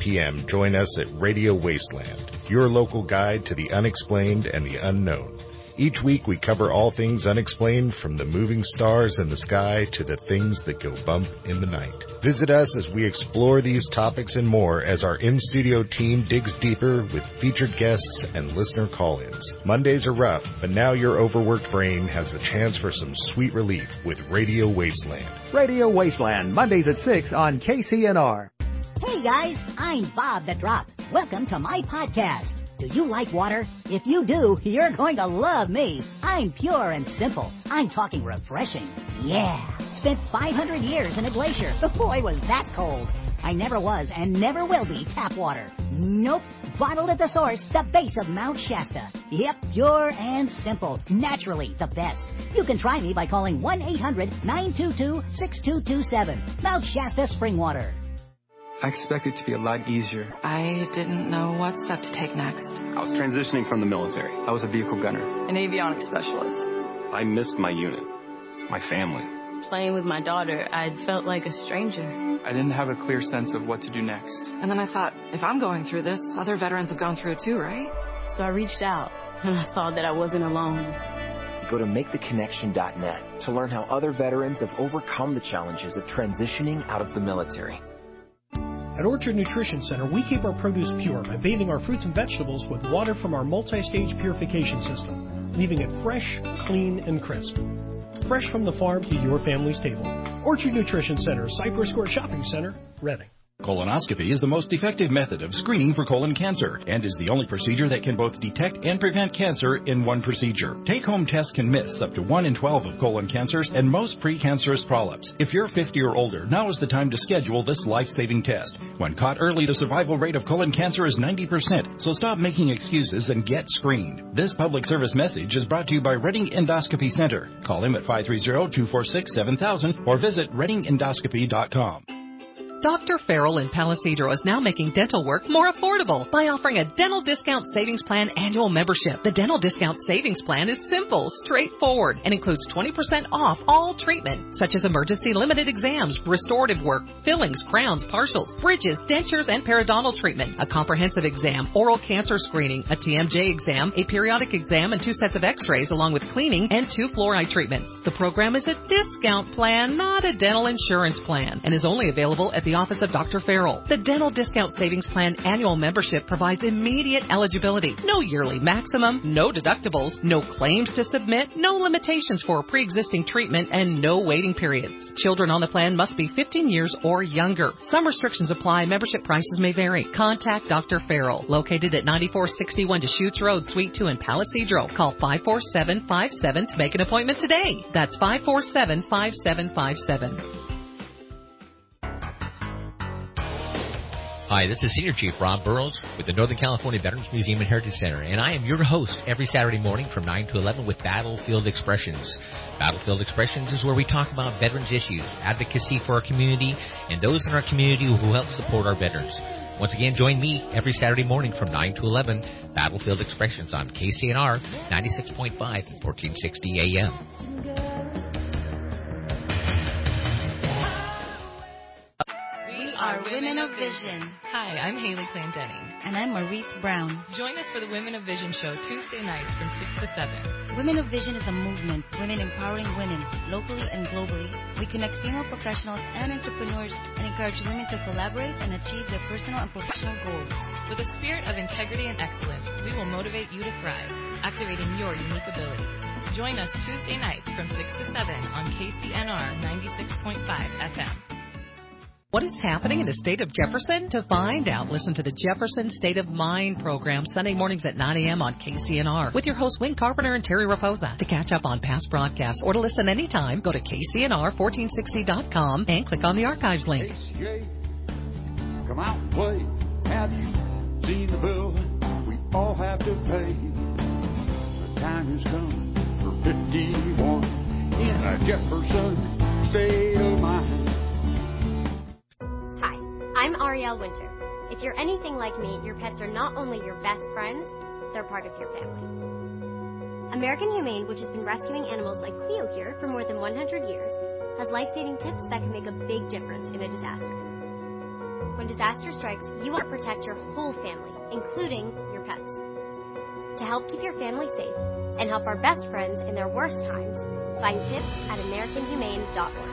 p.m., join us at Radio Wasteland, your local guide to the unexplained and the unknown. Each week we cover all things unexplained, from the moving stars in the sky to the things that go bump in the night. Visit us as we explore these topics and more as our in-studio team digs deeper with featured guests and listener call-ins. Mondays are rough, but now your overworked brain has a chance for some sweet relief with Radio Wasteland. Radio Wasteland, Mondays at 6 on KCNR. Hey guys, I'm Bob the Drop. Welcome to my podcast. Do you like water? If you do, you're going to love me. I'm pure and simple. I'm talking refreshing. Yeah. Spent 500 years in a glacier. Boy, was that cold. I never was and never will be tap water. Nope. Bottled at the source, the base of Mount Shasta. Yep, pure and simple. Naturally the best. You can try me by calling 1-800-922-6227. Mount Shasta Spring Water. I expected it to be a lot easier. I didn't know what step to take next. I was transitioning from the military. I was a vehicle gunner. An avionics specialist. I missed my unit, my family. Playing with my daughter, I felt like a stranger. I didn't have a clear sense of what to do next. And then I thought, if I'm going through this, other veterans have gone through it too, right? So I reached out, and I saw that I wasn't alone. Go to MakeTheConnection.net to learn how other veterans have overcome the challenges of transitioning out of the military. At Orchard Nutrition Center, we keep our produce pure by bathing our fruits and vegetables with water from our multi-stage purification system, leaving it fresh, clean, and crisp. Fresh from the farm to your family's table. Orchard Nutrition Center, Cypress Square Shopping Center, Reading. Colonoscopy is the most effective method of screening for colon cancer and is the only procedure that can both detect and prevent cancer in one procedure. Take-home tests can miss up to 1 in 12 of colon cancers and most precancerous polyps. If you're 50 or older, now is the time to schedule this life-saving test. When caught early, the survival rate of colon cancer is 90%, so stop making excuses and get screened. This public service message is brought to you by Reading Endoscopy Center. Call him at 530-246-7000 or visit readingendoscopy.com. Dr. Farrell in Palisadro is now making dental work more affordable by offering a Dental Discount Savings Plan annual membership. The Dental Discount Savings Plan is simple, straightforward, and includes 20% off all treatment, such as emergency limited exams, restorative work, fillings, crowns, partials, bridges, dentures, and periodontal treatment, a comprehensive exam, oral cancer screening, a TMJ exam, a periodic exam, and 2 sets of x-rays, along with cleaning and 2 fluoride treatments. The program is a discount plan, not a dental insurance plan, and is only available at the office of Dr. Farrell. The Dental Discount Savings Plan annual membership provides immediate eligibility, no yearly maximum, no deductibles, no claims to submit, no limitations for pre-existing treatment, and no waiting periods. Children on the plan must be 15 years or younger. Some restrictions apply. Membership prices may vary. Contact Dr. Farrell, located at 9461 Deschutes Road, Suite 2 in Palisadro. Call 54757 to make an appointment today. That's 547-5757. Hi, this is Senior Chief Rob Burrows with the Northern California Veterans Museum and Heritage Center, and I am your host every Saturday morning from 9 to 11 with Battlefield Expressions. Battlefield Expressions is where we talk about veterans issues, advocacy for our community, and those in our community who help support our veterans. Once again, join me every Saturday morning from 9 to 11, Battlefield Expressions on KCNR 96.5 and 1460 AM. Are Women of Vision. Hi, I'm Haley Clendenning. And I'm Maurice Brown. Join us for the Women of Vision show Tuesday nights from 6 to 7. Women of Vision is a movement, women empowering women, locally and globally. We connect female professionals and entrepreneurs and encourage women to collaborate and achieve their personal and professional goals. With a spirit of integrity and excellence, we will motivate you to thrive, activating your unique abilities. Join us Tuesday nights from 6 to 7 on KCNR 96.5 FM. What is happening in the state of Jefferson? To find out, listen to the Jefferson State of Mind program Sunday mornings at 9 a.m. on KCNR with your hosts Wayne Carpenter and Terry Raposa. To catch up on past broadcasts or to listen anytime, go to KCNR1460.com and click on the archives link. ACA, come out and play. Have you seen the bill we all have to pay? The time has come for 51 in a Jefferson State of Mind. I'm Ariel Winter. If you're anything like me, your pets are not only your best friends, they're part of your family. American Humane, which has been rescuing animals like Cleo here for more than 100 years, has life-saving tips that can make a big difference in a disaster. When disaster strikes, you want to protect your whole family, including your pets. To help keep your family safe and help our best friends in their worst times, find tips at AmericanHumane.org.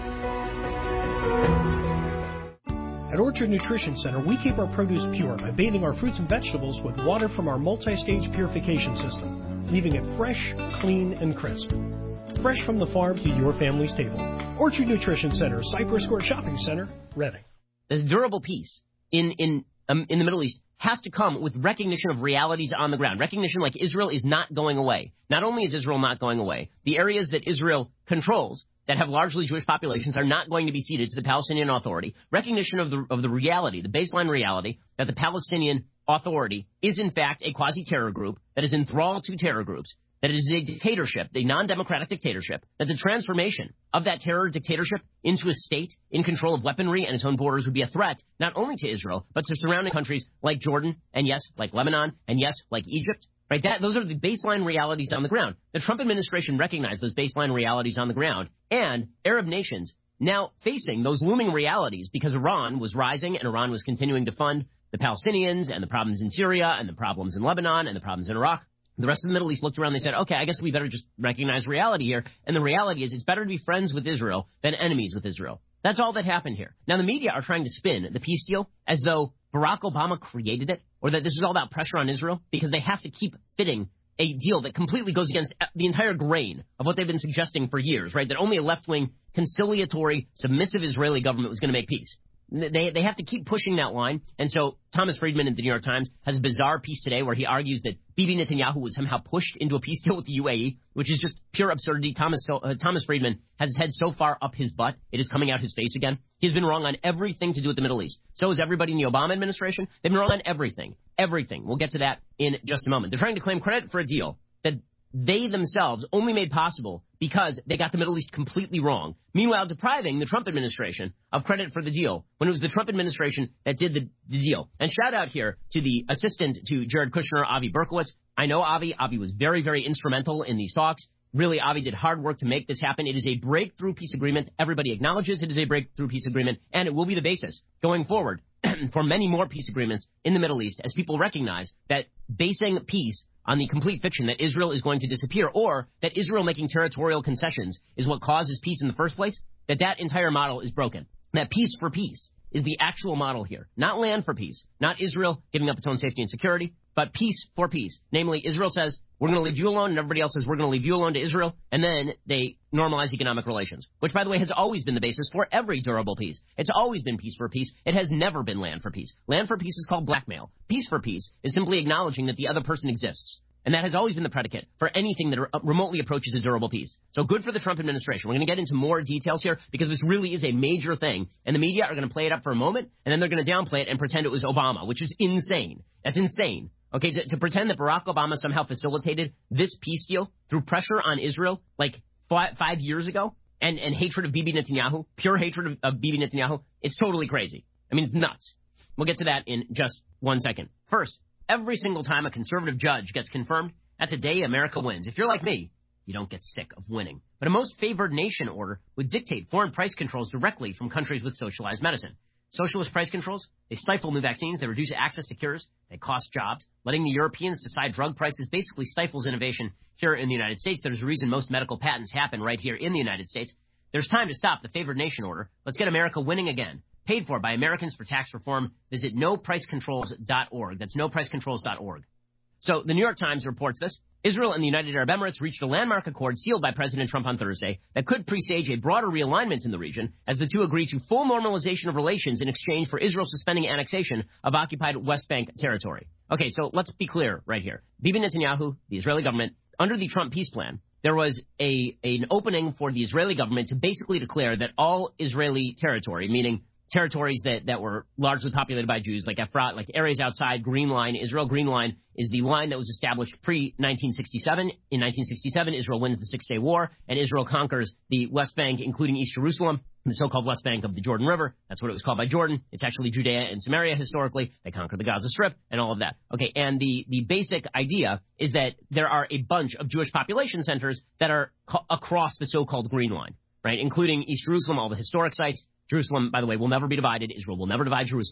At Orchard Nutrition Center, we keep our produce pure by bathing our fruits and vegetables with water from our multi-stage purification system, leaving it fresh, clean, and crisp. Fresh from the farm to your family's table. Orchard Nutrition Center, Cypress Court Shopping Center, Reading. The durable peace in the Middle East has to come with recognition of realities on the ground. Recognition like Israel is not going away. Not only is Israel not going away, the areas that Israel controls that have largely Jewish populations are not going to be ceded to the Palestinian Authority. Recognition of the reality, the baseline reality, that the Palestinian Authority is in fact a quasi-terror group that is enthralled to terror groups, that it is a dictatorship, a non-democratic dictatorship, that the transformation of that terror dictatorship into a state in control of weaponry and its own borders would be a threat not only to Israel, but to surrounding countries like Jordan, and yes, like Lebanon, and yes, like Egypt. Right? Those are the baseline realities on the ground. The Trump administration recognized those baseline realities on the ground, and Arab nations now facing those looming realities because Iran was rising and Iran was continuing to fund the Palestinians and the problems in Syria and the problems in Lebanon and the problems in Iraq. The rest of the Middle East looked around and they said, okay, I guess we better just recognize reality here. And the reality is it's better to be friends with Israel than enemies with Israel. That's all that happened here. Now, the media are trying to spin the peace deal as though Barack Obama created it or that this is all about pressure on Israel because they have to keep fitting a deal that completely goes against the entire grain of what they've been suggesting for years, right? That only a left-wing, conciliatory, submissive Israeli government was going to make peace. They have to keep pushing that line. And so Thomas Friedman in the New York Times has a bizarre piece today where he argues that Bibi Netanyahu was somehow pushed into a peace deal with the UAE, which is just pure absurdity. Thomas Friedman has his head so far up his butt, it is coming out his face again. He's been wrong on everything to do with the Middle East. So is everybody in the Obama administration. They've been wrong on everything. Everything. We'll get to that in just a moment. They're trying to claim credit for a deal that they themselves only made possible because they got the Middle East completely wrong. Meanwhile, depriving the Trump administration of credit for the deal when it was the Trump administration that did the deal. And shout out here to the assistant to Jared Kushner, Avi Berkowitz. I know Avi. Avi was very, very instrumental in these talks. Really, Avi did hard work to make this happen. It is a breakthrough peace agreement. Everybody acknowledges it is a breakthrough peace agreement, and it will be the basis going forward for many more peace agreements in the Middle East as people recognize that basing peace on the complete fiction that Israel is going to disappear or that Israel making territorial concessions is what causes peace in the first place, that entire model is broken. That peace for peace is the actual model here. Not land for peace, not Israel giving up its own safety and security, but peace for peace. Namely, Israel says, we're going to leave you alone, and everybody else says, we're going to leave you alone to Israel, and then they normalize economic relations, which, by the way, has always been the basis for every durable peace. It's always been peace for peace. It has never been land for peace. Land for peace is called blackmail. Peace for peace is simply acknowledging that the other person exists. And that has always been the predicate for anything that remotely approaches a durable peace. So good for the Trump administration. We're going to get into more details here because this really is a major thing. And the media are going to play it up for a moment, and then they're going to downplay it and pretend it was Obama, which is insane. That's insane. Okay, to pretend that Barack Obama somehow facilitated this peace deal through pressure on Israel like 5 years ago and hatred of Bibi Netanyahu, pure hatred of Bibi Netanyahu, it's totally crazy. I mean, it's nuts. We'll get to that in just 1 second. First, every single time a conservative judge gets confirmed, that's a day America wins. If you're like me, you don't get sick of winning. But a most favored nation order would dictate foreign price controls directly from countries with socialized medicine. Socialist price controls, they stifle new vaccines, they reduce access to cures, they cost jobs. Letting the Europeans decide drug prices basically stifles innovation here in the United States. There's a reason most medical patents happen right here in the United States. There's time to stop the favored nation order. Let's get America winning again. Paid for by Americans for Tax Reform. Visit nopricecontrols.org. That's nopricecontrols.org. So the New York Times reports this. Israel and the United Arab Emirates reached a landmark accord sealed by President Trump on Thursday that could presage a broader realignment in the region as the two agree to full normalization of relations in exchange for Israel suspending annexation of occupied West Bank territory. Okay, so let's be clear right here. Bibi Netanyahu, the Israeli government, under the Trump peace plan, there was an opening for the Israeli government to basically declare that all Israeli territory, meaning territories that were largely populated by Jews, like Efrat, like areas outside Green Line. Israel Green Line is the line that was established pre-1967. In 1967, Israel wins the Six-Day War, and Israel conquers the West Bank, including East Jerusalem, the so-called West Bank of the Jordan River. That's what it was called by Jordan. It's actually Judea and Samaria historically. They conquered the Gaza Strip and all of that. Okay, and the basic idea is that there are a bunch of Jewish population centers that are across the so-called Green Line, right, including East Jerusalem, all the historic sites. Jerusalem, by the way, will never be divided. Israel will never divide Jerusalem.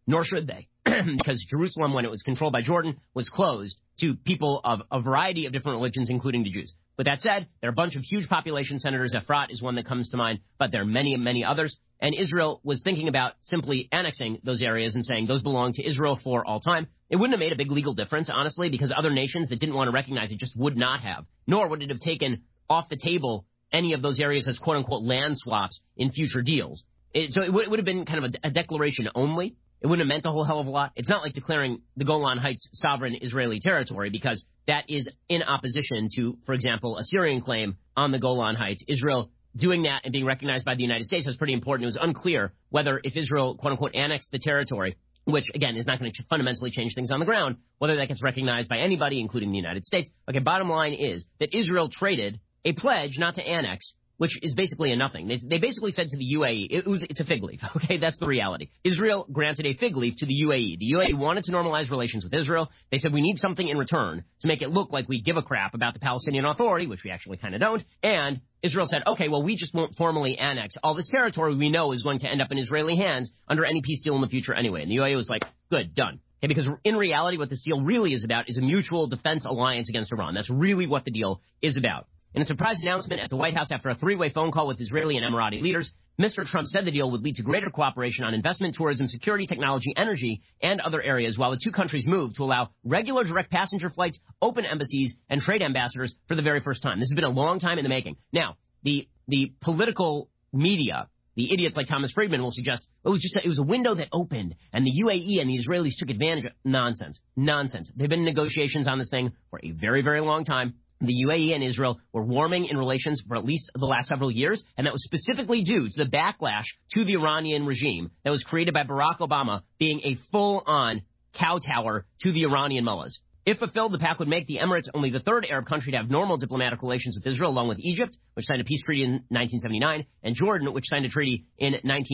nor should they, because Jerusalem, when it was controlled by Jordan, was closed to people of a variety of different religions, including the Jews. With that said, there are a bunch of huge population centers. Efrat is one that comes to mind, but there are many, many others. And Israel was thinking about simply annexing those areas and saying those belong to Israel for all time. It wouldn't have made a big legal difference, honestly, because other nations that didn't want to recognize it just would not have, nor would it have taken off the table any of those areas as quote-unquote land swaps in future deals. So it would have been kind of a declaration only. It wouldn't have meant a whole hell of a lot. It's not like declaring the Golan Heights sovereign Israeli territory, because that is in opposition to, for example, a Syrian claim on the Golan Heights. Israel doing that and being recognized by the United States was pretty important. It was unclear whether if Israel, quote-unquote, annexed the territory, which, again, is not going to fundamentally change things on the ground, whether that gets recognized by anybody, including the United States. Okay, bottom line is that Israel traded a pledge not to annex, which is basically a nothing. They basically said to the UAE, it's a fig leaf, okay? That's the reality. Israel granted a fig leaf to the UAE. The UAE wanted to normalize relations with Israel. They said, we need something in return to make it look like we give a crap about the Palestinian Authority, which we actually kind of don't. And Israel said, okay, well, we just won't formally annex all this territory we know is going to end up in Israeli hands under any peace deal in the future anyway. And the UAE was like, good, done. Okay, because in reality, what this deal really is about is a mutual defense alliance against Iran. That's really what the deal is about. In a surprise announcement at the White House after a three-way phone call with Israeli and Emirati leaders, Mr. Trump said the deal would lead to greater cooperation on investment, tourism, security, technology, energy, and other areas, while the two countries move to allow regular direct passenger flights, open embassies, and trade ambassadors for the very first time. This has been a long time in the making. Now, the political media, the idiots like Thomas Friedman will suggest it was a window that opened, and the UAE and the Israelis took advantage of Nonsense. They've been in negotiations on this thing for a very, very long time. The UAE and Israel were warming in relations for at least the last several years, and that was specifically due to the backlash to the Iranian regime that was created by Barack Obama being a full-on kowtower to the Iranian mullahs. If fulfilled, the pact would make the Emirates only the third Arab country to have normal diplomatic relations with Israel, along with Egypt, which signed a peace treaty in 1979, and Jordan, which signed a treaty in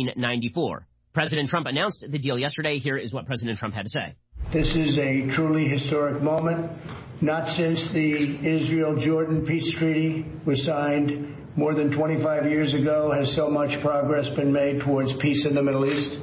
1994. President Trump announced the deal yesterday. Here is what President Trump had to say. This is a truly historic moment. Not since the Israel-Jordan peace treaty was signed more than 25 years ago has so much progress been made towards peace in the Middle East.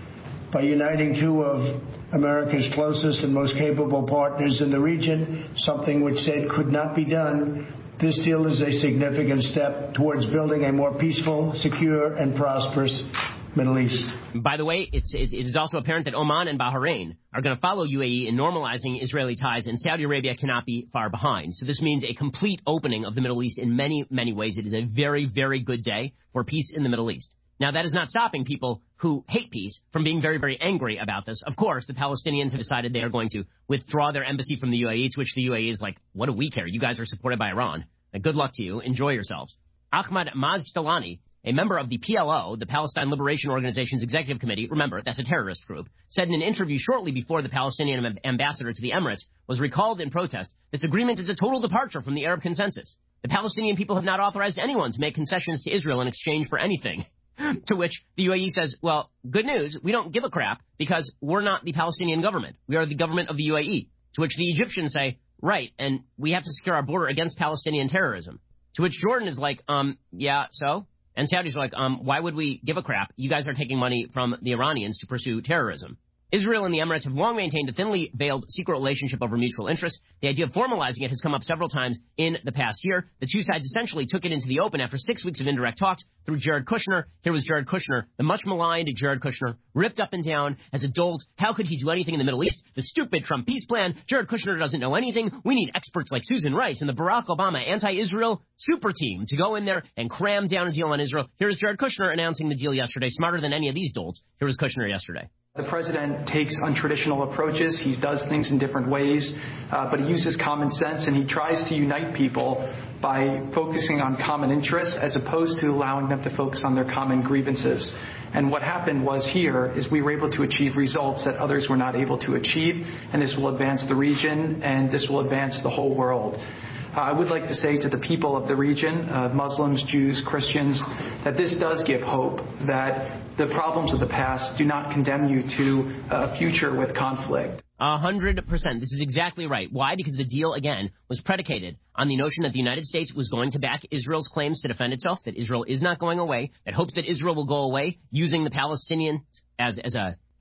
By uniting two of America's closest and most capable partners in the region, something which said could not be done, this deal is a significant step towards building a more peaceful, secure, and prosperous Middle East. By the way, it is also apparent that Oman and Bahrain are going to follow UAE in normalizing Israeli ties, and Saudi Arabia cannot be far behind. So this means a complete opening of the Middle East in many, many ways. It is a very, very good day for peace in the Middle East. Now, that is not stopping people who hate peace from being very, very angry about this. Of course, the Palestinians have decided they are going to withdraw their embassy from the UAE, to which the UAE is like, what do we care? You guys are supported by Iran. Good luck to you. Enjoy yourselves. Ahmad Majdalani, a member of the PLO, the Palestine Liberation Organization's executive committee, remember, that's a terrorist group, said in an interview shortly before the Palestinian ambassador to the Emirates was recalled in protest, this agreement is a total departure from the Arab consensus. The Palestinian people have not authorized anyone to make concessions to Israel in exchange for anything. To which the UAE says, well, good news, we don't give a crap because we're not the Palestinian government. We are the government of the UAE. To which the Egyptians say, right, and we have to secure our border against Palestinian terrorism. To which Jordan is like, yeah, so? And Saudis are like, why would we give a crap? You guys are taking money from the Iranians to pursue terrorism. Israel and the Emirates have long maintained a thinly veiled secret relationship over mutual interest. The idea of formalizing it has come up several times in the past year. The two sides essentially took it into the open after 6 weeks of indirect talks through Jared Kushner. Here was Jared Kushner, the much maligned Jared Kushner, ripped up and down as a dolt. How could he do anything in the Middle East? The stupid Trump peace plan. Jared Kushner doesn't know anything. We need experts like Susan Rice and the Barack Obama anti-Israel super team to go in there and cram down a deal on Israel. Here's Jared Kushner announcing the deal yesterday, smarter than any of these dolts. Here was Kushner yesterday. The president takes untraditional approaches. He does things in different ways, but he uses common sense, and he tries to unite people by focusing on common interests as opposed to allowing them to focus on their common grievances. And what happened was here is we were able to achieve results that others were not able to achieve, and this will advance the region, and this will advance the whole world. I would like to say to the people of the region, Muslims, Jews, Christians, that this does give hope, that the problems of the past do not condemn you to a future with conflict. 100%. This is exactly right. Why? Because the deal, again, was predicated on the notion that the United States was going to back Israel's claims to defend itself, that Israel is not going away, that hopes that Israel will go away using the Palestinians as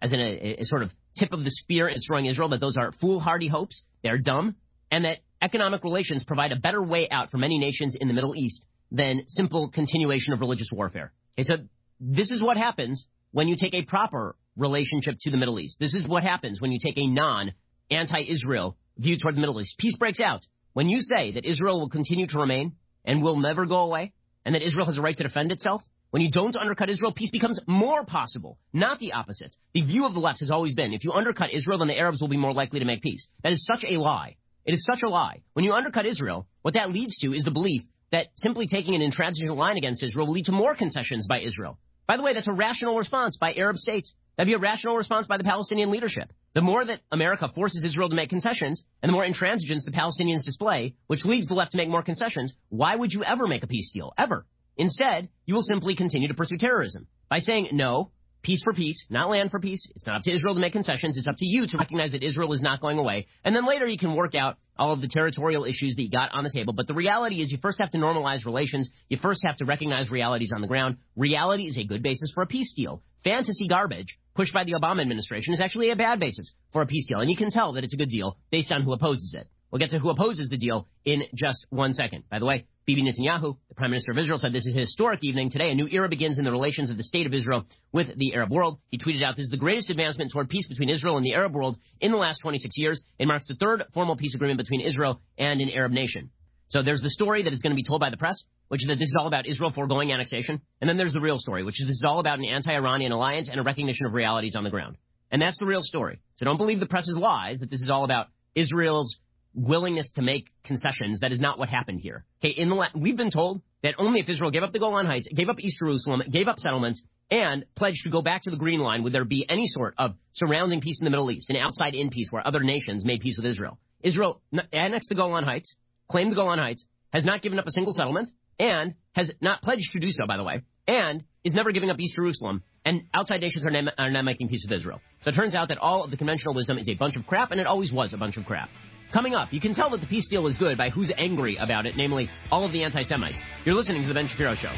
as in a sort of tip of the spear in destroying Israel, that those are foolhardy hopes, they're dumb, and that economic relations provide a better way out for many nations in the Middle East than simple continuation of religious warfare. Okay, so this is what happens when you take a proper relationship to the Middle East. This is what happens when you take a non-anti-Israel view toward the Middle East. Peace breaks out when you say that Israel will continue to remain and will never go away, and that Israel has a right to defend itself. When you don't undercut Israel, peace becomes more possible, not the opposite. The view of the left has always been, if you undercut Israel, then the Arabs will be more likely to make peace. That is such a lie. It is such a lie. When you undercut Israel, what that leads to is the belief that simply taking an intransigent line against Israel will lead to more concessions by Israel. By the way, that's a rational response by Arab states. That'd be a rational response by the Palestinian leadership. The more that America forces Israel to make concessions, and the more intransigence the Palestinians display, which leads the left to make more concessions, why would you ever make a peace deal? Ever. Instead, you will simply continue to pursue terrorism by saying, no, peace for peace, not land for peace. It's not up to Israel to make concessions. It's up to you to recognize that Israel is not going away. And then later you can work out all of the territorial issues that you got on the table. But the reality is you first have to normalize relations. You first have to recognize realities on the ground. Reality is a good basis for a peace deal. Fantasy garbage pushed by the Obama administration is actually a bad basis for a peace deal. And you can tell that it's a good deal based on who opposes it. We'll get to who opposes the deal in just 1 second. By the way, Bibi Netanyahu, the Prime Minister of Israel, said this is a historic evening. Today, a new era begins in the relations of the State of Israel with the Arab world. He tweeted out, this is the greatest advancement toward peace between Israel and the Arab world in the last 26 years. It marks the third formal peace agreement between Israel and an Arab nation. So there's the story that is going to be told by the press, which is that this is all about Israel foregoing annexation. And then there's the real story, which is this is all about an anti-Iranian alliance and a recognition of realities on the ground. And that's the real story. So don't believe the press's lies that this is all about Israel's willingness to make concessions. That is not what happened here. Okay, we've been told that only if Israel gave up the Golan Heights, gave up East Jerusalem, gave up settlements, and pledged to go back to the Green Line would there be any sort of surrounding peace in the Middle East, an outside-in peace where other nations made peace with Israel. Israel annexed the Golan Heights, claimed the Golan Heights, has not given up a single settlement, and has not pledged to do so, by the way, and is never giving up East Jerusalem, and outside nations are not making peace with Israel. So it turns out that all of the conventional wisdom is a bunch of crap, and it always was a bunch of crap. Coming up, you can tell that the peace deal is good by who's angry about it, namely all of the anti-Semites. You're listening to The Ben Shapiro Show.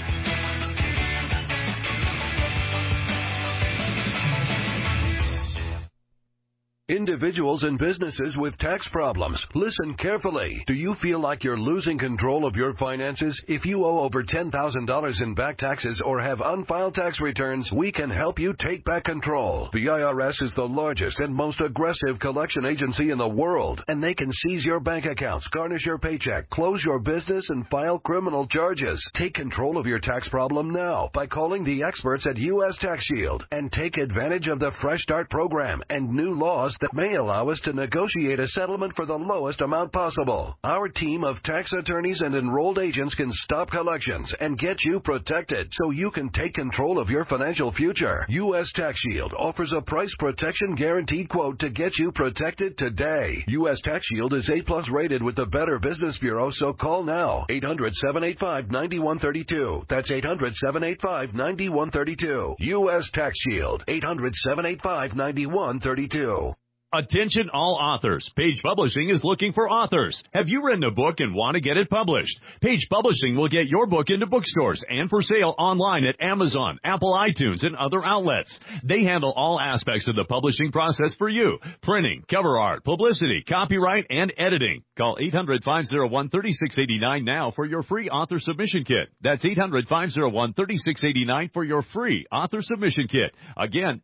Individuals and businesses with tax problems, listen carefully. Do you feel like you're losing control of your finances? If you owe over $10,000 in back taxes or have unfiled tax returns, we can help you take back control. The IRS is the largest and most aggressive collection agency in the world, and they can seize your bank accounts, garnish your paycheck, close your business, and file criminal charges. Take control of your tax problem now by calling the experts at U.S. Tax Shield and take advantage of the Fresh Start program and new laws that may allow us to negotiate a settlement for the lowest amount possible. Our team of tax attorneys and enrolled agents can stop collections and get you protected so you can take control of your financial future. U.S. Tax Shield offers a price protection guaranteed quote to get you protected today. U.S. Tax Shield is A+ rated with the Better Business Bureau, so call now. 800-785-9132. That's 800-785-9132. U.S. Tax Shield. 800-785-9132. Attention all authors. Page Publishing is looking for authors. Have you written a book and want to get it published? Page Publishing will get your book into bookstores and for sale online at Amazon, Apple iTunes, and other outlets. They handle all aspects of the publishing process for you. Printing, cover art, publicity, copyright, and editing. Call 800-501-3689 now for your free author submission kit. That's 800-501-3689 for your free author submission kit. Again,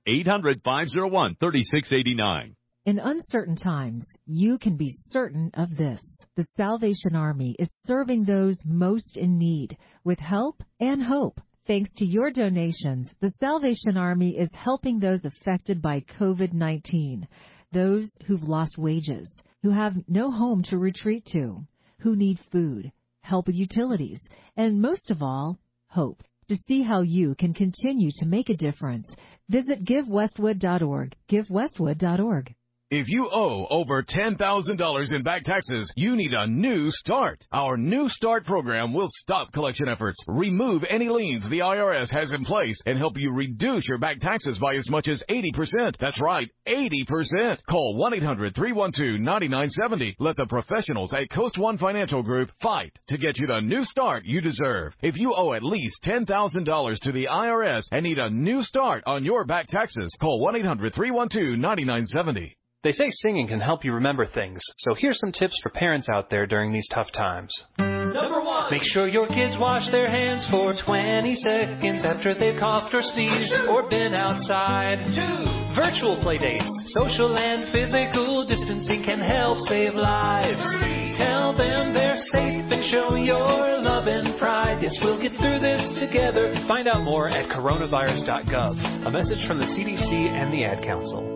800-501-3689. In uncertain times, you can be certain of this. The Salvation Army is serving those most in need with help and hope. Thanks to your donations, the Salvation Army is helping those affected by COVID-19, those who've lost wages, who have no home to retreat to, who need food, help with utilities, and most of all, hope. To see how you can continue to make a difference, visit GiveWestwood.org. GiveWestwood.org. If you owe over $10,000 in back taxes, you need a new start. Our New Start program will stop collection efforts, remove any liens the IRS has in place, and help you reduce your back taxes by as much as 80%. That's right, 80%. Call 1-800-312-9970. Let the professionals at Coast One Financial Group fight to get you the new start you deserve. If you owe at least $10,000 to the IRS and need a new start on your back taxes, call 1-800-312-9970. They say singing can help you remember things, so here's some tips for parents out there during these tough times. Number 1. Make sure your kids wash their hands for 20 seconds after they've coughed or sneezed or been outside. 2. Virtual play dates, social and physical distancing can help save lives. 3. Tell them they're safe and show your love and pride. Yes, we'll get through this together. Find out more at coronavirus.gov. A message from the CDC and the Ad Council.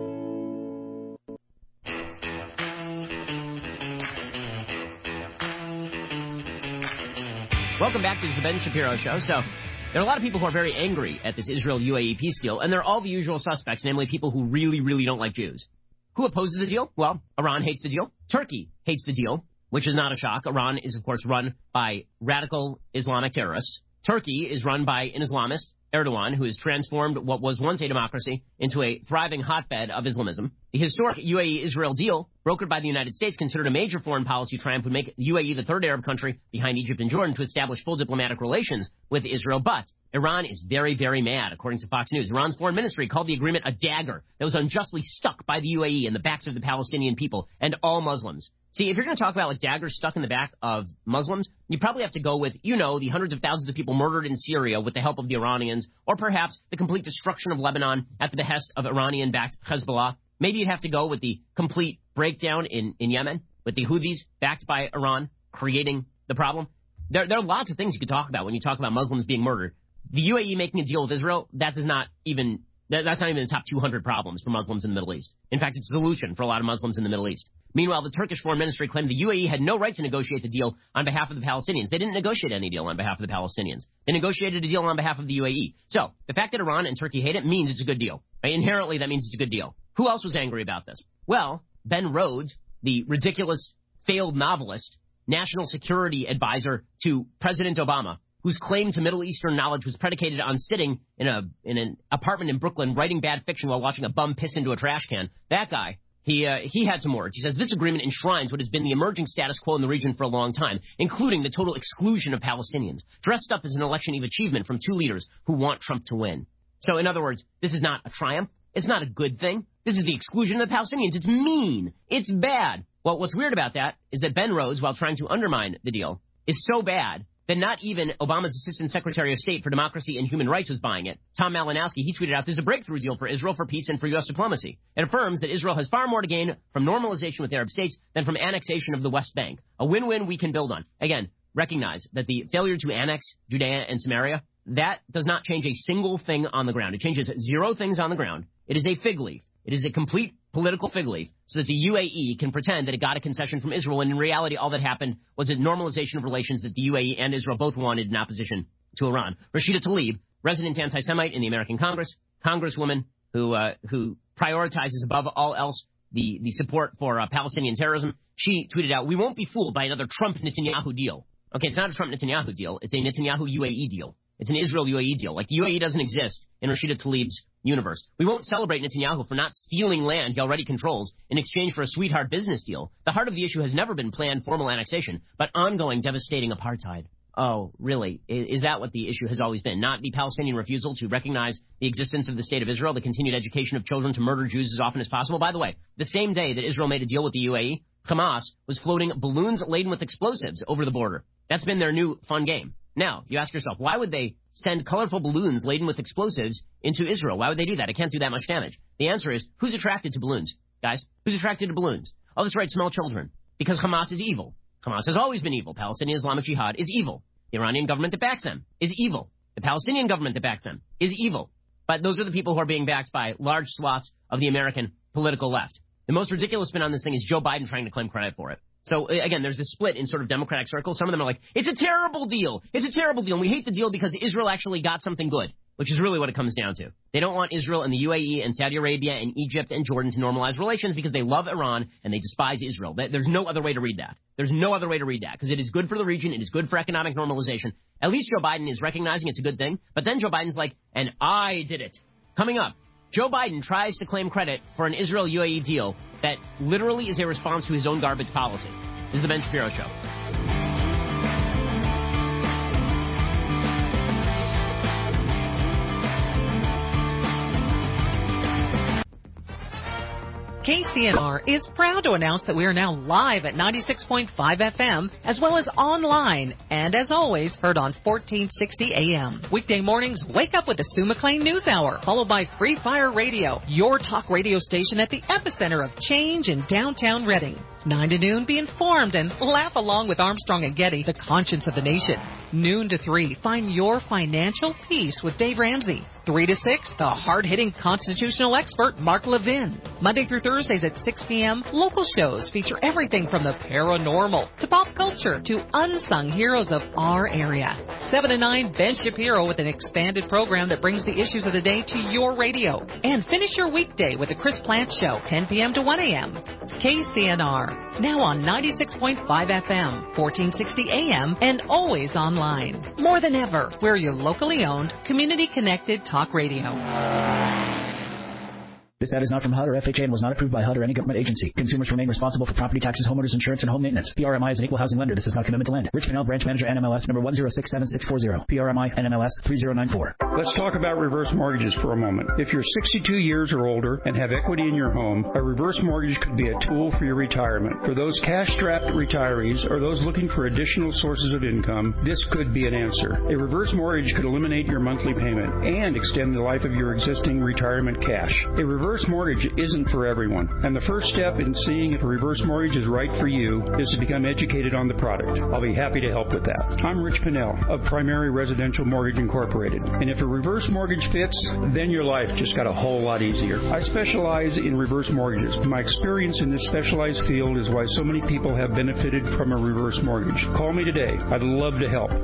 Welcome back. This is the Ben Shapiro Show. So there are a lot of people who are very angry at this Israel-UAE peace deal, and they're all the usual suspects, namely people who really, really don't like Jews. Who opposes the deal? Well, Iran hates the deal. Turkey hates the deal, which is not a shock. Iran is, of course, run by radical Islamic terrorists. Turkey is run by an Islamist, Erdogan, who has transformed what was once a democracy into a thriving hotbed of Islamism. The historic UAE-Israel deal, brokered by the United States, considered a major foreign policy triumph, would make UAE the third Arab country behind Egypt and Jordan to establish full diplomatic relations with Israel. But Iran is very, very mad, according to Fox News. Iran's foreign ministry called the agreement a dagger that was unjustly stuck by the UAE in the backs of the Palestinian people and all Muslims. See, if you're going to talk about like daggers stuck in the back of Muslims, you probably have to go with, the hundreds of thousands of people murdered in Syria with the help of the Iranians, or perhaps the complete destruction of Lebanon at the behest of Iranian-backed Hezbollah. Maybe you'd have to go with the complete breakdown in Yemen, with the Houthis backed by Iran creating the problem. There are lots of things you could talk about when you talk about Muslims being murdered. The UAE making a deal with Israel, that's not even the top 200 problems for Muslims in the Middle East. In fact, it's a solution for a lot of Muslims in the Middle East. Meanwhile, the Turkish foreign ministry claimed the UAE had no right to negotiate the deal on behalf of the Palestinians. They didn't negotiate any deal on behalf of the Palestinians. They negotiated a deal on behalf of the UAE. So the fact that Iran and Turkey hate it means it's a good deal. Right? Inherently, that means it's a good deal. Who else was angry about this? Well, Ben Rhodes, the ridiculous failed novelist, national security advisor to President Obama, whose claim to Middle Eastern knowledge was predicated on sitting in an apartment in Brooklyn writing bad fiction while watching a bum piss into a trash can. That guy, he had some words. He says, this agreement enshrines what has been the emerging status quo in the region for a long time, including the total exclusion of Palestinians, dressed up as an election-eve achievement from two leaders who want Trump to win. So, in other words, this is not a triumph. It's not a good thing. This is the exclusion of the Palestinians. It's mean. It's bad. Well, what's weird about that is that Ben Rhodes, while trying to undermine the deal, is so bad that not even Obama's Assistant Secretary of State for Democracy and Human Rights was buying it. Tom Malinowski, he tweeted out, "This is a breakthrough deal for Israel, for peace, and for U.S. diplomacy. It affirms that Israel has far more to gain from normalization with Arab states than from annexation of the West Bank. A win-win we can build on." Again, recognize that the failure to annex Judea and Samaria, that does not change a single thing on the ground. It changes 0 things on the ground. It is a fig leaf. It is a complete political fig leaf so that the UAE can pretend that it got a concession from Israel, when in reality all that happened was a normalization of relations that the UAE and Israel both wanted in opposition to Iran. Rashida Tlaib, resident anti-Semite in the American Congress, congresswoman who prioritizes above all else the support for Palestinian terrorism, she tweeted out, "We won't be fooled by another Trump-Netanyahu deal." Okay, it's not a Trump-Netanyahu deal. It's a Netanyahu-UAE deal. It's an Israel-UAE deal. Like, the UAE doesn't exist in Rashida Tlaib's universe. We won't celebrate Netanyahu for not stealing land he already controls in exchange for a sweetheart business deal. The heart of the issue has never been planned formal annexation, but ongoing devastating apartheid. Oh, really? Is that what the issue has always been? Not the Palestinian refusal to recognize the existence of the State of Israel, the continued education of children to murder Jews as often as possible? By the way, the same day that Israel made a deal with the UAE, Hamas was floating balloons laden with explosives over the border. That's been their new fun game. Now, you ask yourself, why would they send colorful balloons laden with explosives into Israel? Why would they do that? It can't do that much damage. The answer is, who's attracted to balloons, guys? Who's attracted to balloons? Oh, that's right, small children. Because Hamas is evil. Hamas has always been evil. Palestinian Islamic Jihad is evil. The Iranian government that backs them is evil. The Palestinian government that backs them is evil. But those are the people who are being backed by large swaths of the American political left. The most ridiculous spin on this thing is Joe Biden trying to claim credit for it. So, again, there's this split in sort of Democratic circles. Some of them are like, it's a terrible deal. It's a terrible deal. And we hate the deal because Israel actually got something good. which is really what it comes down to. They don't want Israel and the UAE and Saudi Arabia and Egypt and Jordan to normalize relations because they love Iran and they despise Israel. There's no other way to read that. There's no other way to read that because it is good for the region. It is good for economic normalization. At least Joe Biden is recognizing it's a good thing. But then Joe Biden's like, and I did it. Coming up, Joe Biden tries to claim credit for an Israel-UAE deal that literally is a response to his own garbage policy. This is the Ben Shapiro Show. KCNR is proud to announce that we are now live at 96.5 FM, as well as online, and as always, heard on 1460 AM. Weekday mornings, wake up with the Sue McLean News Hour, followed by Free Fire Radio, your talk radio station at the epicenter of change in downtown Reading. 9 to noon, be informed and laugh along with Armstrong and Getty, the conscience of the nation. Noon to 3, find your financial peace with Dave Ramsey. 3 to 6, the hard-hitting constitutional expert, Mark Levin. Monday through Thursdays at 6 p.m., local shows feature everything from the paranormal to pop culture to unsung heroes of our area. 7 to 9, Ben Shapiro with an expanded program that brings the issues of the day to your radio. And finish your weekday with the Chris Plant Show, 10 p.m. to 1 a.m. KCNR, now on 96.5 FM, 1460 AM, and always online. More than ever, we're your locally owned, community-connected talk radio. This ad is not from HUD or FHA and was not approved by HUD or any government agency. Consumers remain responsible for property taxes, homeowners insurance, and home maintenance. PRMI is an equal housing lender. This is not commitment to lend. Rich Pinnell, branch manager, NMLS number 1067640. PRMI, NMLS 3094. Let's talk about reverse mortgages for a moment. If you're 62 years or older and have equity in your home, a reverse mortgage could be a tool for your retirement. For those cash-strapped retirees or those looking for additional sources of income, this could be an answer. A reverse mortgage could eliminate your monthly payment and extend the life of your existing retirement cash. A reverse mortgage isn't for everyone, and the first step in seeing if a reverse mortgage is right for you is to become educated on the product. I'll be happy to help with that. I'm Rich Pinnell of Primary Residential Mortgage Incorporated, and if a reverse mortgage fits, then your life just got a whole lot easier. I specialize in reverse mortgages. My experience in this specialized field is why so many people have benefited from a reverse mortgage. Call me today. I'd love to help.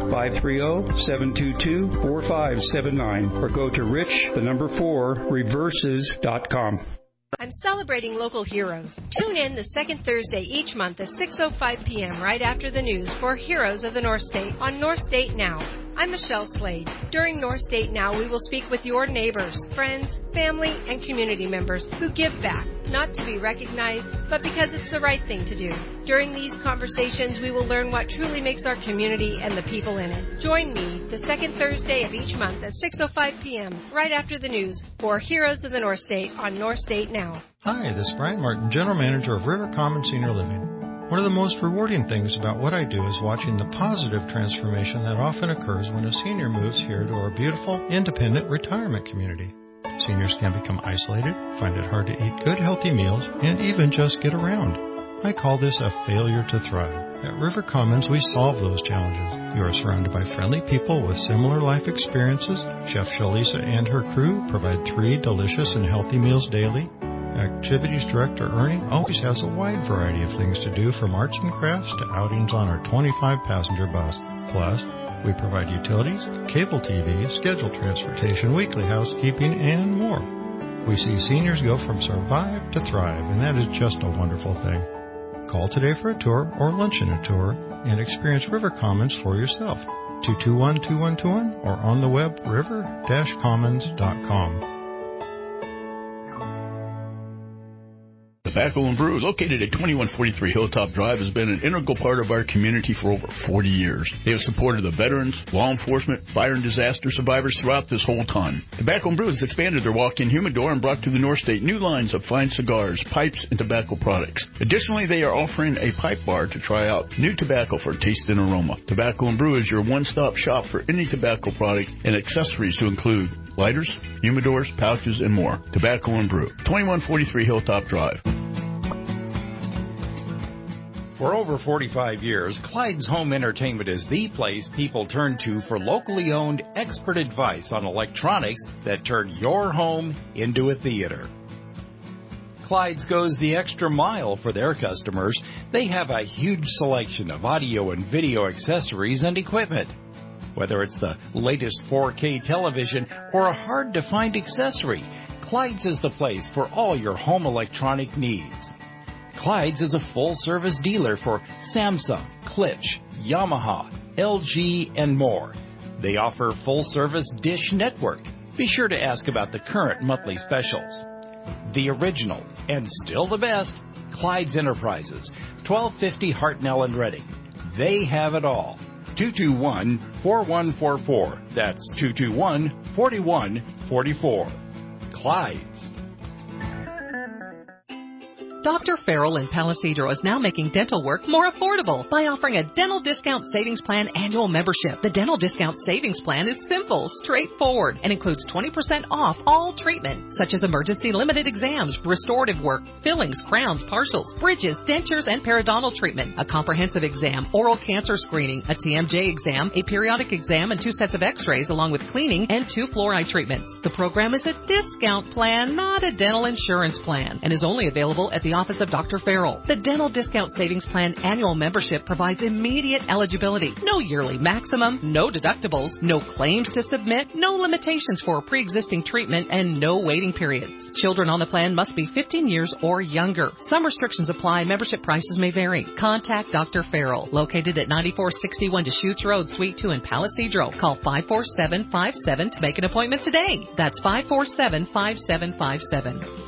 530-722-4579 or go to rich4reverses.com. I'm celebrating local heroes. Tune in the second Thursday each month at 6:05 p.m. right after the news for Heroes of the North State on North State Now. I'm Michelle Slade. During North State Now, we will speak with your neighbors, friends, family, and community members who give back, not to be recognized, but because it's the right thing to do. During these conversations, we will learn what truly makes our community and the people in it. Join me the second Thursday of each month at 6:05 p.m. right after the news for Heroes of the North State on North State Now. Hi, this is Brian Martin, General Manager of River Commons Senior Living. One of the most rewarding things about what I do is watching the positive transformation that often occurs when a senior moves here to our beautiful, independent retirement community. Seniors can become isolated, find it hard to eat good, healthy meals, and even just get around. I call this a failure to thrive. At River Commons, we solve those challenges. You are surrounded by friendly people with similar life experiences. Chef Shalisa and her crew provide 3 delicious and healthy meals daily. Activities Director Ernie always has a wide variety of things to do, from arts and crafts to outings on our 25-passenger bus. Plus, we provide utilities, cable TV, scheduled transportation, weekly housekeeping, and more. We see seniors go from survive to thrive, and that is just a wonderful thing. Call today for a tour or luncheon a tour and experience River Commons for yourself. 221-2121 or on the web river-commons.com. Tobacco and Brew, located at 2143 Hilltop Drive, has been an integral part of our community for over 40 years. They have supported the veterans, law enforcement, fire and disaster survivors throughout this whole time. Tobacco and Brew has expanded their walk-in humidor and brought to the North State new lines of fine cigars, pipes, and tobacco products. Additionally, they are offering a pipe bar to try out new tobacco for taste and aroma. Tobacco and Brew is your one-stop shop for any tobacco product and accessories to include lighters, humidors, pouches, and more. Tobacco and Brew, 2143 Hilltop Drive. For over 45 years, Clyde's Home Entertainment is the place people turn to for locally owned expert advice on electronics that turn your home into a theater. Clyde's goes the extra mile for their customers. They have a huge selection of audio and video accessories and equipment. Whether it's the latest 4K television or a hard-to-find accessory, Clyde's is the place for all your home electronic needs. Clyde's is a full-service dealer for Samsung, Klipsch, Yamaha, LG, and more. They offer full-service Dish Network. Be sure to ask about the current monthly specials. The original, and still the best, Clyde's Enterprises, 1250 Hartnell and Reading. They have it all. 221-4144. That's 221-4144. Clyde's. Dr. Farrell in Palo Cedro is now making dental work more affordable by offering a Dental Discount Savings Plan annual membership. The Dental Discount Savings Plan is simple, straightforward, and includes 20% off all treatment, such as emergency limited exams, restorative work, fillings, crowns, partials, bridges, dentures, and periodontal treatment, a comprehensive exam, oral cancer screening, a TMJ exam, a periodic exam, and 2 sets of x-rays, along with cleaning and 2 fluoride treatments. The program is a discount plan, not a dental insurance plan, and is only available at the office of Dr. Farrell. The Dental Discount Savings Plan annual membership provides immediate eligibility. No yearly maximum, no deductibles, no claims to submit, no limitations for pre-existing treatment, and no waiting periods. Children on the plan must be 15 years or younger. Some restrictions apply. Membership prices may vary. Contact Dr. Farrell, located at 9461 Deschutes Road, Suite 2 in Palo Cedro. Call 547-57 to make an appointment today. That's 547-5757.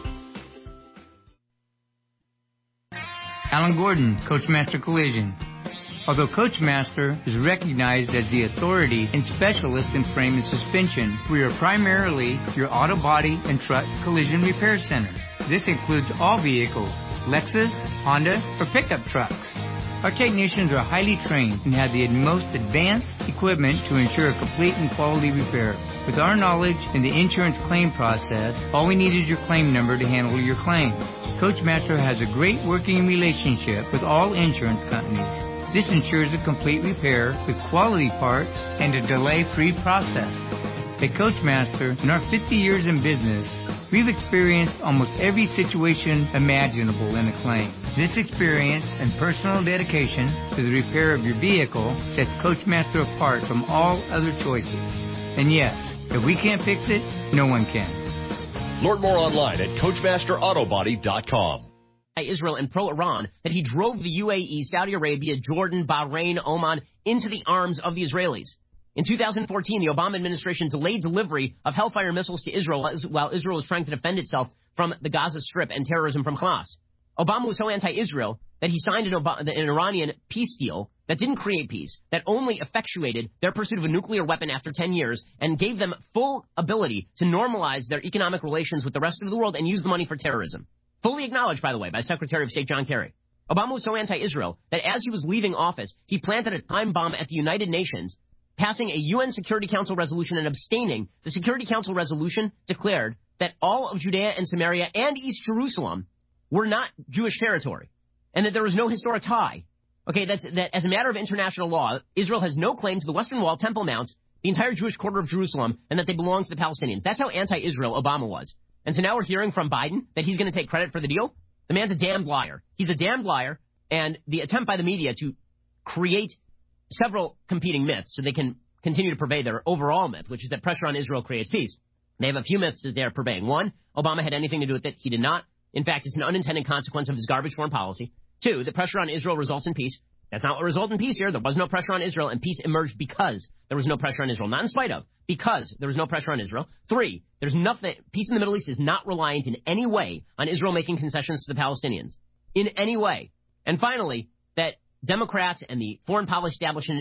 Alan Gordon, Coachmaster Collision. Although Coachmaster is recognized as the authority and specialist in frame and suspension, we are primarily your auto body and truck collision repair center. This includes all vehicles, Lexus, Honda, or pickup trucks. Our technicians are highly trained and have the most advanced equipment to ensure a complete and quality repair. With our knowledge in the insurance claim process, all we need is your claim number to handle your claim. Coachmaster has a great working relationship with all insurance companies. This ensures a complete repair with quality parts and a delay-free process. At Coachmaster, in our 50 years in business, we've experienced almost every situation imaginable in a claim. This experience and personal dedication to the repair of your vehicle sets Coachmaster apart from all other choices. And yes, if we can't fix it, no one can. Learn more online at CoachmasterAutobody.com. Israel and pro-Iran that he drove the UAE, Saudi Arabia, Jordan, Bahrain, Oman into the arms of the Israelis. In 2014, the Obama administration delayed delivery of Hellfire missiles to Israel while Israel was trying to defend itself from the Gaza Strip and terrorism from Hamas. Obama was so anti-Israel that he signed an Iranian peace deal that didn't create peace, that only effectuated their pursuit of a nuclear weapon after 10 years and gave them full ability to normalize their economic relations with the rest of the world and use the money for terrorism. Fully acknowledged, by the way, by Secretary of State John Kerry. Obama was so anti-Israel that as he was leaving office, he planted a time bomb at the United Nations, passing a UN Security Council resolution and abstaining. The Security Council resolution declared that all of Judea and Samaria and East Jerusalem were not Jewish territory, and that there was no historic tie. Okay, that as a matter of international law, Israel has no claim to the Western Wall, Temple Mount, the entire Jewish quarter of Jerusalem, and that they belong to the Palestinians. That's how anti-Israel Obama was. And so now we're hearing from Biden that he's going to take credit for the deal? The man's a damned liar. He's a damned liar, and the attempt by the media to create several competing myths so they can continue to purvey their overall myth, which is that pressure on Israel creates peace. They have a few myths that they're purveying. One, Obama had anything to do with it. He did not. In fact, it's an unintended consequence of his garbage foreign policy. Two, the pressure on Israel results in peace. That's not what resulted in peace here. There was no pressure on Israel, and peace emerged because there was no pressure on Israel. Not in spite of, because there was no pressure on Israel. Three, there's nothing. Peace in the Middle East is not reliant in any way on Israel making concessions to the Palestinians. In any way. And finally, that Democrats and the foreign policy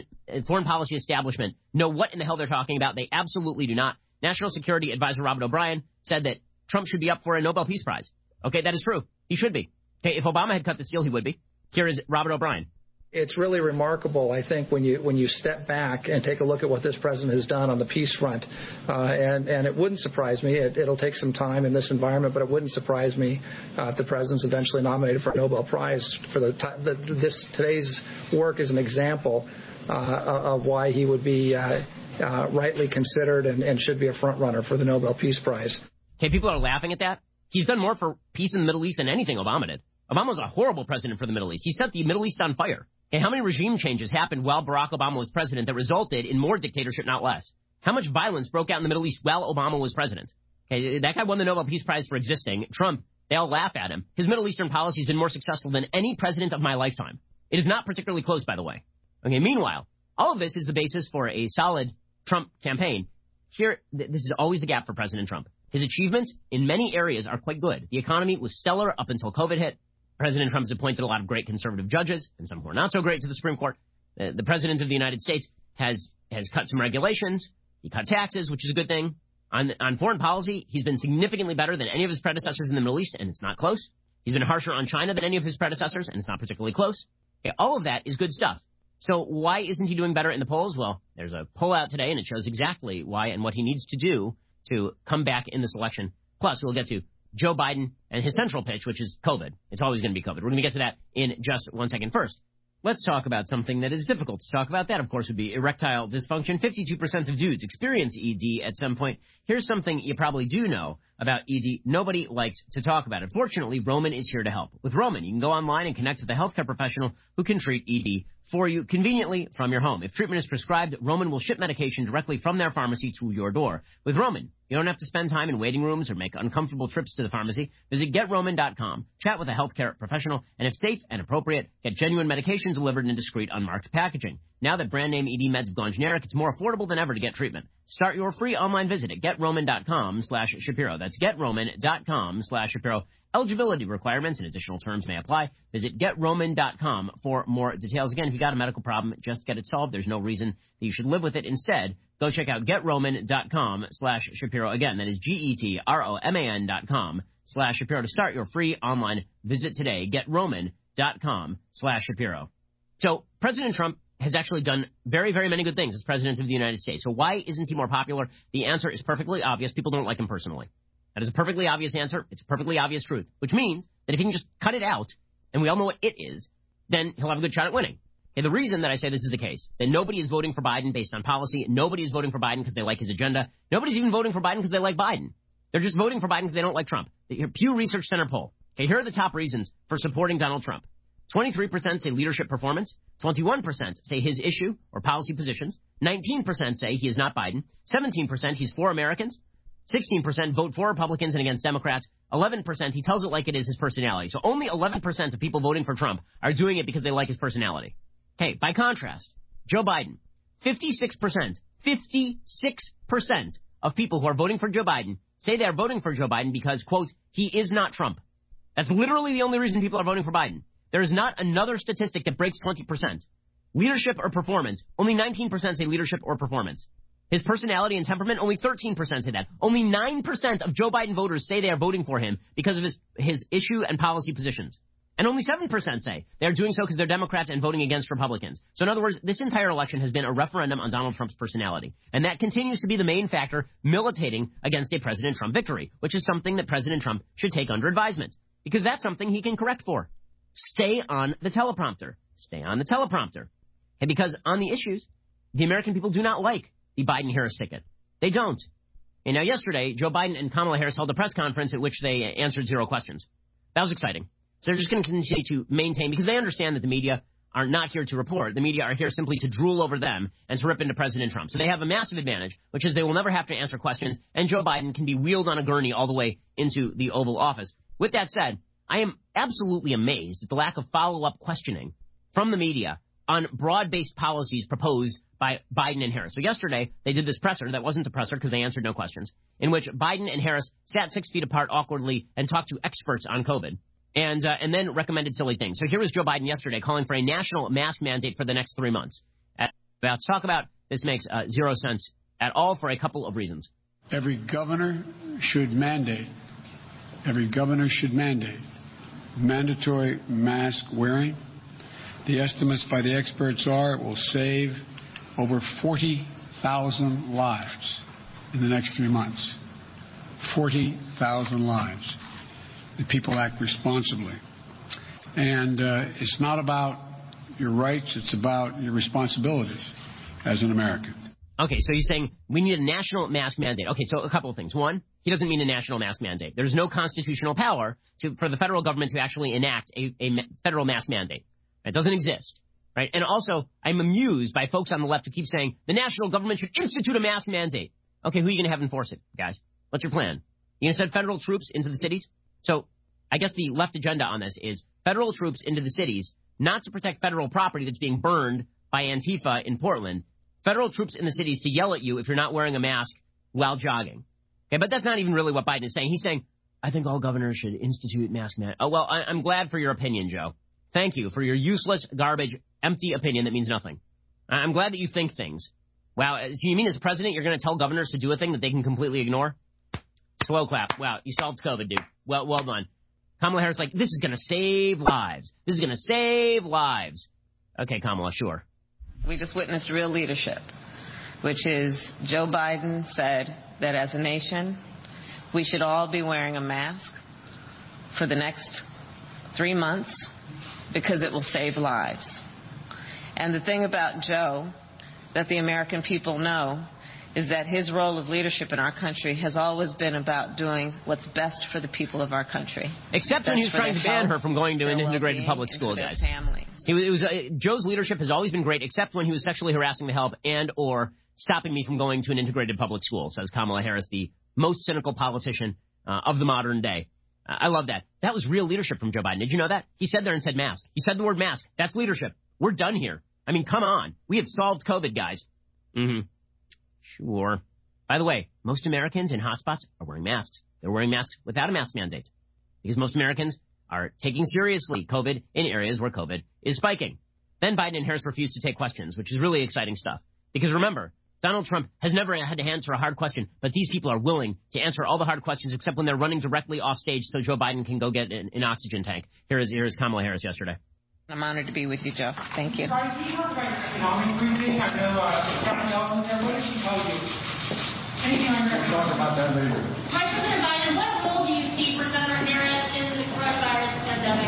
establishment know what in the hell they're talking about. They absolutely do not. National Security Advisor Robert O'Brien said that Trump should be up for a Nobel Peace Prize. Okay, that is true. He should be. Okay, if Obama had cut this deal, he would be. Here is Robert O'Brien. It's really remarkable, I think, when you step back and take a look at what this president has done on the peace front. And it wouldn't surprise me. It'll take some time in this environment, but it wouldn't surprise me if the president's eventually nominated for a Nobel Prize. For today's work is an example of why he would be rightly considered and should be a front runner for the Nobel Peace Prize. Okay, people are laughing at that. He's done more for peace in the Middle East than anything Obama did. Obama was a horrible president for the Middle East. He set the Middle East on fire. Okay, how many regime changes happened while Barack Obama was president that resulted in more dictatorship, not less? How much violence broke out in the Middle East while Obama was president? Okay, that guy won the Nobel Peace Prize for existing. Trump, they all laugh at him. His Middle Eastern policy has been more successful than any president of my lifetime. It is not particularly close, by the way. Okay, meanwhile, all of this is the basis for a solid Trump campaign. Here, this is always the gap for President Trump. His achievements in many areas are quite good. The economy was stellar up until COVID hit. President Trump has appointed a lot of great conservative judges and some who are not so great to the Supreme Court. The President of the United States has cut some regulations. He cut taxes, which is a good thing. On foreign policy, he's been significantly better than any of his predecessors in the Middle East, and it's not close. He's been harsher on China than any of his predecessors, and it's not particularly close. Okay, all of that is good stuff. So why isn't he doing better in the polls? Well, there's a poll out today, and it shows exactly why and what he needs to do to come back in this election. Plus, we'll get to Joe Biden and his central pitch, which is COVID. It's always going to be COVID. We're going to get to that in just 1 second. First, let's talk about something that is difficult to talk about. That, of course, would be erectile dysfunction. 52% of dudes experience ED at some point. Here's something you probably do know about ED. Nobody likes to talk about it. Fortunately, Roman is here to help. With Roman, you can go online and connect with a healthcare professional who can treat ED for you conveniently from your home. If treatment is prescribed, Roman will ship medication directly from their pharmacy to your door. With Roman, you don't have to spend time in waiting rooms or make uncomfortable trips to the pharmacy. Visit GetRoman.com, chat with a healthcare professional, and if safe and appropriate, get genuine medication delivered in discreet, unmarked packaging. Now that brand name ED meds have gone generic, it's more affordable than ever to get treatment. Start your free online visit at GetRoman.com/Shapiro. That's GetRoman.com/Shapiro. Eligibility requirements and additional terms may apply. Visit GetRoman.com for more details. Again, if you got a medical problem, just get it solved. There's no reason that you should live with it. Instead, go check out GetRoman.com/Shapiro. Again, that is GetRoman.com/Shapiro to start your free online visit today. GetRoman.com/Shapiro. So President Trump has actually done very, very many good things as president of the United States. So why isn't he more popular? The answer is perfectly obvious. People don't like him personally. That is a perfectly obvious answer. It's a perfectly obvious truth, which means that if he can just cut it out, and we all know what it is, then he'll have a good shot at winning. Okay, the reason that I say this is the case, that nobody is voting for Biden based on policy, nobody is voting for Biden because they like his agenda, nobody's even voting for Biden because they like Biden. They're just voting for Biden because they don't like Trump. The Pew Research Center poll. Okay, here are the top reasons for supporting Donald Trump. 23% say leadership performance, 21% say his issue or policy positions, 19% say he is not Biden, 17% he's for Americans, 16% vote for Republicans and against Democrats, 11% he tells it like it is his personality. So only 11% of people voting for Trump are doing it because they like his personality. Okay, by contrast, Joe Biden, 56% of people who are voting for Joe Biden say they are voting for Joe Biden because, quote, he is not Trump. That's literally the only reason people are voting for Biden. There is not another statistic that breaks 20%. Leadership or performance, only 19% say leadership or performance. His personality and temperament, only 13% say that. Only 9% of Joe Biden voters say they are voting for him because of his issue and policy positions. And only 7% say they are doing so because they're Democrats and voting against Republicans. So in other words, this entire election has been a referendum on Donald Trump's personality. And that continues to be the main factor militating against a President Trump victory, which is something that President Trump should take under advisement. Because that's something he can correct for. Stay on the teleprompter. Stay on the teleprompter. And because on the issues, the American people do not like the Biden-Harris ticket. They don't. And now yesterday, Joe Biden and Kamala Harris held a press conference at which they answered 0 questions. That was exciting. So they're just going to continue to maintain, because they understand that the media are not here to report. The media are here simply to drool over them and to rip into President Trump. So they have a massive advantage, which is they will never have to answer questions, and Joe Biden can be wheeled on a gurney all the way into the Oval Office. With that said, I am absolutely amazed at the lack of follow-up questioning from the media on broad-based policies proposed by Biden and Harris. So yesterday, they did this presser that wasn't a presser because they answered no questions, in which Biden and Harris sat 6 feet apart awkwardly and talked to experts on COVID and then recommended silly things. So here was Joe Biden yesterday calling for a national mask mandate for the next 3 months. About to talk about, this makes 0 sense at all for a couple of reasons. Every governor should mandate mandatory mask wearing. The estimates by the experts are it will save over 40,000 lives in the next 3 months. 40,000 lives. The people act responsibly. And it's not about your rights, it's about your responsibilities as an American. Okay, so you're saying we need a national mask mandate. Okay, so a couple of things. One, he doesn't mean a national mask mandate. There's no constitutional power for the federal government to actually enact a federal mask mandate. It doesn't exist. right? And also, I'm amused by folks on the left who keep saying the national government should institute a mask mandate. Okay, who are you going to have enforce it, guys? What's your plan? You going to send federal troops into the cities? So I guess the left agenda on this is federal troops into the cities, not to protect federal property that's being burned by Antifa in Portland, federal troops in the cities to yell at you if you're not wearing a mask while jogging. Okay, but that's not even really what Biden is saying. He's saying, I think all governors should institute mask mandate. Oh, well, I'm glad for your opinion, Joe. Thank you for your useless, garbage, empty opinion that means nothing. I'm glad that you think things. Wow, so you mean as president you're going to tell governors to do a thing that they can completely ignore? Slow clap. Wow, you solved COVID, dude. Well done. Kamala Harris like, this is going to save lives. This is going to save lives. Okay, Kamala, sure. We just witnessed real leadership, which is Joe Biden said that as a nation, we should all be wearing a mask for the next 3 months because it will save lives. And the thing about Joe that the American people know is that his role of leadership in our country has always been about doing what's best for the people of our country. Except when he was trying to ban her from going to an integrated public school, guys. Joe's leadership has always been great, except when he was sexually harassing the help and or stopping me from going to an integrated public school, says Kamala Harris, the most cynical politician of the modern day. I love that. That was real leadership from Joe Biden. Did you know that? He said there and said mask. He said the word mask. That's leadership. We're done here. I mean, come on. We have solved COVID, guys. Mm-hmm. Sure. By the way, most Americans in hotspots are wearing masks. They're wearing masks without a mask mandate because most Americans are taking seriously COVID in areas where COVID is spiking. Then Biden and Harris refused to take questions, which is really exciting stuff. Because remember, Donald Trump has never had to answer a hard question, but these people are willing to answer all the hard questions except when they're running directly off stage so Joe Biden can go get an oxygen tank. Here's Kamala Harris yesterday. I'm honored to be with you, Joe. Thank you. Sorry, can you talk about your economic briefing? I know Stephanie Yellen was there. What did she tell you? Anything on your We'll talk about that later. Vice President Biden, what role do you see for Senator Harris in the coronavirus pandemic?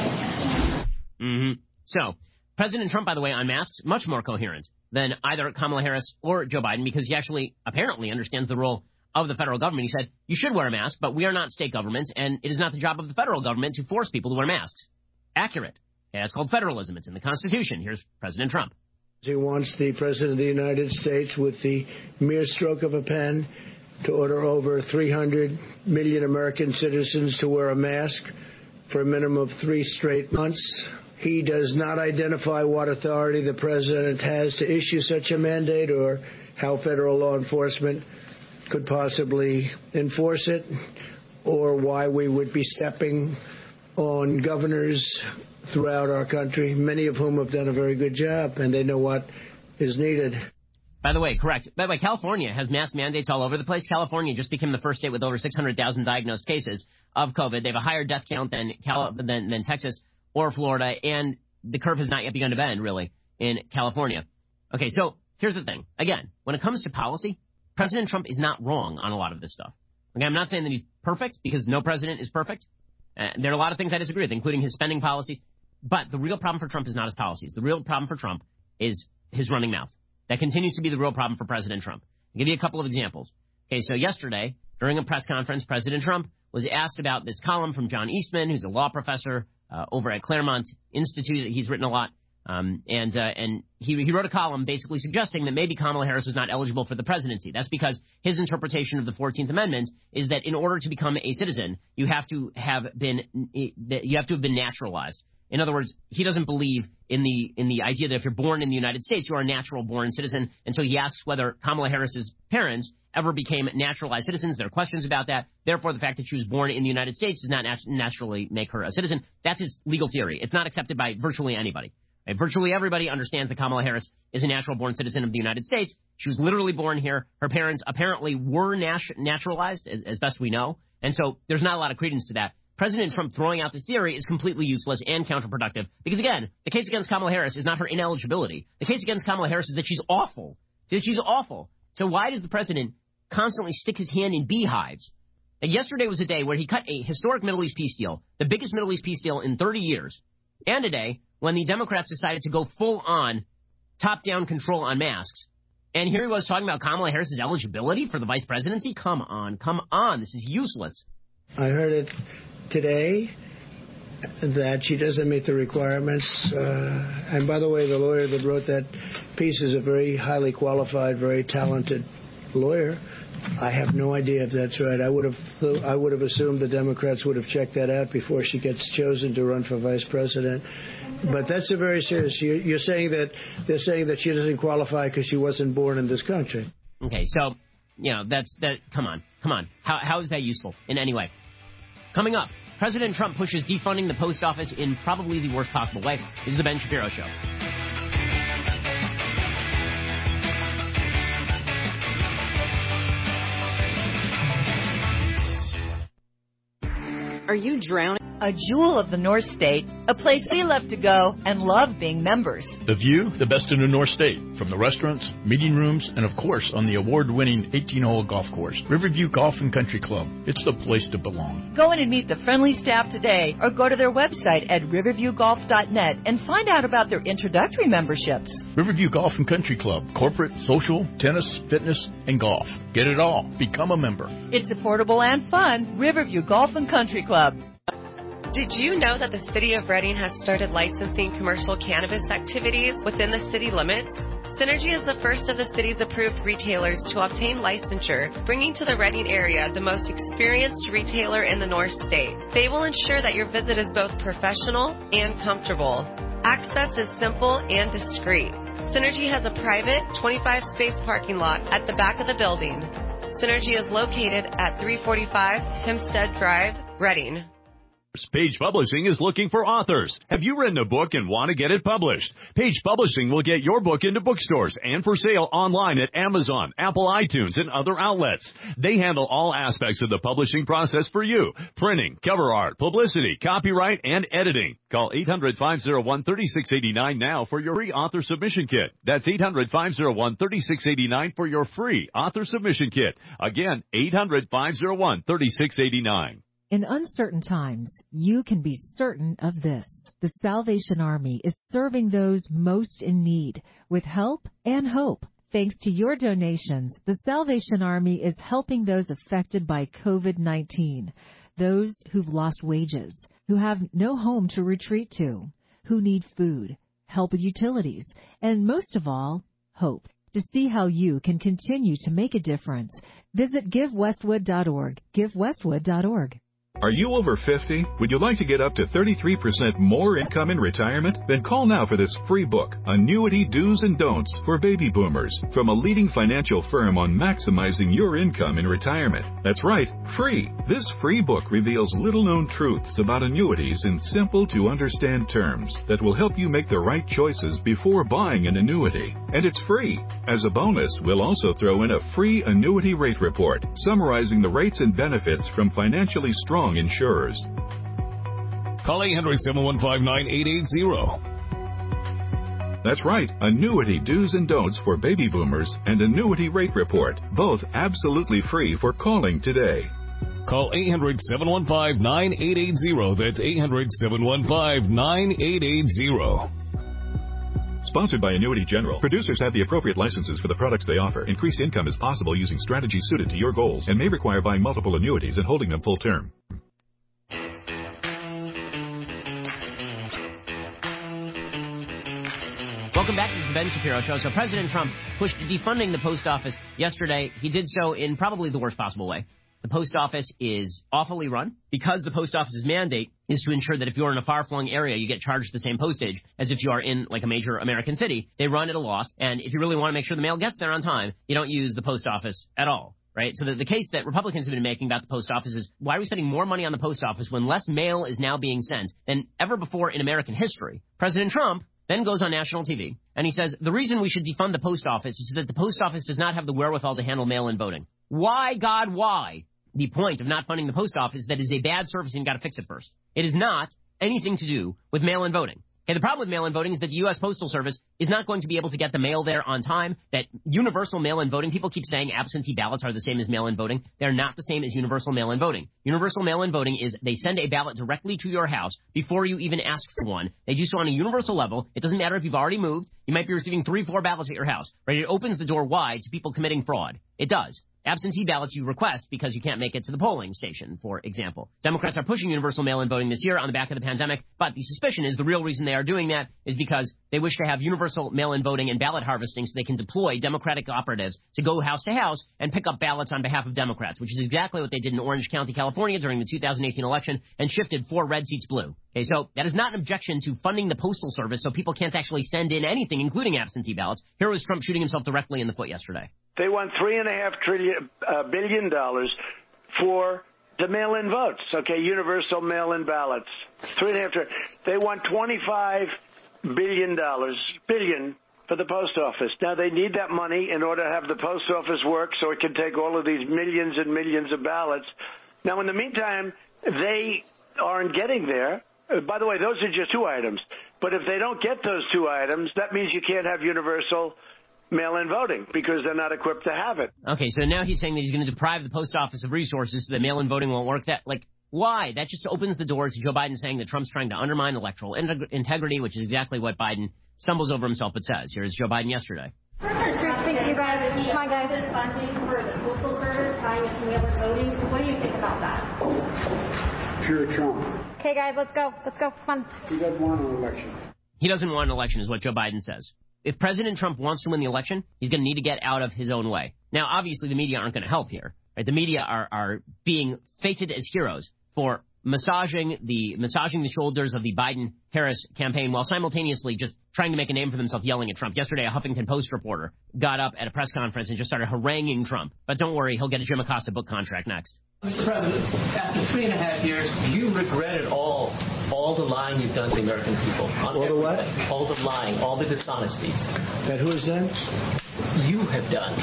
So, President Trump, by the way, on masks, much more coherent than either Kamala Harris or Joe Biden because he actually apparently understands the role of the federal government. He said, you should wear a mask, but we are not state governments, and it is not the job of the federal government to force people to wear masks. Accurate. Yeah, it's called federalism. It's in the Constitution. Here's President Trump. He wants the President of the United States, with the mere stroke of a pen, to order over 300 million American citizens to wear a mask for a minimum of 3 straight months. He does not identify what authority the President has to issue such a mandate or how federal law enforcement could possibly enforce it or why we would be stepping on governors throughout our country, many of whom have done a very good job, and they know what is needed. By the way, correct. By the way, California has mask mandates all over the place. California just became the first state with over 600,000 diagnosed cases of COVID. They have a higher death count than Texas or Florida, and the curve has not yet begun to bend, really, in California. Okay, so here's the thing. Again, when it comes to policy, President Trump is not wrong on a lot of this stuff. Okay, I'm not saying that he's perfect, because no president is perfect. There are a lot of things I disagree with, including his spending policies. But the real problem for Trump is not his policies. The real problem for Trump is his running mouth. That continues to be the real problem for President Trump. I'll give you a couple of examples. Okay, so yesterday, during a press conference, President Trump was asked about this column from John Eastman, who's a law professor over at Claremont Institute. He's written a lot. And he wrote a column basically suggesting that maybe Kamala Harris was not eligible for the presidency. That's because his interpretation of the 14th Amendment is that in order to become a citizen, you have to have been naturalized. In other words, he doesn't believe in the idea that if you're born in the United States, you are a natural-born citizen. And so he asks whether Kamala Harris's parents ever became naturalized citizens. There are questions about that. Therefore, the fact that she was born in the United States does not naturally make her a citizen. That's his legal theory. It's not accepted by virtually anybody. Right? Virtually everybody understands that Kamala Harris is a natural-born citizen of the United States. She was literally born here. Her parents apparently were naturalized, as best we know. And so there's not a lot of credence to that. President Trump throwing out this theory is completely useless and counterproductive because, again, the case against Kamala Harris is not her ineligibility. The case against Kamala Harris is that she's awful. She's awful. So why does the president constantly stick his hand in beehives? And yesterday was a day where he cut a historic Middle East peace deal, the biggest Middle East peace deal in 30 years, and a day when the Democrats decided to go full-on top-down control on masks. And here he was talking about Kamala Harris's eligibility for the vice presidency? Come on. This is useless. I heard it today, that she doesn't meet the requirements. And by the way, the lawyer that wrote that piece is a very highly qualified, very talented lawyer. I have no idea if that's right. I would have assumed the Democrats would have checked that out before she gets chosen to run for vice president. But that's a very serious. You're saying that they're saying that she doesn't qualify because she wasn't born in this country. Okay, so that's that. Come on. How is that useful in any way? Coming up, President Trump pushes defunding the post office in probably the worst possible way. This is the Ben Shapiro Show. Are you drowning? A jewel of the North State, a place we love to go and love being members. The view, the best in the North State, from the restaurants, meeting rooms, and of course on the award-winning 18-hole golf course, Riverview Golf and Country Club. It's the place to belong. Go in and meet the friendly staff today or go to their website at riverviewgolf.net and find out about their introductory memberships. Riverview Golf and Country Club, corporate, social, tennis, fitness, and golf. Get it all. Become a member. It's affordable and fun. Riverview Golf and Country Club. Did you know that the City of Reading has started licensing commercial cannabis activities within the city limits? Synergy is the first of the city's approved retailers to obtain licensure, bringing to the Reading area the most experienced retailer in the North State. They will ensure that your visit is both professional and comfortable. Access is simple and discreet. Synergy has a private 25-space parking lot at the back of the building. Synergy is located at 345 Hempstead Drive, Reading. Page Publishing is looking for authors. Have you written a book and want to get it published? Page Publishing will get your book into bookstores and for sale online at Amazon, Apple iTunes, and other outlets. They handle all aspects of the publishing process for you. Printing, cover art, publicity, copyright, and editing. Call 800-501-3689 now for your free author submission kit. That's 800-501-3689 for your free author submission kit. Again, 800-501-3689. In uncertain times, you can be certain of this. The Salvation Army is serving those most in need with help and hope. Thanks to your donations, the Salvation Army is helping those affected by COVID-19, those who've lost wages, who have no home to retreat to, who need food, help with utilities, and most of all, hope. To see how you can continue to make a difference, visit GiveWestwood.org. GiveWestwood.org. Are you over 50? Would you like to get up to 33% more income in retirement? Then call now for this free book, Annuity Do's and Don'ts for Baby Boomers, from a leading financial firm on maximizing your income in retirement. That's right, free. This free book reveals little-known truths about annuities in simple-to-understand terms that will help you make the right choices before buying an annuity. And it's free. As a bonus, we'll also throw in a free annuity rate report, summarizing the rates and benefits from financially strong insurers. Call 800-715-9880. That's right, Annuity Do's and Don'ts for Baby Boomers and Annuity Rate Report, both absolutely free for calling today. Call 800-715-9880. That's 800-715-9880. Sponsored by Annuity General. Producers have the appropriate licenses for the products they offer. Increased income is possible using strategies suited to your goals and may require buying multiple annuities and holding them full term. Welcome back. This is the Ben Shapiro Show. So President Trump pushed defunding the post office yesterday. He did so in probably the worst possible way. The post office is awfully run because the post office's mandate is to ensure that if you're in a far-flung area, you get charged the same postage as if you are in like a major American city. They run at a loss, and if you really want to make sure the mail gets there on time, you don't use the post office at all, right? So the case that Republicans have been making about the post office is, why are we spending more money on the post office when less mail is now being sent than ever before in American history? President Trump then goes on national TV, and he says, the reason we should defund the post office is that the post office does not have the wherewithal to handle mail-in voting. Why, God, why? The point of not funding the post office is that it is a bad service and you've got to fix it first. It is not anything to do with mail-in voting. Okay, the problem with mail-in voting is that the U.S. Postal Service is not going to be able to get the mail there on time, that universal mail-in voting, people keep saying absentee ballots are the same as mail-in voting. They're not the same as universal mail-in voting. Universal mail-in voting is they send a ballot directly to your house before you even ask for one. They do so on a universal level. It doesn't matter if you've already moved. You might be receiving 3-4 ballots at your house, right? It opens the door wide to people committing fraud. It does. absentee ballots you request because you can't make it to the polling station, for example. Democrats are pushing universal mail-in voting this year on the back of the pandemic, but the suspicion is the real reason they are doing that is because they wish to have universal mail-in voting and ballot harvesting so they can deploy Democratic operatives to go house to house and pick up ballots on behalf of Democrats, which is exactly what they did in Orange County, California during the 2018 election and shifted 4 red seats blue. Okay, so that is not an objection to funding the Postal Service so people can't actually send in anything, including absentee ballots. Here was Trump shooting himself directly in the foot yesterday. They want $3.5 billion for the mail-in votes, okay, universal mail-in ballots. $3.5 trillion. They want $25 billion for the post office. Now, they need that money in order to have the post office work so it can take all of these millions and millions of ballots. Now, in the meantime, they aren't getting there. By the way, those are just 2 items. But if they don't get those 2 items, that means you can't have universal mail-in voting because they're not equipped to have it. Okay, so now he's saying that he's going to deprive the post office of resources so that mail-in voting won't work. Why? That just opens the doors to Joe Biden saying that Trump's trying to undermine electoral integrity, which is exactly what Biden stumbles over himself but says. Here's Joe Biden yesterday. Thank you guys. My guys. This funding for the Postal Service tying it to mail-in voting. What do you think about that? Pure Trump. Okay, guys, let's go. Let's go. Come on. He doesn't want an election. He doesn't want an election is what Joe Biden says. If President Trump wants to win the election, he's going to need to get out of his own way. Now, obviously, the media aren't going to help here. Right? The media are being feted as heroes for massaging the shoulders of the Biden-Harris campaign while simultaneously just trying to make a name for themselves yelling at Trump. Yesterday, a Huffington Post reporter got up at a press conference and just started haranguing Trump. But don't worry, he'll get a Jim Acosta book contract next. Mr. President, after 3.5 years, do you regret at all the lying you've done to the American people? All the what? All the lying, all the dishonesties. That who has done? You have done.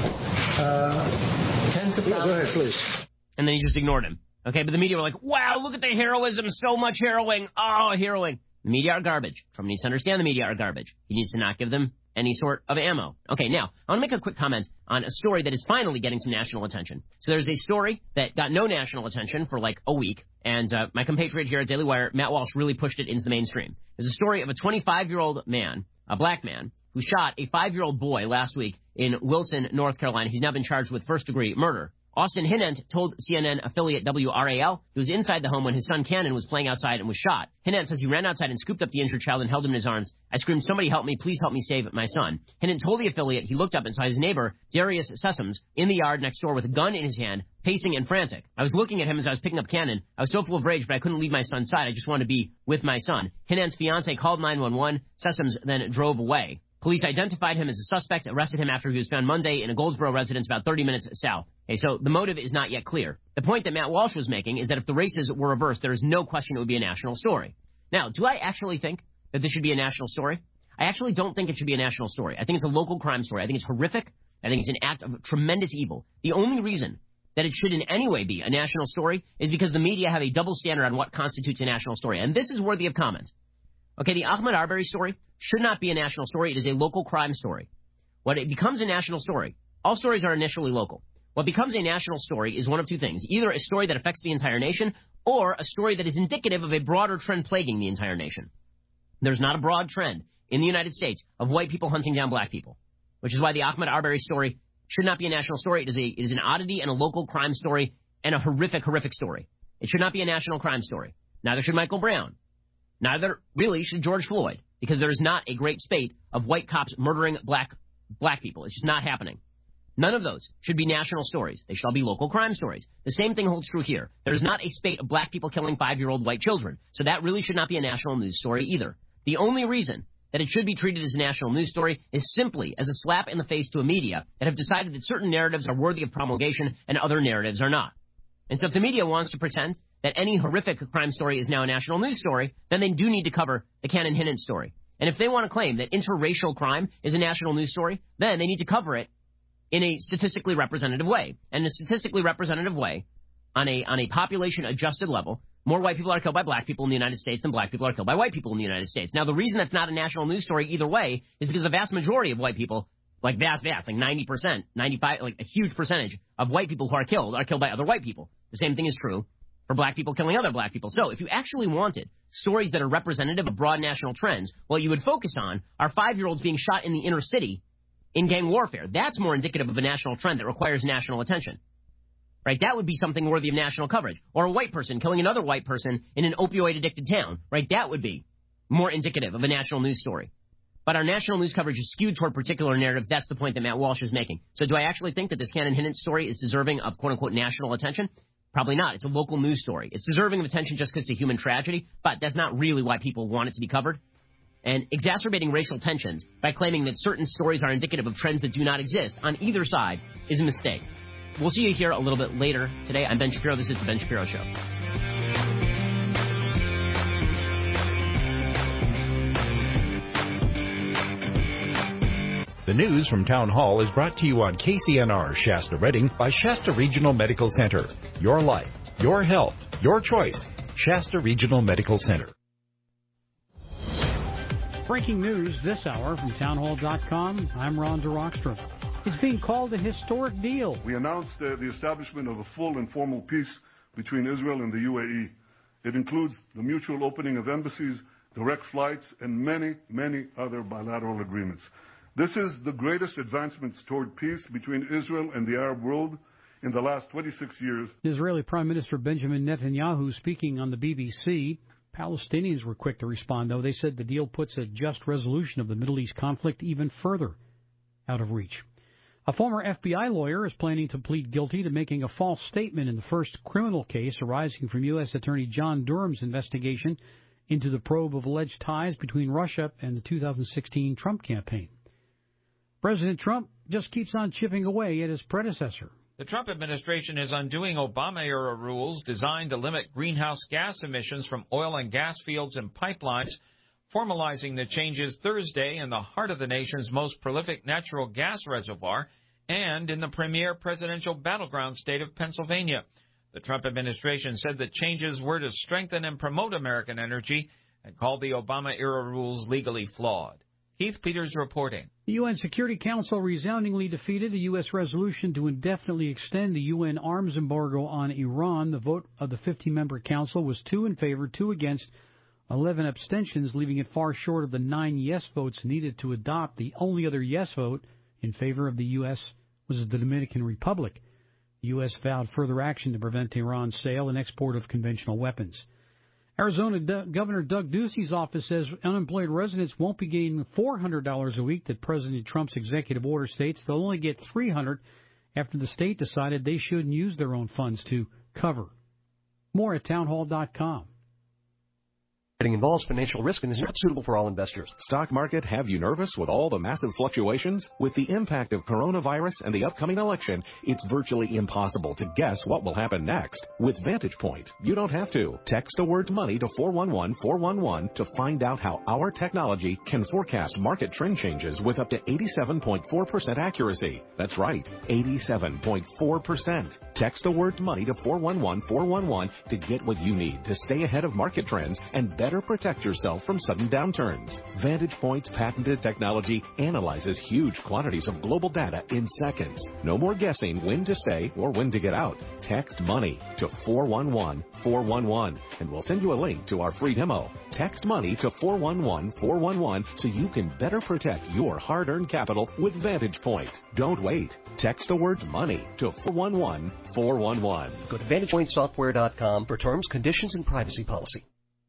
Tens of thousands. Go ahead, please. And then he just ignored him. Okay, but the media were like, wow, look at the heroism, so much harrowing. Oh, harrowing. The media are garbage. Trump needs to understand the media are garbage. He needs to not give them any sort of ammo. Okay, now, I want to make a quick comment on a story that is finally getting some national attention. So there's a story that got no national attention for like a week, and my compatriot here at Daily Wire, Matt Walsh, really pushed it into the mainstream. There's a story of a 25-year-old man, a black man, who shot a 5-year-old boy last week in Wilson, North Carolina. He's now been charged with first-degree murder. Austin Hinent told CNN affiliate WRAL he was inside the home when his son Cannon was playing outside and was shot. Hinent says he ran outside and scooped up the injured child and held him in his arms. I screamed, somebody help me, please help me save my son. Hinent told the affiliate he looked up and saw his neighbor, Darius Sessoms, in the yard next door with a gun in his hand, pacing and frantic. I was looking at him as I was picking up Cannon. I was so full of rage, but I couldn't leave my son's side. I just wanted to be with my son. Hinent's fiancée called 911. Sessoms then drove away. Police identified him as a suspect, arrested him after he was found Monday in a Goldsboro residence about 30 minutes south. Okay, so the motive is not yet clear. The point that Matt Walsh was making is that if the races were reversed, there is no question it would be a national story. Now, do I actually think that this should be a national story? I actually don't think it should be a national story. I think it's a local crime story. I think it's horrific. I think it's an act of tremendous evil. The only reason that it should in any way be a national story is because the media have a double standard on what constitutes a national story. And this is worthy of comment. Okay, the Ahmaud Arbery story should not be a national story. It is a local crime story. When it becomes a national story, all stories are initially local. What becomes a national story is one of two things. Either a story that affects the entire nation or a story that is indicative of a broader trend plaguing the entire nation. There's not a broad trend in the United States of white people hunting down black people, which is why the Ahmaud Arbery story should not be a national story. It is an oddity and a local crime story and a horrific, horrific story. It should not be a national crime story. Neither should Michael Brown. Neither really should George Floyd, because there is not a great spate of white cops murdering black people. It's just not happening. None of those should be national stories. They should all be local crime stories. The same thing holds true here. There is not a spate of black people killing 5-year-old white children, so that really should not be a national news story either. The only reason that it should be treated as a national news story is simply as a slap in the face to a media that have decided that certain narratives are worthy of promulgation and other narratives are not. And so if the media wants to pretend that any horrific crime story is now a national news story, then they do need to cover the Cannon Hinent story. And if they want to claim that interracial crime is a national news story, then they need to cover it in a statistically representative way. And in a statistically representative way, on a population-adjusted level, more white people are killed by black people in the United States than black people are killed by white people in the United States. Now, the reason that's not a national news story either way is because the vast majority of white people, like 90%, 95, like a huge percentage of white people who are killed by other white people. The same thing is true for black people killing other black people. So if you actually wanted stories that are representative of broad national trends, what you would focus on are 5-year-olds being shot in the inner city in-gang warfare. That's more indicative of a national trend that requires national attention. Right? That would be something worthy of national coverage. Or a white person killing another white person in an opioid-addicted town. Right? That would be more indicative of a national news story. But our national news coverage is skewed toward particular narratives. That's the point that Matt Walsh is making. So do I actually think that this Cannon Hinnant story is deserving of quote-unquote national attention? Probably not. It's a local news story. It's deserving of attention just because it's a human tragedy, but that's not really why people want it to be covered. And exacerbating racial tensions by claiming that certain stories are indicative of trends that do not exist on either side is a mistake. We'll see you here a little bit later today. I'm Ben Shapiro. This is The Ben Shapiro Show. The news from Town Hall is brought to you on KCNR Shasta Redding by Shasta Regional Medical Center. Your life, your health, your choice. Shasta Regional Medical Center. Breaking news this hour from townhall.com. I'm Ron DeRockstrom. It's being called a historic deal. We announced the establishment of a full and formal peace between Israel and the UAE. It includes the mutual opening of embassies, direct flights, and many, many other bilateral agreements. This is the greatest advancements toward peace between Israel and the Arab world in the last 26 years. Israeli Prime Minister Benjamin Netanyahu speaking on the BBC. Palestinians were quick to respond, though. They said the deal puts a just resolution of the Middle East conflict even further out of reach. A former FBI lawyer is planning to plead guilty to making a false statement in the first criminal case arising from U.S. Attorney John Durham's investigation into the probe of alleged ties between Russia and the 2016 Trump campaign. President Trump just keeps on chipping away at his predecessor. The Trump administration is undoing Obama-era rules designed to limit greenhouse gas emissions from oil and gas fields and pipelines, formalizing the changes Thursday in the heart of the nation's most prolific natural gas reservoir and in the premier presidential battleground state of Pennsylvania. The Trump administration said the changes were to strengthen and promote American energy and called the Obama-era rules legally flawed. Keith Peters reporting. The UN Security Council resoundingly defeated a U.S. resolution to indefinitely extend the UN arms embargo on Iran. The vote of the 50-member council was 2 in favor, 2 against, 11 abstentions, leaving it far short of the 9 yes votes needed to adopt. The only other yes vote in favor of the U.S. was the Dominican Republic. The U.S. vowed further action to prevent Iran's sale and export of conventional weapons. Arizona Governor Doug Ducey's office says unemployed residents won't be getting $400 a week that President Trump's executive order states. They'll only get $300 after the state decided they shouldn't use their own funds to cover. More at townhall.com. Trading involves financial risk and is not suitable for all investors. Stock market have you nervous with all the massive fluctuations? With the impact of coronavirus and the upcoming election, it's virtually impossible to guess what will happen next. With Vantage Point, you don't have to. Text the word money to 411-411 to find out how our technology can forecast market trend changes with up to 87.4% accuracy. That's right, 87.4%. Text the word money to 411-411 to get what you need to stay ahead of market trends and better protect yourself from sudden downturns. Vantage Point's patented technology analyzes huge quantities of global data in seconds. No more guessing when to stay or when to get out. Text money to 411-411 and we'll send you a link to our free demo. Text money to 411-411 so you can better protect your hard-earned capital with Vantage Point. Don't wait. Text the word money to 411-411. Go to VantagePointSoftware.com for terms, conditions, and privacy policy.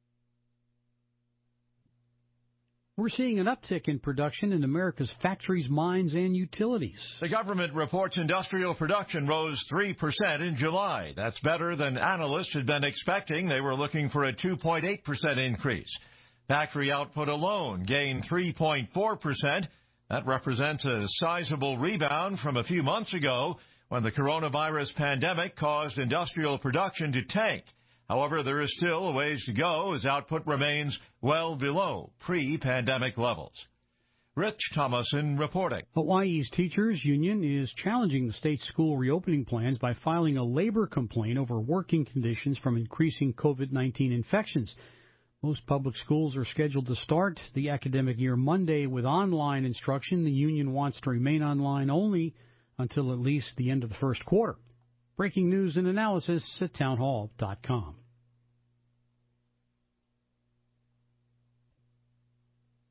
We're seeing an uptick in production in America's factories, mines, and utilities. The government reports industrial production rose 3% in July. That's better than analysts had been expecting. They were looking for a 2.8% increase. Factory output alone gained 3.4%. That represents a sizable rebound from a few months ago when the coronavirus pandemic caused industrial production to tank. However, there is still a ways to go as output remains well below pre-pandemic levels. Rich Thomason reporting. Hawaii's teachers union is challenging the state's school reopening plans by filing a labor complaint over working conditions from increasing COVID-19 infections. Most public schools are scheduled to start the academic year Monday with online instruction. The union wants to remain online only until at least the end of the first quarter. Breaking news and analysis at townhall.com.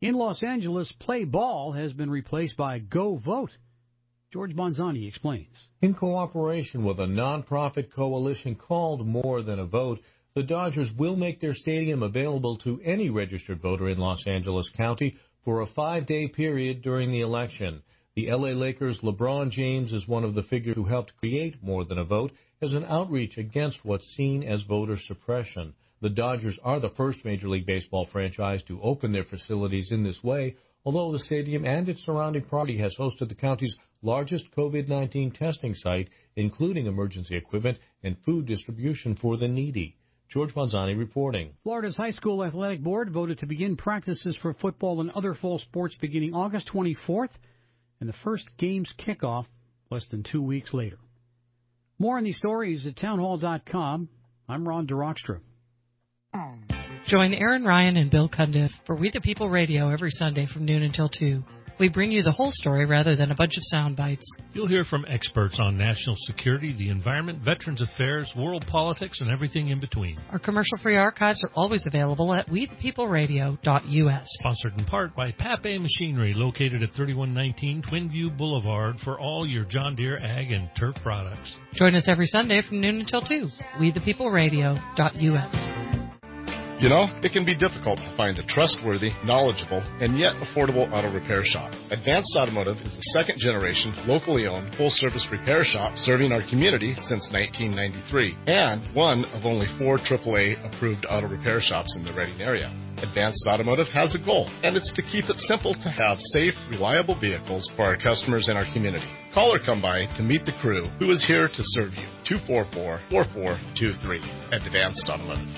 In Los Angeles, Play Ball has been replaced by Go Vote. George Bonzani explains. In cooperation with a nonprofit coalition called More Than a Vote, the Dodgers will make their stadium available to any registered voter in Los Angeles County for a 5-day period during the election. The L.A. Lakers' LeBron James is one of the figures who helped create More Than a Vote as an outreach against what's seen as voter suppression. The Dodgers are the first Major League Baseball franchise to open their facilities in this way, although the stadium and its surrounding property has hosted the county's largest COVID-19 testing site, including emergency equipment and food distribution for the needy. George Bonzani reporting. Florida's high school athletic board voted to begin practices for football and other fall sports beginning August 24th, and the first game's kickoff less than 2 weeks later. More on these stories at townhall.com. I'm Ron DeRockstra. Join Aaron Ryan and Bill Cundiff for We the People Radio every Sunday from noon until 2. We bring you the whole story rather than a bunch of sound bites. You'll hear from experts on national security, the environment, veterans affairs, world politics, and everything in between. Our commercial-free archives are always available at wethepeopleradio.us. Sponsored in part by Pape Machinery, located at 3119 Twinview Boulevard, for all your John Deere ag and turf products. Join us every Sunday from noon until 2. wethepeopleradio.us. You know, it can be difficult to find a trustworthy, knowledgeable, and yet affordable auto repair shop. Advanced Automotive is the second-generation, locally owned, full-service repair shop serving our community since 1993, and one of only 4 AAA-approved auto repair shops in the Redding area. Advanced Automotive has a goal, and it's to keep it simple to have safe, reliable vehicles for our customers and our community. Call or come by to meet the crew who is here to serve you. 244-4423 at Advanced Automotive.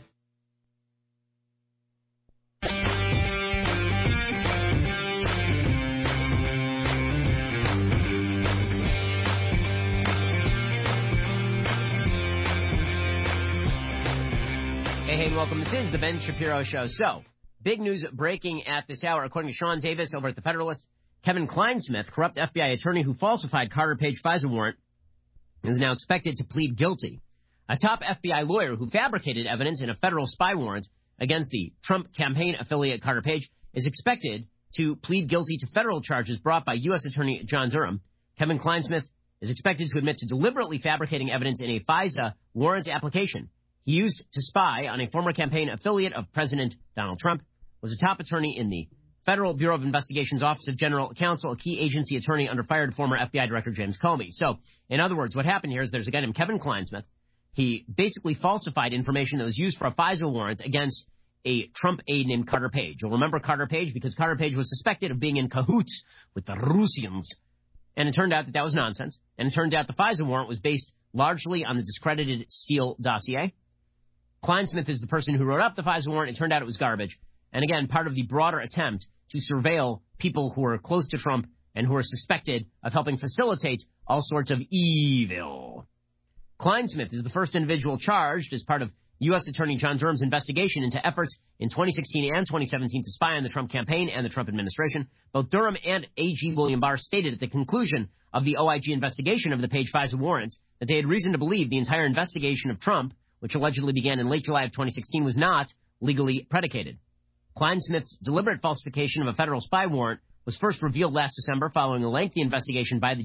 Hey, welcome. This is the Ben Shapiro Show. So, big news breaking at this hour. According to Sean Davis over at The Federalist, Kevin Kleinsmith, corrupt FBI attorney who falsified Carter Page FISA warrant, is now expected to plead guilty. A top FBI lawyer who fabricated evidence in a federal spy warrant against the Trump campaign affiliate Carter Page is expected to plead guilty to federal charges brought by U.S. Attorney John Durham. Kevin Kleinsmith is expected to admit to deliberately fabricating evidence in a FISA warrant application he used to spy on a former campaign affiliate of President Donald Trump, was a top attorney in the Federal Bureau of Investigation's Office of General Counsel, a key agency attorney under fired former FBI Director James Comey. So, in other words, what happened here is there's a guy named Kevin Kleinsmith. He basically falsified information that was used for a FISA warrant against a Trump aide named Carter Page. You'll remember Carter Page because Carter Page was suspected of being in cahoots with the Russians. And it turned out that that was nonsense. And it turned out the FISA warrant was based largely on the discredited Steele dossier. Kleinsmith is the person who wrote up the FISA warrant. It turned out it was garbage. And again, part of the broader attempt to surveil people who are close to Trump and who are suspected of helping facilitate all sorts of evil. Kleinsmith is the first individual charged as part of U.S. Attorney John Durham's investigation into efforts in 2016 and 2017 to spy on the Trump campaign and the Trump administration. Both Durham and AG William Barr stated at the conclusion of the OIG investigation of the Page FISA warrants that they had reason to believe the entire investigation of Trump, which allegedly began in late July of 2016, was not legally predicated. Kleinsmith's deliberate falsification of a federal spy warrant was first revealed last December following a lengthy investigation by the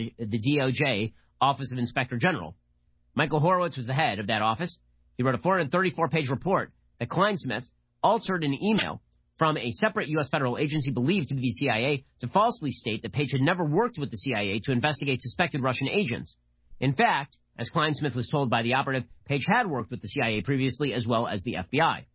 DOJ, Office of Inspector General. Michael Horowitz was the head of that office. He wrote a 434-page report that Kleinsmith altered an email from a separate U.S. federal agency believed to be the CIA to falsely state that Page had never worked with the CIA to investigate suspected Russian agents. In fact, as Kleinsmith was told by the operative, Page had worked with the CIA previously as well as the FBI.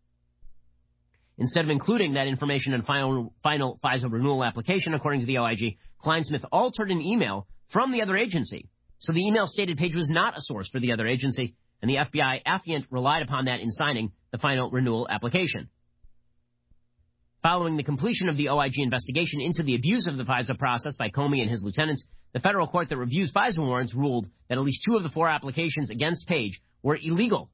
Instead of including that information in final FISA renewal application, according to the OIG, Kleinsmith altered an email from the other agency. So the email stated Page was not a source for the other agency, and the FBI affiant relied upon that in signing the final renewal application. Following the completion of the OIG investigation into the abuse of the FISA process by Comey and his lieutenants, the federal court that reviews FISA warrants ruled that at least 2 of the 4 applications against Page were illegal.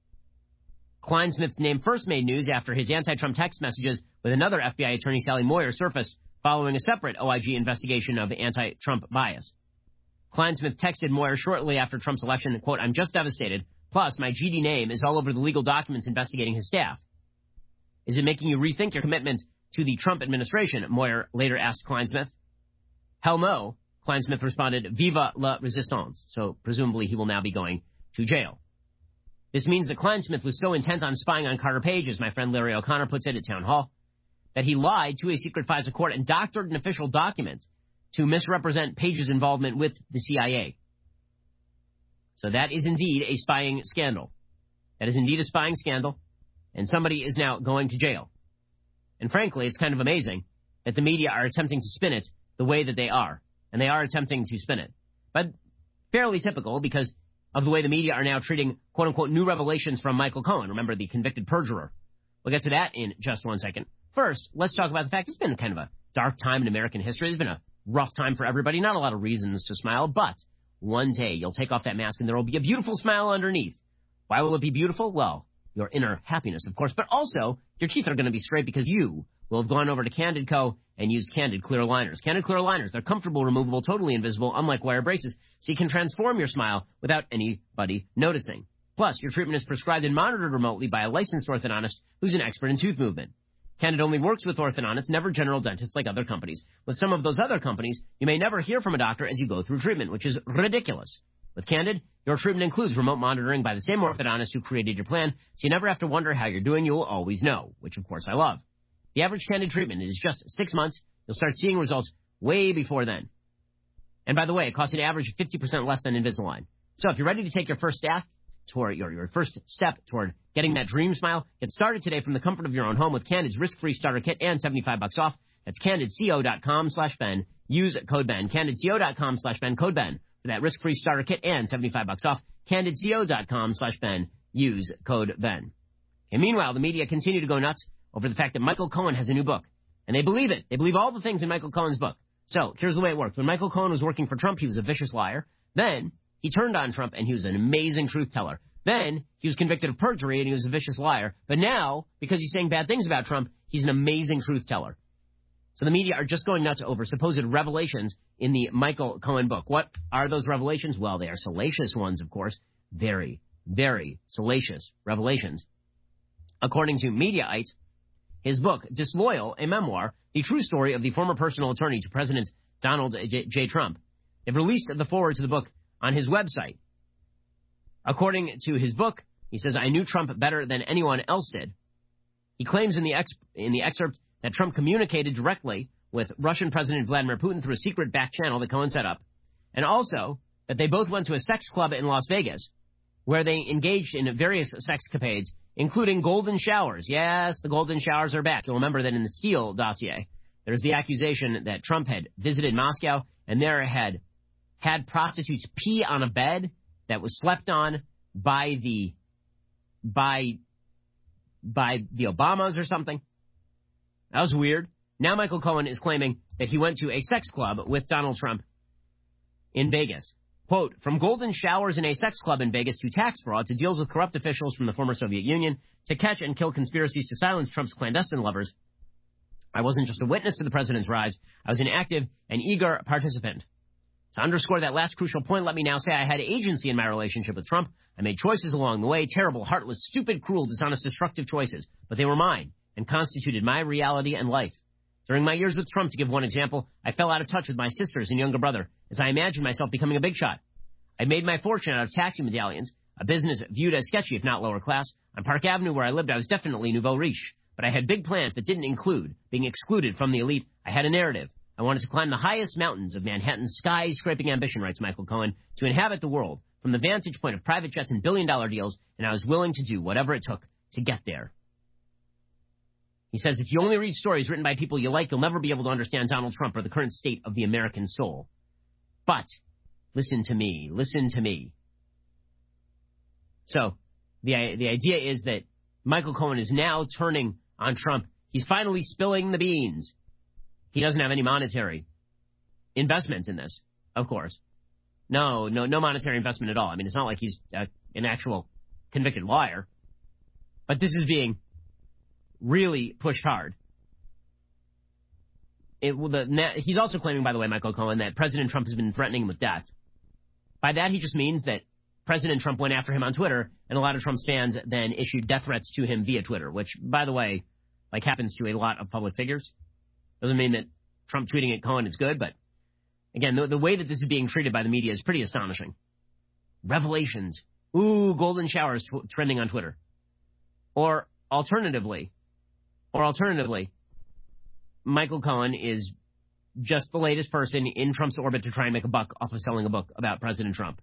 Kleinsmith's name first made news after his anti-Trump text messages with another FBI attorney, Sally Moyer, surfaced following a separate OIG investigation of anti-Trump bias. Kleinsmith texted Moyer shortly after Trump's election, quote, "I'm just devastated. Plus, my GD name is all over the legal documents investigating his staff. Is it making you rethink your commitment to the Trump administration, Moyer later asked Kleinsmith. Hell no, Kleinsmith responded, viva la resistance. So presumably he will now be going to jail. This means that Kleinsmith was so intent on spying on Carter Page, as my friend Larry O'Connor puts it at Town Hall, that he lied to a secret FISA court and doctored an official document to misrepresent Page's involvement with the CIA. So that is indeed a spying scandal. That is indeed a spying scandal, and somebody is now going to jail. And frankly, it's kind of amazing that the media are attempting to spin it the way that they are. And they are attempting to spin it. But fairly typical because of the way the media are now treating, quote-unquote, new revelations from Michael Cohen. Remember, the convicted perjurer. We'll get to that in just one second. First, let's talk about the fact it's been kind of a dark time in American history. It's been a rough time for everybody. Not a lot of reasons to smile, but one day you'll take off that mask and there will be a beautiful smile underneath. Why will it be beautiful? Well, your inner happiness, of course, but also your teeth are going to be straight because you will have gone over to Candid Co. and used Candid Clear Aligners. Candid Clear Aligners, they're comfortable, removable, totally invisible, unlike wire braces, so you can transform your smile without anybody noticing. Plus, your treatment is prescribed and monitored remotely by a licensed orthodontist who's an expert in tooth movement. Candid only works with orthodontists, never general dentists like other companies. With some of those other companies, you may never hear from a doctor as you go through treatment, which is ridiculous. With Candid, your treatment includes remote monitoring by the same orthodontist who created your plan, so you never have to wonder how you're doing. You'll always know, which, of course, I love. The average Candid treatment is just 6 months. You'll start seeing results way before then. And by the way, it costs an average of 50% less than Invisalign. So if you're ready to take your first step toward your first step toward getting that dream smile, get started today from the comfort of your own home with Candid's risk-free starter kit and $75 off. That's candidco.com/Ben. Use code Ben. Candidco.com/Ben. Code Ben for that risk-free starter kit and $75 off. Candidco.com/Ben. Use code Ben. And meanwhile, the media continue to go nuts over the fact that Michael Cohen has a new book. And they believe it. They believe all the things in Michael Cohen's book. So here's the way it worked. When Michael Cohen was working for Trump, he was a vicious liar. Then he turned on Trump, and he was an amazing truth teller. Then he was convicted of perjury, and he was a vicious liar. But now, because he's saying bad things about Trump, he's an amazing truth teller. So the media are just going nuts over supposed revelations in the Michael Cohen book. What are those revelations? Well, they are salacious ones, of course. Very, very salacious revelations. According to Mediaite, his book, Disloyal, a memoir, the true story of the former personal attorney to President Donald J. Trump. They've released the foreword to the book on his website. According to his book, he says, I knew Trump better than anyone else did. He claims in the excerpt that Trump communicated directly with Russian President Vladimir Putin through a secret back channel that Cohen set up, and also that they both went to a sex club in Las Vegas where they engaged in various sexcapades, including golden showers. Yes, the golden showers are back. You'll remember that in the Steele dossier, there's the accusation that Trump had visited Moscow and there had prostitutes pee on a bed that was slept on by the Obamas or something. That was weird. Now Michael Cohen is claiming that he went to a sex club with Donald Trump in Vegas. Quote, from golden showers in a sex club in Vegas to tax fraud to deals with corrupt officials from the former Soviet Union to catch and kill conspiracies to silence Trump's clandestine lovers, I wasn't just a witness to the president's rise. I was an active and eager participant. To underscore that last crucial point, let me now say I had agency in my relationship with Trump. I made choices along the way, terrible, heartless, stupid, cruel, dishonest, destructive choices, but they were mine and constituted my reality and life. During my years with Trump, to give one example, I fell out of touch with my sisters and younger brother as I imagined myself becoming a big shot. I made my fortune out of taxi medallions, a business viewed as sketchy if not lower class. On Park Avenue where I lived, I was definitely nouveau riche, but I had big plans that didn't include being excluded from the elite. I had a narrative. I wanted to climb the highest mountains of Manhattan's skyscraping ambition, writes Michael Cohen, to inhabit the world from the vantage point of private jets and billion-dollar deals, and I was willing to do whatever it took to get there. He says, if you only read stories written by people you like, you'll never be able to understand Donald Trump or the current state of the American soul. But listen to me. Listen to me. So the idea is that Michael Cohen is now turning on Trump. He's finally spilling the beans. He doesn't have any monetary investment in this, of course. No monetary investment at all. I mean, it's not like he's an actual convicted liar. But this is being really pushed hard. He's also claiming, by the way, Michael Cohen, that President Trump has been threatening him with death. By that, he just means that President Trump went after him on Twitter, and a lot of Trump's fans then issued death threats to him via Twitter, which, by the way, like happens to a lot of public figures. Doesn't mean that Trump tweeting at Cohen is good, but again, the way that this is being treated by the media is pretty astonishing. Revelations. Ooh, golden showers trending on Twitter. Or alternatively, Michael Cohen is just the latest person in Trump's orbit to try and make a buck off of selling a book about President Trump.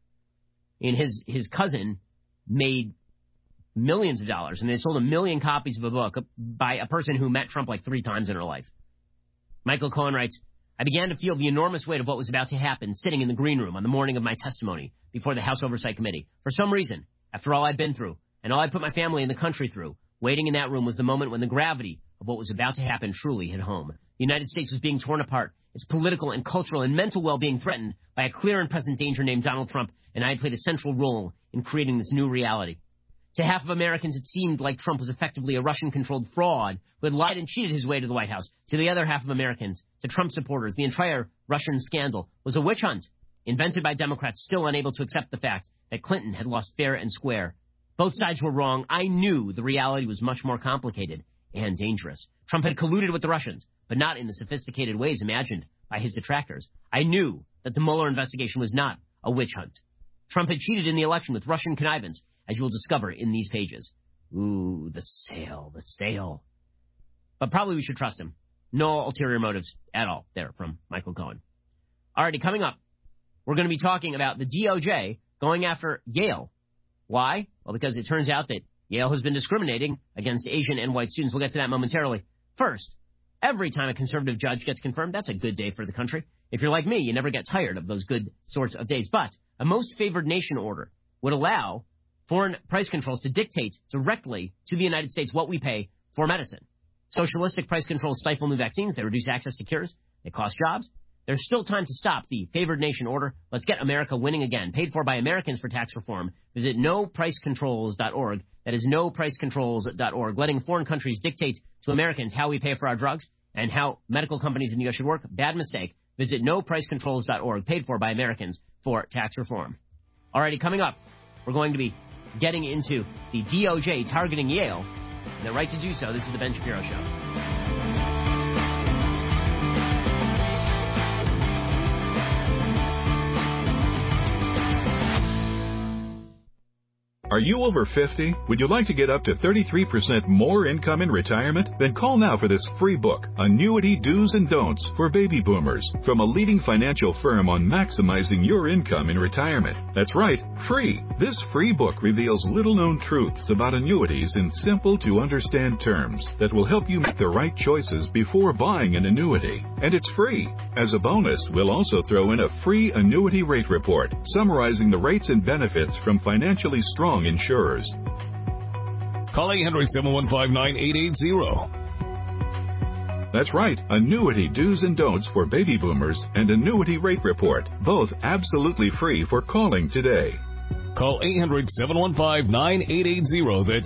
And his cousin made millions of dollars, and they sold 1 million copies of a book by a person who met Trump like 3 times in her life. Michael Cohen writes, I began to feel the enormous weight of what was about to happen sitting in the green room on the morning of my testimony before the House Oversight Committee. For some reason, after all I'd been through and all I'd put my family and the country through, waiting in that room was the moment when the gravity of what was about to happen truly hit home. The United States was being torn apart, its political and cultural and mental well-being threatened by a clear and present danger named Donald Trump, and I had played a central role in creating this new reality. To half of Americans, it seemed like Trump was effectively a Russian-controlled fraud who had lied and cheated his way to the White House. To the other half of Americans, to Trump supporters, the entire Russian scandal was a witch hunt invented by Democrats still unable to accept the fact that Clinton had lost fair and square. Both sides were wrong. I knew the reality was much more complicated and dangerous. Trump had colluded with the Russians, but not in the sophisticated ways imagined by his detractors. I knew that the Mueller investigation was not a witch hunt. Trump had cheated in the election with Russian connivance, as you will discover in these pages. Ooh, the sale. But probably we should trust him. No ulterior motives at all there from Michael Cohen. Alrighty, coming up, we're going to be talking about the DOJ going after Yale. Why? Well, because it turns out that Yale has been discriminating against Asian and white students. We'll get to that momentarily. First, every time a conservative judge gets confirmed, that's a good day for the country. If you're like me, you never get tired of those good sorts of days. But a most favored nation order would allow foreign price controls to dictate directly to the United States what we pay for medicine. Socialistic price controls stifle new vaccines. They reduce access to cures. They cost jobs. There's still time to stop the favored nation order. Let's get America winning again. Paid for by Americans for tax reform. Visit nopricecontrols.org. That is nopricecontrols.org. Letting foreign countries dictate to Americans how we pay for our drugs and how medical companies in the U.S. should work. Bad mistake. Visit nopricecontrols.org. Paid for by Americans for tax reform. Alrighty, coming up, we're going to be getting into the DOJ targeting Yale. And the right to do so. This is the Ben Shapiro Show. Are you over 50? Would you like to get up to 33% more income in retirement? Then call now for this free book, Annuity Do's and Don'ts for Baby Boomers, from a leading financial firm on maximizing your income in retirement. That's right, free. This free book reveals little-known truths about annuities in simple-to-understand terms that will help you make the right choices before buying an annuity. And it's free. As a bonus, we'll also throw in a free annuity rate report summarizing the rates and benefits from financially strong insurers. Call 800-715-9880. That's right, Annuity Do's and Don'ts for Baby Boomers and Annuity Rate Report, both absolutely free for calling today. Call 800-715-9880. That's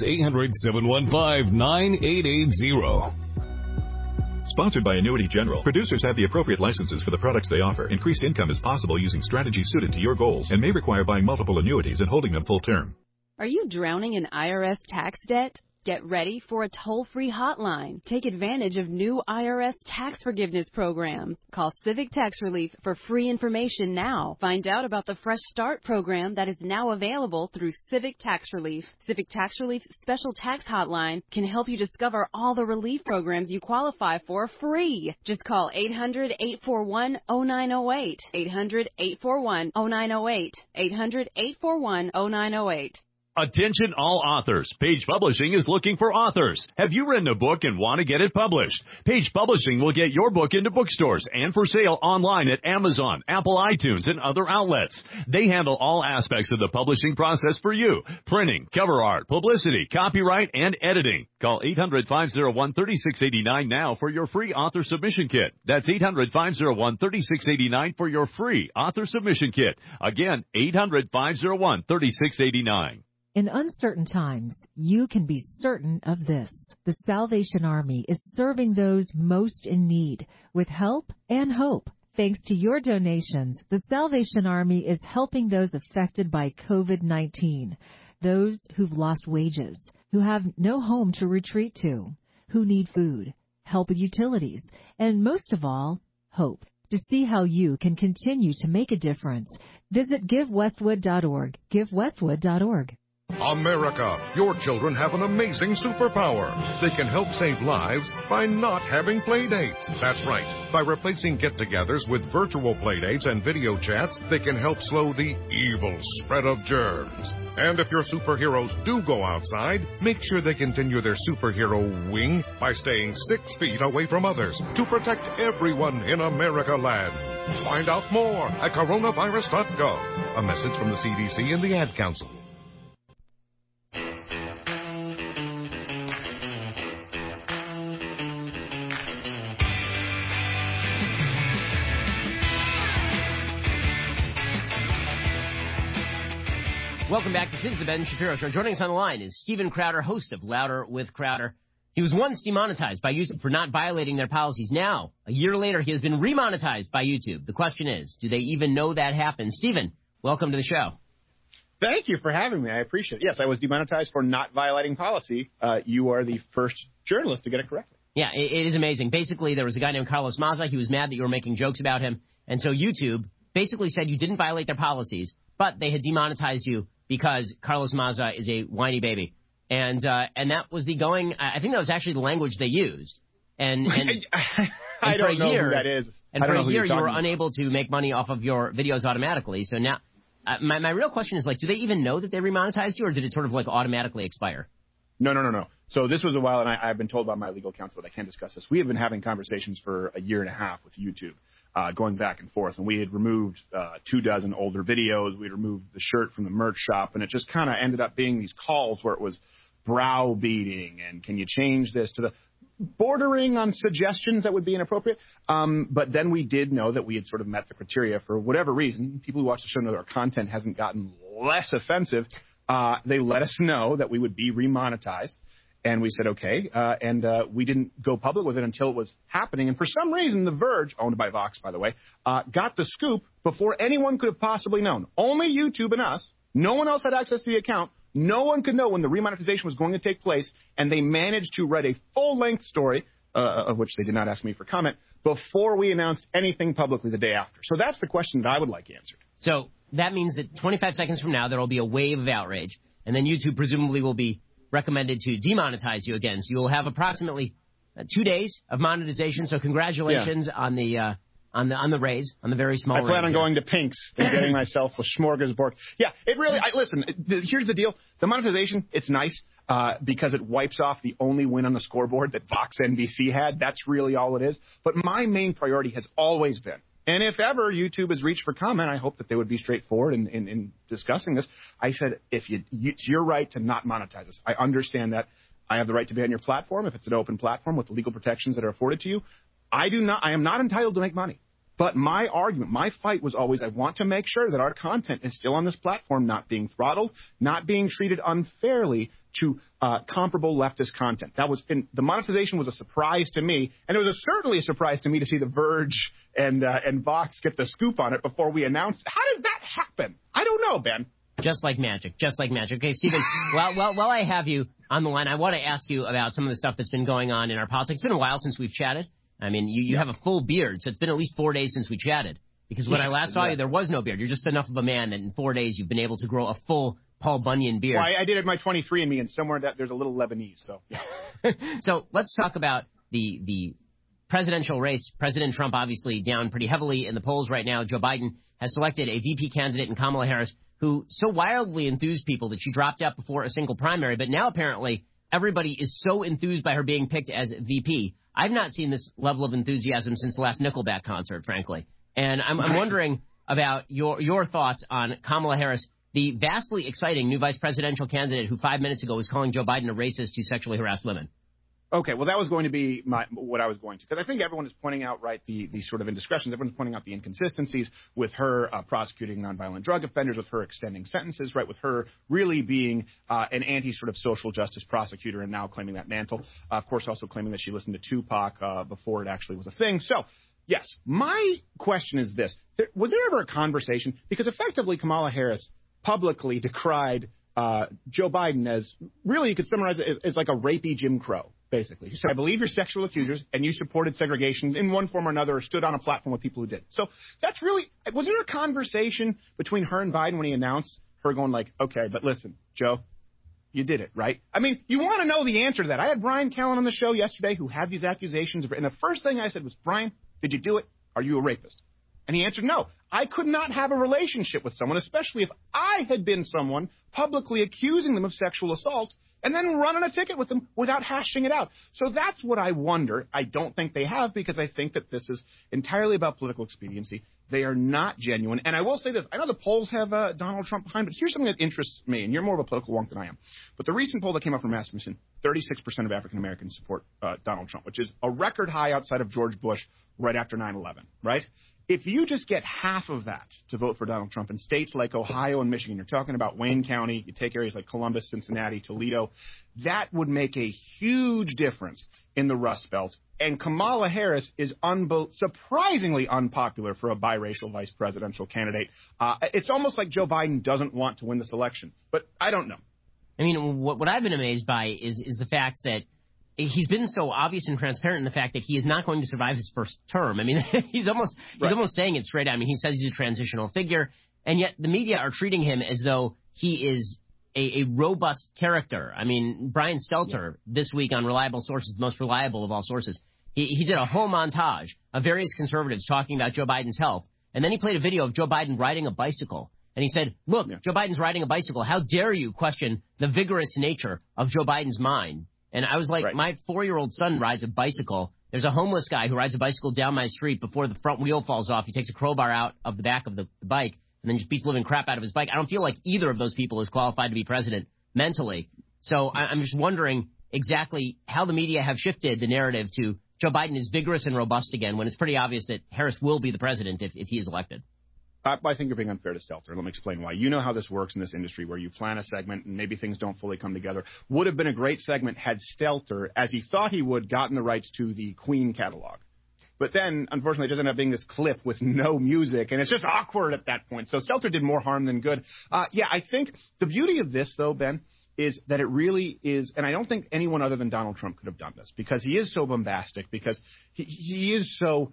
800-715-9880. Sponsored by Annuity General. Producers have the appropriate licenses for the products they offer. Increased income is possible using strategies suited to your goals and may require buying multiple annuities and holding them full term. Are you drowning in IRS tax debt? Get ready for a toll-free hotline. Take advantage of new IRS tax forgiveness programs. Call Civic Tax Relief for free information now. Find out about the Fresh Start program that is now available through Civic Tax Relief. Civic Tax Relief's special tax hotline can help you discover all the relief programs you qualify for free. Just call 800-841-0908. 800-841-0908. 800-841-0908. Attention all authors. Page Publishing is looking for authors. Have you written a book and want to get it published? Page Publishing will get your book into bookstores and for sale online at Amazon, Apple iTunes, and other outlets. They handle all aspects of the publishing process for you. Printing, cover art, publicity, copyright, and editing. Call 800-501-3689 now for your free author submission kit. That's 800-501-3689 for your free author submission kit. Again, 800-501-3689. In uncertain times, you can be certain of this. The Salvation Army is serving those most in need with help and hope. Thanks to your donations, the Salvation Army is helping those affected by COVID-19, those who've lost wages, who have no home to retreat to, who need food, help with utilities, and most of all, hope. To see how you can continue to make a difference, visit GiveWestwood.org. GiveWestwood.org. America, your children have an amazing superpower. They can help save lives by not having play dates. That's right. By replacing get-togethers with virtual play dates and video chats, they can help slow the evil spread of germs. And if your superheroes do go outside, make sure they continue their superhero wing by staying 6 feet away from others to protect everyone in America land. Find out more at coronavirus.gov. A message from the CDC and the Ad Council. Welcome back. This is the Ben Shapiro Show. Joining us on the line is Steven Crowder, host of Louder with Crowder. He was once demonetized by YouTube for not violating their policies. Now, a year later, he has been remonetized by YouTube. The question is, do they even know that happened? Steven, welcome to the show. Thank you for having me. I appreciate it. Yes, I was demonetized for not violating policy. You are the first journalist to get it correctly. Yeah, it is amazing. Basically, there was a guy named Carlos Maza. He was mad that you were making jokes about him. And so YouTube basically said you didn't violate their policies, but they had demonetized you because Carlos Maza is a whiny baby. And that was the going, I think that was actually the language they used. And I don't know who that is. And for a year, you were unable to make money off of your videos automatically. So now, my real question is, like, do they even know that they remonetized you, or did it sort of, like, automatically expire? No. So this was a while, and I've been told by my legal counsel that I can't discuss this. We have been having conversations for a year and a half with YouTube, going back and forth. And we had removed 24 older videos. We had removed the shirt from the merch shop. And it just kind of ended up being these calls where it was browbeating and can you change this to the bordering on suggestions that would be inappropriate. But then we did know that we had sort of met the criteria for whatever reason. People who watch the show know that our content hasn't gotten less offensive. They let us know that we would be remonetized. And we said, okay. And we didn't go public with it until it was happening. And for some reason, The Verge, owned by Vox, by the way, got the scoop before anyone could have possibly known. Only YouTube and us. No one else had access to the account. No one could know when the remonetization was going to take place. And they managed to write a full-length story, of which they did not ask me for comment, before we announced anything publicly the day after. So that's the question that I would like answered. So that means that 25 seconds from now, there will be a wave of outrage. And then YouTube presumably will be recommended to demonetize you again. So you will have approximately 2 days of monetization. So congratulations on the raise, on the very small raise. I plan on going to Pink's and getting myself a smorgasbord. Yeah, it really, listen, here's the deal. The monetization, it's nice because it wipes off the only win on the scoreboard that Vox NBC had. That's really all it is. But my main priority has always been, and if ever YouTube has reached for comment, I hope that they would be straightforward in discussing this. I said, it's your right to not monetize us. I understand that. I have the right to be on your platform if it's an open platform with the legal protections that are afforded to you. I am not entitled to make money. But my argument, my fight was always, I want to make sure that our content is still on this platform, not being throttled, not being treated unfairly to comparable leftist content. The monetization was a surprise to me, and it was certainly a surprise to me to see The Verge and Vox get the scoop on it before we announced. How did that happen? I don't know, Ben. Just like magic. Okay, Steven, while I have you on the line, I want to ask you about some of the stuff that's been going on in our politics. It's been a while since we've chatted. I mean, you have a full beard, so it's been at least 4 days since we chatted. Because when I last saw you, there was no beard. You're just enough of a man that in 4 days you've been able to grow a full Paul Bunyan beard. Well, I did it my 23andMe, and somewhere there's a little Lebanese. So, yeah. So let's talk about the presidential race. President Trump obviously down pretty heavily in the polls right now. Joe Biden has selected a VP candidate in Kamala Harris, who so wildly enthused people that she dropped out before a single primary. But now apparently everybody is so enthused by her being picked as VP. I've not seen this level of enthusiasm since the last Nickelback concert, frankly. And I'm wondering about your thoughts on Kamala Harris, the vastly exciting new vice presidential candidate who 5 minutes ago was calling Joe Biden a racist who sexually harassed women. Okay, well, that was going to be what I was going to, because I think everyone is pointing out, right, the sort of indiscretions. Everyone's pointing out the inconsistencies with her prosecuting nonviolent drug offenders, with her extending sentences, right, with her really being an anti-sort of social justice prosecutor and now claiming that mantle. Of course, also claiming that she listened to Tupac before it actually was a thing. So, yes, my question is this. Was there ever a conversation? Because effectively Kamala Harris publicly decried Joe Biden as, really you could summarize it as like a rapey Jim Crow. basically. He said, I believe you're sexual accusers, and you supported segregation in one form or another or stood on a platform with people who did. So that's really – was there a conversation between her and Biden when he announced her going like, okay, but listen, Joe, you did it, right? I mean, you want to know the answer to that. I had Brian Callen on the show yesterday who had these accusations, and the first thing I said was, Brian, did you do it? Are you a rapist? And he answered, no. I could not have a relationship with someone, especially if I had been someone publicly accusing them of sexual assault and then running a ticket with them without hashing it out. So that's what I wonder. I don't think they have, because I think that this is entirely about political expediency. They are not genuine. And I will say this. I know the polls have Donald Trump behind, but here's something that interests me, and you're more of a political wonk than I am. But the recent poll that came out from Rasmussen, 36% of African Americans support Donald Trump, which is a record high outside of George Bush right after 9/11, right? If you just get half of that to vote for Donald Trump in states like Ohio and Michigan, you're talking about Wayne County, you take areas like Columbus, Cincinnati, Toledo, that would make a huge difference in the Rust Belt. And Kamala Harris is surprisingly unpopular for a biracial vice presidential candidate. It's almost like Joe Biden doesn't want to win this election, but I don't know. I mean, what I've been amazed by is the fact that he's been so obvious and transparent in the fact that he is not going to survive his first term. I mean, he's almost saying it straight out. I mean, he says he's a transitional figure, and yet the media are treating him as though he is a robust character. I mean, Brian Stelter this week on Reliable Sources, the most reliable of all sources, he did a whole montage of various conservatives talking about Joe Biden's health, and then he played a video of Joe Biden riding a bicycle. And he said, look, Joe Biden's riding a bicycle. How dare you question the vigorous nature of Joe Biden's mind? And I was like, my 4-year-old son rides a bicycle. There's a homeless guy who rides a bicycle down my street. Before the front wheel falls off, he takes a crowbar out of the back of the bike and then just beats the living crap out of his bike. I don't feel like either of those people is qualified to be president mentally. So I'm just wondering exactly how the media have shifted the narrative to Joe Biden is vigorous and robust again, when it's pretty obvious that Harris will be the president if he is elected. I think you're being unfair to Stelter. Let me explain why. You know how this works in this industry, where you plan a segment and maybe things don't fully come together. Would have been a great segment had Stelter, as he thought he would, gotten the rights to the Queen catalog. But then, unfortunately, it just ended up being this clip with no music, and it's just awkward at that point. So Stelter did more harm than good. I think the beauty of this, though, Ben, is that it really is, and I don't think anyone other than Donald Trump could have done this, because he is so bombastic, because he is so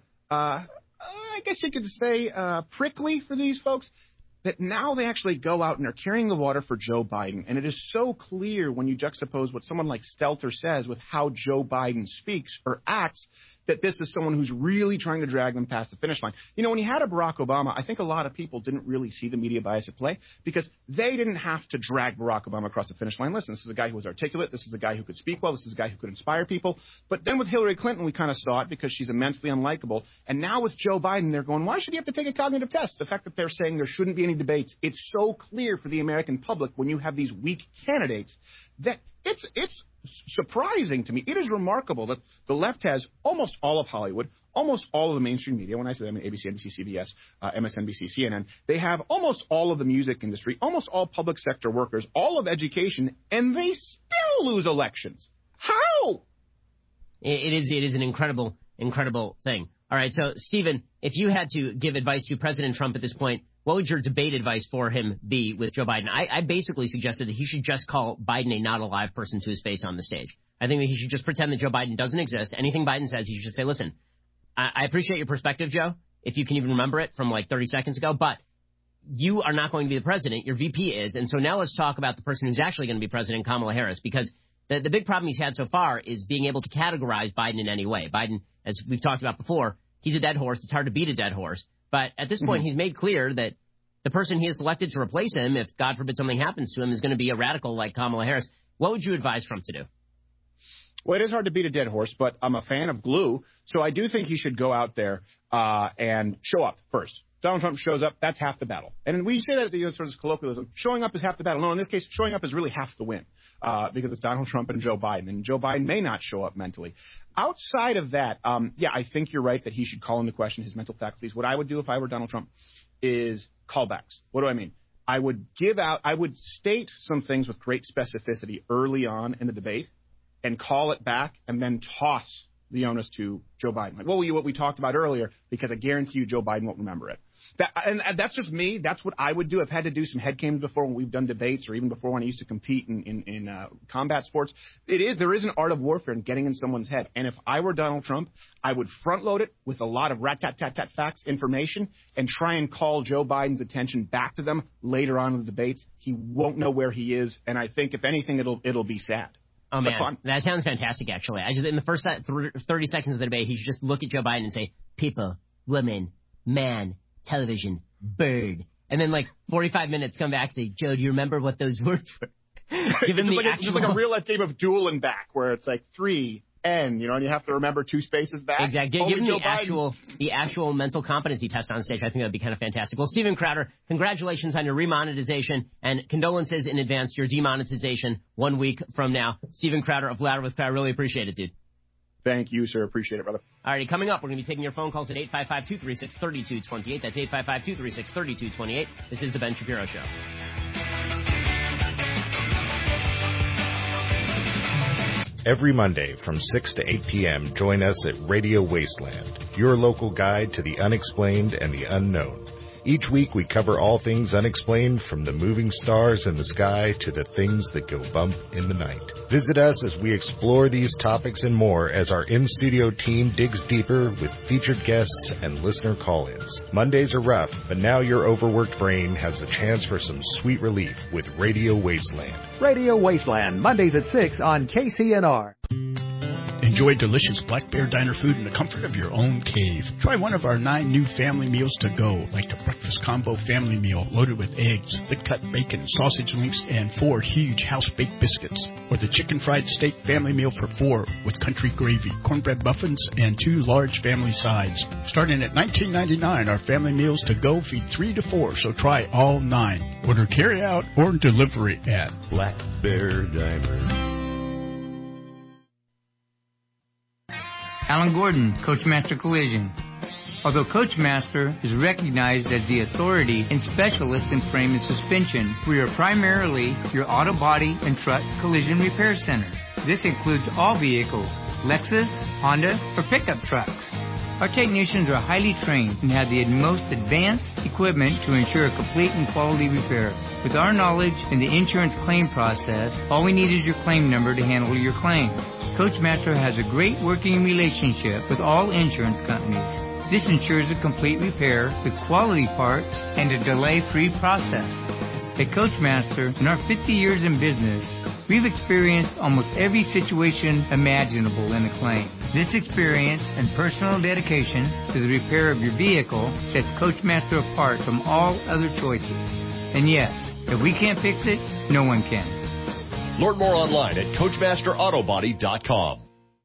I guess you could say prickly for these folks, that now they actually go out and are carrying the water for Joe Biden. And it is so clear when you juxtapose what someone like Stelter says with how Joe Biden speaks or acts, that this is someone who's really trying to drag them past the finish line. You know, when you had a Barack Obama, I think a lot of people didn't really see the media bias at play, because they didn't have to drag Barack Obama across the finish line. Listen, this is a guy who was articulate. This is a guy who could speak well. This is a guy who could inspire people. But then with Hillary Clinton, we kind of saw it, because she's immensely unlikable. And now with Joe Biden, they're going, why should he have to take a cognitive test? The fact that they're saying there shouldn't be any debates, it's so clear for the American public when you have these weak candidates that it's surprising to me. It is remarkable that the left has almost all of Hollywood, almost all of the mainstream media. When I say that, I mean ABC, NBC, CBS, MSNBC, CNN. They have almost all of the music industry, almost all public sector workers, all of education, and they still lose elections. How? It is an incredible thing. All right, so, Stephen, if you had to give advice to President Trump at this point, what would your debate advice for him be with Joe Biden? I basically suggested that he should just call Biden a not alive person to his face on the stage. I think that he should just pretend that Joe Biden doesn't exist. Anything Biden says, he should say, listen, I appreciate your perspective, Joe, if you can even remember it from like 30 seconds ago, but you are not going to be the president. Your VP is. And so now let's talk about the person who's actually going to be president, Kamala Harris, because the big problem he's had so far is being able to categorize Biden in any way. Biden, as we've talked about before, he's a dead horse. It's hard to beat a dead horse. But at this point, he's made clear that the person he has selected to replace him, if God forbid something happens to him, is going to be a radical like Kamala Harris. What would you advise Trump to do? Well, it is hard to beat a dead horse, but I'm a fan of glue, so I do think he should go out there and show up first. Donald Trump shows up, that's half the battle. And we say that at the U.S. sort of colloquialism, showing up is half the battle. No, in this case, showing up is really half the win, because it's Donald Trump and Joe Biden, and Joe Biden may not show up mentally. Outside of that, I think you're right that he should call into question his mental faculties. What I would do if I were Donald Trump is callbacks. What do I mean? I would state some things with great specificity early on in the debate and call it back and then toss the onus to Joe Biden. Like, what we talked about earlier, because I guarantee you Joe Biden won't remember it. And that's just me. That's what I would do. I've had to do some head games before when we've done debates, or even before when I used to compete in combat sports. There is an art of warfare in getting in someone's head. And if I were Donald Trump, I would front load it with a lot of rat-tat-tat-tat facts, information, and try and call Joe Biden's attention back to them later on in the debates. He won't know where he is, and I think, if anything, it'll be sad. Oh, man, that sounds fantastic, actually. In the first 30 seconds of the debate, he should just look at Joe Biden and say, people, women, man, television, bird. And then, 45 minutes, come back and say, Joe, do you remember what those words were? Give him just like a real-life game of duel and back, where it's 3, N, and you have to remember 2 spaces back. Exactly. Give him the actual mental competency test on stage. I think that would be kind of fantastic. Well, Steven Crowder, congratulations on your remonetization, and condolences in advance to your demonetization 1 week from now. Steven Crowder of Louder with Crowder. Really appreciate it, dude. Thank you, sir. Appreciate it, brother. All righty, coming up, we're going to be taking your phone calls at 855-236-3228. That's 855-236-3228. This is The Ben Shapiro Show. Every Monday from 6 to 8 p.m., join us at Radio Wasteland, your local guide to the unexplained and the unknown. Each week we cover all things unexplained, from the moving stars in the sky to the things that go bump in the night. Visit us as we explore these topics and more as our in-studio team digs deeper with featured guests and listener call-ins. Mondays are rough, but now your overworked brain has a chance for some sweet relief with Radio Wasteland. Radio Wasteland, Mondays at 6 on KCNR. Enjoy delicious Black Bear Diner food in the comfort of your own cave. Try one of our 9 new family meals to go, like the Breakfast Combo Family Meal loaded with eggs, thick-cut bacon, sausage links, and 4 huge house-baked biscuits. Or the Chicken Fried Steak Family Meal for 4 with country gravy, cornbread muffins, and 2 large family sides. Starting at $19.99, our family meals to go feed 3 to 4, so try all 9. Order carry-out or delivery at Black Bear Diner. Alan Gordon, Coachmaster Collision. Although Coachmaster is recognized as the authority and specialist in frame and suspension, we are primarily your auto body and truck collision repair center. This includes all vehicles, Lexus, Honda, or pickup trucks. Our technicians are highly trained and have the most advanced equipment to ensure a complete and quality repair. With our knowledge in the insurance claim process, all we need is your claim number to handle your claim. Coachmaster has a great working relationship with all insurance companies. This ensures a complete repair with quality parts and a delay-free process. At Coachmaster, in our 50 years in business, we've experienced almost every situation imaginable in a claim. This experience and personal dedication to the repair of your vehicle sets Coachmaster apart from all other choices. And yes, if we can't fix it, no one can. Learn more online at CoachmasterAutobody.com.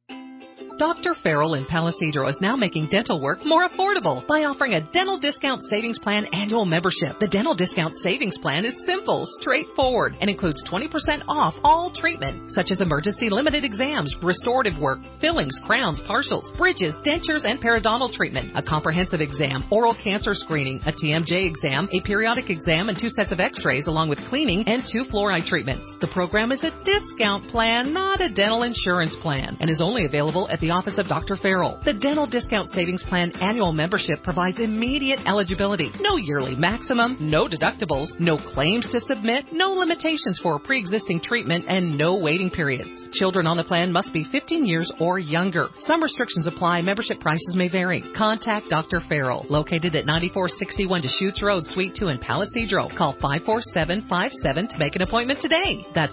Dr. Farrell in Palo Cedro is now making dental work more affordable by offering a Dental Discount Savings Plan annual membership. The Dental Discount Savings Plan is simple, straightforward, and includes 20% off all treatment, such as emergency limited exams, restorative work, fillings, crowns, partials, bridges, dentures, and periodontal treatment, a comprehensive exam, oral cancer screening, a TMJ exam, a periodic exam, and 2 sets of x-rays, along with cleaning and 2 fluoride treatments. The program is a discount plan, not a dental insurance plan, and is only available at the office of Dr. Farrell. The Dental Discount Savings Plan annual membership provides immediate eligibility. No yearly maximum, no deductibles, no claims to submit, no limitations for pre-existing treatment, and no waiting periods. Children on the plan must be 15 years or younger. Some restrictions apply. Membership prices may vary. Contact Dr. Farrell, located at 9461 Deschutes Road, Suite 2 in Palo Cedro. Call 54757 to make an appointment today. That's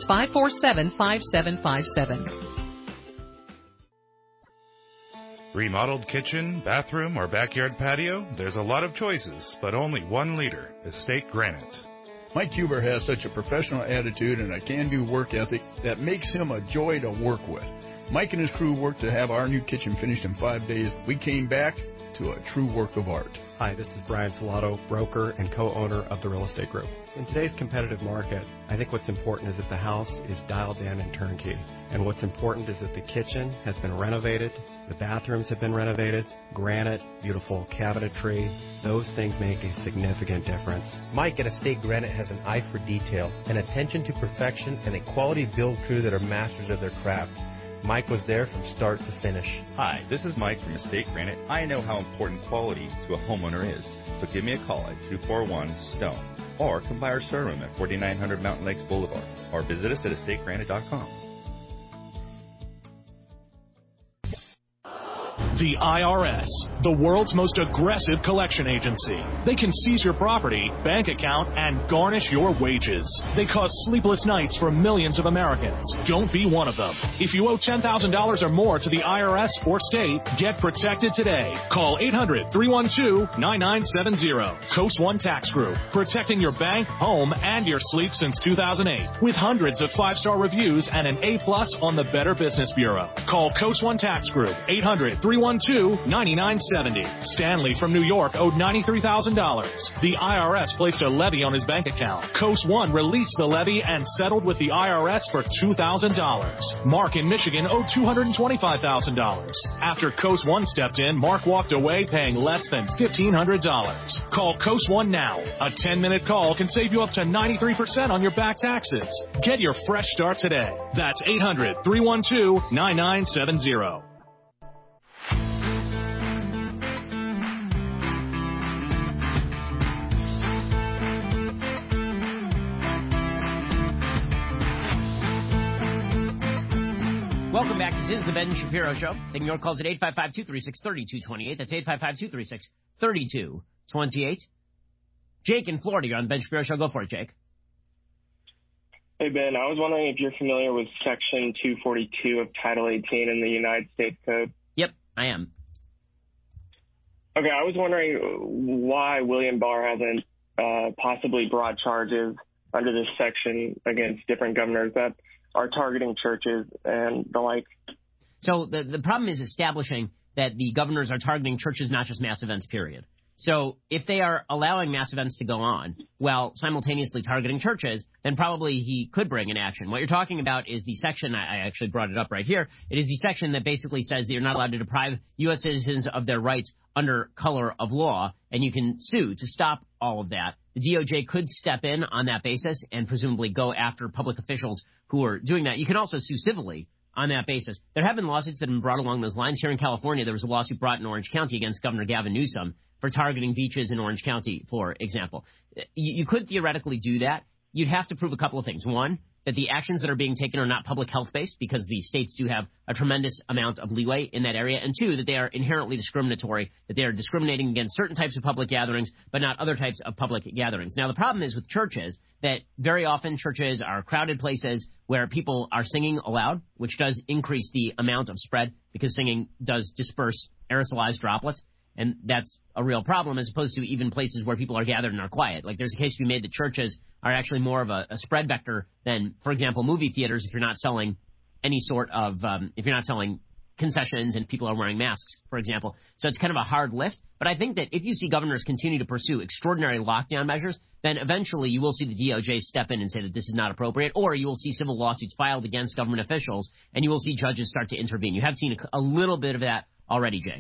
547-5757. Remodeled kitchen, bathroom, or backyard patio? There's a lot of choices, but only one leader, Estate Granite. Mike Huber has such a professional attitude and a can-do work ethic that makes him a joy to work with. Mike and his crew worked to have our new kitchen finished in 5 days. We came back to a true work of art. Hi, this is Brian Salato, broker and co-owner of the Real Estate Group. In today's competitive market, I think what's important is that the house is dialed in and turnkey. And what's important is that the kitchen has been renovated, the bathrooms have been renovated, granite, beautiful cabinetry. Those things make a significant difference. Mike at Estate Granite has an eye for detail, an attention to perfection, and a quality build crew that are masters of their craft. Mike was there from start to finish. Hi, this is Mike from Estate Granite. I know how important quality to a homeowner is, so give me a call at 241-STONE or come by our showroom at 4900 Mountain Lakes Boulevard or visit us at estategranite.com. The IRS, the world's most aggressive collection agency. They can seize your property, bank account, and garnish your wages. They cause sleepless nights for millions of Americans. Don't be one of them. If you owe $10,000 or more to the IRS or state, get protected today. Call 800-312-9970. Coast One Tax Group, protecting your bank, home, and your sleep since 2008. With hundreds of 5-star reviews and an A+ on the Better Business Bureau. Call Coast One Tax Group, 800-312-9970. Stanley from New York owed $93,000. The IRS placed a levy on his bank account. Coast One released the levy and settled with the IRS for $2,000. Mark in Michigan owed $225,000. After Coast One stepped in, Mark walked away paying less than $1,500. Call Coast One now. A 10-minute call can save you up to 93% on your back taxes. Get your fresh start today. That's 800-312-9970. Welcome back. This is the Ben Shapiro Show. Taking your calls at 855-236-3228. That's 855-236-3228. Jake in Florida, you're on the Ben Shapiro Show. Go for it, Jake. Hey, Ben. I was wondering if you're familiar with Section 242 of Title 18 in the United States Code. Yep, I am. Okay, I was wondering why William Barr hasn't possibly brought charges under this section against different governors that are targeting churches and the like. So the problem is establishing that the governors are targeting churches, not just mass events, period. So if they are allowing mass events to go on while simultaneously targeting churches, then probably he could bring an action. What you're talking about is the section, I actually brought it up right here, it is the section that basically says that you're not allowed to deprive U.S. citizens of their rights under color of law, and you can sue to stop all of that. The DOJ could step in on that basis and presumably go after public officials who are doing that. You can also sue civilly on that basis. There have been lawsuits that have been brought along those lines. Here in California, there was a lawsuit brought in Orange County against Governor Gavin Newsom for targeting beaches in Orange County, for example. You could theoretically do that. You'd have to prove a couple of things. One, that the actions that are being taken are not public health-based, because the states do have a tremendous amount of leeway in that area. And two, that they are inherently discriminatory, that they are discriminating against certain types of public gatherings, but not other types of public gatherings. Now, the problem is with churches that very often churches are crowded places where people are singing aloud, which does increase the amount of spread, because singing does disperse aerosolized droplets. And that's a real problem, as opposed to even places where people are gathered and are quiet. Like, there's a case to be made that churches are actually more of a spread vector than, for example, movie theaters, if you're not selling any sort of, if you're not selling concessions and people are wearing masks, for example. So it's kind of a hard lift. But I think that if you see governors continue to pursue extraordinary lockdown measures, then eventually you will see the DOJ step in and say that this is not appropriate, or you will see civil lawsuits filed against government officials, and you will see judges start to intervene. You have seen a little bit of that already, Jake.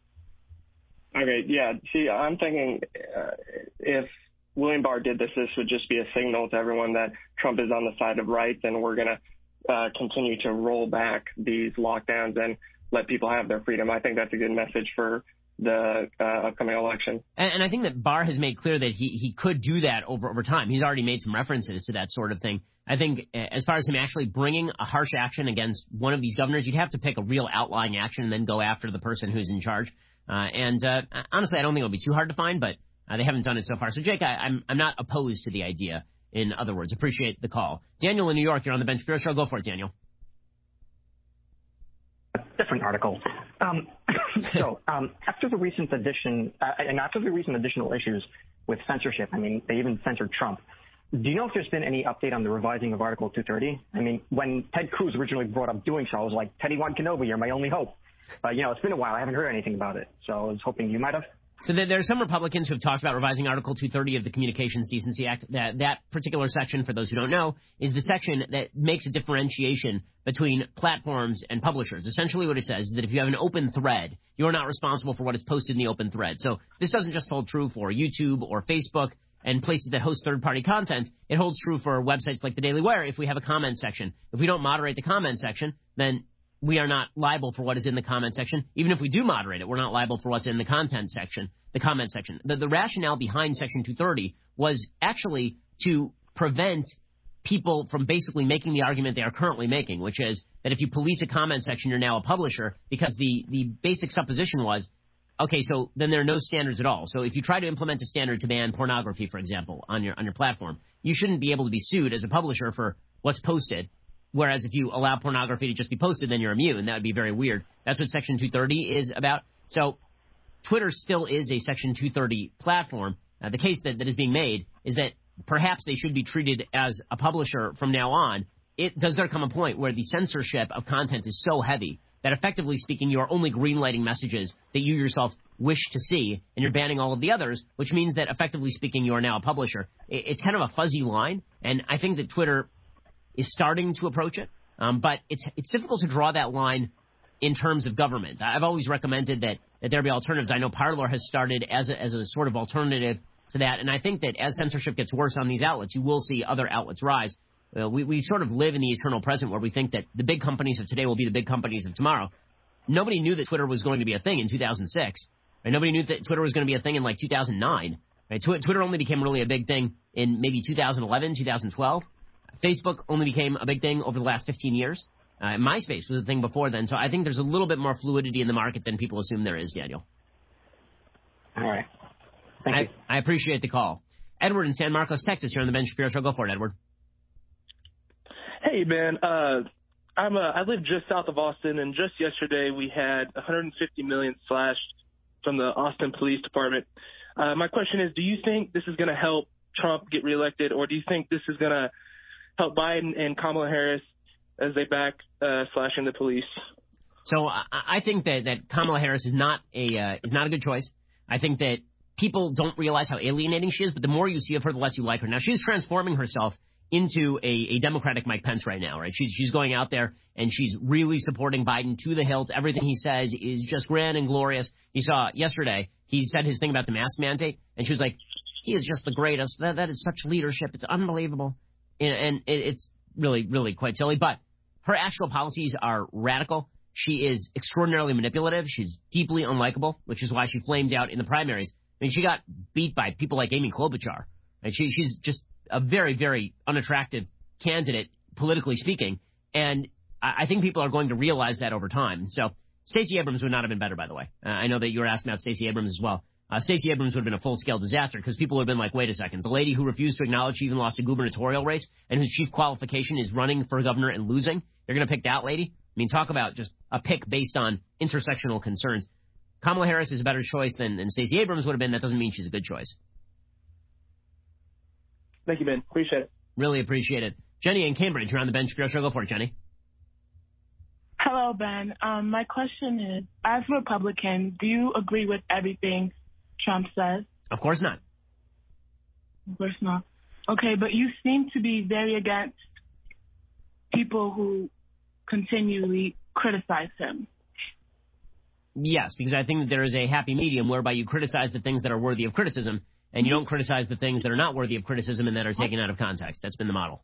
Okay, yeah. See, I'm thinking if William Barr did this, this would just be a signal to everyone that Trump is on the side of rights, and we're going to continue to roll back these lockdowns and let people have their freedom. I think that's a good message for the upcoming election. And I think that Barr has made clear that he could do that over time. He's already made some references to that sort of thing. I think as far as him actually bringing a harsh action against one of these governors, you'd have to pick a real outlying action and then go after the person who's in charge. Honestly, I don't think it'll be too hard to find, but they haven't done it so far. So, Jake, I'm not opposed to the idea, in other words. Appreciate the call. Daniel in New York, you're on the Ben Shapiro Show. Go for it, Daniel. Different article. After the recent additional issues with censorship, I mean, they even censored Trump. Do you know if there's been any update on the revising of Article 230? I mean, when Ted Cruz originally brought up doing so, I was like, Teddy One Kenobi, you're my only hope. But, it's been a while. I haven't heard anything about it. So I was hoping you might have. So there are some Republicans who have talked about revising Article 230 of the Communications Decency Act. That particular section, for those who don't know, is the section that makes a differentiation between platforms and publishers. Essentially what it says is that if you have an open thread, you are not responsible for what is posted in the open thread. So this doesn't just hold true for YouTube or Facebook and places that host third-party content. It holds true for websites like the Daily Wire if we have a comment section. If we don't moderate the comment section, then we are not liable for what is in the comment section. Even if we do moderate it, we're not liable for what's in the content section, the comment section. The rationale behind Section 230 was actually to prevent people from basically making the argument they are currently making, which is that if you police a comment section, you're now a publisher, because the basic supposition was, okay, so then there are no standards at all. So if you try to implement a standard to ban pornography, for example, on your platform, you shouldn't be able to be sued as a publisher for what's posted. Whereas if you allow pornography to just be posted, then you're immune. That would be very weird. That's what Section 230 is about. So Twitter still is a Section 230 platform. The case that is being made is that perhaps they should be treated as a publisher from now on. Does there come a point where the censorship of content is so heavy that, effectively speaking, you are only greenlighting messages that you yourself wish to see, and you're banning all of the others, which means that, effectively speaking, you are now a publisher? It's kind of a fuzzy line, and I think that Twitter is starting to approach it, but it's difficult to draw that line in terms of government. I've always recommended that there be alternatives. I know Parler has started as a sort of alternative to that, and I think that as censorship gets worse on these outlets, you will see other outlets rise. We sort of live in the eternal present where we think that the big companies of today will be the big companies of tomorrow. Nobody knew that Twitter was going to be a thing in 2006. Right? Nobody knew that Twitter was going to be a thing in, like, 2009. Right? Twitter only became really a big thing in maybe 2011, 2012. Facebook only became a big thing over the last 15 years. MySpace was a thing before then. So I think there's a little bit more fluidity in the market than people assume there is, Daniel. All right. Thank you. I appreciate the call. Edward in San Marcos, Texas, here on the Ben Shapiro Show. Go for it, Edward. Hey, Ben. I live just south of Austin, and just yesterday we had $150 million slashed from the Austin Police Department. My question is, do you think this is going to help Trump get reelected, or do you think this is going to help Biden and Kamala Harris as they back slashing the police? So I think that Kamala Harris is not a good choice. I think that people don't realize how alienating she is, but the more you see of her, the less you like her. Now, she's transforming herself into a Democratic Mike Pence right now, right? She's going out there and she's really supporting Biden to the hilt. Everything he says is just grand and glorious. You saw yesterday, he said his thing about the mask mandate, and she was like, he is just the greatest. That is such leadership. It's unbelievable. And it's really, really quite silly. But her actual policies are radical. She is extraordinarily manipulative. She's deeply unlikable, which is why she flamed out in the primaries. I mean, she got beat by people like Amy Klobuchar. And she's just a very, very unattractive candidate, politically speaking. And I think people are going to realize that over time. So Stacey Abrams would not have been better, by the way. I know that you were asking about Stacey Abrams as well. Stacey Abrams would have been a full-scale disaster because people would have been like, wait a second, the lady who refused to acknowledge she even lost a gubernatorial race and whose chief qualification is running for governor and losing, you're going to pick that lady? I mean, talk about just a pick based on intersectional concerns. Kamala Harris is a better choice than Stacey Abrams would have been. That doesn't mean she's a good choice. Thank you, Ben. Appreciate it. Really appreciate it. Jenny in Cambridge, you're on the Ben Shapiro Show. Go for it, Jenny. Hello, Ben. My question is, as a Republican, do you agree with everything Trump says? Of course not. Of course not. Okay, but you seem to be very against people who continually criticize him. Yes, because I think that there is a happy medium whereby you criticize the things that are worthy of criticism, and you don't criticize the things that are not worthy of criticism and that are taken out of context. That's been the model.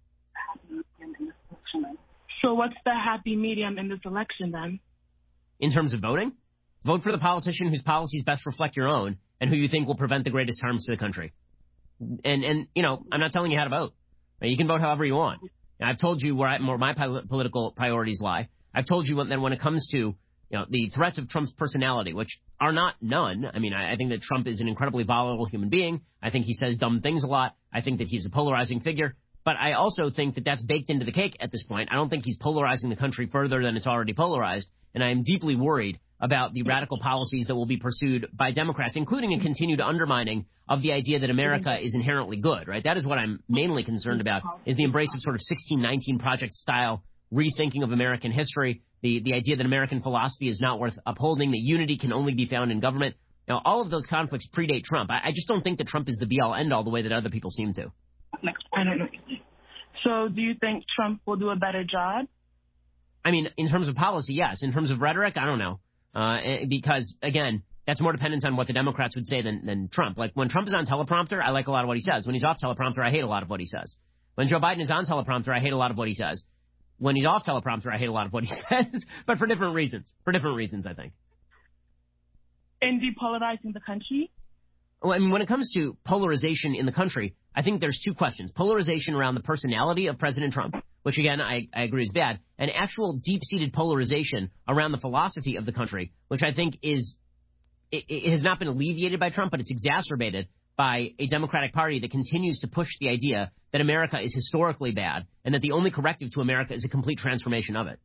So what's the happy medium in this election, then? In terms of voting? Vote for the politician whose policies best reflect your own and who you think will prevent the greatest harms to the country. And you know, I'm not telling you how to vote. You can vote however you want. I've told you where my political priorities lie. I've told you that when it comes to the threats of Trump's personality, which are not none. I mean, I think that Trump is an incredibly volatile human being. I think he says dumb things a lot. I think that he's a polarizing figure. But I also think that that's baked into the cake at this point. I don't think he's polarizing the country further than it's already polarized. And I am deeply worried about the radical policies that will be pursued by Democrats, including a continued undermining of the idea that America is inherently good, right? That is what I'm mainly concerned about, is the embrace of sort of 1619 Project style rethinking of American history, the idea that American philosophy is not worth upholding, that unity can only be found in government. Now, all of those conflicts predate Trump. I just don't think that Trump is the be-all, end-all the way that other people seem to. I don't know. So do you think Trump will do a better job? I mean, in terms of policy, yes. In terms of rhetoric, I don't know. Because, again, that's more dependent on what the Democrats would say than Trump. Like, when Trump is on teleprompter, I like a lot of what he says. When he's off teleprompter, I hate a lot of what he says. When Joe Biden is on teleprompter, I hate a lot of what he says. when he's off teleprompter, I hate a lot of what he says, but for different reasons. For different reasons, I think. And depolarizing the country? Well, I mean, when it comes to polarization in the country, I think there's two questions. Polarization around the personality of President Trump, which, again, I agree is bad, and actual deep-seated polarization around the philosophy of the country, which I think is it has not been alleviated by Trump, but it's exacerbated by a Democratic Party that continues to push the idea that America is historically bad and that the only corrective to America is a complete transformation of it.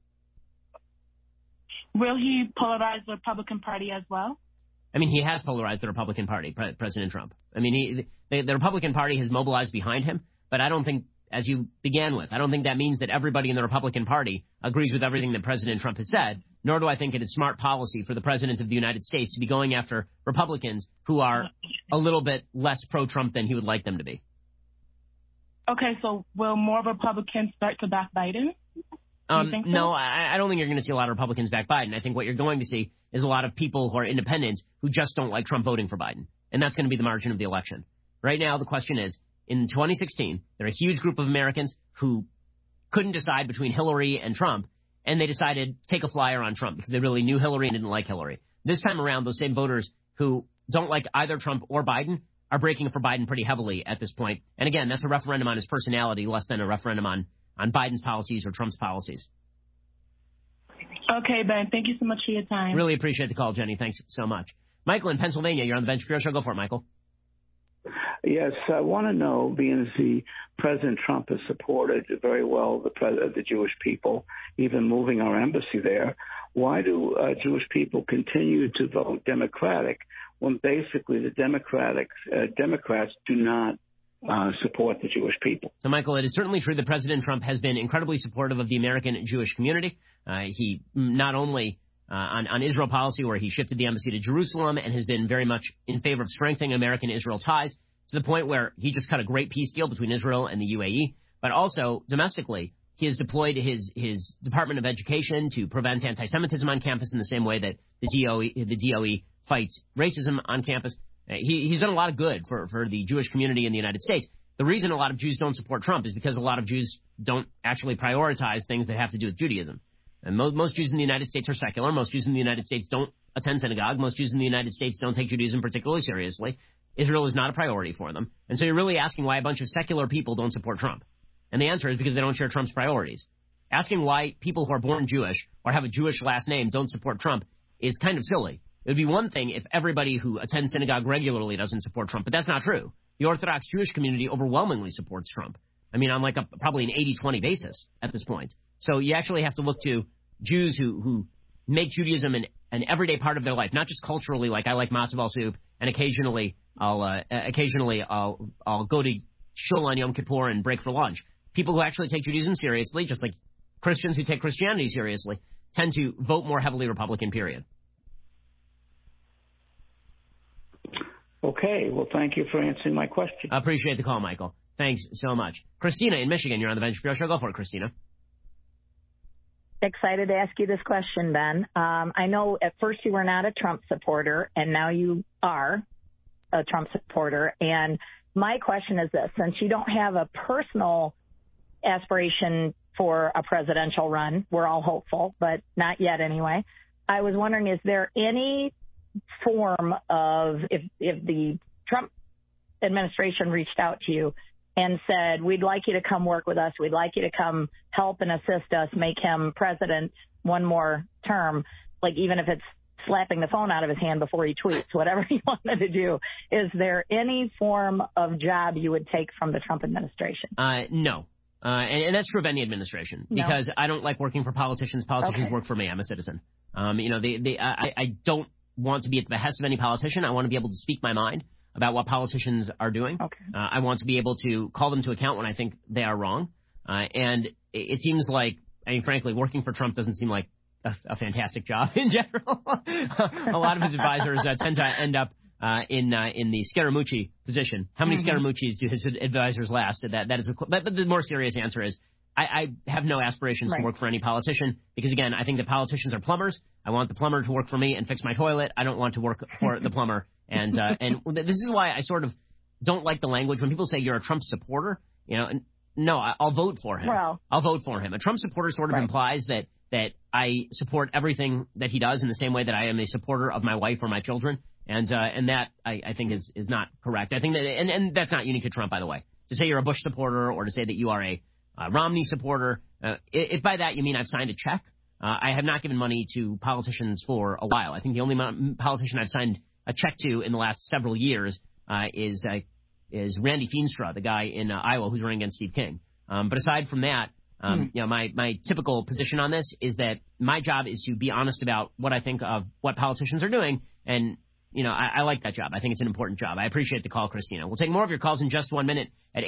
Will he polarize the Republican Party as well? I mean, he has polarized the Republican Party, President Trump. I mean, the Republican Party has mobilized behind him, but I don't think, as you began with, I don't think that means that everybody in the Republican Party agrees with everything that President Trump has said, nor do I think it is smart policy for the President of the United States to be going after Republicans who are a little bit less pro-Trump than he would like them to be. Okay, so will more Republicans start to back Biden? So? No, I don't think you're going to see a lot of Republicans back Biden. I think what you're going to see is a lot of people who are independent who just don't like Trump voting for Biden. And that's going to be the margin of the election. Right now, the question is, in 2016, there are a huge group of Americans who couldn't decide between Hillary and Trump, and they decided to take a flyer on Trump because they really knew Hillary and didn't like Hillary. This time around, those same voters who don't like either Trump or Biden are breaking for Biden pretty heavily at this point. And again, that's a referendum on his personality less than a referendum on Biden's policies or Trump's policies. Okay, Ben. Thank you so much for your time. Really appreciate the call, Jenny. Thanks so much. Michael in Pennsylvania, you're on the Ben Shapiro Show. Go for it, Michael. Yes, I want to know, being the President Trump has supported very well the Jewish people, even moving our embassy there, why do Jewish people continue to vote Democratic when basically the Democrats do not support the Jewish people? So, Michael, it is certainly true that President Trump has been incredibly supportive of the American Jewish community. He not only on Israel policy, where he shifted the embassy to Jerusalem and has been very much in favor of strengthening American-Israel ties to the point where he just cut a great peace deal between Israel and the UAE. But also, domestically, he has deployed his Department of Education to prevent anti-Semitism on campus in the same way that the DOE fights racism on campus. He's done a lot of good for the Jewish community in the United States. The reason a lot of Jews don't support Trump is because a lot of Jews don't actually prioritize things that have to do with Judaism. And most Jews in the United States are secular. Most Jews in the United States don't attend synagogue. Most Jews in the United States don't take Judaism particularly seriously. Israel is not a priority for them. And so you're really asking why a bunch of secular people don't support Trump. And the answer is because they don't share Trump's priorities. Asking why people who are born Jewish or have a Jewish last name don't support Trump is kind of silly. It would be one thing if everybody who attends synagogue regularly doesn't support Trump, but that's not true. The Orthodox Jewish community overwhelmingly supports Trump. I mean, on like probably an 80-20 basis at this point. So you actually have to look to Jews who make Judaism an everyday part of their life, not just culturally, like I like matzo ball soup, and occasionally I'll go to shul on Yom Kippur and break for lunch. People who actually take Judaism seriously, just like Christians who take Christianity seriously, tend to vote more heavily Republican, period. Okay. Well, thank you for answering my question. I appreciate the call, Michael. Thanks so much. Christina in Michigan, you're on the Ben Shapiro Show. Go for it, Christina. Excited to ask you this question, Ben. I know at first you were not a Trump supporter, and now you are a Trump supporter. And my question is this. Since you don't have a personal aspiration for a presidential run, we're all hopeful, but not yet anyway, I was wondering, is there any form of, if the Trump administration reached out to you and said, we'd like you to come work with us, we'd like you to come help and assist us make him president one more term, like even if it's slapping the phone out of his hand before he tweets, whatever he wanted to do, is there any form of job you would take from the Trump administration? No. And that's true of any administration, because I don't like working for politicians. Politicians work for me. I'm a citizen. I don't want to be at the behest of any politician. I want to be able to speak my mind about what politicians are doing. I want to be able to call them to account when I think they are wrong. And it seems like, I mean, frankly, working for Trump doesn't seem like a fantastic job in general. A lot of his advisors tend to end up in the Scaramucci position. How many Scaramuccis do his advisors last? But the more serious answer is, I have no aspirations to work for any politician, because, again, I think that politicians are plumbers. I want the plumber to work for me and fix my toilet. I don't want to work for the plumber. And this is why I sort of don't like the language when people say you're a Trump supporter. You know, and No, I'll vote for him. Well, I'll vote for him. A Trump supporter sort of implies that I support everything that he does in the same way that I am a supporter of my wife or my children, and that I think is not correct. I think that, and that's not unique to Trump, by the way. To say you're a Bush supporter or to say that you are a Romney supporter, if by that you mean I've signed a check, I have not given money to politicians for a while. I think the only politician I've signed a check to in the last several years is Randy Feenstra, the guy in Iowa who's running against Steve King. But aside from that, my typical position on this is that my job is to be honest about what I think of what politicians are doing, and I like that job. I think it's an important job. I appreciate the call, Christina. We'll take more of your calls in just 1 minute at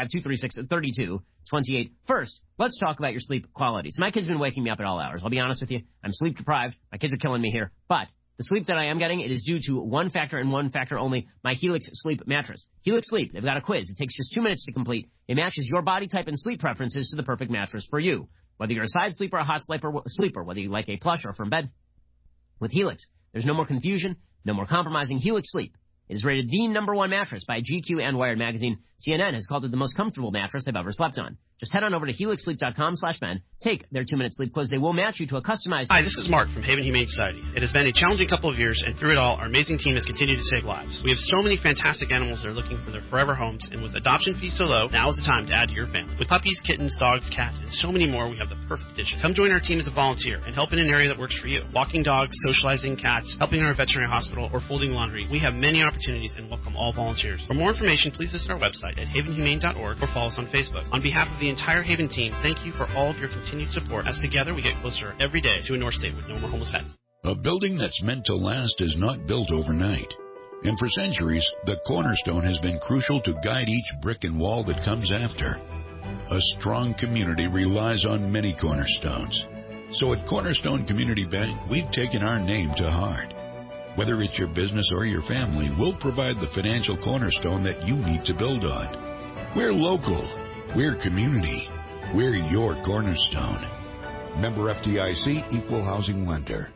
855-236-3228. First, let's talk about your sleep quality. So my kids have been waking me up at all hours. I'll be honest with you. I'm sleep deprived. My kids are killing me here. But the sleep that I am getting, it is due to one factor and one factor only, my Helix Sleep mattress. Helix Sleep, they've got a quiz. It takes just 2 minutes to complete. It matches your body type and sleep preferences to the perfect mattress for you. Whether you're a side sleeper, a hot sleeper, whether you like a plush or from bed. With Helix, there's no more confusion, no more compromising. Helix Sleep. It is rated the #1 mattress by GQ and Wired Magazine. CNN has called it the most comfortable mattress they've ever slept on. Just head on over to helixsleep.com/Ben. Take their 2-minute sleep quiz. They will match you to a customized... Hi, this is Mark from Haven Humane Society. It has been a challenging couple of years, and through it all, our amazing team has continued to save lives. We have so many fantastic animals that are looking for their forever homes, and with adoption fees so low, now is the time to add to your family. With puppies, kittens, dogs, cats, and so many more, we have the perfect addition. Come join our team as a volunteer and help in an area that works for you. Walking dogs, socializing cats, helping in our veterinary hospital, or folding laundry. We have many opportunities and welcome all volunteers. For more information, please visit our website at havenhumane.org or follow us on Facebook. On behalf of the entire Haven team, thank you for all of your continued support, as together we get closer every day to a North State with no more homeless pets. A building that's meant to last is not built overnight. And for centuries, the cornerstone has been crucial to guide each brick and wall that comes after. A strong community relies on many cornerstones. So at Cornerstone Community Bank, we've taken our name to heart. Whether it's your business or your family, we'll provide the financial cornerstone that you need to build on. We're local. We're community. We're your cornerstone. Member FDIC, Equal Housing Lender.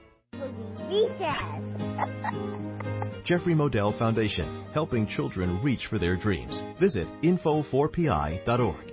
Jeffrey Modell Foundation, helping children reach for their dreams. Visit info4pi.org.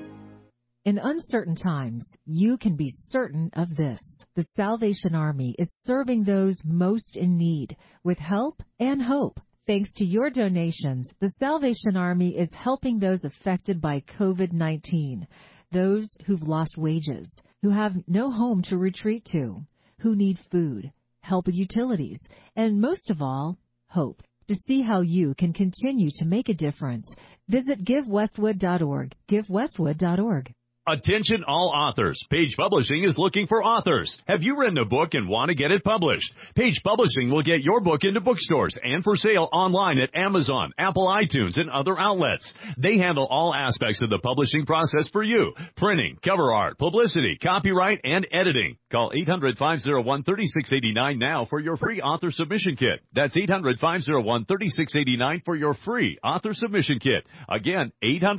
In uncertain times, you can be certain of this. The Salvation Army is serving those most in need with help and hope. Thanks to your donations, the Salvation Army is helping those affected by COVID-19, those who've lost wages, who have no home to retreat to, who need food, help with utilities, and most of all, hope. To see how you can continue to make a difference, visit GiveWestwood.org. GiveWestwood.org. Attention all authors. Page Publishing is looking for authors. Have you written a book and want to get it published? Page Publishing will get your book into bookstores and for sale online at Amazon, Apple iTunes, and other outlets. They handle all aspects of the publishing process for you. Printing, cover art, publicity, copyright, and editing. Call 800-501-3689 now for your free author submission kit. That's 800-501-3689 for your free author submission kit. Again,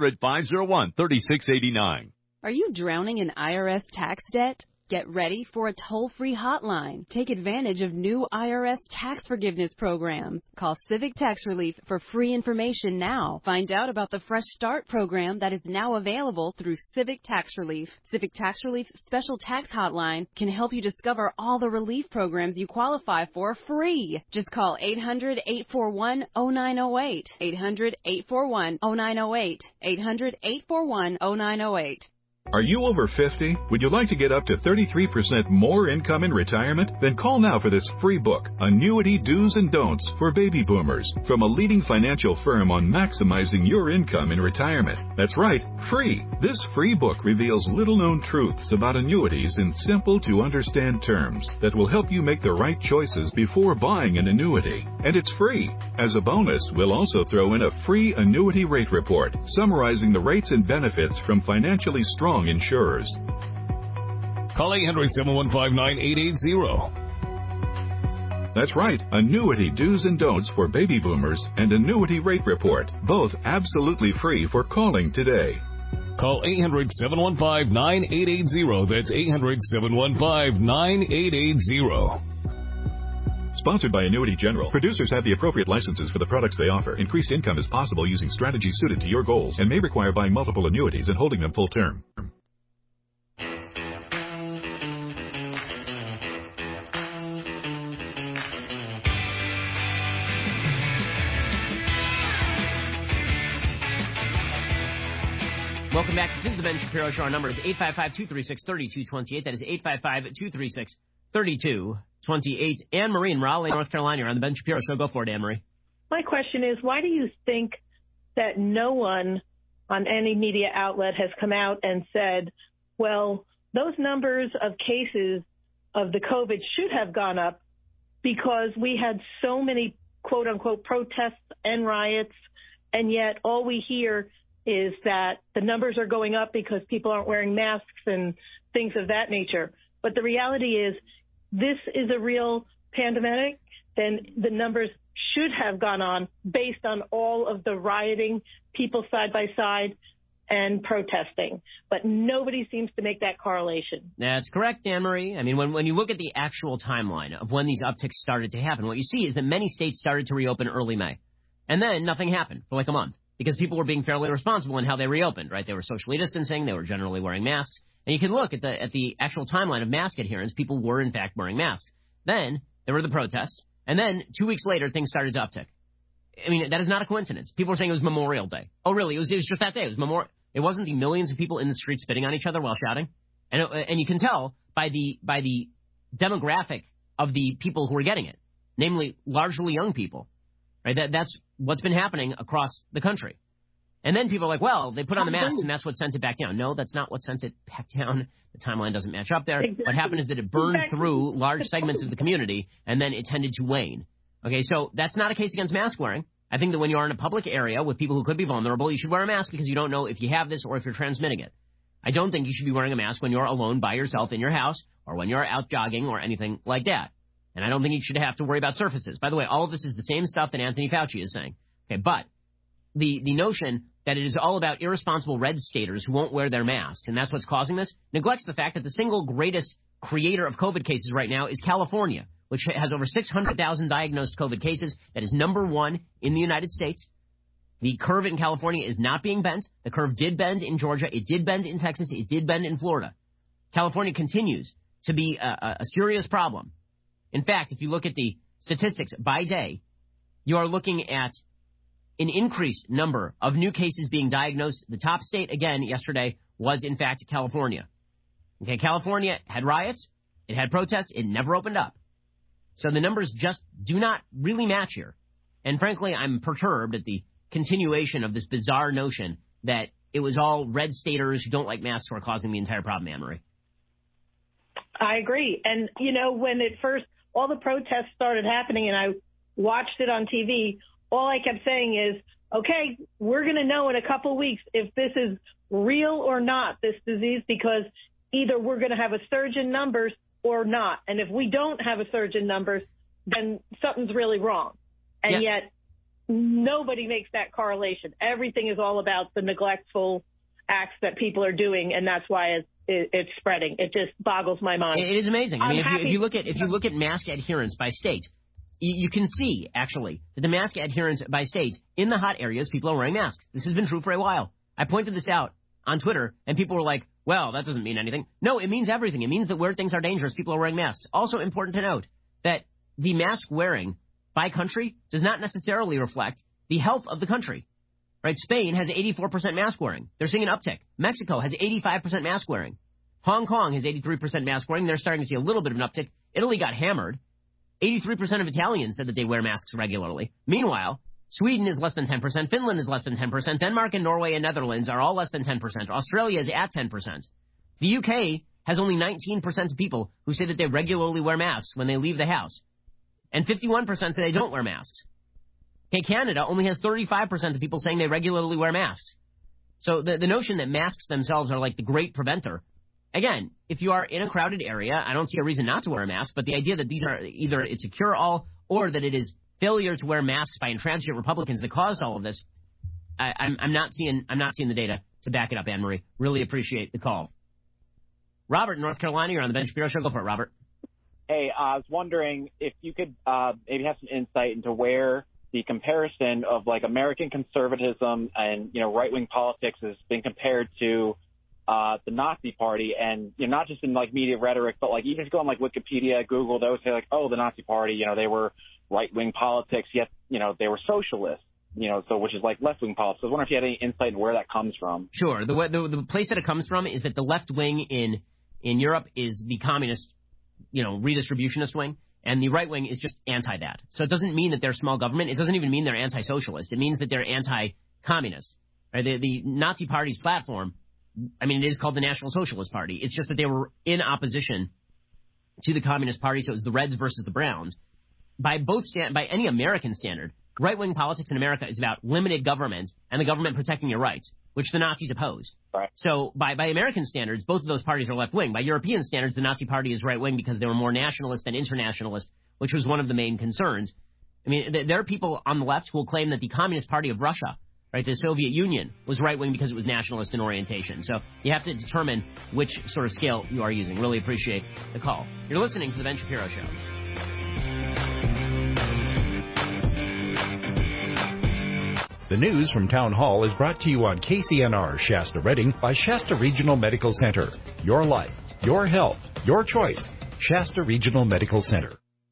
800-501-3689. Are you drowning in IRS tax debt? Get ready for a toll-free hotline. Take advantage of new IRS tax forgiveness programs. Call Civic Tax Relief for free information now. Find out about the Fresh Start program that is now available through Civic Tax Relief. Civic Tax Relief's special tax hotline can help you discover all the relief programs you qualify for free. Just call 800-841-0908. 800-841-0908. 800-841-0908. Are you over 50? Would you like to get up to 33% more income in retirement? Then call now for this free book, Annuity Do's and Don'ts for Baby Boomers, from a leading financial firm on maximizing your income in retirement. That's right, free. This free book reveals little-known truths about annuities in simple-to-understand terms that will help you make the right choices before buying an annuity. And it's free. As a bonus, we'll also throw in a free annuity rate report summarizing the rates and benefits from financially strong insurers. Call 800-715-9880. That's right, Annuity Do's and Don'ts for Baby Boomers and Annuity Rate Report, both absolutely free for calling today. Call 800-715-9880. That's 800-715-9880. Sponsored by Annuity General. Producers have the appropriate licenses for the products they offer. Increased income is possible using strategies suited to your goals and may require buying multiple annuities and holding them full term. Welcome back. This is the Ben Shapiro Show. Our number is 855-236-3228. That is 855-236-3228. Anne-Marie in Raleigh, North Carolina. You're on the Ben Shapiro Show. Go for it, Anne-Marie. My question is, why do you think that no one on any media outlet has come out and said, well, those numbers of cases of the COVID should have gone up because we had so many quote-unquote protests and riots, and yet all we hear is that the numbers are going up because people aren't wearing masks and things of that nature. But the reality is this is a real pandemic, then the numbers should have gone on based on all of the rioting, people side by side, and protesting. But nobody seems to make that correlation. That's correct, Anne-Marie. I mean, when you look at the actual timeline of when these upticks started to happen, what you see is that many states started to reopen early May. And then nothing happened for like a month, because people were being fairly responsible in how they reopened, right? They were socially distancing. They were generally wearing masks. And you can look at the actual timeline of mask adherence. People were, in fact, wearing masks. Then there were the protests. And then 2 weeks later, things started to uptick. I mean, that is not a coincidence. People were saying it was Memorial Day. Oh, really? It was just that day. It was Memorial. It wasn't the millions of people in the street spitting on each other while shouting. And you can tell by the demographic of the people who were getting it, namely largely young people. Right? That's what's been happening across the country. And then people are like, well, they put on the masks and that's what sent it back down. No, that's not what sent it back down. The timeline doesn't match up there. Exactly. What happened is that it burned through large segments of the community and then it tended to wane. Okay, so that's not a case against mask wearing. I think that when you are in a public area with people who could be vulnerable, you should wear a mask because you don't know if you have this or if you're transmitting it. I don't think you should be wearing a mask when you're alone by yourself in your house or when you're out jogging or anything like that. And I don't think you should have to worry about surfaces. By the way, all of this is the same stuff that Anthony Fauci is saying. Okay, but the notion that it is all about irresponsible red staters who won't wear their masks, and that's what's causing this, neglects the fact that the single greatest creator of COVID cases right now is California, which has over 600,000 diagnosed COVID cases. That is number one in the United States. The curve in California is not being bent. The curve did bend in Georgia. It did bend in Texas. It did bend in Florida. California continues to be a serious problem. In fact, if you look at the statistics by day, you are looking at an increased number of new cases being diagnosed. The top state, again, yesterday was, in fact, California. Okay, California had riots. It had protests. It never opened up. So the numbers just do not really match here. And frankly, I'm perturbed at the continuation of this bizarre notion that it was all red staters who don't like masks who are causing the entire problem, Anne-Marie. I agree. And, you know, when it first, all the protests started happening and I watched it on TV, all I kept saying is, okay, we're going to know in a couple of weeks if this is real or not, this disease, because either we're going to have a surge in numbers or not. And if we don't have a surge in numbers, then something's really wrong. And yet nobody makes that correlation. Everything is all about the neglectful acts that people are doing, and that's why it's spreading. It just boggles my mind. It is amazing. I mean, if you look at mask adherence by state, you can see, actually, that the mask adherence by state, in the hot areas, people are wearing masks. This has been true for a while. I pointed this out on Twitter, and people were like, well, that doesn't mean anything. No, it means everything. It means that where things are dangerous, people are wearing masks. Also important to note that the mask wearing by country does not necessarily reflect the health of the country. Right? Spain has 84% mask wearing. They're seeing an uptick. Mexico has 85% mask wearing. Hong Kong has 83% mask wearing. They're starting to see a little bit of an uptick. Italy got hammered. 83% of Italians said that they wear masks regularly. Meanwhile, Sweden is less than 10%. Finland is less than 10%. Denmark and Norway and Netherlands are all less than 10%. Australia is at 10%. The UK has only 19% of people who say that they regularly wear masks when they leave the house. And 51% say they don't wear masks. Okay, Canada only has 35% of people saying they regularly wear masks. So the notion that masks themselves are like the great preventer, again, if you are in a crowded area, I don't see a reason not to wear a mask, but the idea that these are either it's a cure-all or that it is failure to wear masks by intransigent Republicans that caused all of this, I'm not seeing the data to back it up, Anne-Marie. Really appreciate the call. Robert in North Carolina, you're on the Ben Shapiro Show. Go for it, Robert. Hey, I was wondering if you could maybe have some insight into where the comparison of like American conservatism and, right-wing politics has been compared to the Nazi Party, and not just in like media rhetoric, but like even if you go on like Wikipedia, Google, they always say like, oh, the Nazi Party, they were right-wing politics, yet they were socialists, so which is like left-wing politics. I was wondering if you had any insight into where that comes from. Sure. The place that it comes from is that the left wing in Europe is the communist, redistributionist wing. And the right wing is just anti that. So it doesn't mean that they're small government. It doesn't even mean they're anti-socialist. It means that they're anti-communist. Right? The Nazi Party's platform, it is called the National Socialist Party. It's just that they were in opposition to the Communist Party, so it was the Reds versus the Browns. By any American standard, right-wing politics in America is about limited government and the government protecting your rights, which the Nazis opposed. Right. So by American standards, both of those parties are left-wing. By European standards, the Nazi Party is right-wing because they were more nationalist than internationalist, which was one of the main concerns. There are people on the left who will claim that the Communist Party of Russia, right, the Soviet Union, was right-wing because it was nationalist in orientation. So you have to determine which sort of scale you are using. Really appreciate the call. You're listening to The Ben Shapiro Show. The news from Town Hall is brought to you on KCNR Shasta Redding by Shasta Regional Medical Center. Your life, your health, your choice. Shasta Regional Medical Center.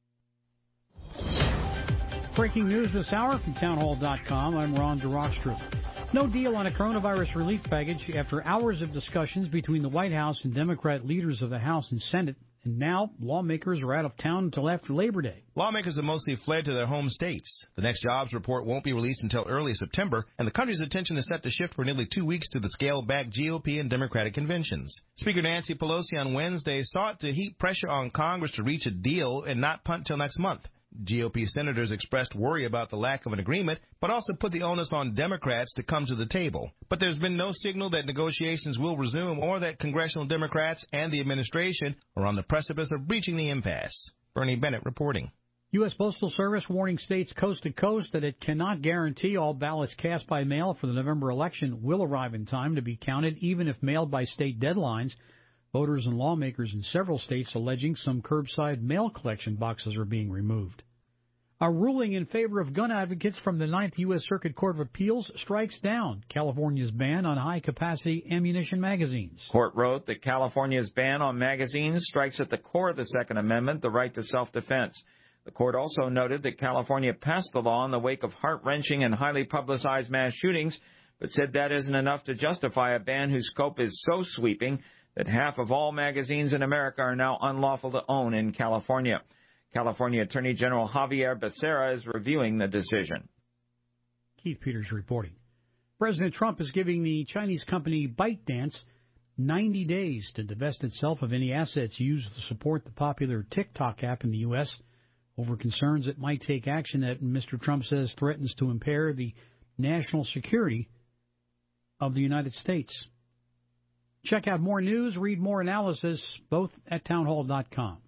Breaking news this hour from townhall.com. I'm Ron DeRockstrup. No deal on a coronavirus relief package after hours of discussions between the White House and Democrat leaders of the House and Senate. And now, lawmakers are out of town until after Labor Day. Lawmakers have mostly fled to their home states. The next jobs report won't be released until early September, and the country's attention is set to shift for nearly 2 weeks to the scaled-back GOP and Democratic conventions. Speaker Nancy Pelosi on Wednesday sought to heap pressure on Congress to reach a deal and not punt till next month. GOP senators expressed worry about the lack of an agreement, but also put the onus on Democrats to come to the table. But there's been no signal that negotiations will resume or that congressional Democrats and the administration are on the precipice of breaching the impasse. Bernie Bennett reporting. U.S. Postal Service warning states coast to coast that it cannot guarantee all ballots cast by mail for the November election will arrive in time to be counted, even if mailed by state deadlines. Voters and lawmakers in several states alleging some curbside mail collection boxes are being removed. A ruling in favor of gun advocates from the Ninth U.S. Circuit Court of Appeals strikes down California's ban on high-capacity ammunition magazines. Court wrote that California's ban on magazines strikes at the core of the Second Amendment, the right to self-defense. The court also noted that California passed the law in the wake of heart-wrenching and highly publicized mass shootings, but said that isn't enough to justify a ban whose scope is so sweeping that half of all magazines in America are now unlawful to own in California. California Attorney General Javier Becerra is reviewing the decision. Keith Peters reporting. President Trump is giving the Chinese company ByteDance 90 days to divest itself of any assets used to support the popular TikTok app in the U.S. over concerns it might take action that Mr. Trump says threatens to impair the national security of the United States. Check out more news, read more analysis, both at townhall.com.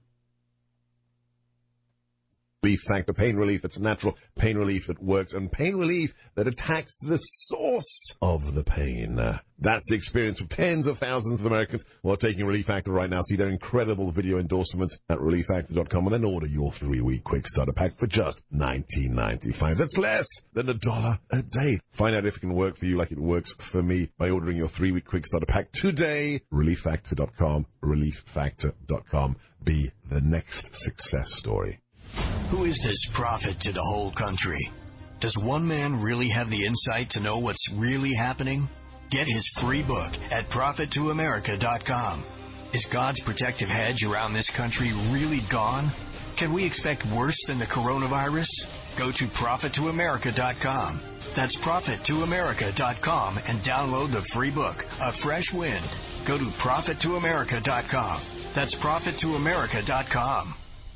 Relief Factor, pain relief that's natural, pain relief that works, and pain relief that attacks the source of the pain. That's the experience of tens of thousands of Americans who are taking Relief Factor right now. See their incredible video endorsements at relieffactor.com and then order your 3-week quick starter pack for just $19.95. That's less than $1 a day. Find out if it can work for you like it works for me by ordering your 3-week quick starter pack today. Relieffactor.com, relieffactor.com. Be the next success story. Who is this prophet to the whole country? Does one man really have the insight to know what's really happening? Get his free book at ProphetToAmerica.com. Is God's protective hedge around this country really gone? Can we expect worse than the coronavirus? Go to ProphetToAmerica.com. That's ProphetToAmerica.com and download the free book, A Fresh Wind. Go to ProphetToAmerica.com. That's ProphetToAmerica.com.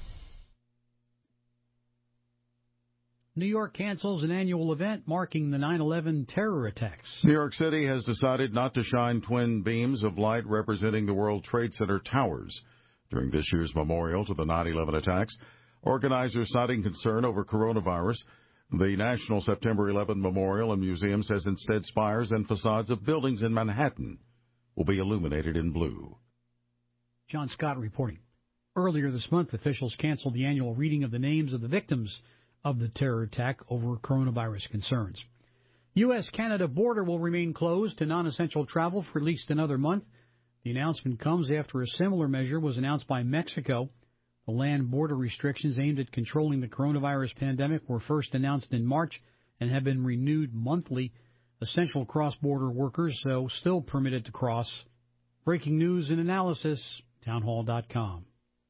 New York cancels an annual event marking the 9/11 terror attacks. New York City has decided not to shine twin beams of light representing the World Trade Center towers during this year's memorial to the 9/11 attacks. Organizers citing concern over coronavirus. The National September 11 Memorial and Museum says instead spires and facades of buildings in Manhattan will be illuminated in blue. John Scott reporting. Earlier this month, officials canceled the annual reading of the names of the victims of the terror attack over coronavirus concerns. U.S.-Canada border will remain closed to non-essential travel for at least another month. The announcement comes after a similar measure was announced by Mexico. The land border restrictions aimed at controlling the coronavirus pandemic were first announced in March and have been renewed monthly. Essential cross-border workers, though, still permitted to cross. Breaking news and analysis, townhall.com.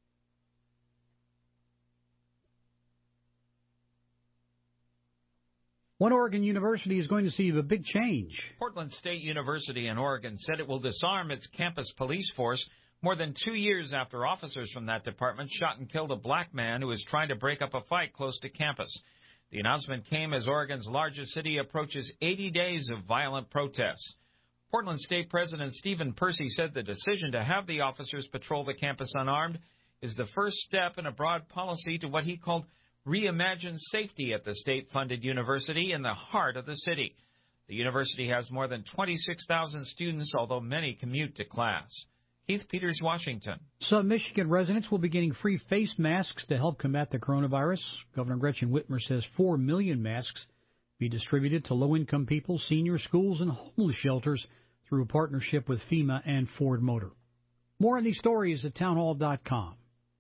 One Oregon university is going to see a big change. Portland State University in Oregon said it will disarm its campus police force more than 2 years after officers from that department shot and killed a black man who was trying to break up a fight close to campus. The announcement came as Oregon's largest city approaches 80 days of violent protests. Portland State President Stephen Percy said the decision to have the officers patrol the campus unarmed is the first step in a broad policy to what he called reimagine safety at the state-funded university in the heart of the city. The university has more than 26,000 students, although many commute to class. Keith Peters, Washington. Some Michigan residents will be getting free face masks to help combat the coronavirus. Governor Gretchen Whitmer says 4 million masks be distributed to low-income people, senior schools, and homeless shelters through a partnership with FEMA and Ford Motor. More on these stories at townhall.com.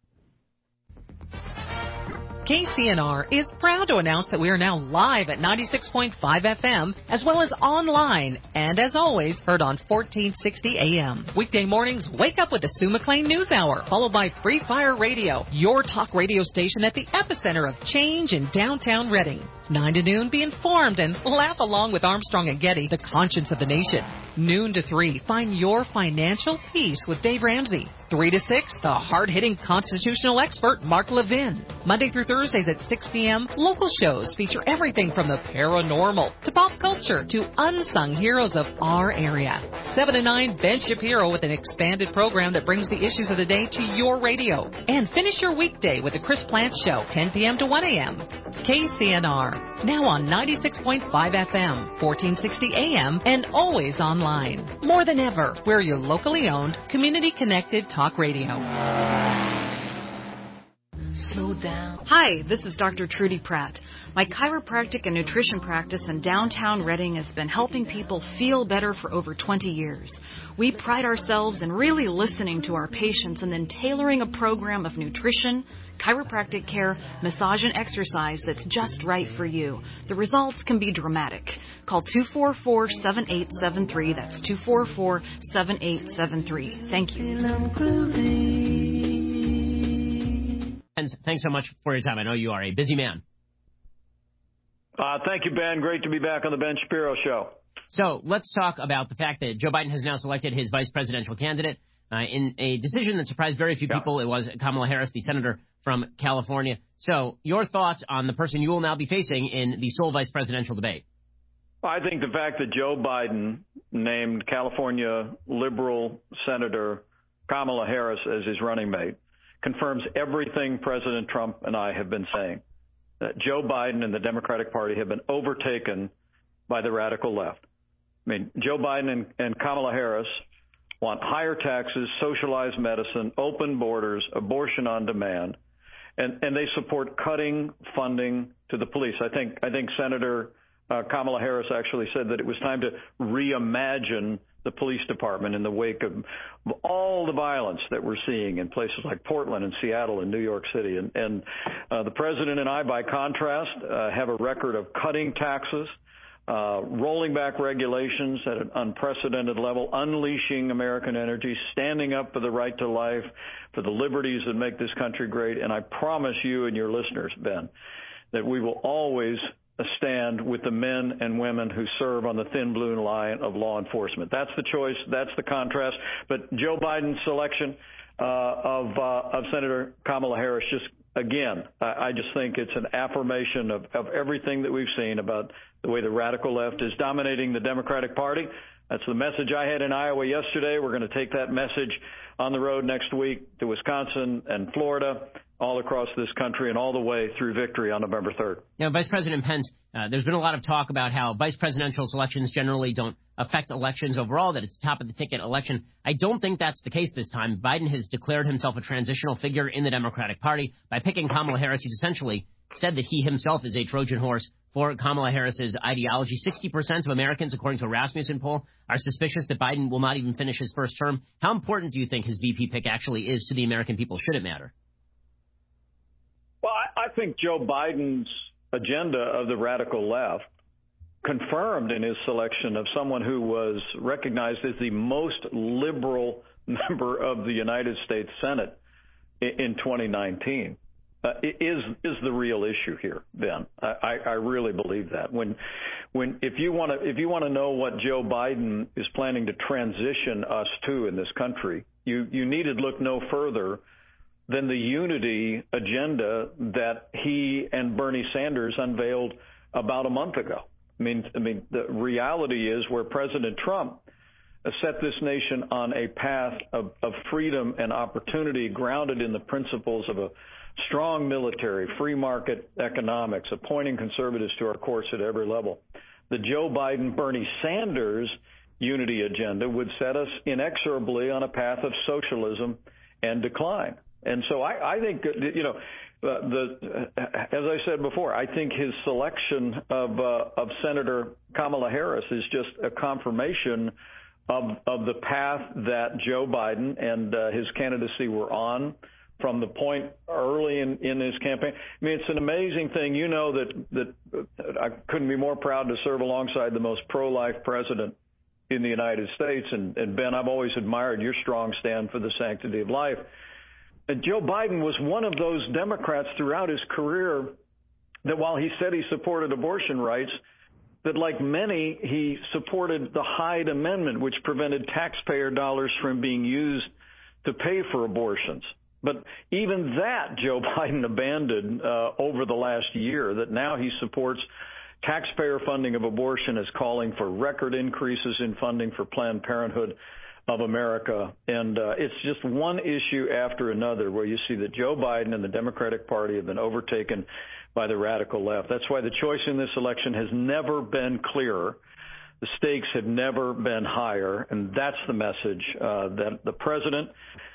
KCNR is proud to announce that we are now live at 96.5 FM, as well as online, and as always, heard on 1460 AM. Weekday mornings, wake up with the Sue McLean News Hour, followed by Free Fire Radio, your talk radio station at the epicenter of change in downtown Reading. 9 to noon, be informed and laugh along with Armstrong and Getty, the conscience of the nation. Noon to 3, find your financial peace with Dave Ramsey. 3 to 6, the hard-hitting constitutional expert, Mark Levin. Monday through Thursdays at 6 p.m., local shows feature everything from the paranormal to pop culture to unsung heroes of our area. 7 to 9, Ben Shapiro with an expanded program that brings the issues of the day to your radio. And finish your weekday with the Chris Plant Show, 10 p.m. to 1 a.m. KCNR, now on 96.5 FM, 1460 AM, and always online. More than ever, we're your locally owned, community-connected talk radio. Slow down. Hi, this is Dr. Trudy Pratt. My chiropractic and nutrition practice in downtown Reading has been helping people feel better for over 20 years. We pride ourselves in really listening to our patients and then tailoring a program of nutrition, chiropractic care, massage, and exercise that's just right for you. The results can be dramatic. Call 244-7873. That's 244-7873. Thank you. Thanks so much for your time. I know you are a busy man. Thank you, Ben. Great to be back on the Ben Shapiro Show. So let's talk about the fact that Joe Biden has now selected his vice presidential candidate in a decision that surprised very few people. It was Kamala Harris, the senator from California. So your thoughts on the person you will now be facing in the sole vice presidential debate? I think the fact that Joe Biden named California liberal Senator Kamala Harris as his running mate confirms everything President Trump and I have been saying, that Joe Biden and the Democratic Party have been overtaken by the radical left. I mean, Joe Biden and Kamala Harris want higher taxes, socialized medicine, open borders, abortion on demand, and they support cutting funding to the police. I think Senator Kamala Harris actually said that it was time to reimagine the police department in the wake of all the violence that we're seeing in places like Portland and Seattle and New York City. And the president and I, by contrast, have a record of cutting taxes, rolling back regulations at an unprecedented level, unleashing American energy, standing up for the right to life, for the liberties that make this country great. And I promise you and your listeners, Ben, that we will always stand with the men and women who serve on the thin blue line of law enforcement. That's the choice. That's the contrast. But Joe Biden's selection of Senator Kamala Harris, just again, I just think it's an affirmation of everything that we've seen about the way the radical left is dominating the Democratic Party. That's the message I had in Iowa yesterday. We're going to take that message on the road next week to Wisconsin and Florida, all across this country, and all the way through victory on November 3rd. Now, Vice President Pence, there's been a lot of talk about how vice presidential selections generally don't affect elections overall, that it's top of the ticket election. I don't think that's the case this time. Biden has declared himself a transitional figure in the Democratic Party. By picking Kamala Harris, he's essentially said that he himself is a Trojan horse for Kamala Harris's ideology. 60% of Americans, according to a Rasmussen poll, are suspicious that Biden will not even finish his first term. How important do you think his VP pick actually is to the American people? Should it matter? Well, I think Joe Biden's agenda of the radical left confirmed in his selection of someone who was recognized as the most liberal member of the United States Senate in 2019 is the real issue here, Ben. I really believe that. If you want to know what Joe Biden is planning to transition us to in this country, you need to look no further than the unity agenda that he and Bernie Sanders unveiled about a month ago. I mean, the reality is where President Trump set this nation on a path of freedom and opportunity grounded in the principles of a strong military, free market economics, appointing conservatives to our courts at every level. The Joe Biden, Bernie Sanders unity agenda would set us inexorably on a path of socialism and decline. And so I think, as I said before, I think his selection of Senator Kamala Harris is just a confirmation of the path that Joe Biden and his candidacy were on from the point early in his campaign. I mean, it's an amazing thing. You know that I couldn't be more proud to serve alongside the most pro-life president in the United States. And Ben, I've always admired your strong stand for the sanctity of life. And Joe Biden was one of those Democrats throughout his career that while he said he supported abortion rights, that like many, he supported the Hyde Amendment, which prevented taxpayer dollars from being used to pay for abortions. But even that Joe Biden abandoned over the last year, that now he supports taxpayer funding of abortion, is calling for record increases in funding for Planned Parenthood of America. And it's just one issue after another where you see that Joe Biden and the Democratic Party have been overtaken by the radical left. That's why the choice in this election has never been clearer. The stakes have never been higher. And that's the message that the president,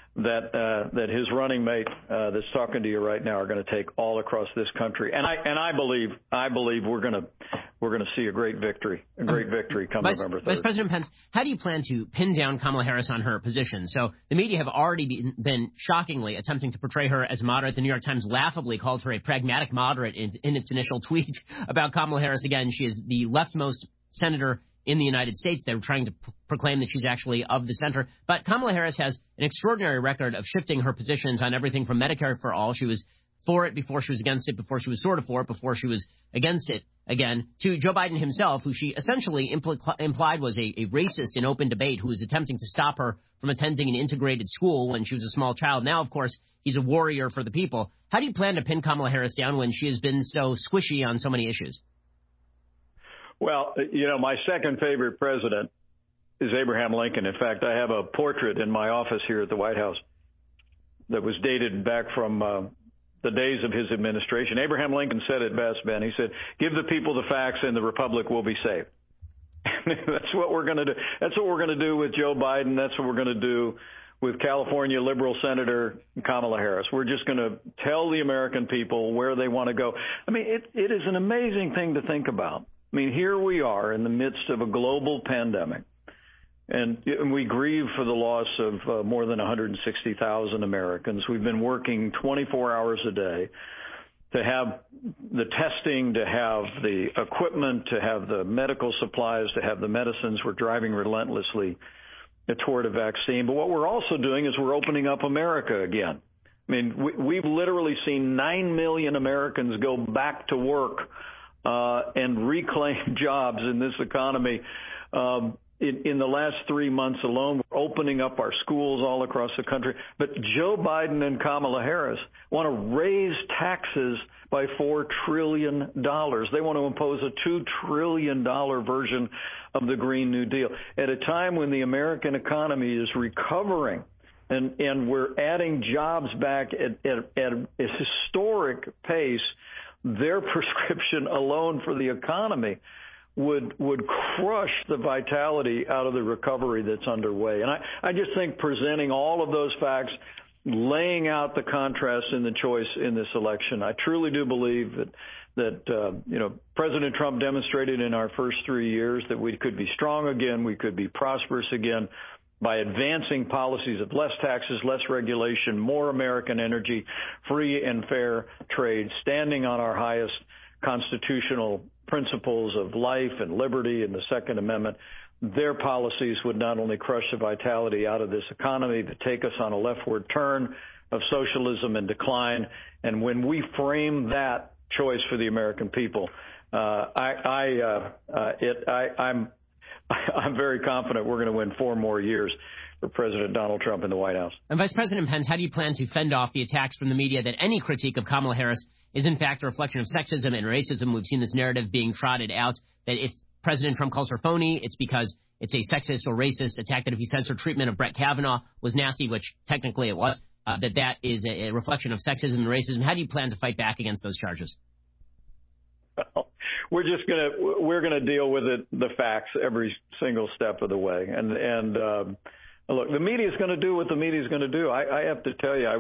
that his running mate that's talking to you right now are going to take all across this country. And I believe we're going to see a great victory come November 3rd. Vice President Pence, how do you plan to pin down Kamala Harris on her position? So the media have already been shockingly attempting to portray her as moderate. The New York Times laughably called her a pragmatic moderate in its initial tweet about Kamala Harris. Again, she is the leftmost senator in the United States. They're trying to proclaim that she's actually of the center. But Kamala Harris has an extraordinary record of shifting her positions on everything from Medicare for all. She was for it before she was against it, before she was sort of for it, before she was against it again, to Joe Biden himself, who she essentially implied was a racist in open debate, who was attempting to stop her from attending an integrated school when she was a small child. Now, of course, he's a warrior for the people. How do you plan to pin Kamala Harris down when she has been so squishy on so many issues? Well, my second favorite president is Abraham Lincoln. In fact, I have a portrait in my office here at the White House that was dated back from the days of his administration. Abraham Lincoln said it best, Ben. He said, "Give the people the facts and the republic will be saved." That's what we're going to do. That's what we're going to do with Joe Biden. That's what we're going to do with California liberal Senator Kamala Harris. We're just going to tell the American people where they want to go. I mean, it is an amazing thing to think about. I mean, here we are in the midst of a global pandemic, and we grieve for the loss of more than 160,000 Americans. We've been working 24 hours a day to have the testing, to have the equipment, to have the medical supplies, to have the medicines. We're driving relentlessly toward a vaccine. But what we're also doing is we're opening up America again. I mean, we've literally seen 9 million Americans go back to work and reclaim jobs in this economy. In the last 3 months alone, we're opening up our schools all across the country. But Joe Biden and Kamala Harris want to raise taxes by $4 trillion. They want to impose a $2 trillion version of the Green New Deal at a time when the American economy is recovering. And we're adding jobs back at a historic pace. Their prescription alone for the economy would crush the vitality out of the recovery that's underway. And I just think presenting all of those facts, laying out the contrast in the choice in this election, I truly do believe that President Trump demonstrated in our first 3 years that we could be strong again, we could be prosperous again by advancing policies of less taxes, less regulation, more American energy, free and fair trade, standing on our highest constitutional principles of life and liberty and the Second Amendment. Their policies would not only crush the vitality out of this economy, but take us on a leftward turn of socialism and decline. And when we frame that choice for the American people, I'm very confident we're going to win 4 more years for President Donald Trump in the White House. And Vice President Pence, how do you plan to fend off the attacks from the media that any critique of Kamala Harris is in fact a reflection of sexism and racism? We've seen this narrative being trotted out that if President Trump calls her phony, it's because it's a sexist or racist attack, that if he says her treatment of Brett Kavanaugh was nasty, which technically it was, that is a reflection of sexism and racism. How do you plan to fight back against those charges? Well, we're gonna deal with it, the facts, every single step of the way. And look, the media is going to do what the media is going to do. I have to tell you, I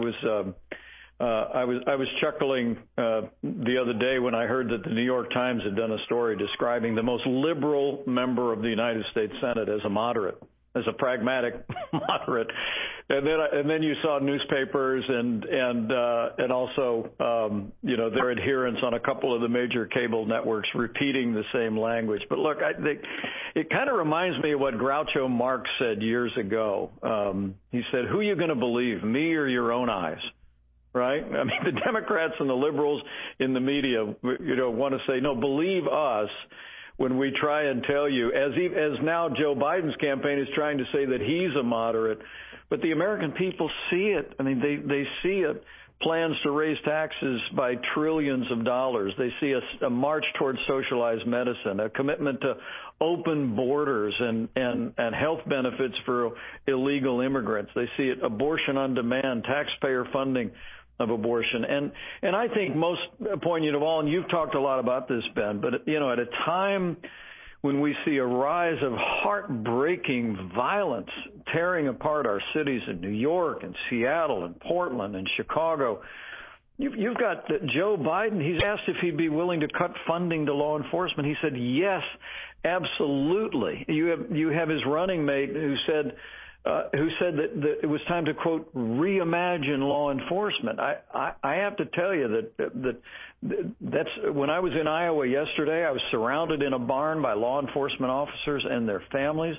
was chuckling the other day when I heard that the New York Times had done a story describing the most liberal member of the United States Senate as a moderate, as a pragmatic moderate. And then you saw newspapers and also their adherents on a couple of the major cable networks repeating the same language. But look, I think it kind of reminds me of what Groucho Marx said years ago. He said, "Who are you going to believe, me or your own eyes?" Right? I mean, the Democrats and the liberals in the media, want to say, no, believe us when we try and tell you, as now Joe Biden's campaign is trying to say that he's a moderate, but the American people see it. I mean, they see it. Plans to raise taxes by trillions of dollars. They see a march towards socialized medicine, a commitment to open borders and health benefits for illegal immigrants. They see it, abortion on demand, taxpayer funding of abortion. And I think most poignant of all, and you've talked a lot about this, Ben, but, at a time when we see a rise of heartbreaking violence tearing apart our cities in New York and Seattle and Portland and Chicago, you've got Joe Biden. He's asked if he'd be willing to cut funding to law enforcement. He said, yes, absolutely. You have his running mate who said that it was time to, quote, reimagine law enforcement. I have to tell you that's when I was in Iowa yesterday, I was surrounded in a barn by law enforcement officers and their families.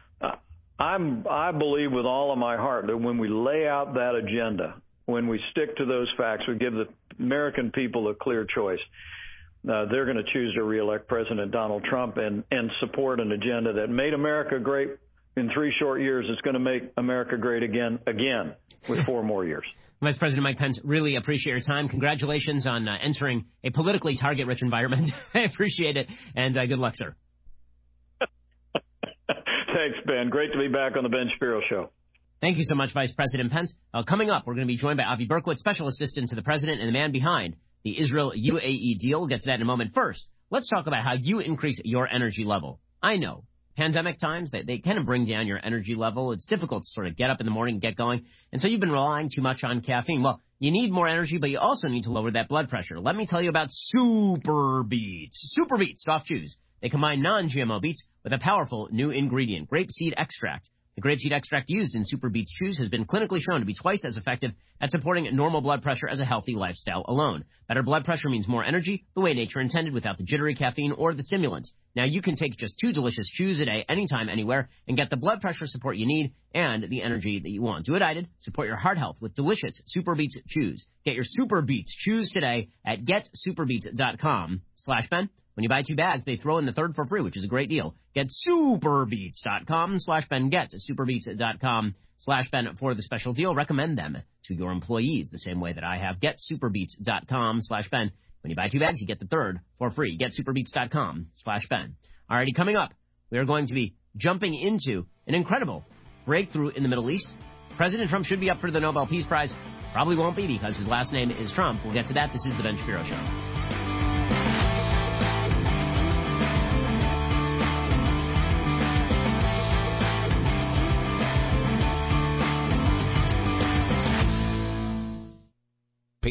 I believe with all of my heart that when we lay out that agenda, when we stick to those facts, we give the American people a clear choice. They're going to choose to reelect President Donald Trump and support an agenda that made America great in 3 short years. It's going to make America great again with 4 more years. Vice President Mike Pence, really appreciate your time. Congratulations on entering a politically target-rich environment. I appreciate it, and good luck, sir. Thanks, Ben. Great to be back on the Ben Shapiro Show. Thank you so much, Vice President Pence. Coming up, we're going to be joined by Avi Berkowitz, Special Assistant to the President and the man behind the Israel-UAE deal. We'll get to that in a moment. First, let's talk about how you increase your energy level. I know, pandemic times, they kind of bring down your energy level. It's difficult to sort of get up in the morning and get going. And so you've been relying too much on caffeine. Well, you need more energy, but you also need to lower that blood pressure. Let me tell you about Super Beets. Super Beets soft chews. They combine non-GMO beets with a powerful new ingredient, grapeseed extract. The grapeseed extract used in Super Beets chews has been clinically shown to be twice as effective at supporting normal blood pressure as a healthy lifestyle alone. Better blood pressure means more energy, the way nature intended, without the jittery caffeine or the stimulants. Now you can take just 2 delicious chews a day, anytime, anywhere, and get the blood pressure support you need and the energy that you want. Do it, I did. Support your heart health with delicious Super Beets chews. Get your Super Beets chews today at getsuperbeets.com/Ben. When you buy 2 bags, they throw in the 3rd for free, which is a great deal. Get superbeets.com/Ben. Get superbeets.com/Ben for the special deal. Recommend them to your employees the same way that I have. Get superbeets.com/Ben. When you buy 2 bags, you get the 3rd for free. Get superbeets.com/Ben. Alrighty, coming up, we are going to be jumping into an incredible breakthrough in the Middle East. President Trump should be up for the Nobel Peace Prize. Probably won't be because his last name is Trump. We'll get to that. This is the Ben Shapiro Show.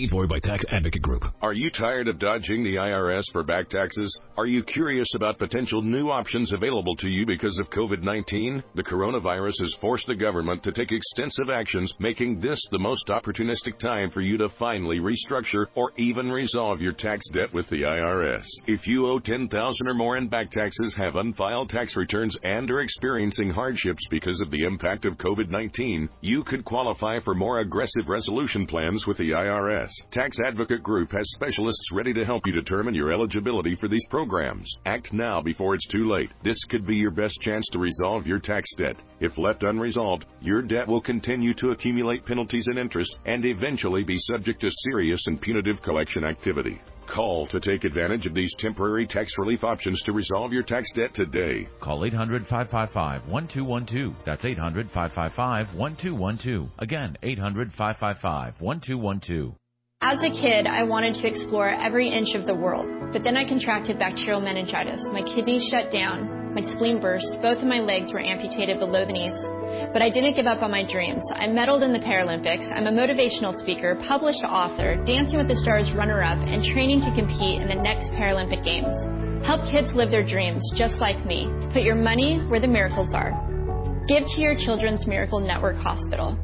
Paid for by Tax Advocate Group. Are you tired of dodging the IRS for back taxes? Are you curious about potential new options available to you because of COVID-19? The coronavirus has forced the government to take extensive actions, making this the most opportunistic time for you to finally restructure or even resolve your tax debt with the IRS. If you owe $10,000 or more in back taxes, have unfiled tax returns, and are experiencing hardships because of the impact of COVID-19, you could qualify for more aggressive resolution plans with the IRS. Tax Advocate Group has specialists ready to help you determine your eligibility for these programs. Act now before it's too late. This could be your best chance to resolve your tax debt. If left unresolved, your debt will continue to accumulate penalties and interest and eventually be subject to serious and punitive collection activity. Call to take advantage of these temporary tax relief options to resolve your tax debt today. Call 800-555-1212. That's 800-555-1212. Again, 800-555-1212. As a kid, I wanted to explore every inch of the world, but then I contracted bacterial meningitis. My kidneys shut down, my spleen burst, both of my legs were amputated below the knees. But I didn't give up on my dreams. I medaled in the Paralympics. I'm a motivational speaker, published author, Dancing with the Stars runner-up, and training to compete in the next Paralympic Games. Help kids live their dreams just like me. Put your money where the miracles are. Give to your Children's Miracle Network Hospital.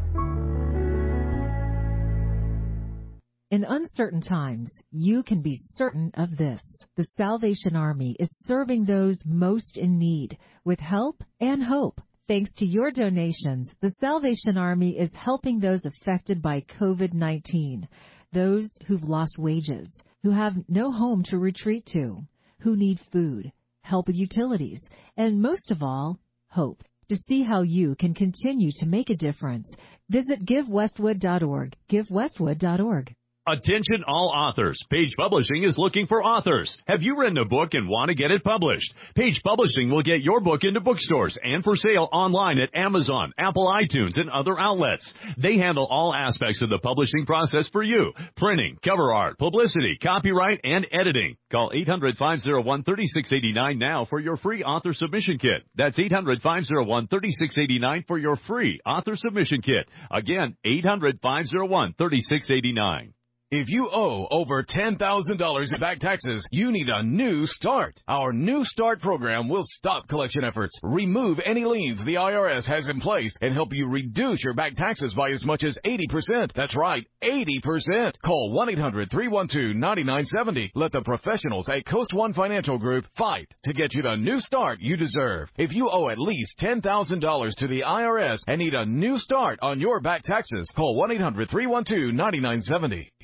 In uncertain times, you can be certain of this. The Salvation Army is serving those most in need with help and hope. Thanks to your donations, the Salvation Army is helping those affected by COVID-19, those who've lost wages, who have no home to retreat to, who need food, help with utilities, and most of all, hope. To see how you can continue to make a difference, visit GiveWestwood.org. GiveWestwood.org. Attention all authors. Page Publishing is looking for authors. Have you written a book and want to get it published? Page Publishing will get your book into bookstores and for sale online at Amazon, Apple iTunes, and other outlets. They handle all aspects of the publishing process for you. Printing, cover art, publicity, copyright, and editing. Call 800-501-3689 now for your free author submission kit. That's 800-501-3689 for your free author submission kit. Again, 800-501-3689. If you owe over $10,000 in back taxes, you need a new start. Our New Start program will stop collection efforts, remove any liens the IRS has in place, and help you reduce your back taxes by as much as 80%. That's right, 80%. Call 1-800-312-9970. Let the professionals at Coast One Financial Group fight to get you the new start you deserve. If you owe at least $10,000 to the IRS and need a new start on your back taxes, call 1-800-312-9970.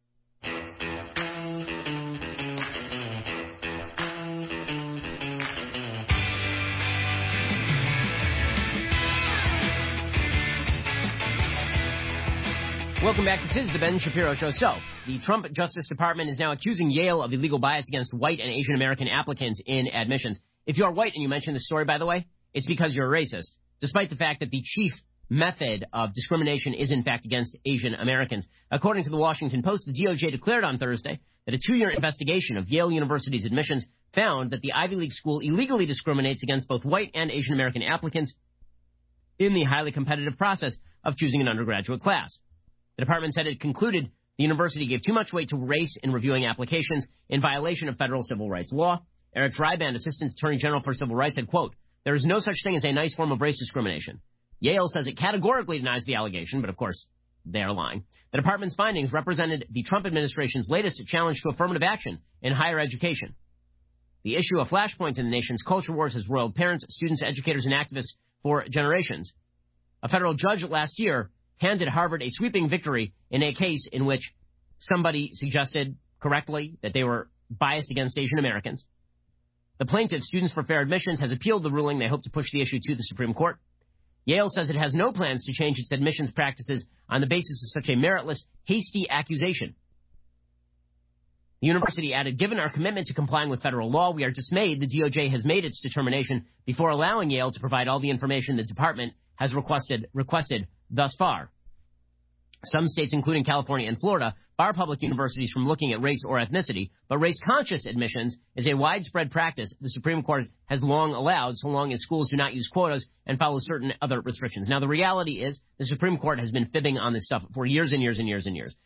Welcome back. This is the Ben Shapiro Show. So, the Trump Justice Department is now accusing Yale of illegal bias against white and Asian American applicants in admissions. If you are white and you mentioned this story, by the way, it's because you're a racist, despite the fact that the chief method of discrimination is, in fact, against Asian Americans. According to the Washington Post, the DOJ declared on Thursday that a 2-year investigation of Yale University's admissions found that the Ivy League school illegally discriminates against both white and Asian American applicants in the highly competitive process of choosing an undergraduate class. The department said it concluded the university gave too much weight to race in reviewing applications in violation of federal civil rights law. Eric Dryband, Assistant Attorney General for Civil Rights, said, quote, "There is no such thing as a nice form of race discrimination." Yale says it categorically denies the allegation, but of course, they are lying. The department's findings represented the Trump administration's latest challenge to affirmative action in higher education. The issue of flashpoint in the nation's culture wars has roiled parents, students, educators, and activists for generations. A federal judge last year handed Harvard a sweeping victory in a case in which somebody suggested correctly that they were biased against Asian Americans. The plaintiff, Students for Fair Admissions, has appealed the ruling. They hope to push the issue to the Supreme Court. Yale says it has no plans to change its admissions practices on the basis of such a meritless, hasty accusation. The university added, "Given our commitment to complying with federal law, we are dismayed the DOJ has made its determination before allowing Yale to provide all the information the department has requested thus far." Some states, including California and Florida, bar public universities from looking at race or ethnicity, but race-conscious admissions is a widespread practice the Supreme Court has long allowed, so long as schools do not use quotas and follow certain other restrictions. Now, the reality is the Supreme Court has been fibbing on this stuff for years and years and years and years.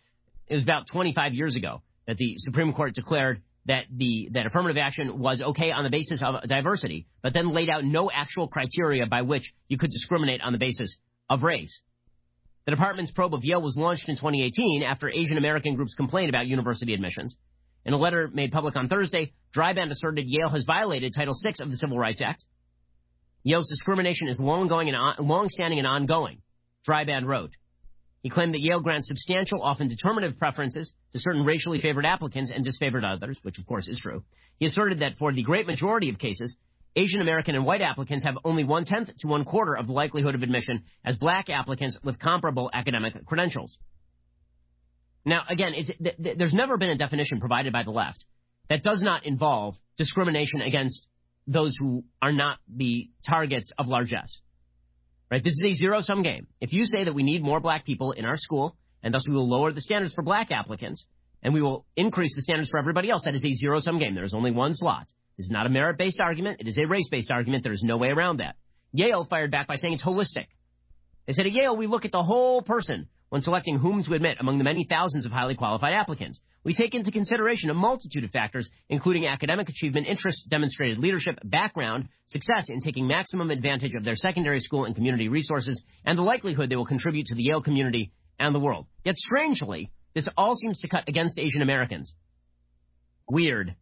it was about 25 years ago that the Supreme Court declared that affirmative action was okay on the basis of diversity, but then laid out no actual criteria by which you could discriminate on the basis of race. The department's probe of Yale was launched in 2018 after Asian American groups complained about university admissions. In a letter made public on Thursday, Dryband asserted Yale has violated Title VI of the Civil Rights Act. Yale's discrimination is long-standing and ongoing, Dryband wrote. He claimed that Yale grants substantial, often determinative preferences to certain racially favored applicants and disfavored others, which of course is true. He asserted that for the great majority of cases, Asian American and white applicants have only 1/10 to 1/4 of the likelihood of admission as black applicants with comparable academic credentials. Now, again, there's never been a definition provided by the left that does not involve discrimination against those who are not the targets of largesse. Right? This is a zero-sum game. If you say that we need more black people in our school, and thus we will lower the standards for black applicants, and we will increase the standards for everybody else, that is a zero-sum game. There is only one slot. This is not a merit-based argument. It is a race-based argument. There is no way around that. Yale fired back by saying it's holistic. They said at Yale, we look at the whole person when selecting whom to admit among the many thousands of highly qualified applicants. We take into consideration a multitude of factors, including academic achievement, interests, demonstrated leadership, background, success in taking maximum advantage of their secondary school and community resources, and the likelihood they will contribute to the Yale community and the world. Yet strangely, this all seems to cut against Asian Americans. Weird.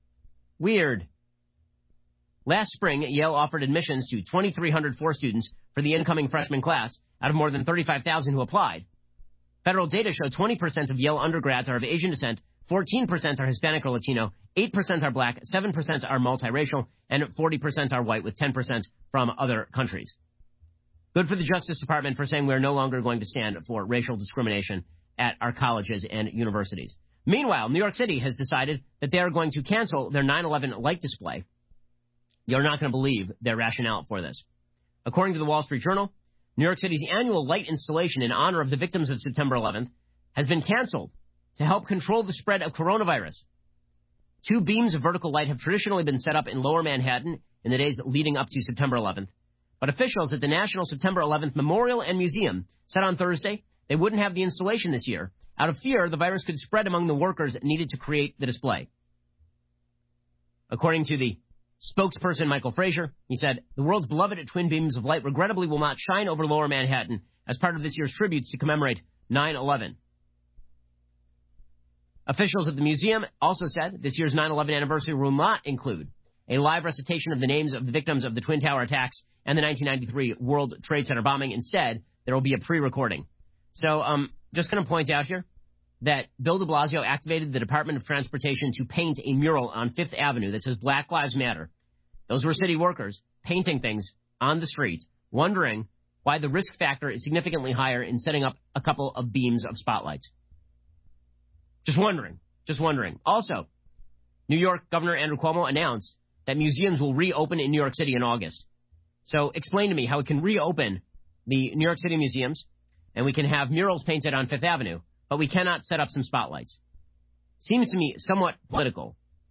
Last spring, Yale offered admissions to 2,304 students for the incoming freshman class out of more than 35,000 who applied. Federal data show 20% of Yale undergrads are of Asian descent, 14% are Hispanic or Latino, 8% are black, 7% are multiracial, and 40% are white, with 10% from other countries. Good for the Justice Department for saying we're no longer going to stand for racial discrimination at our colleges and universities. Meanwhile, New York City has decided that they are going to cancel their 9/11 light display. You're not going to believe their rationale for this. According to the Wall Street Journal, New York City's annual light installation in honor of the victims of September 11th has been canceled to help control the spread of coronavirus. 2 beams of vertical light have traditionally been set up in Lower Manhattan in the days leading up to September 11th. But officials at the National September 11th Memorial and Museum said on Thursday they wouldn't have the installation this year out of fear the virus could spread among the workers needed to create the display. According to the spokesperson Michael Frazier, he said, the world's beloved twin beams of light regrettably will not shine over Lower Manhattan as part of this year's tributes to commemorate 9/11. Officials at the museum also said this year's 9/11 anniversary will not include a live recitation of the names of the victims of the Twin Tower attacks and the 1993 World Trade Center bombing. Instead, there will be a pre-recording. So, just going to point out here that Bill de Blasio activated the Department of Transportation to paint a mural on Fifth Avenue that says Black Lives Matter. Those were city workers painting things on the street, wondering why the risk factor is significantly higher in setting up a couple of beams of spotlights. Just wondering. Also, New York Governor Andrew Cuomo announced that museums will reopen in New York City in August. So explain to me how it can reopen the New York City museums and we can have murals painted on Fifth Avenue, but we cannot set up some spotlights. Seems to me somewhat political.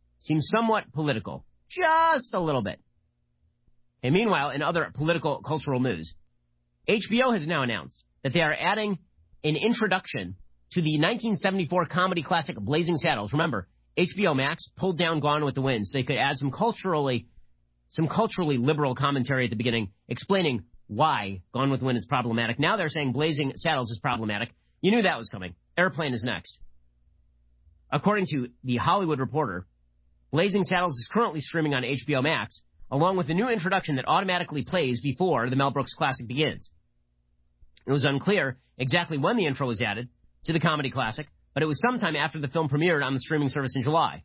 Just a little bit. And meanwhile, in other political cultural news, HBO has now announced that they are adding an introduction to the 1974 comedy classic Blazing Saddles. Remember, HBO Max pulled down Gone with the Wind so they could add some culturally liberal commentary at the beginning explaining why Gone with the Wind is problematic. Now they're saying Blazing Saddles is problematic. You knew that was coming. Airplane is next. According to The Hollywood Reporter, Blazing Saddles is currently streaming on HBO Max, along with a new introduction that automatically plays before the Mel Brooks classic begins. It was unclear exactly when the intro was added to the comedy classic, but it was sometime after the film premiered on the streaming service in July.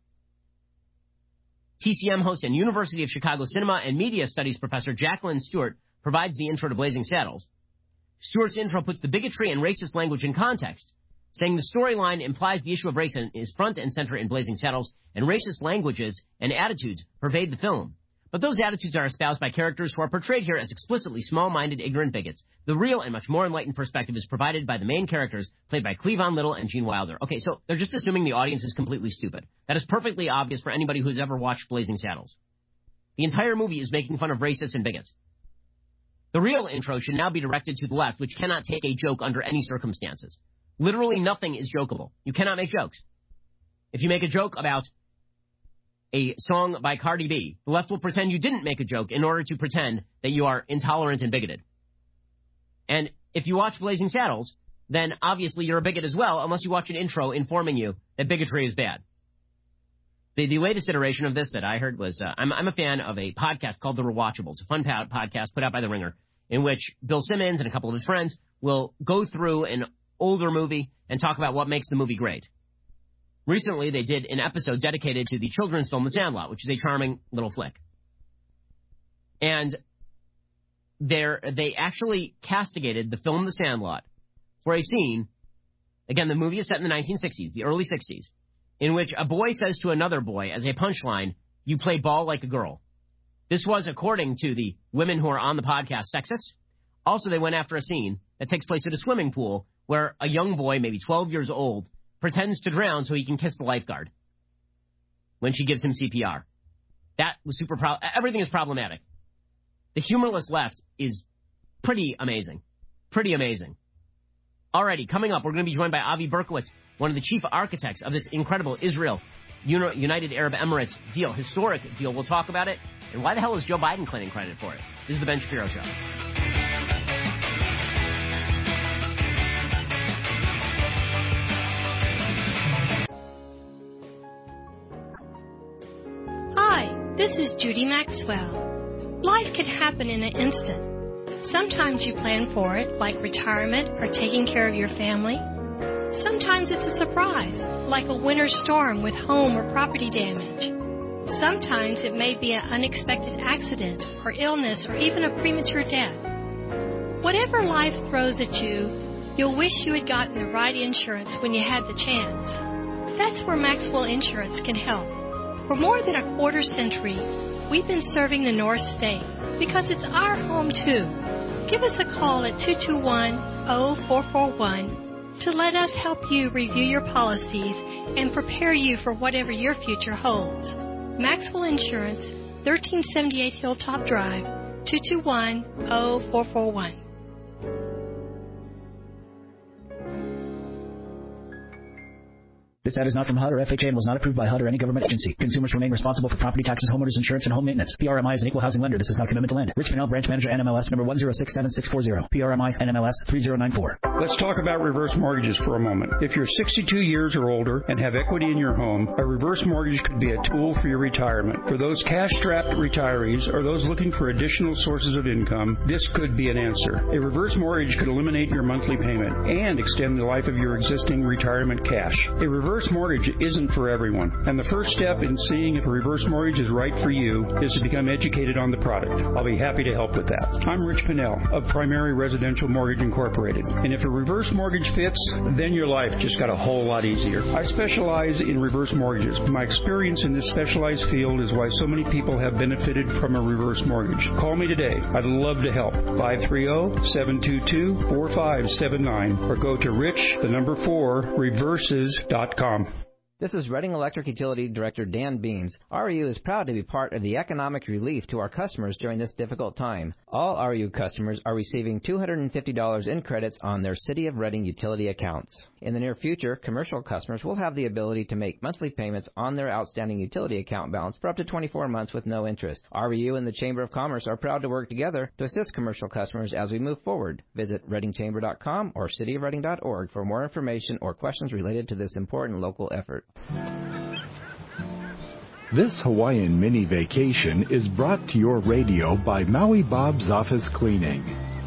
TCM host and University of Chicago Cinema and Media Studies professor Jacqueline Stewart provides the intro to Blazing Saddles. Stewart's intro puts the bigotry and racist language in context, saying the storyline implies the issue of race is front and center in Blazing Saddles, and racist languages and attitudes pervade the film. But those attitudes are espoused by characters who are portrayed here as explicitly small-minded, ignorant bigots. The real and much more enlightened perspective is provided by the main characters, played by Cleavon Little and Gene Wilder. Okay, so they're just assuming the audience is completely stupid. That is perfectly obvious for anybody who's ever watched Blazing Saddles. The entire movie is making fun of racists and bigots. The real intro should now be directed to the left, which cannot take a joke under any circumstances. Literally nothing is jokeable. You cannot make jokes. If you make a joke about a song by Cardi B, the left will pretend you didn't make a joke in order to pretend that you are intolerant and bigoted. And if you watch Blazing Saddles, then obviously you're a bigot as well, unless you watch an intro informing you that bigotry is bad. The latest iteration of this that I heard was, I'm a fan of a podcast called The Rewatchables, a fun podcast put out by The Ringer, in which Bill Simmons and a couple of his friends will go through an older movie and talk about what makes the movie great. Recently, they did an episode dedicated to the children's film The Sandlot, which is a charming little flick. And they actually castigated the film The Sandlot for a scene, again, the movie is set in the 1960s, the early 60s, in which a boy says to another boy as a punchline, "You play ball like a girl." This was, according to the women who are on the podcast, sexist. Also, they went after a scene that takes place at a swimming pool where a young boy, maybe 12 years old, pretends to drown so he can kiss the lifeguard when she gives him CPR. That was everything is problematic. The humorless left is pretty amazing. Pretty amazing. Alrighty, coming up, we're going to be joined by Avi Berkowitz, one of the chief architects of this incredible Israel-United Arab Emirates deal, historic deal. We'll talk about it. And why the hell is Joe Biden claiming credit for it? This is the Ben Shapiro Show. Hi, this is Judy Maxwell. Life can happen in an instant. Sometimes you plan for it, like retirement or taking care of your family. Sometimes it's a surprise, like a winter storm with home or property damage. Sometimes it may be an unexpected accident or illness or even a premature death. Whatever life throws at you, you'll wish you had gotten the right insurance when you had the chance. That's where Maxwell Insurance can help. For more than a quarter century, we've been serving the North State because it's our home too. Give us a call at 221-0441 to let us help you review your policies and prepare you for whatever your future holds. Maxwell Insurance, 1378 Hilltop Drive, 221-0441. This ad is not from HUD or FHA and was not approved by HUD or any government agency. Consumers remain responsible for property taxes, homeowners insurance, and home maintenance. PRMI is an equal housing lender. This is not a commitment to lend. Rich Pinnell, Branch Manager, NMLS, number 1067640. PRMI, NMLS, 3094. Let's talk about reverse mortgages for a moment. If you're 62 years or older and have equity in your home, a reverse mortgage could be a tool for your retirement. For those cash-strapped retirees or those looking for additional sources of income, this could be an answer. A reverse mortgage could eliminate your monthly payment and extend the life of your existing retirement cash. A reverse mortgage isn't for everyone, and the first step in seeing if a reverse mortgage is right for you is to become educated on the product. I'll be happy to help with that. I'm Rich Pinnell of Primary Residential Mortgage Incorporated, and if a reverse mortgage fits, then your life just got a whole lot easier. I specialize in reverse mortgages. My experience in this specialized field is why so many people have benefited from a reverse mortgage. Call me today. I'd love to help. 530-722-4579 or go to rich4reverses.com. This is Reading Electric Utility Director Dan Beans. REU is proud to be part of the economic relief to our customers during this difficult time. All REU customers are receiving $250 in credits on their City of Reading utility accounts. In the near future, commercial customers will have the ability to make monthly payments on their outstanding utility account balance for up to 24 months with no interest. REU and the Chamber of Commerce are proud to work together to assist commercial customers as we move forward. Visit readingchamber.com or cityofreading.org for more information or questions related to this important local effort. This Hawaiian mini vacation is brought to your radio by Maui Bob's Office Cleaning.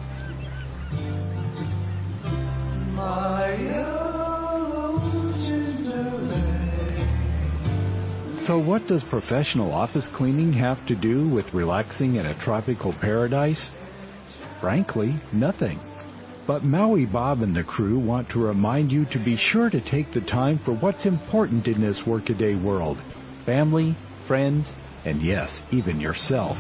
So what does professional office cleaning have to do with relaxing in a tropical paradise? Frankly, nothing. But Maui Bob and the crew want to remind you to be sure to take the time for what's important in this workaday world. Family, friends, and yes, even yourself.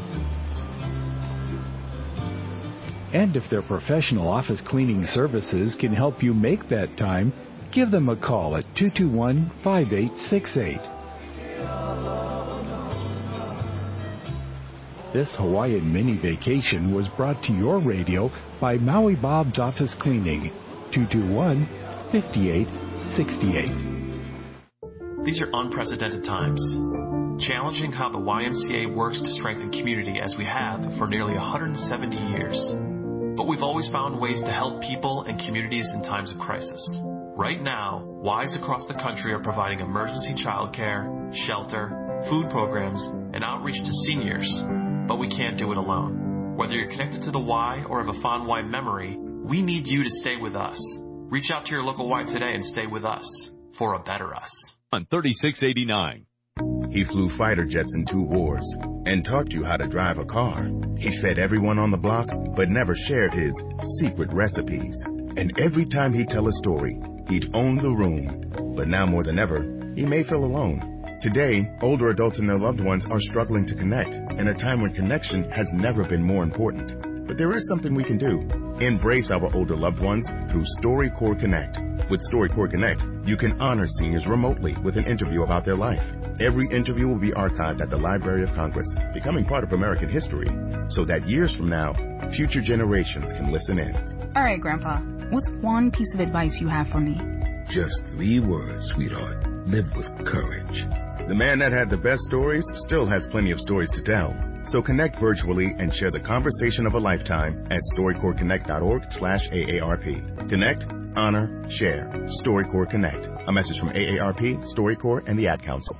And if their professional office cleaning services can help you make that time, give them a call at 221-5868. This Hawaiian mini vacation was brought to your radio by Maui Bob's Office Cleaning, 5868. These are unprecedented times, challenging how the YMCA works to strengthen community as we have for nearly 170 years. But we've always found ways to help people and communities in times of crisis. Right now, Ys across the country are providing emergency childcare, shelter, food programs, and outreach to seniors. But we can't do it alone. Whether you're connected to the Y or have a fond Y memory, we need you to stay with us. Reach out to your local Y today and stay with us for a better us. On 3689. He flew fighter jets in 2 wars and taught you how to drive a car. He fed everyone on the block, but never shared his secret recipes. And every time he'd tell a story, he'd own the room. But now more than ever, he may feel alone. Today, older adults and their loved ones are struggling to connect in a time when connection has never been more important. But there is something we can do. Embrace our older loved ones through StoryCorps Connect. With StoryCorps Connect, you can honor seniors remotely with an interview about their life. Every interview will be archived at the Library of Congress, becoming part of American history, so that years from now, future generations can listen in. All right, Grandpa, what's one piece of advice you have for me? Just 3 words, sweetheart. Live with courage. The man that had the best stories still has plenty of stories to tell. So connect virtually and share the conversation of a lifetime at StoryCorpsConnect.org/AARP. Connect, honor, share. StoryCorps Connect. A message from AARP, StoryCorps, and the Ad Council.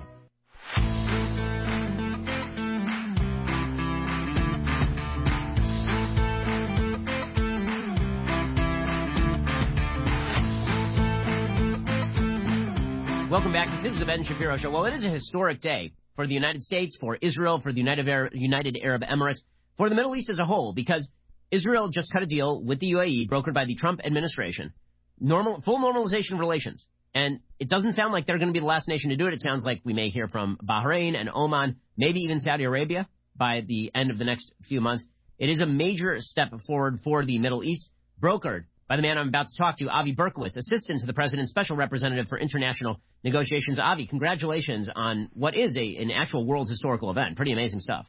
Welcome back. This is the Ben Shapiro Show. Well, it is a historic day for the United States, for Israel, for the United Arab Emirates, for the Middle East as a whole, because Israel just cut a deal with the UAE, brokered by the Trump administration, full normalization of relations. And it doesn't sound like they're going to be the last nation to do it. It sounds like we may hear from Bahrain and Oman, maybe even Saudi Arabia by the end of the next few months. It is a major step forward for the Middle East, brokered by the man I'm about to talk to, Avi Berkowitz, assistant to the president's special representative for international negotiations. Avi, congratulations on what is an actual world historical event. Pretty amazing stuff.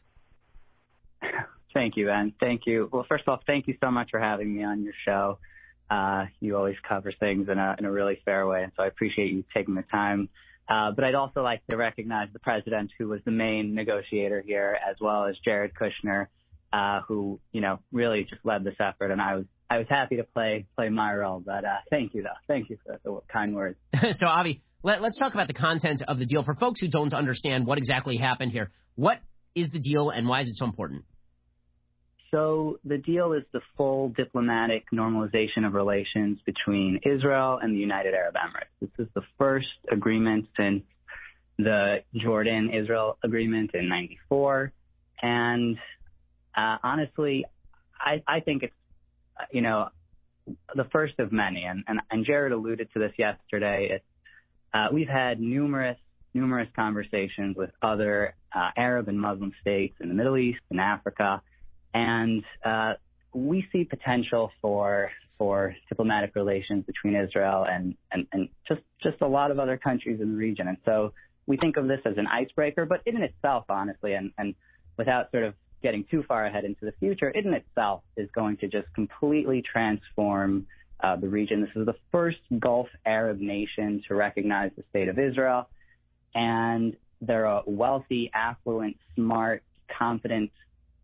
Thank you, Ben. Thank you. Well, first of all, thank you so much for having me on your show. You always cover things in a really fair way, and so I appreciate you taking the time. But I'd also like to recognize the president, who was the main negotiator here, as well as Jared Kushner, who really just led this effort, and I was happy to play my role. But thank you, though. Thank you for the kind words. So, Avi, let's talk about the content of the deal. For folks who don't understand what exactly happened here, what is the deal and why is it so important? So the deal is the full diplomatic normalization of relations between Israel and the United Arab Emirates. This is the first agreement since the Jordan-Israel agreement in '94. And honestly, I think it's, the first of many. And Jared alluded to this yesterday. We've had numerous conversations with other Arab and Muslim states in the Middle East and Africa. And we see potential for diplomatic relations between Israel and just a lot of other countries in the region. And so we think of this as an icebreaker, but in itself, honestly, and without sort of getting too far ahead into the future, it in itself is going to just completely transform the region. This is the first Gulf Arab nation to recognize the state of Israel. And they're a wealthy, affluent, smart, confident,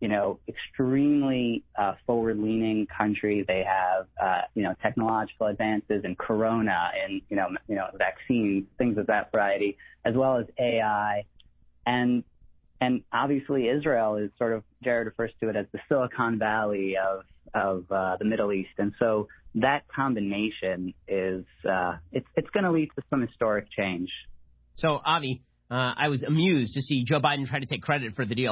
extremely forward-leaning country. They have, technological advances in corona and, vaccines, things of that variety, as well as AI. And obviously Israel is sort of, Jared refers to it as the Silicon Valley of the Middle East. And so that combination is, it's going to lead to some historic change. So, Avi, I was amused to see Joe Biden try to take credit for the deal.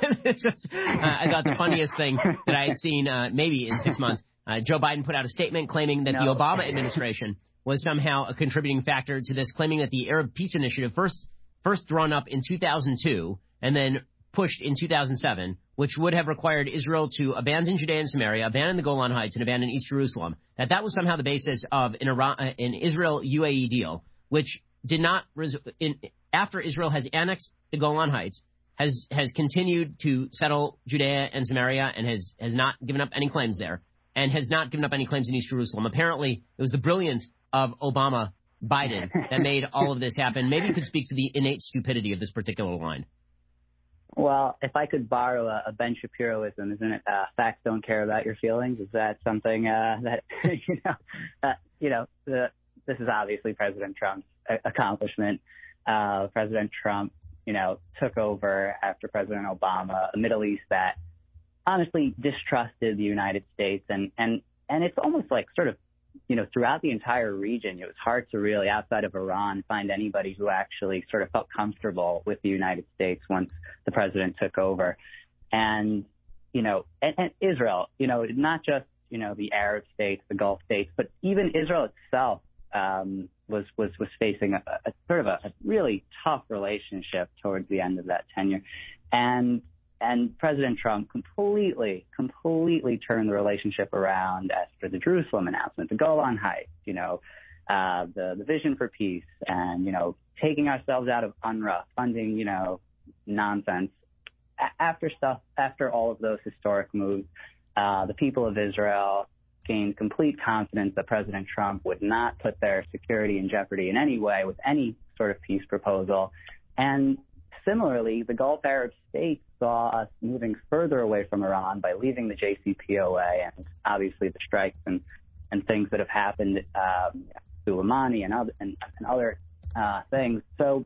I thought the funniest thing that I had seen maybe in 6 months. Joe Biden put out a statement claiming that the Obama administration was somehow a contributing factor to this, claiming that the Arab Peace Initiative, first drawn up in 2002 and then pushed in 2007, which would have required Israel to abandon Judea and Samaria, abandon the Golan Heights, and abandon East Jerusalem, that was somehow the basis of an Israel-UAE deal, which did not after Israel has annexed the Golan Heights, has continued to settle Judea and Samaria and has not given up any claims there, and has not given up any claims in East Jerusalem. Apparently, it was the brilliance of Obama-Biden that made all of this happen? Maybe you could speak to the innate stupidity of this particular line. Well, if I could borrow a Ben Shapiroism, isn't it? Facts don't care about your feelings. Is that something that this is obviously President Trump's accomplishment. President Trump, took over after President Obama, a Middle East that honestly distrusted the United States, and it's almost like sort of, throughout the entire region, it was hard to really, outside of Iran, find anybody who actually sort of felt comfortable with the United States once the president took over. And, and Israel, not just, the Arab states, the Gulf states, but even Israel itself was facing a sort of a really tough relationship towards the end of that tenure. And President Trump completely turned the relationship around after the Jerusalem announcement, the Golan Heights, the Vision for Peace, and, taking ourselves out of UNRWA, funding, nonsense. After all of those historic moves, the people of Israel gained complete confidence that President Trump would not put their security in jeopardy in any way with any sort of peace proposal. And similarly, the Gulf Arab states saw us moving further away from Iran by leaving the JCPOA, and obviously the strikes and things that have happened to Soleimani and other things. So,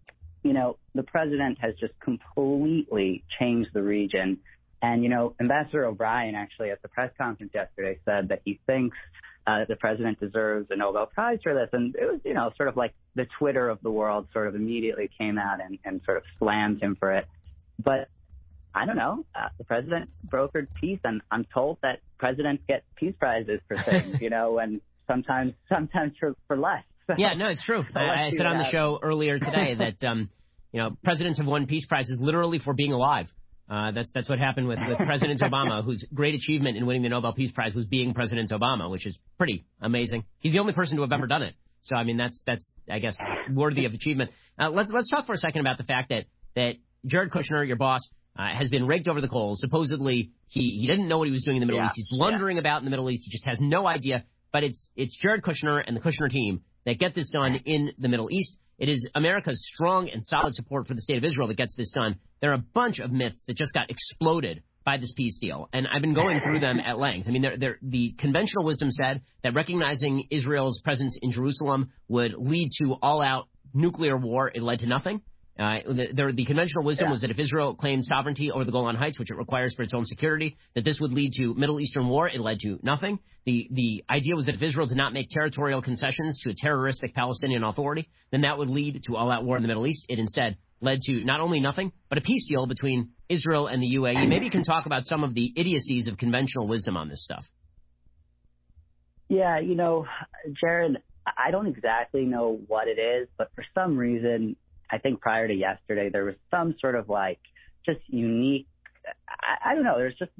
the president has just completely changed the region. And, Ambassador O'Brien actually at the press conference yesterday said that he thinks the president deserves a Nobel Prize for this. And it was, sort of like the Twitter of the world sort of immediately came out and sort of slammed him for it. But I don't know. The president brokered peace, and I'm told that presidents get peace prizes for things, and sometimes for less. So, yeah, no, it's true. I said on the show earlier today that, presidents have won peace prizes literally for being alive. That's what happened with President Obama, whose great achievement in winning the Nobel Peace Prize was being President Obama, which is pretty amazing. He's the only person to have ever done it. So, I mean, that's I guess, worthy of achievement. Let's talk for a second about the fact that Jared Kushner, your boss, has been raked over the coals. Supposedly, he didn't know what he was doing in the Middle East. He's blundering about in the Middle East. He just has no idea. But it's Jared Kushner and the Kushner team that get this done in the Middle East. It is America's strong and solid support for the state of Israel that gets this done. There are a bunch of myths that just got exploded by this peace deal, and I've been going through them at length. I mean, the conventional wisdom said that recognizing Israel's presence in Jerusalem would lead to all-out nuclear war. It led to nothing. The conventional wisdom was that if Israel claimed sovereignty over the Golan Heights, which it requires for its own security, that this would lead to Middle Eastern war. It led to nothing. The idea was that if Israel did not make territorial concessions to a terroristic Palestinian authority, then that would lead to all-out war in the Middle East. It instead led to not only nothing, but a peace deal between Israel and the UAE. Maybe you can talk about some of the idiocies of conventional wisdom on this stuff. Yeah, Jared, I don't exactly know what it is, but for some reason, I think prior to yesterday, there was some sort of just unique, I don't know, there's just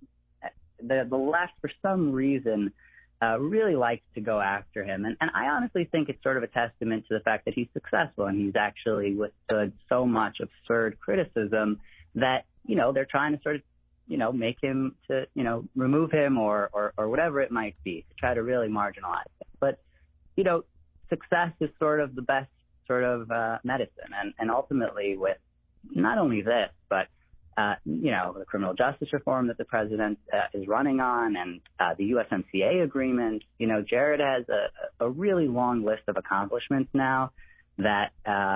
the left for some reason really likes to go after him. And I honestly think it's sort of a testament to the fact that he's successful and he's actually withstood so much absurd criticism that, they're trying to sort of, make him to, remove him or whatever it might be to try to really marginalize him. But, success is sort of the best sort of medicine. And ultimately with not only this, but, the criminal justice reform that the president is running on and the USMCA agreement, Jared has a really long list of accomplishments now that,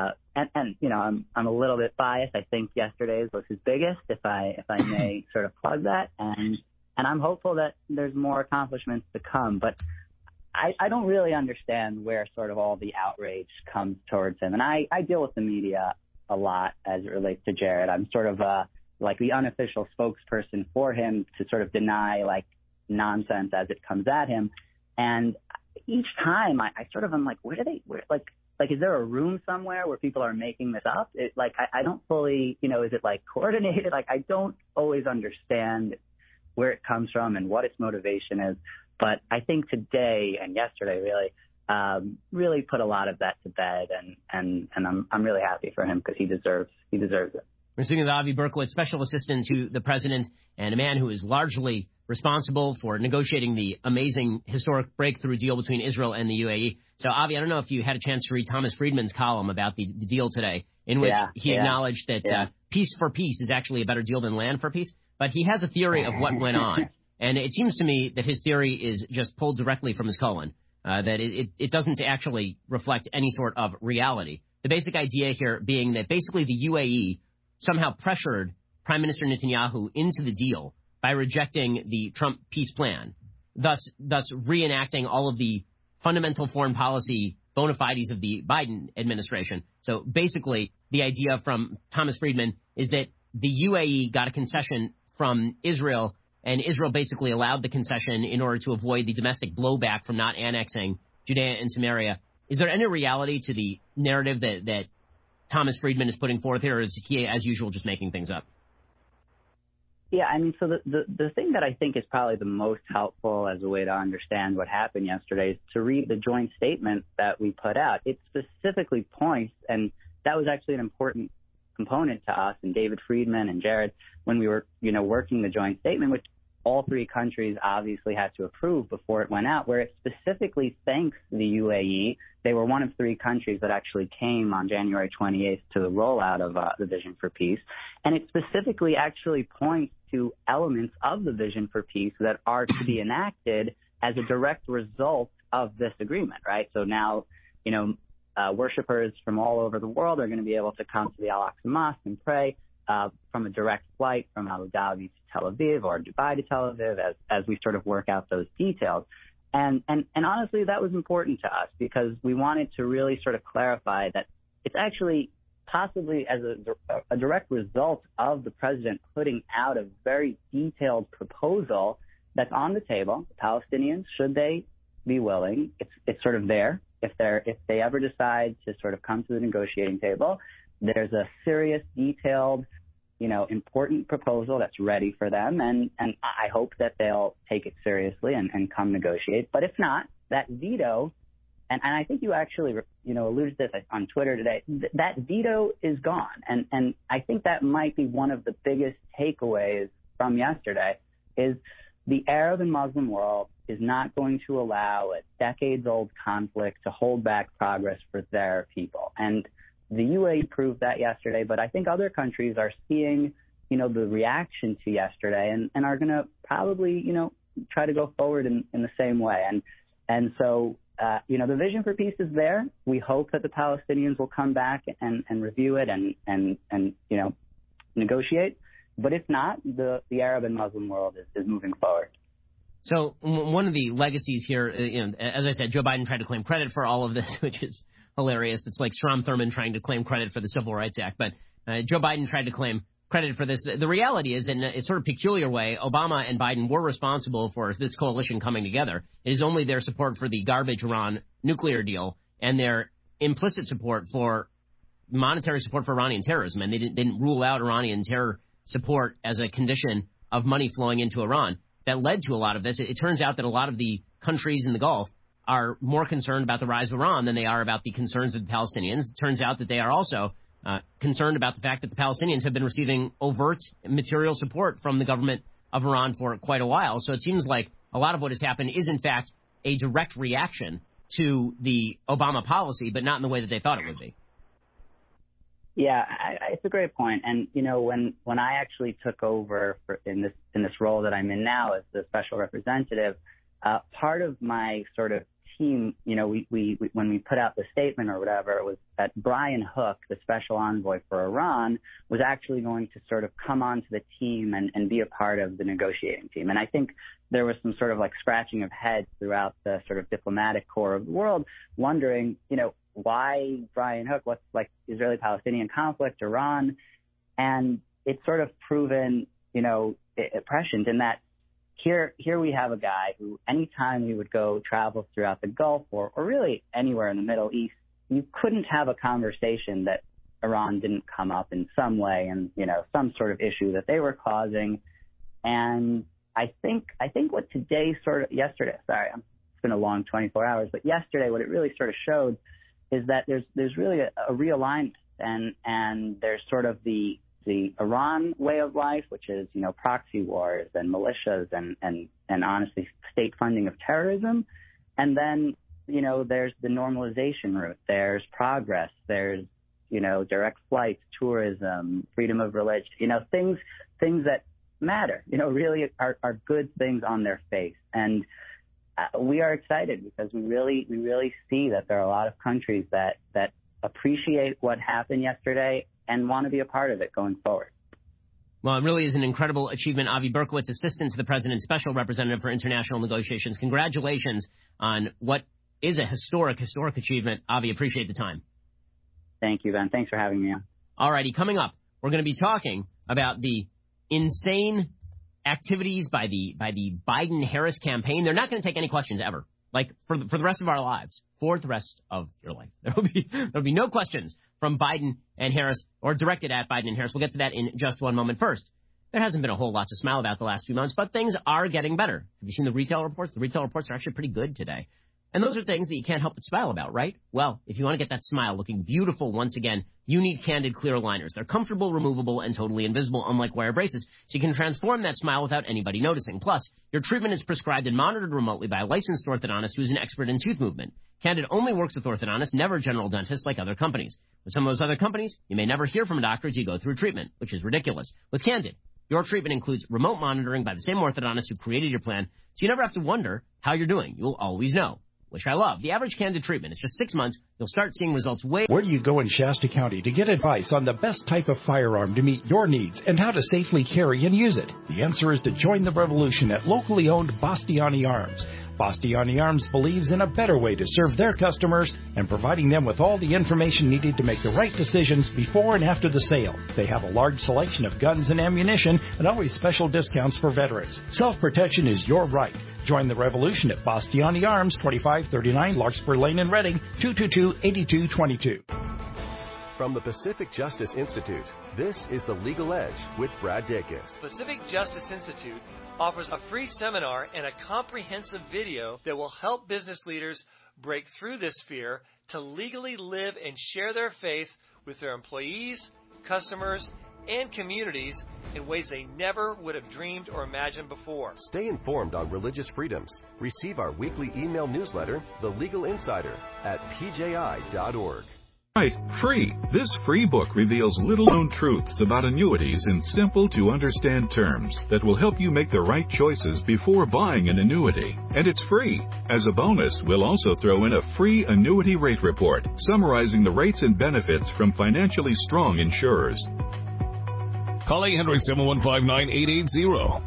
I'm a little bit biased. I think yesterday's was his biggest, if I may sort of plug that. And I'm hopeful that there's more accomplishments to come. But I don't really understand where sort of all the outrage comes towards him. And I deal with the media a lot as it relates to Jared. I'm sort of like the unofficial spokesperson for him to sort of deny nonsense as it comes at him. And each time I sort of am like, where is there a room somewhere where people are making this up? I don't fully, is it coordinated? I don't always understand where it comes from and what its motivation is. But I think today and yesterday really put a lot of that to bed, and I'm really happy for him because he deserves it. We're speaking with Avi Berkowitz, special assistant to the president, and a man who is largely responsible for negotiating the amazing historic breakthrough deal between Israel and the UAE. So, Avi, I don't know if you had a chance to read Thomas Friedman's column about the deal today, in which he acknowledged that peace for peace is actually a better deal than land for peace. But he has a theory of what went on. And it seems to me that his theory is just pulled directly from his colon, that it doesn't actually reflect any sort of reality. The basic idea here being that basically the UAE somehow pressured Prime Minister Netanyahu into the deal by rejecting the Trump peace plan, thus reenacting all of the fundamental foreign policy bona fides of the Biden administration. So basically, the idea from Thomas Friedman is that the UAE got a concession from Israel, and Israel basically allowed the concession in order to avoid the domestic blowback from not annexing Judea and Samaria. Is there any reality to the narrative that Thomas Friedman is putting forth here, or is he, as usual, just making things up? Yeah, I mean, so the thing that I think is probably the most helpful as a way to understand what happened yesterday is to read the joint statement that we put out. It specifically points, and that was actually an important component to us and David Friedman and Jared when we were, working the joint statement, which all three countries obviously had to approve before it went out, where it specifically thanks the UAE. They were one of three countries that actually came on January 28th to the rollout of the Vision for Peace. And it specifically actually points to elements of the Vision for Peace that are to be enacted as a direct result of this agreement, right? So now, worshipers from all over the world are going to be able to come to the Al-Aqsa Mosque and pray from a direct flight from Abu Dhabi to Tel Aviv or Dubai to Tel Aviv as we sort of work out those details. And honestly, that was important to us because we wanted to really sort of clarify that it's actually possibly as a direct result of the president putting out a very detailed proposal that's on the table. The Palestinians, should they be willing, it's sort of there. If they ever decide to sort of come to the negotiating table, there's a serious, detailed, important proposal that's ready for them. And I hope that they'll take it seriously and come negotiate. But if not, that veto, and I think you actually, alluded to this on Twitter today, that veto is gone. And I think that might be one of the biggest takeaways from yesterday is the Arab and Muslim world is not going to allow a decades-old conflict to hold back progress for their people. And the UAE proved that yesterday, but I think other countries are seeing, the reaction to yesterday and are going to probably, try to go forward in the same way. And so, the Vision for Peace is there. We hope that the Palestinians will come back and review it and negotiate. But if not, the Arab and Muslim world is moving forward. So one of the legacies here, as I said, Joe Biden tried to claim credit for all of this, which is hilarious. It's like Strom Thurmond trying to claim credit for the Civil Rights Act. But Joe Biden tried to claim credit for this. The reality is that in a sort of peculiar way, Obama and Biden were responsible for this coalition coming together. It is only their support for the garbage Iran nuclear deal and their implicit support for monetary support for Iranian terrorism. And they didn't rule out Iranian terror support as a condition of money flowing into Iran that led to a lot of this. It turns out that a lot of the countries in the Gulf are more concerned about the rise of Iran than they are about the concerns of the Palestinians. It turns out that they are also concerned about the fact that the Palestinians have been receiving overt material support from the government of Iran for quite a while. So it seems like a lot of what has happened is, in fact, a direct reaction to the Obama policy, but not in the way that they thought it would be. Yeah, it's a great point. And, when I actually took over in this role that I'm in now as the special representative, part of my sort of team, we when we put out the statement or whatever, it was that Brian Hook, the special envoy for Iran, was actually going to sort of come onto the team and be a part of the negotiating team. And I think there was some sort of like scratching of heads throughout the sort of diplomatic corps of the world, wondering, why Brian Hook, what's like Israeli-Palestinian conflict, Iran, and it's sort of proven, prescient in that here we have a guy who anytime we would go travel throughout the Gulf or really anywhere in the Middle East, you couldn't have a conversation that Iran didn't come up in some way and, some sort of issue that they were causing. And I think what yesterday, it's been a long 24 hours, but yesterday what it really sort of showed is that there's really a realignment and there's sort of the the Iran way of life, which is, proxy wars and militias and honestly state funding of terrorism. And then, there's the normalization route. There's progress. There's, direct flights, tourism, freedom of religion, things that matter, really are good things on their face. And we are excited because we really see that there are a lot of countries that appreciate what happened yesterday and want to be a part of it going forward. Well, it really is an incredible achievement. Avi Berkowitz, Assistant to the President's Special Representative for International Negotiations. Congratulations on what is a historic achievement. Avi, appreciate the time. Thank you, Ben. Thanks for having me on. All righty, coming up, we're going to be talking about the insane activities by the Biden-Harris campaign. They're not going to take any questions ever, like for the rest of our lives, for the rest of your life. There'll be no questions from Biden and Harris or directed at Biden and Harris. We'll get to that in just one moment. First, there hasn't been a whole lot to smile about the last few months, but things are getting better. Have you seen the retail reports? The retail reports are actually pretty good today. And those are things that you can't help but smile about, right? Well, if you want to get that smile looking beautiful once again, you need Candid clear aligners. They're comfortable, removable, and totally invisible, unlike wire braces, so you can transform that smile without anybody noticing. Plus, your treatment is prescribed and monitored remotely by a licensed orthodontist who is an expert in tooth movement. Candid only works with orthodontists, never general dentists like other companies. With some of those other companies, you may never hear from a doctor as you go through treatment, which is ridiculous. With Candid, your treatment includes remote monitoring by the same orthodontist who created your plan, so you never have to wonder how you're doing. You'll always know. Which I love. The average Candid treatment is just 6 months. You'll start seeing results Where do you go in Shasta County to get advice on the best type of firearm to meet your needs and how to safely carry and use it? The answer is to join the revolution at locally owned Bastiani Arms. Bastiani Arms believes in a better way to serve their customers and providing them with all the information needed to make the right decisions before and after the sale. They have a large selection of guns and ammunition and always special discounts for veterans. Self-protection is your right. Join the revolution at Bastiani Arms, 2539 Larkspur Lane in Reading, 222-8222. From the Pacific Justice Institute, this is The Legal Edge with Brad Dacus. Pacific Justice Institute offers a free seminar and a comprehensive video that will help business leaders break through this fear to legally live and share their faith with their employees, customers, and communities in ways they never would have dreamed or imagined before. Stay informed on religious freedoms. Receive our weekly email newsletter, The Legal Insider, at pji.org. Right, free. This free book reveals little-known truths about annuities in simple-to-understand terms that will help you make the right choices before buying an annuity. And it's free. As a bonus, we'll also throw in a free annuity rate report summarizing the rates and benefits from financially strong insurers. Call 800-715-9880.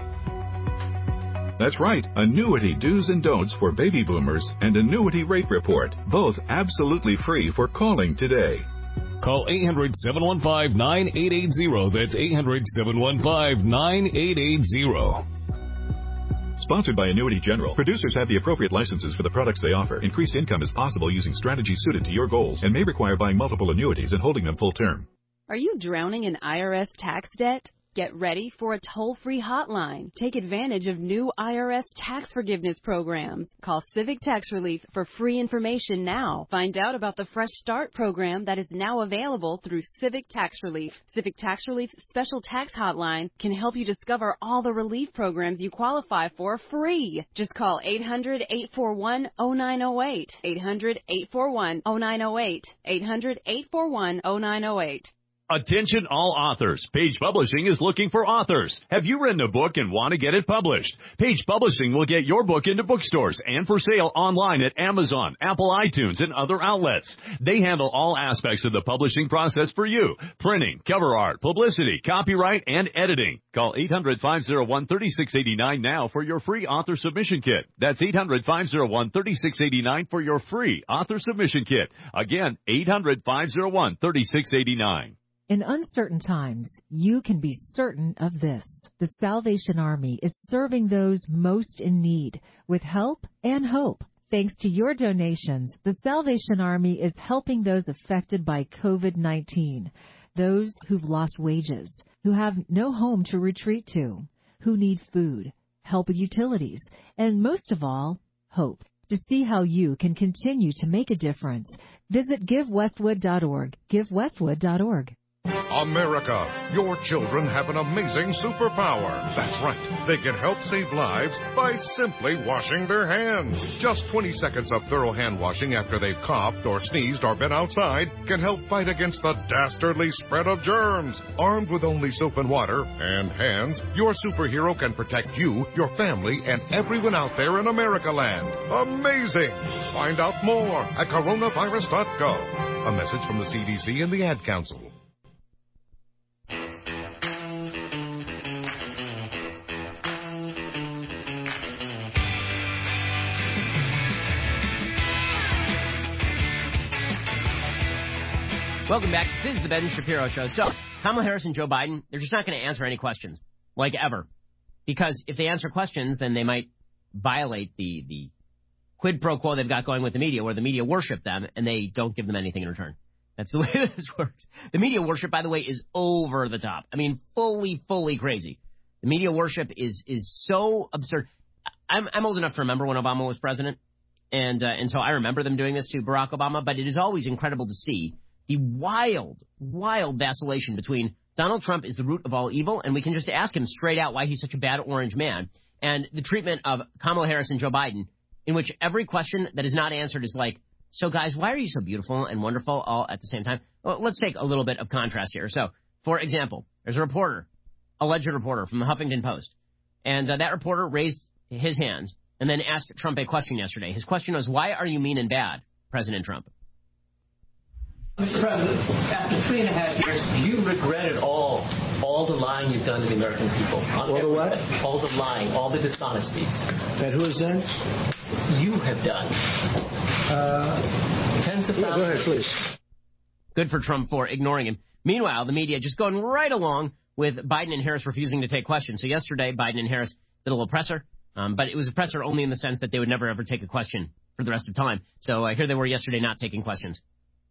That's right, annuity do's and don'ts for baby boomers and annuity rate report, both absolutely free for calling today. Call 800-715-9880. That's 800-715-9880. Sponsored by Annuity General. Producers have the appropriate licenses for the products they offer. Increased income is possible using strategies suited to your goals and may require buying multiple annuities and holding them full term. Are you drowning in IRS tax debt? Get ready for a toll-free hotline. Take advantage of new IRS tax forgiveness programs. Call Civic Tax Relief for free information now. Find out about the Fresh Start program that is now available through Civic Tax Relief. Civic Tax Relief's special tax hotline can help you discover all the relief programs you qualify for free. Just call 800-841-0908. 800-841-0908. 800-841-0908. Attention all authors. Page Publishing is looking for authors. Have you written a book and want to get it published? Page Publishing will get your book into bookstores and for sale online at Amazon, Apple iTunes, and other outlets. They handle all aspects of the publishing process for you. Printing, cover art, publicity, copyright, and editing. Call 800-501-3689 now for your free author submission kit. That's 800-501-3689 for your free author submission kit. Again, 800-501-3689. In uncertain times, you can be certain of this. The Salvation Army is serving those most in need with help and hope. Thanks to your donations, the Salvation Army is helping those affected by COVID-19, those who've lost wages, who have no home to retreat to, who need food, help with utilities, and most of all, hope. To see how you can continue to make a difference, visit GiveWestwood.org. GiveWestwood.org. America, your children have an amazing superpower. That's right. They can help save lives by simply washing their hands. Just 20 seconds of thorough hand washing after they've coughed or sneezed or been outside can help fight against the dastardly spread of germs. Armed with only soap and water and hands, your superhero can protect you, your family, and everyone out there in America land. Amazing! Find out more at coronavirus.gov. A message from the CDC and the Ad Council. Welcome back. This is the Ben Shapiro Show. So, Kamala Harris and Joe Biden, they're just not going to answer any questions, like ever. Because if they answer questions, then they might violate the quid pro quo they've got going with the media, where the media worship them and they don't give them anything in return. That's the way this works. The media worship, by the way, is over the top. I mean, fully crazy. The media worship is so absurd. I'm old enough to remember when Obama was president, and so I remember them doing this to Barack Obama, but it is always incredible to see the wild vacillation between Donald Trump is the root of all evil, and we can just ask him straight out why he's such a bad orange man, and the treatment of Kamala Harris and Joe Biden, in which every question that is not answered is like, so guys, why are you so beautiful and wonderful all at the same time? Well, let's take a little bit of contrast here. So, for example, there's a reporter, alleged reporter from the Huffington Post, and that reporter raised his hand and then asked Trump a question yesterday. His question was, why are you mean and bad, President Trump? Mr. President, after 3.5 years, do you regretted all the lying you've done to the American people? All the what? All the lying, all the dishonesties. That who has done? You have done. Tens of thousands. Go ahead, please. Good for Trump for ignoring him. Meanwhile, the media just going right along with Biden and Harris refusing to take questions. So yesterday, Biden and Harris did a little presser, but it was a presser only in the sense that they would never, ever take a question for the rest of time. So here they were yesterday not taking questions.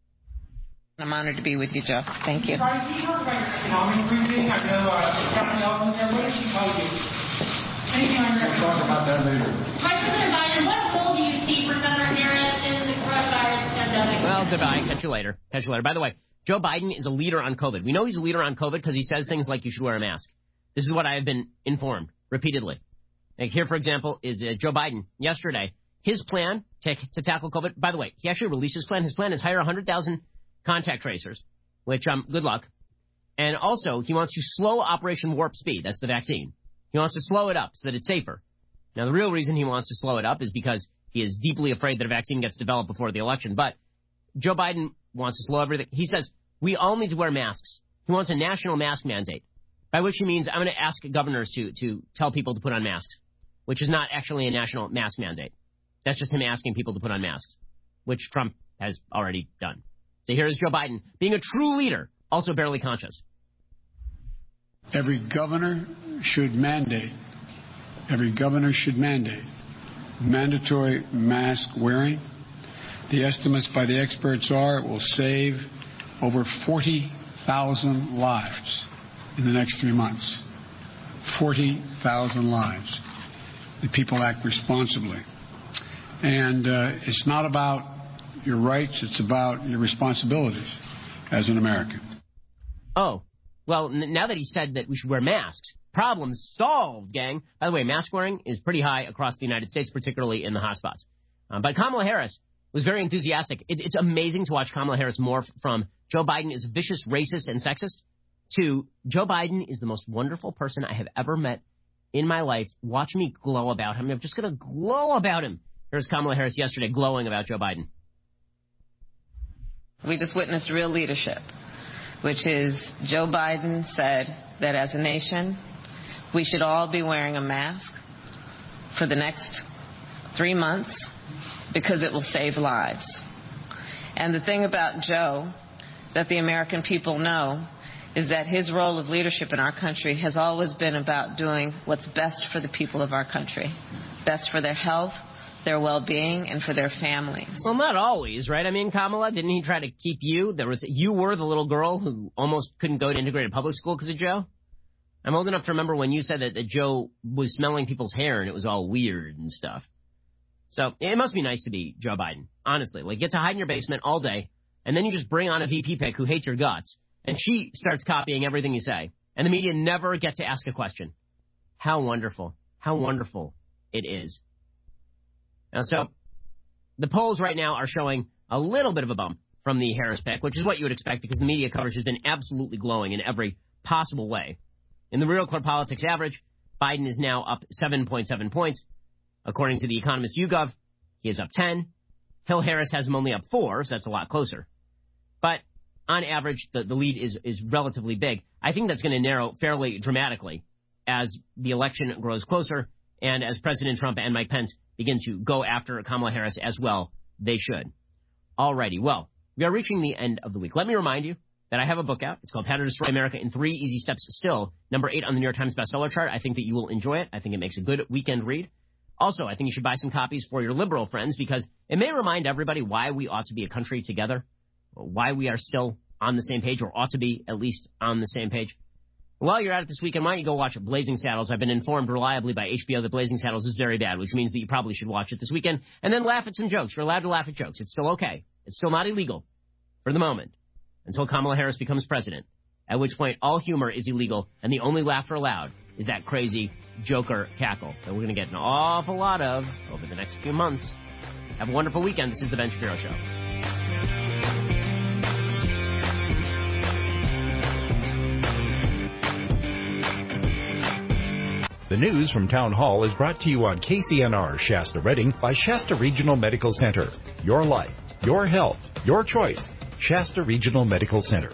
I'm honored to be with you, Joe. Thank you. Sorry, can you talk about your economic briefing? I know Stephanie Elton there. What did she tell you? Anything on your... We'll talk about that later. President Biden, what role do you see for Senator Harris in the coronavirus pandemic? Well, goodbye. Catch you later. By the way, Joe Biden is a leader on COVID. We know he's a leader on COVID because he says things like you should wear a mask. This is what I have been informed repeatedly. Like here, for example, is Joe Biden yesterday. His plan to tackle COVID, by the way, he actually released his plan. His plan is hire 100,000 contact tracers, which, good luck. And also, he wants to slow Operation Warp Speed. That's the vaccine. He wants to slow it up so that it's safer. Now, the real reason he wants to slow it up is because he is deeply afraid that a vaccine gets developed before the election. But Joe Biden wants to slow everything. He says, we all need to wear masks. He wants a national mask mandate, by which he means I'm going to ask governors to tell people to put on masks, which is not actually a national mask mandate. That's just him asking people to put on masks, which Trump has already done. So here is Joe Biden, being a true leader, also barely conscious. Every governor should mandate mandatory mask wearing. The estimates by the experts are it will save over 40,000 lives in the next 3 months. 40,000 lives. The people act responsibly. And it's not about your rights, it's about your responsibilities as an American. Oh, well, now that he said that we should wear masks, problem solved, gang. By the way, mask wearing is pretty high across the United States, particularly in the hotspots. But Kamala Harris was very enthusiastic. It's amazing to watch Kamala Harris morph from Joe Biden is vicious, racist, and sexist to Joe Biden is the most wonderful person I have ever met in my life. Watch me glow about him. I'm just going to glow about him. Here's Kamala Harris yesterday glowing about Joe Biden. We just witnessed real leadership, which is Joe Biden said that as a nation, we should all be wearing a mask for the next 3 months because it will save lives. And the thing about Joe that the American people know is that his role of leadership in our country has always been about doing what's best for the people of our country, best for their health, their well-being, and for their families. Well, not always, right? I mean, Kamala, didn't he try to keep you? You were the little girl who almost couldn't go to integrated public school because of Joe. I'm old enough to remember when you said that Joe was smelling people's hair and it was all weird and stuff. So it must be nice to be Joe Biden, honestly. Like, get to hide in your basement all day, and then you just bring on a VP pick who hates your guts, And she starts copying everything you say. And the media never get to ask a question. How wonderful. How wonderful it is. Now, so the polls right now are showing a little bit of a bump from the Harris pick, which is what you would expect because the media coverage has been absolutely glowing in every possible way. In the Real Clear Politics average, Biden is now up 7.7 points. According to the Economist YouGov, he is up 10. Hill Harris has him only up 4, so that's a lot closer. But on average, the lead is relatively big. I think that's going to narrow fairly dramatically as the election grows closer and as President Trump and Mike Pence begin to go after Kamala Harris as well. They should. Alrighty, well, we are reaching the end of the week. Let me remind you that I have a book out. It's called How to Destroy America in 3 Easy Steps. Still, number 8 on the New York Times bestseller chart. I think that you will enjoy it. I think it makes a good weekend read. Also, I think you should buy some copies for your liberal friends because it may remind everybody why we ought to be a country together, why we are still on the same page or ought to be at least on the same page. While you're at it this weekend, why don't you go watch Blazing Saddles? I've been informed reliably by HBO that Blazing Saddles is very bad, which means that you probably should watch it this weekend and then laugh at some jokes. You're allowed to laugh at jokes. It's still okay. It's still not illegal for the moment until Kamala Harris becomes president, at which point all humor is illegal and the only laughter allowed is that crazy Joker cackle that we're going to get an awful lot of over the next few months. Have a wonderful weekend. This is The Ben Shapiro Show. The news from Town Hall is brought to you on KCNR Shasta Redding by Shasta Regional Medical Center. Your life, your health, your choice. Shasta Regional Medical Center.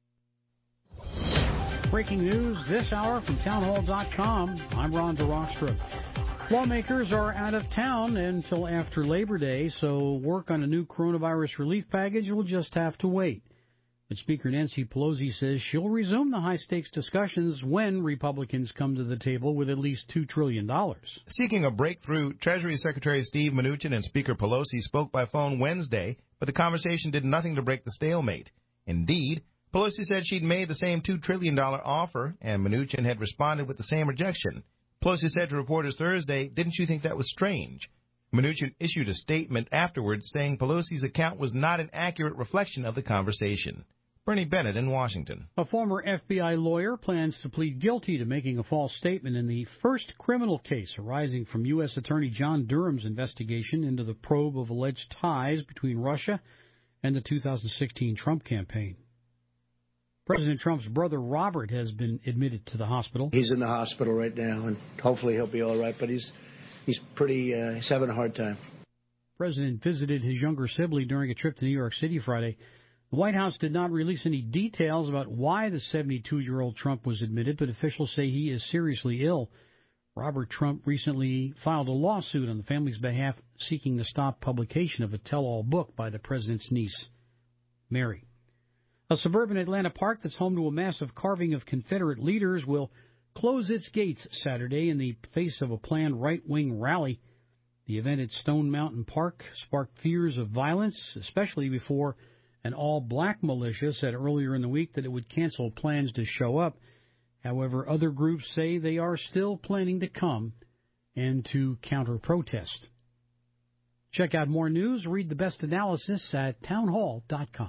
Breaking news this hour from townhall.com. I'm Ron DeRockstra. Lawmakers are out of town until after Labor Day, so work on a new coronavirus relief package will just have to wait. But Speaker Nancy Pelosi says she'll resume the high-stakes discussions when Republicans come to the table with at least $2 trillion. Seeking a breakthrough, Treasury Secretary Steve Mnuchin and Speaker Pelosi spoke by phone Wednesday, but the conversation did nothing to break the stalemate. Indeed, Pelosi said she'd made the same $2 trillion offer, and Mnuchin had responded with the same rejection. Pelosi said to reporters Thursday, "Didn't you think that was strange?" Mnuchin issued a statement afterwards saying Pelosi's account was not an accurate reflection of the conversation. Bernie Bennett in Washington. A former FBI lawyer plans to plead guilty to making a false statement in the first criminal case arising from U.S. Attorney John Durham's investigation into the probe of alleged ties between Russia and the 2016 Trump campaign. President Trump's brother Robert has been admitted to the hospital. He's in the hospital right now, and hopefully he'll be all right, but he's he's having a hard time. The president visited his younger sibling during a trip to New York City Friday. The White House did not release any details about why the 72-year-old Trump was admitted, but officials say he is seriously ill. Robert Trump recently filed a lawsuit on the family's behalf seeking to stop publication of a tell-all book by the president's niece, Mary. A suburban Atlanta park that's home to a massive carving of Confederate leaders will close its gates Saturday in the face of a planned right-wing rally. The event at Stone Mountain Park sparked fears of violence, especially before an all-black militia said earlier in the week that it would cancel plans to show up. However, other groups say they are still planning to come and to counter-protest. Check out more news, read the best analysis at townhall.com.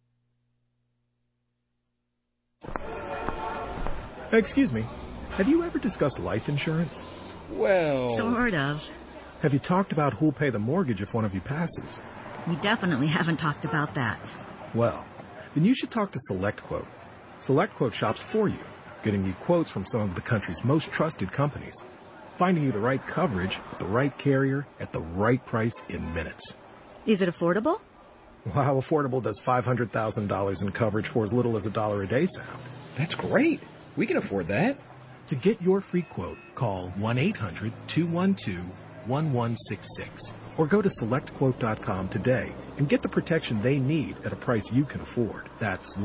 Excuse me, have you ever discussed life insurance? Well... Sort of. Have you talked about who'll pay the mortgage if one of you passes? We definitely haven't talked about that. Well, then you should talk to SelectQuote. SelectQuote shops for you, getting you quotes from some of the country's most trusted companies, finding you the right coverage with the right carrier at the right price in minutes. Is it affordable? Well, how affordable does $500,000 in coverage for as little as $1 a day sound? That's great. We can afford that. To get your free quote, call 1-800-212-1166 or go to SelectQuote.com today and get the protection they need at a price you can afford. That's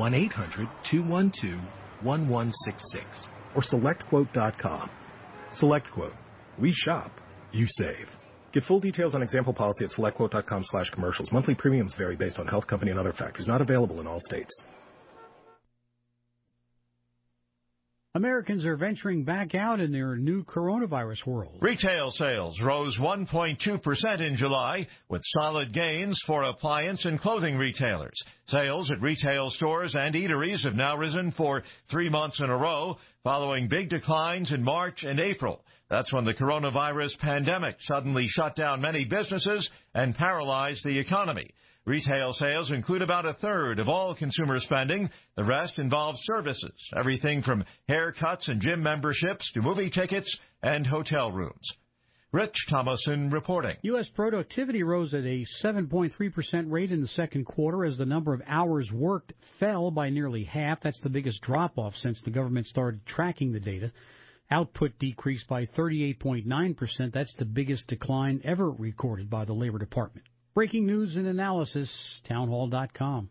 1-800-212-1166 or SelectQuote.com. SelectQuote. We shop. You save. Get full details on example policy at SelectQuote.com/commercials. Monthly premiums vary based on health, company, and other factors. Not available in all states. Americans are venturing back out in their new coronavirus world. Retail sales rose 1.2% in July, with solid gains for appliance and clothing retailers. Sales at retail stores and eateries have now risen for 3 months in a row, following big declines in March and April. That's when the coronavirus pandemic suddenly shut down many businesses and paralyzed the economy. Retail sales include about a third of all consumer spending. The rest involves services, everything from haircuts and gym memberships to movie tickets and hotel rooms. Rich Thomason reporting. U.S. productivity rose at a 7.3% rate in the second quarter as the number of hours worked fell by nearly half. That's the biggest drop-off since the government started tracking the data. Output decreased by 38.9%. That's the biggest decline ever recorded by the Labor Department. Breaking news and analysis, townhall.com.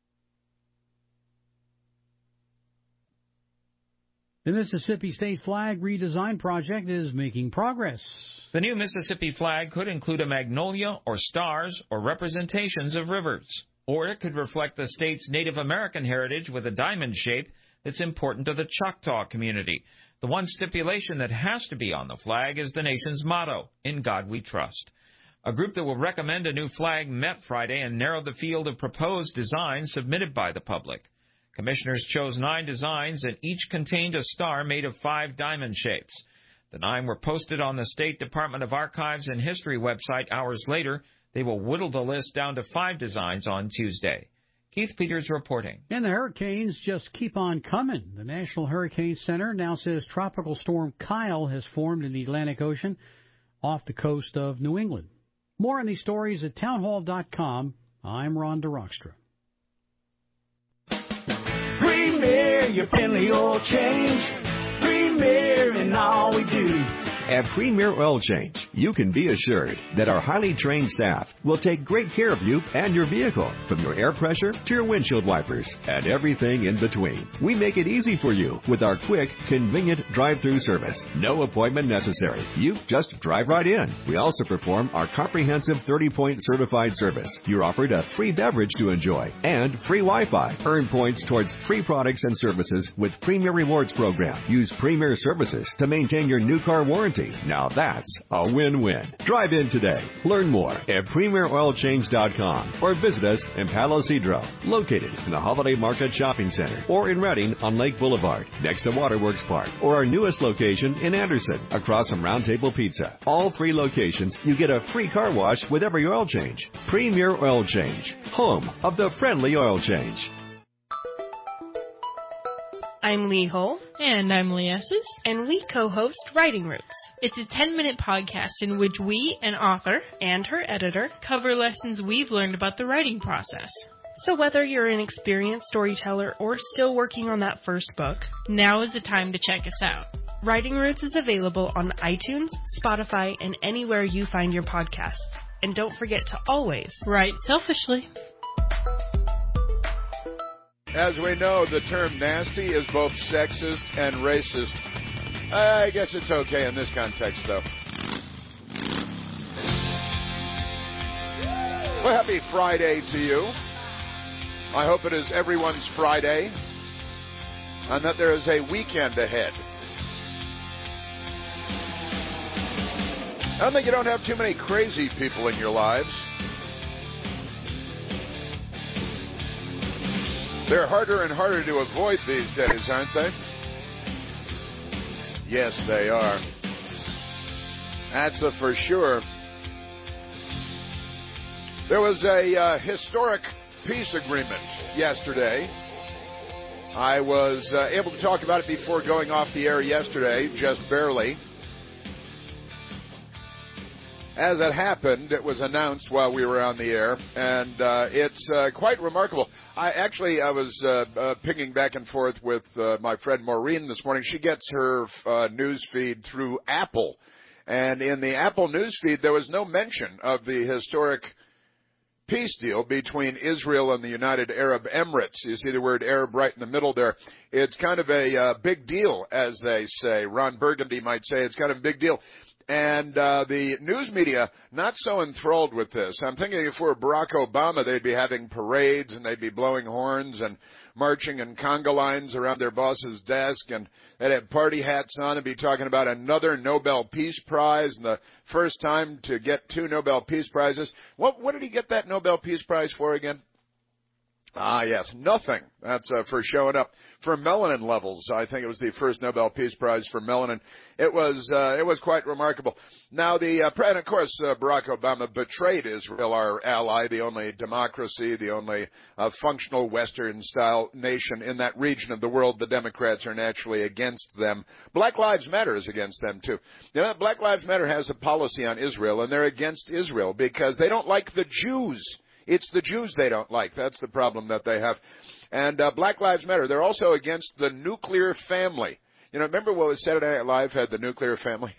The Mississippi State Flag redesign project is making progress. The new Mississippi flag could include a magnolia or stars or representations of rivers. Or it could reflect the state's Native American heritage with a diamond shape that's important to the Choctaw community. The one stipulation that has to be on the flag is the nation's motto, "In God We Trust." A group that will recommend a new flag met Friday and narrowed the field of proposed designs submitted by the public. Commissioners chose 9 designs, and each contained a star made of 5 diamond shapes. The 9 were posted on the State Department of Archives and History website hours later. They will whittle the list down to 5 designs on Tuesday. Keith Peters reporting. And the hurricanes just keep on coming. The National Hurricane Center now says Tropical Storm Kyle has formed in the Atlantic Ocean off the coast of New England. More on these stories at townhall.com. I'm Ron DeRockstra. Premier, your friendly oil change. Premier in all we do. At Premier Oil Change, you can be assured that our highly trained staff will take great care of you and your vehicle, from your air pressure to your windshield wipers and everything in between. We make it easy for you with our quick, convenient drive-through service. No appointment necessary. You just drive right in. We also perform our comprehensive 30-point certified service. You're offered a free beverage to enjoy and free Wi-Fi. Earn points towards free products and services with Premier Rewards program. Use Premier services to maintain your new car warranty. Now that's a win-win. Drive in today. Learn more at PremierOilChange.com or visit us in Palo Cedro, located in the Holiday Market Shopping Center, or in Redding on Lake Boulevard, next to Waterworks Park, or our newest location in Anderson, across from Round Table Pizza. All 3 locations, you get a free car wash with every oil change. Premier Oil Change, home of the friendly oil change. I'm Lee Hull. And I'm Lee Esses. And we co-host Writing Roots. It's a 10-minute podcast in which we, an author, and her editor, cover lessons we've learned about the writing process. So whether you're an experienced storyteller or still working on that first book, now is the time to check us out. Writing Roots is available on iTunes, Spotify, and anywhere you find your podcasts. And don't forget to always write selfishly. As we know, the term nasty is both sexist and racist. I guess it's okay in this context, though. Well, happy Friday to you. I hope it is everyone's Friday and that there is a weekend ahead. I don't think you don't have too many crazy people in your lives. They're harder and harder to avoid these days, aren't they? Yes, they are. That's a for sure. There was a historic peace agreement yesterday. I was able to talk about it before going off the air yesterday, just barely. As it happened, it was announced while we were on the air, and it's quite remarkable. I was pinging back and forth with my friend Maureen this morning. She gets her news feed through Apple, and in the Apple news feed, there was no mention of the historic peace deal between Israel and the United Arab Emirates. You see the word Arab right in the middle there. It's kind of a big deal, as they say. Ron Burgundy might say it's kind of a big deal. And the news media, not so enthralled with this. I'm thinking if we're Barack Obama, they'd be having parades and they'd be blowing horns and marching in conga lines around their boss's desk, and they'd have party hats on and be talking about another Nobel Peace Prize and the first time to get 2 Nobel Peace Prizes. What did he get that Nobel Peace Prize for again? Ah, yes, nothing. That's for showing up for melanin levels. I think it was the first Nobel Peace Prize for melanin. It was quite remarkable. Now, and of course, Barack Obama betrayed Israel, our ally, the only democracy, the only functional Western-style nation in that region of the world. The Democrats are naturally against them. Black Lives Matter is against them, too. You know, Black Lives Matter has a policy on Israel, and they're against Israel because they don't like the Jews. It's the Jews they don't like. That's the problem that they have. And Black Lives Matter, they're also against the nuclear family. You know, remember what was Saturday Night Live had the nuclear family?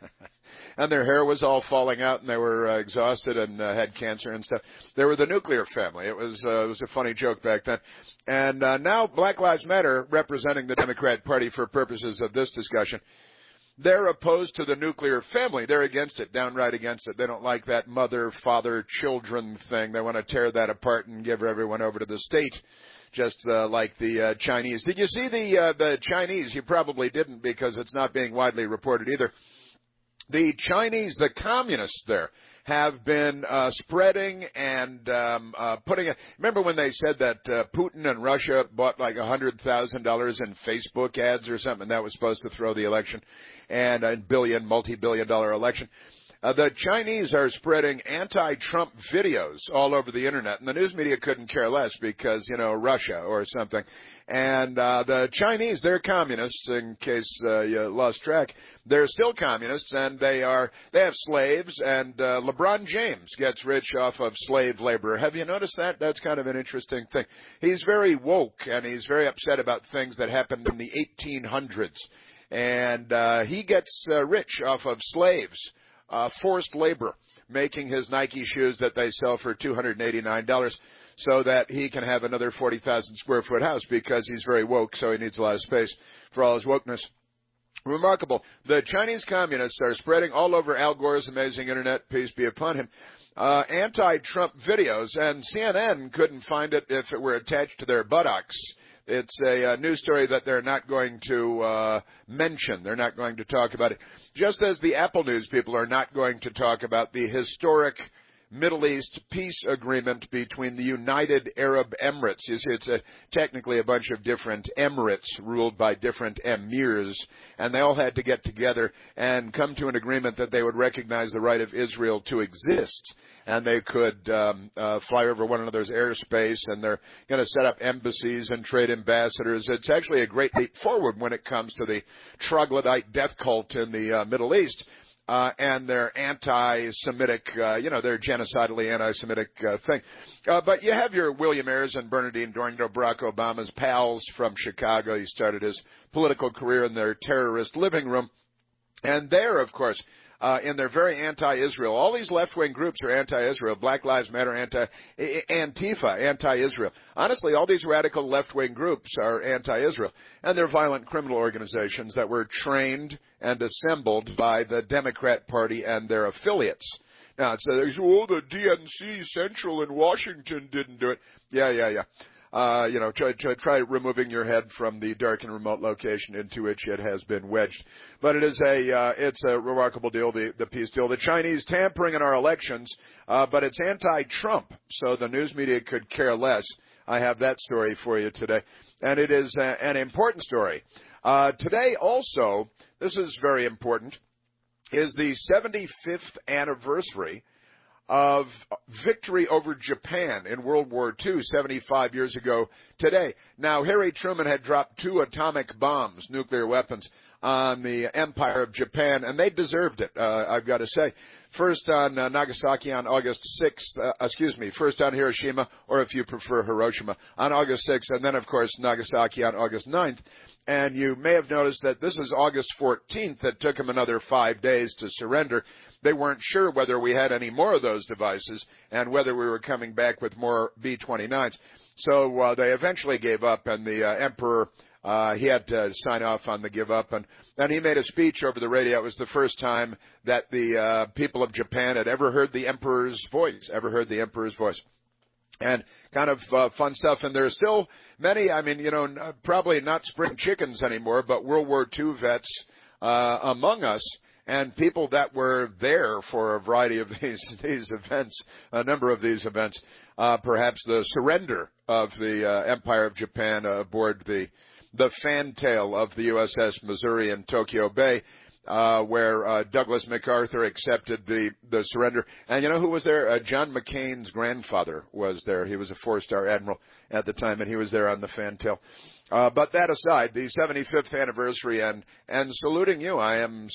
And their hair was all falling out and they were exhausted and had cancer and stuff. They were the nuclear family. It was a funny joke back then. And now Black Lives Matter, representing the Democrat Party for purposes of this discussion, they're opposed to the nuclear family. They're against it, downright against it. They don't like that mother, father, children thing. They want to tear that apart and give everyone over to the state, just like the Chinese. Did you see the Chinese? You probably didn't because it's not being widely reported either. The Chinese, the communists there, have been spreading and putting a... Remember when they said that Putin and Russia bought like $100,000 in Facebook ads or something? That was supposed to throw the election, and a multi-billion-dollar election. The Chinese are spreading anti-Trump videos all over the internet, and the news media couldn't care less because, you know, Russia or something. And the Chinese, they're communists, in case you lost track. They're still communists, and they have slaves, and LeBron James gets rich off of slave labor. Have you noticed that? That's kind of an interesting thing. He's very woke, and he's very upset about things that happened in the 1800s. And he gets rich off of slaves. Forced labor, making his Nike shoes that they sell for $289 so that he can have another 40,000 square foot house because he's very woke, so he needs a lot of space for all his wokeness. Remarkable. The Chinese communists are spreading all over Al Gore's amazing internet, peace be upon him, anti-Trump videos, and CNN couldn't find it if it were attached to their buttocks. It's a news story that they're not going to mention. They're not going to talk about it. Just as the Apple News people are not going to talk about the historic Middle East peace agreement between the United Arab Emirates. You see, it's technically a bunch of different emirates ruled by different emirs, and they all had to get together and come to an agreement that they would recognize the right of Israel to exist, and they could fly over one another's airspace, and they're going to set up embassies and trade ambassadors. It's actually a great leap forward when it comes to the troglodyte death cult in the Middle East. And their anti-Semitic, their genocidally anti-Semitic thing. But you have your William Ayers and Bernardine Dohrn, Barack Obama's pals from Chicago. He started his political career in their terrorist living room. And they're, of course, in their very anti-Israel. All these left-wing groups are anti-Israel. Black Lives Matter, Antifa, anti-Israel. Honestly, all these radical left-wing groups are anti-Israel. And they're violent criminal organizations that were trained and assembled by the Democrat Party and their affiliates. Now, it says, the DNC Central in Washington didn't do it. Yeah. Try removing your head from the dark and remote location into which it has been wedged. But it's a remarkable deal, the peace deal. The Chinese tampering in our elections, but it's anti-Trump, so the news media could care less. I have that story for you today. And it is an important story. Today also, this is very important, is the 75th anniversary of victory over Japan in World War II 75 years ago today. Now, Harry Truman had dropped 2 atomic bombs, nuclear weapons, on the Empire of Japan, and they deserved it, I've got to say. First on Nagasaki on August 6th, first on Hiroshima, or if you prefer Hiroshima, on August 6th, and then, of course, Nagasaki on August 9th. And you may have noticed that this is August 14th. That took them another 5 days to surrender. They weren't sure whether we had any more of those devices and whether we were coming back with more B-29s. So they eventually gave up, and the Emperor He had to sign off on the give up, and he made a speech over the radio. It was the first time that the people of Japan had ever heard the Emperor's voice, And kind of fun stuff. And there's still many, probably not spring chickens anymore, but World War II vets among us, and people that were there for a variety of these events, a number of these events, perhaps the surrender of the Empire of Japan aboard the fantail of the USS Missouri in Tokyo Bay, where Douglas MacArthur accepted the surrender. And you know who was there? John McCain's grandfather was there. He was a 4-star admiral at the time, and he was there on the fantail. But that aside, the 75th anniversary, and saluting you. I am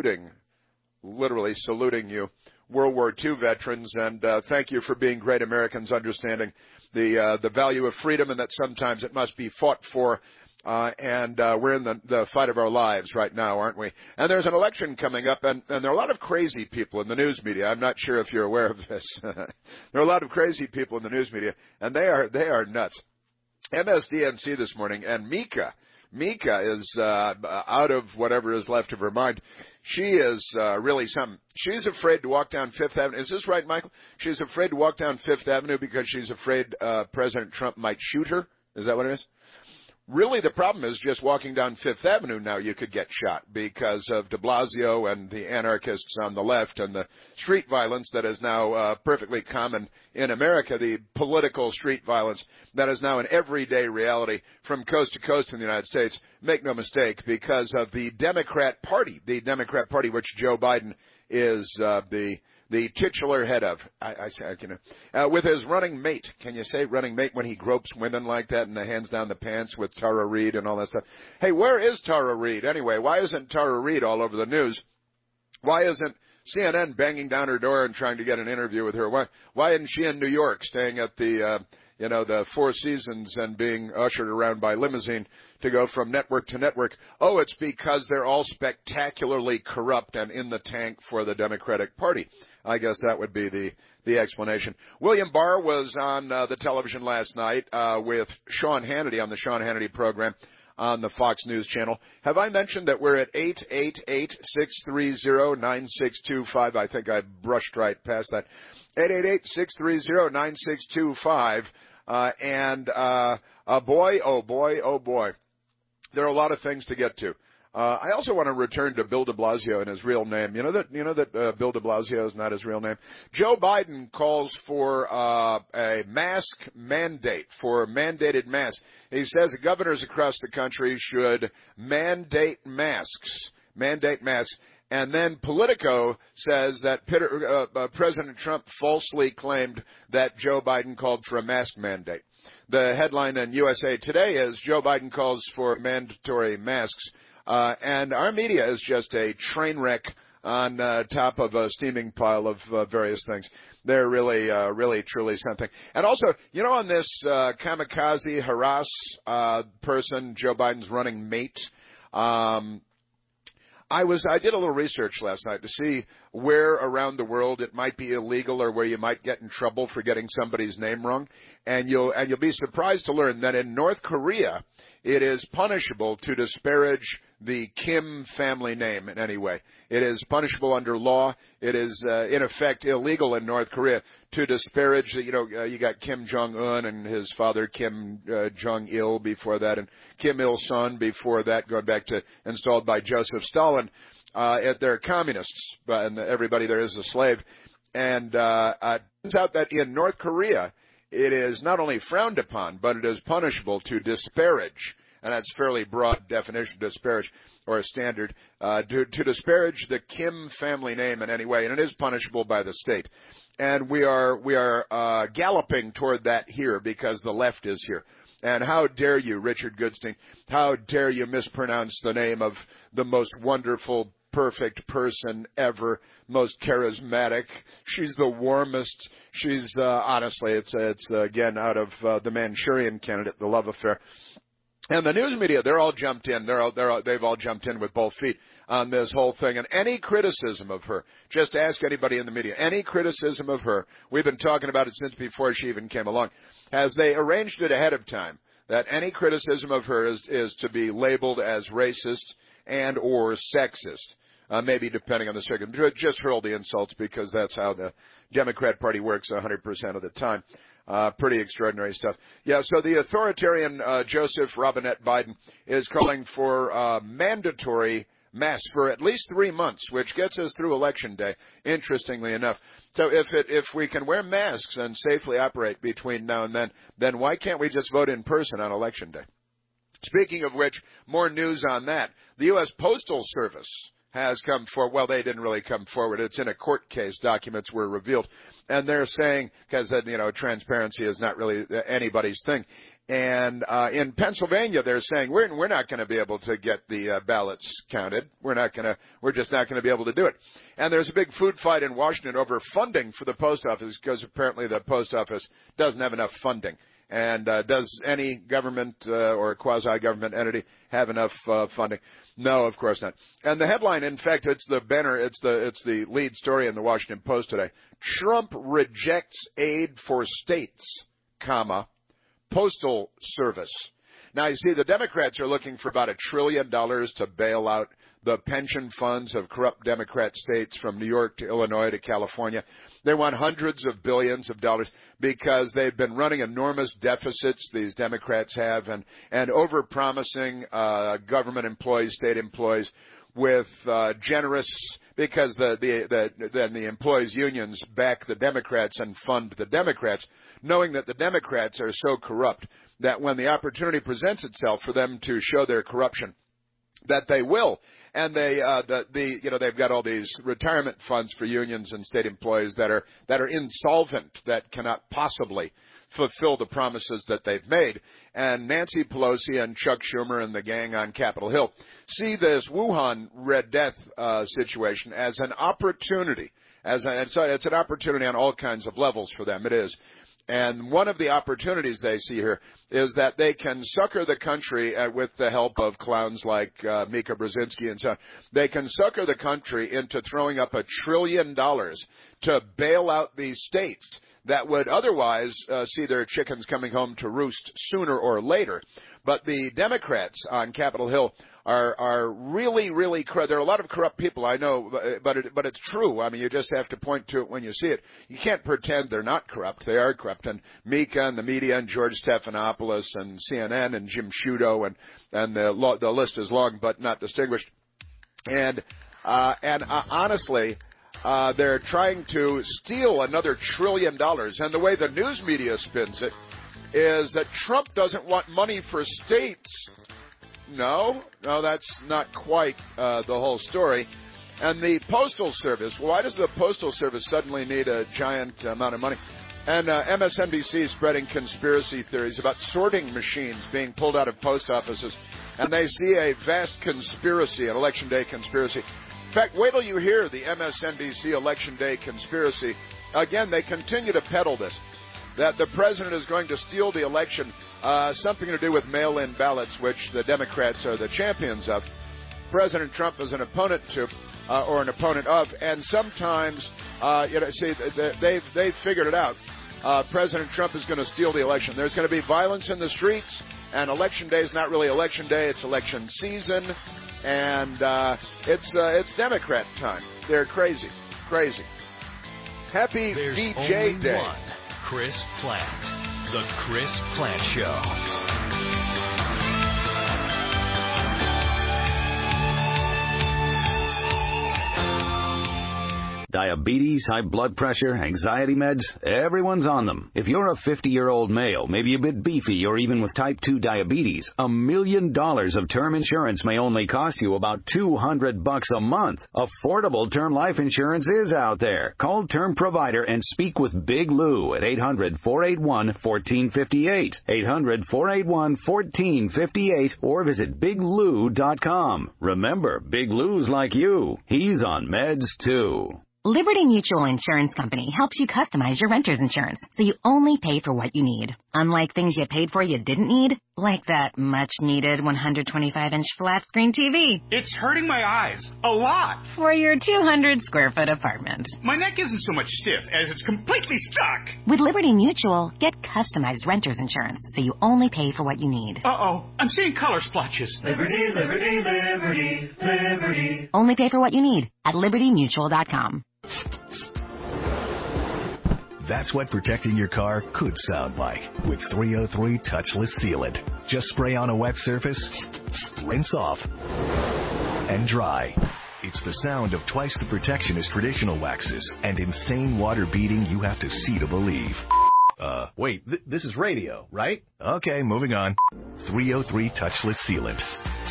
literally saluting you, World War II veterans, and thank you for being great Americans, understanding the value of freedom, and that sometimes it must be fought for. And we're in the fight of our lives right now, aren't we? And there's an election coming up, and there are a lot of crazy people in the news media. I'm not sure if you're aware of this. There are a lot of crazy people in the news media, and they are nuts. MSDNC this morning, and Mika is out of whatever is left of her mind. She is really something. She's afraid to walk down Fifth Avenue. Is this right, Michael? She's afraid to walk down Fifth Avenue because she's afraid President Trump might shoot her. Is that what it is? Really, the problem is just walking down Fifth Avenue now you could get shot because of de Blasio and the anarchists on the left and the street violence that is now perfectly common in America, the political street violence that is now an everyday reality from coast to coast in the United States. Make no mistake, because of the Democrat Party which Joe Biden is the titular head of, with his running mate. Can you say running mate when he gropes women like that and hands down the pants with Tara Reid and all that stuff? Hey, where is Tara Reid anyway? Why isn't Tara Reid all over the news? Why isn't CNN banging down her door and trying to get an interview with her? Why isn't she in New York staying at the Four Seasons and being ushered around by limousine to go from network to network? Oh, it's because they're all spectacularly corrupt and in the tank for the Democratic Party. I guess that would be the explanation. William Barr was on the television last night with Sean Hannity on the Sean Hannity program on the Fox News channel. Have I mentioned that we're at 888-630-9625? I think I brushed right past that. 888-630-9625. Boy, oh boy. There are a lot of things to get to. I also want to return to Bill de Blasio and his real name. You know that Bill de Blasio is not his real name? Joe Biden calls for a mask mandate, for mandated masks. He says the governors across the country should mandate masks. And then Politico says that President Trump falsely claimed that Joe Biden called for a mask mandate. The headline in USA Today is Joe Biden calls for mandatory masks. And our media is just a train wreck on top of a steaming pile of various things. They're really, truly something. And also, on this kamikaze harass person, Joe Biden's running mate, I did a little research last night to see where around the world it might be illegal or where you might get in trouble for getting somebody's name wrong. And you'll be surprised to learn that in North Korea, it is punishable to disparage the Kim family name in any way. It is punishable under law. It is, in effect, illegal in North Korea to disparage, you got Kim Jong-un and his father, Kim Jong-il before that, and Kim Il-sung before that, going back to installed by Joseph Stalin. They're communists, and everybody there is a slave. And it turns out that in North Korea, it is not only frowned upon, but it is punishable to disparage, and that's fairly broad definition, disparage, or a standard, to disparage the Kim family name in any way, and it is punishable by the state. And we are galloping toward that here because the left is here. And how dare you, Richard Goodstein, how dare you mispronounce the name of the most wonderful, perfect person ever, most charismatic. She's the warmest. She's honestly, it's again out of the Manchurian Candidate, the love affair. And the news media, they're all jumped in. They've all jumped in with both feet on this whole thing. And any criticism of her, just ask anybody in the media, any criticism of her, we've been talking about it since before she even came along, as they arranged it ahead of time. that any criticism of her is to be labeled as racist and or sexist. Maybe depending on the circumstance. Just hurl the insults because that's how the Democrat Party works 100% of the time. Pretty extraordinary stuff. Yeah, so the authoritarian Joseph Robinette Biden is calling for mandatory masks for at least 3 months, which gets us through Election Day, interestingly enough. So if we can wear masks and safely operate between now and then why can't we just vote in person on Election Day? Speaking of which, more news on that. The U.S. Postal Service has come forward. Well, they didn't really come forward. It's in a court case. Documents were revealed. And they're saying, because, transparency is not really anybody's thing. And in Pennsylvania, they're saying, we're not going to be able to get the ballots counted. We're just not going to be able to do it. And there's a big food fight in Washington over funding for the post office because apparently the post office doesn't have enough funding. And does any government or quasi-government entity have enough funding? No, of course not. And the headline, in fact, it's the banner, it's the lead story in the Washington Post today. Trump rejects aid for states, Postal Service. Now, you see, the Democrats are looking for about $1 trillion to bail out the pension funds of corrupt Democrat states from New York to Illinois to California. They want hundreds of billions of dollars because they've been running enormous deficits, these Democrats have, and overpromising government employees, state employees, with generous, because then the employees' unions back the Democrats and fund the Democrats, knowing that the Democrats are so corrupt that when the opportunity presents itself for them to show their corruption, that they will. And they've got all these retirement funds for unions and state employees that are insolvent, that cannot possibly fulfill the promises that they've made. And Nancy Pelosi and Chuck Schumer and the gang on Capitol Hill see this Wuhan Red Death situation as an opportunity. It's an opportunity on all kinds of levels for them. It is. And one of the opportunities they see here is that they can succor the country with the help of clowns like Mika Brzezinski and so on. They can succor the country into throwing up $1 trillion to bail out these states that would otherwise see their chickens coming home to roost sooner or later. But the Democrats on Capitol Hill are really, really corrupt. There are a lot of corrupt people, I know, but it's true. I mean, you just have to point to it when you see it. You can't pretend they're not corrupt. They are corrupt. And Mika and the media and George Stephanopoulos and CNN and Jim Sciutto and the list is long but not distinguished. And honestly, they're trying to steal another $1 trillion. And the way the news media spins it is that Trump doesn't want money for states. No, that's not quite the whole story. And the Postal Service, why does the Postal Service suddenly need a giant amount of money? And MSNBC is spreading conspiracy theories about sorting machines being pulled out of post offices. And they see a vast conspiracy, an Election Day conspiracy. In fact, wait till you hear the MSNBC Election Day conspiracy. Again, they continue to peddle this, that the president is going to steal the election, something to do with mail-in ballots, which the Democrats are the champions of. President Trump is an opponent to, or an opponent of, and sometimes, they've figured it out. President Trump is going to steal the election. There's going to be violence in the streets, and Election Day is not really Election Day, it's election season, and it's Democrat time. They're crazy. Happy There's VJ only Day. One Chris Plante. The Chris Plante Show. Diabetes, high blood pressure, anxiety meds, everyone's on them. If you're a 50-year-old male, maybe a bit beefy, or even with type 2 diabetes, $1 million of term insurance may only cost you about $200 a month. Affordable term life insurance is out there. Call Term Provider and speak with Big Lou at 800-481-1458. 800-481-1458 or visit biglou.com. Remember, Big Lou's like you. He's on meds too. Liberty Mutual Insurance Company helps you customize your renter's insurance so you only pay for what you need. Unlike things you paid for you didn't need, like that much-needed 125-inch flat-screen TV. It's hurting my eyes. A lot. For your 200-square-foot apartment. My neck isn't so much stiff as it's completely stuck. With Liberty Mutual, get customized renter's insurance so you only pay for what you need. Uh-oh, I'm seeing color splotches. Liberty, liberty, liberty, liberty. Only pay for what you need at libertymutual.com. That's what protecting your car could sound like with 303 Touchless Sealant. Just spray on a wet surface, rinse off, and dry. It's the sound of twice the protection as traditional waxes and insane water beating you have to see to believe. Wait, this is radio, right? Okay, moving on. 303 Touchless Sealant.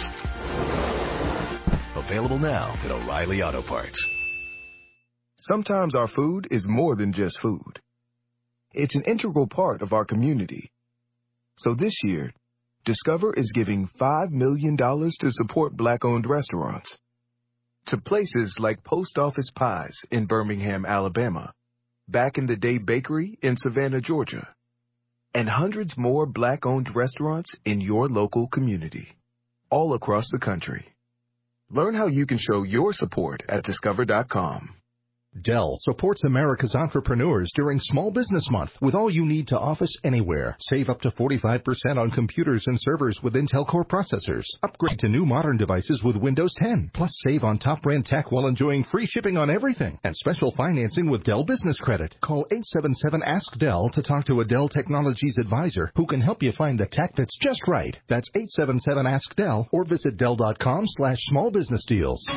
Available now at O'Reilly Auto Parts. Sometimes our food is more than just food. It's an integral part of our community. So this year, Discover is giving $5 million to support Black-owned restaurants. To places like Post Office Pies in Birmingham, Alabama, Back in the Day Bakery in Savannah, Georgia, and hundreds more Black-owned restaurants in your local community, all across the country. Learn how you can show your support at Discover.com. Dell supports America's entrepreneurs during Small Business Month with all you need to office anywhere. Save up to 45% on computers and servers with Intel Core processors. Upgrade to new modern devices with Windows 10. Plus save on top brand tech while enjoying free shipping on everything and special financing with Dell Business Credit. Call 877-ASK-DELL to talk to a Dell Technologies advisor who can help you find the tech that's just right. That's 877-ASK-DELL or visit Dell.com/smallbusinessdeals.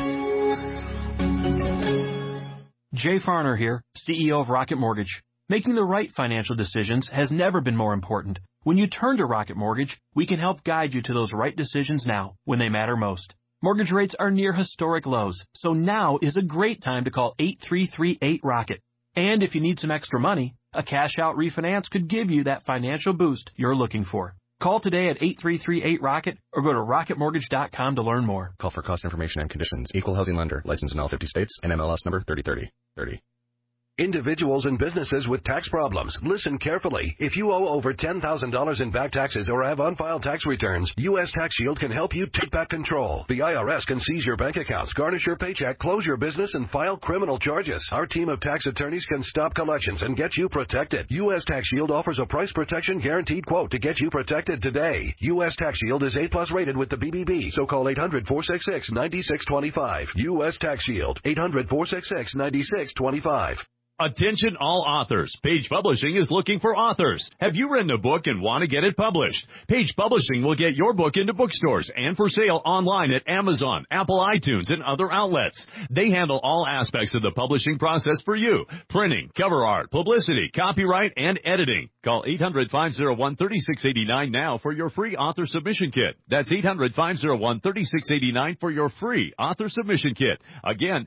Jay Farner here, CEO of Rocket Mortgage. Making the right financial decisions has never been more important. When you turn to Rocket Mortgage, we can help guide you to those right decisions now, when they matter most. Mortgage rates are near historic lows, so now is a great time to call 8338-ROCKET. And if you need some extra money, a cash-out refinance could give you that financial boost you're looking for. Call today at 8338-ROCKET or go to rocketmortgage.com to learn more. Call for cost information and conditions. Equal housing lender. Licensed in all 50 states. NMLS number 3030. Individuals and businesses with tax problems, listen carefully. If you owe over $10,000 in back taxes or have unfiled tax returns, U.S. Tax Shield can help you take back control. The IRS can seize your bank accounts, garnish your paycheck, close your business, and file criminal charges. Our team of tax attorneys can stop collections and get you protected. U.S. Tax Shield offers a price protection guaranteed quote to get you protected today. U.S. Tax Shield is A+ rated with the BBB, so call 800-466-9625. U.S. Tax Shield, 800-466-9625. Attention all authors. Page Publishing is looking for authors. Have you written a book and want to get it published? Page Publishing will get your book into bookstores and for sale online at Amazon, Apple iTunes, and other outlets. They handle all aspects of the publishing process for you. Printing, cover art, publicity, copyright, and editing. Call 800-501-3689 now for your free author submission kit. That's 800-501-3689 for your free author submission kit. Again,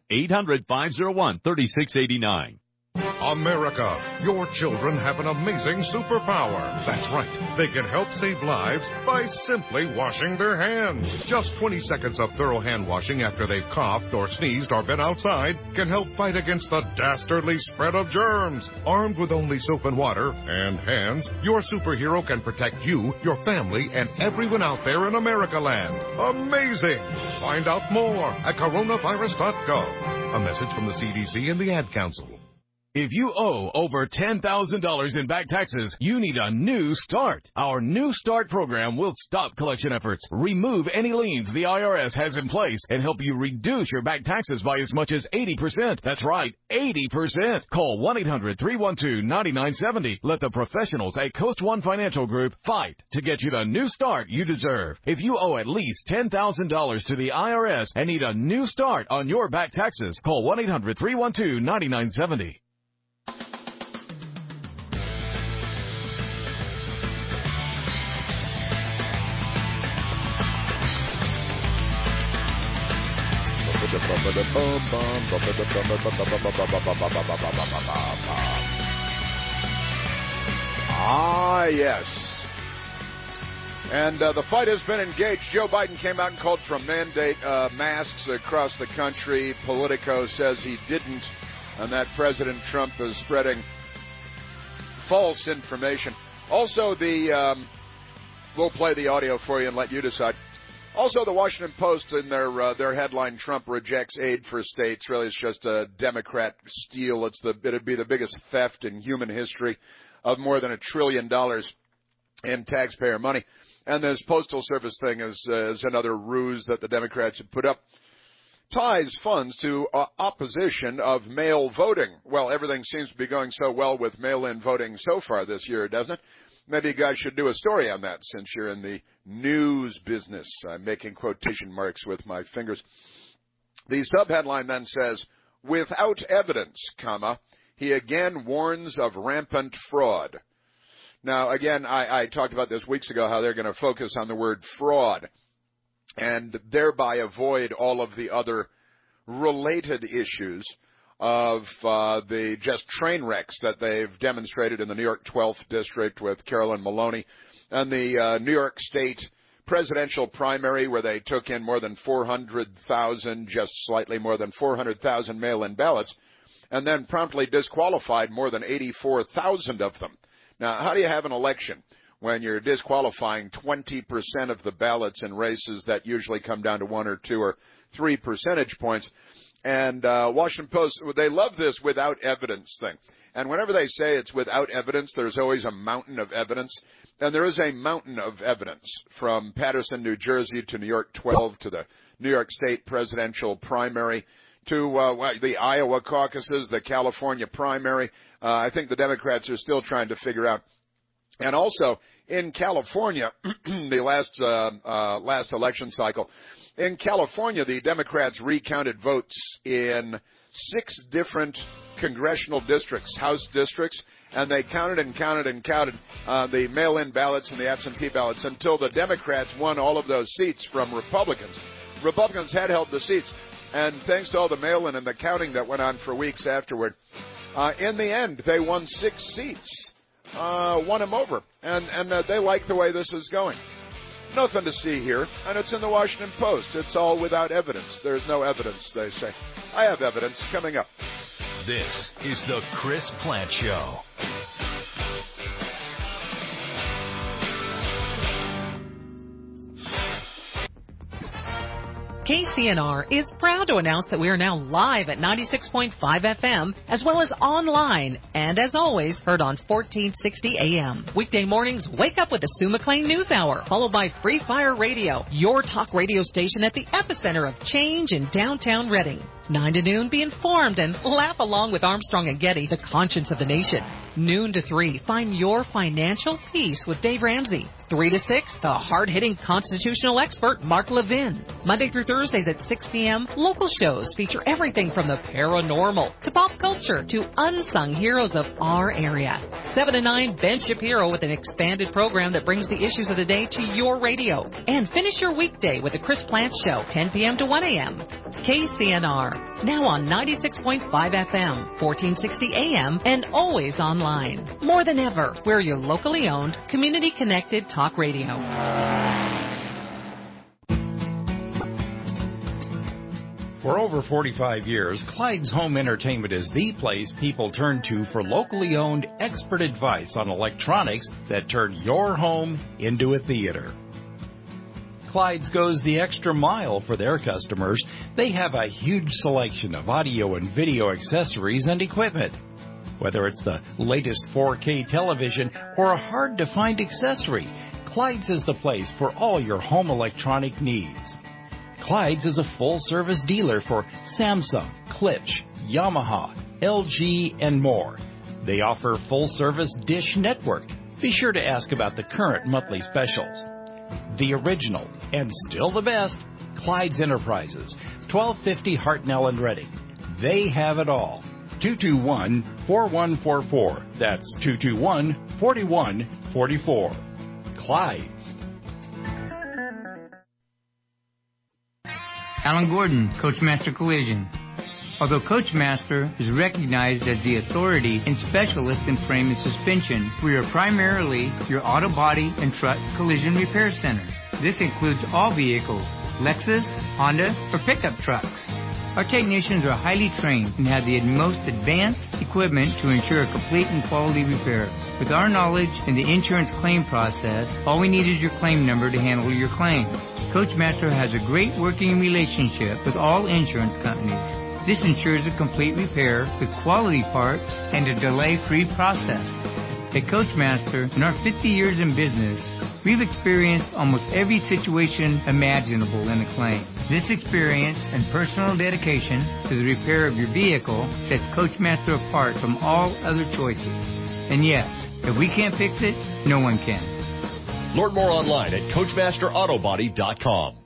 800-501-3689. America, your children have an amazing superpower. That's right. They can help save lives by simply washing their hands. Just 20 seconds of thorough hand washing after they've coughed or sneezed or been outside can help fight against the dastardly spread of germs. Armed with only soap and water and hands, your superhero can protect you, your family, and everyone out there in America land. Amazing! Find out more at coronavirus.gov. A message from the CDC and the Ad Council. If you owe over $10,000 in back taxes, you need a new start. Our New Start program will stop collection efforts, remove any liens the IRS has in place, and help you reduce your back taxes by as much as 80%. That's right, 80%. Call 1-800-312-9970. Let the professionals at Coast One Financial Group fight to get you the new start you deserve. If you owe at least $10,000 to the IRS and need a new start on your back taxes, call 1-800-312-9970. Ah, yes. And the fight has been engaged. Joe Biden came out and called for a mandate masks across the country. Politico says he didn't, and that President Trump is spreading false information. Also, we'll play the audio for you and let you decide. Also, the Washington Post in their headline, Trump rejects aid for states. Really, it's just a Democrat steal. It'd be the biggest theft in human history of more than $1 trillion in taxpayer money. And this Postal Service thing is another ruse that the Democrats have put up. Ties funds to opposition of mail voting. Well, everything seems to be going so well with mail-in voting so far this year, doesn't it? Maybe you guys should do a story on that since you're in the news business. I'm making quotation marks with my fingers. The subheadline then says, without evidence, he again warns of rampant fraud. Now, again, I talked about this weeks ago, how they're going to focus on the word fraud and thereby avoid all of the other related issues of the just train wrecks that they've demonstrated in the New York 12th District with Carolyn Maloney and the New York State presidential primary where they took in more than 400,000, just slightly more than 400,000 mail-in ballots, and then promptly disqualified more than 84,000 of them. Now, how do you have an election when you're disqualifying 20% of the ballots in races that usually come down to 1 or 2 or 3 percentage points? And Washington Post, they love this without evidence thing. And whenever they say it's without evidence, there's always a mountain of evidence. And there is a mountain of evidence from Paterson, New Jersey to New York 12 to the New York State presidential primary to the Iowa caucuses, the California primary. I think the Democrats are still trying to figure out. And also in California, the last election cycle, in California, the Democrats recounted votes in 6 different congressional districts, House districts, and they counted and counted and counted the mail-in ballots and the absentee ballots until the Democrats won all of those seats from Republicans. Republicans had held the seats, and thanks to all the mail-in and the counting that went on for weeks afterward, in the end, they won 6 seats, won them over, and they like the way this is going. Nothing to see here, and it's in the Washington Post. It's all without evidence. There's no evidence, they say. I have evidence coming up. This is the Chris Plant Show. KCNR is proud to announce that we are now live at 96.5 FM, as well as online, and as always, heard on 1460 AM. Weekday mornings, wake up with the Sue McLean News Hour, followed by Free Fire Radio, your talk radio station at the epicenter of change in downtown Reading. 9 to noon, be informed and laugh along with Armstrong and Getty, the conscience of the nation. Noon to 3, find your financial peace with Dave Ramsey. 3 to 6, the hard-hitting constitutional expert, Mark Levin. Monday through Thursdays at 6 p.m., local shows feature everything from the paranormal to pop culture to unsung heroes of our area. 7 to 9, Ben Shapiro with an expanded program that brings the issues of the day to your radio. And finish your weekday with the Chris Plant Show, 10 p.m. to 1 a.m. KCNR, now on 96.5 FM, 1460 AM, and always online. More than ever, we're your locally owned, community-connected talk radio. For over 45 years, Clyde's Home Entertainment is the place people turn to for locally owned expert advice on electronics that turn your home into a theater. Clyde's goes the extra mile for their customers. They have a huge selection of audio and video accessories and equipment. Whether it's the latest 4K television or a hard-to-find accessory, Clyde's is the place for all your home electronic needs. Clyde's is a full-service dealer for Samsung, Klipsch, Yamaha, LG, and more. They offer full-service Dish Network. Be sure to ask about the current monthly specials. The original, and still the best, Clyde's Enterprises, 1250 Hartnell and Reading. They have it all. 221-4144. That's 221-4144. Clyde's. Alan Gordon, Coachmaster Collision. Although Coachmaster is recognized as the authority and specialist in frame and suspension, we are primarily your auto body and truck collision repair center. This includes all vehicles, Lexus, Honda, or pickup trucks. Our technicians are highly trained and have the most advanced equipment to ensure a complete and quality repair. With our knowledge in the insurance claim process, all we need is your claim number to handle your claim. Coachmaster has a great working relationship with all insurance companies. This ensures a complete repair with quality parts and a delay-free process. At Coachmaster, in our 50 years in business, we've experienced almost every situation imaginable in a claim. This experience and personal dedication to the repair of your vehicle sets Coachmaster apart from all other choices. And yes, if we can't fix it, no one can. Learn more online at CoachmasterAutobody.com.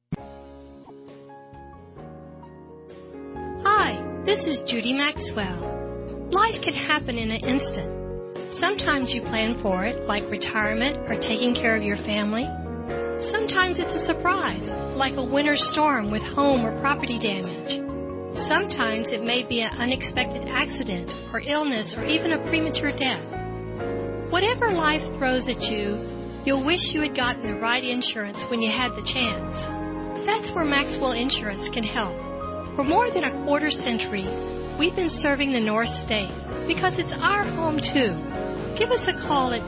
Hi, this is Judy Maxwell. Life can happen in an instant. Sometimes you plan for it, like retirement or taking care of your family. Sometimes it's a surprise, like a winter storm with home or property damage. Sometimes it may be an unexpected accident or illness or even a premature death. Whatever life throws at you, you'll wish you had gotten the right insurance when you had the chance. That's where Maxwell Insurance can help. For more than a quarter century, we've been serving the North State because it's our home too. Give us a call at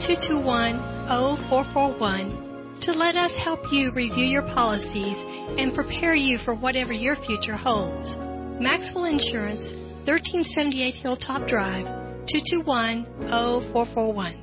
221-0441 to let us help you review your policies and prepare you for whatever your future holds. Maxwell Insurance, 1378 Hilltop Drive, 221-0441.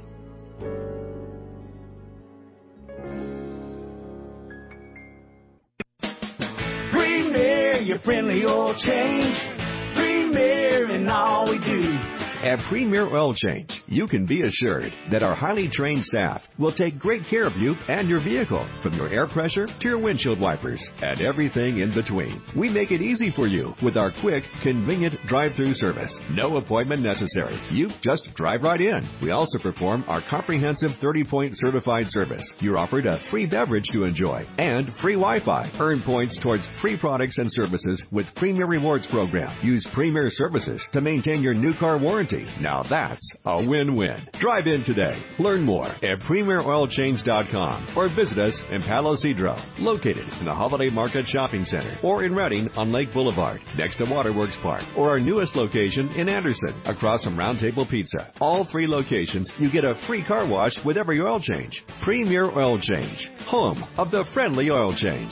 Premier, your friendly oil change. Premier in all we do. At Premier Oil Change, you can be assured that our highly trained staff will take great care of you and your vehicle, from your air pressure to your windshield wipers and everything in between. We make it easy for you with our quick, convenient drive-through service. No appointment necessary. You just drive right in. We also perform our comprehensive 30-point certified service. You're offered a free beverage to enjoy and free Wi-Fi. Earn points towards free products and services with Premier Rewards program. Use Premier services to maintain your new car warranty. Now that's a win-win. Drive in today. Learn more at PremierOilChange.com or visit us in Palo Cedro, located in the Holiday Market Shopping Center, or in Redding on Lake Boulevard, next to Waterworks Park, or our newest location in Anderson, across from Round Table Pizza. All three locations, you get a free car wash with every oil change. Premier Oil Change, home of the friendly oil change.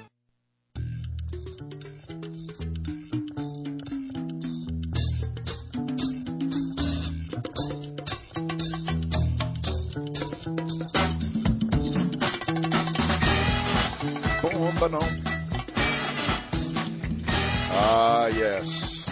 Yes.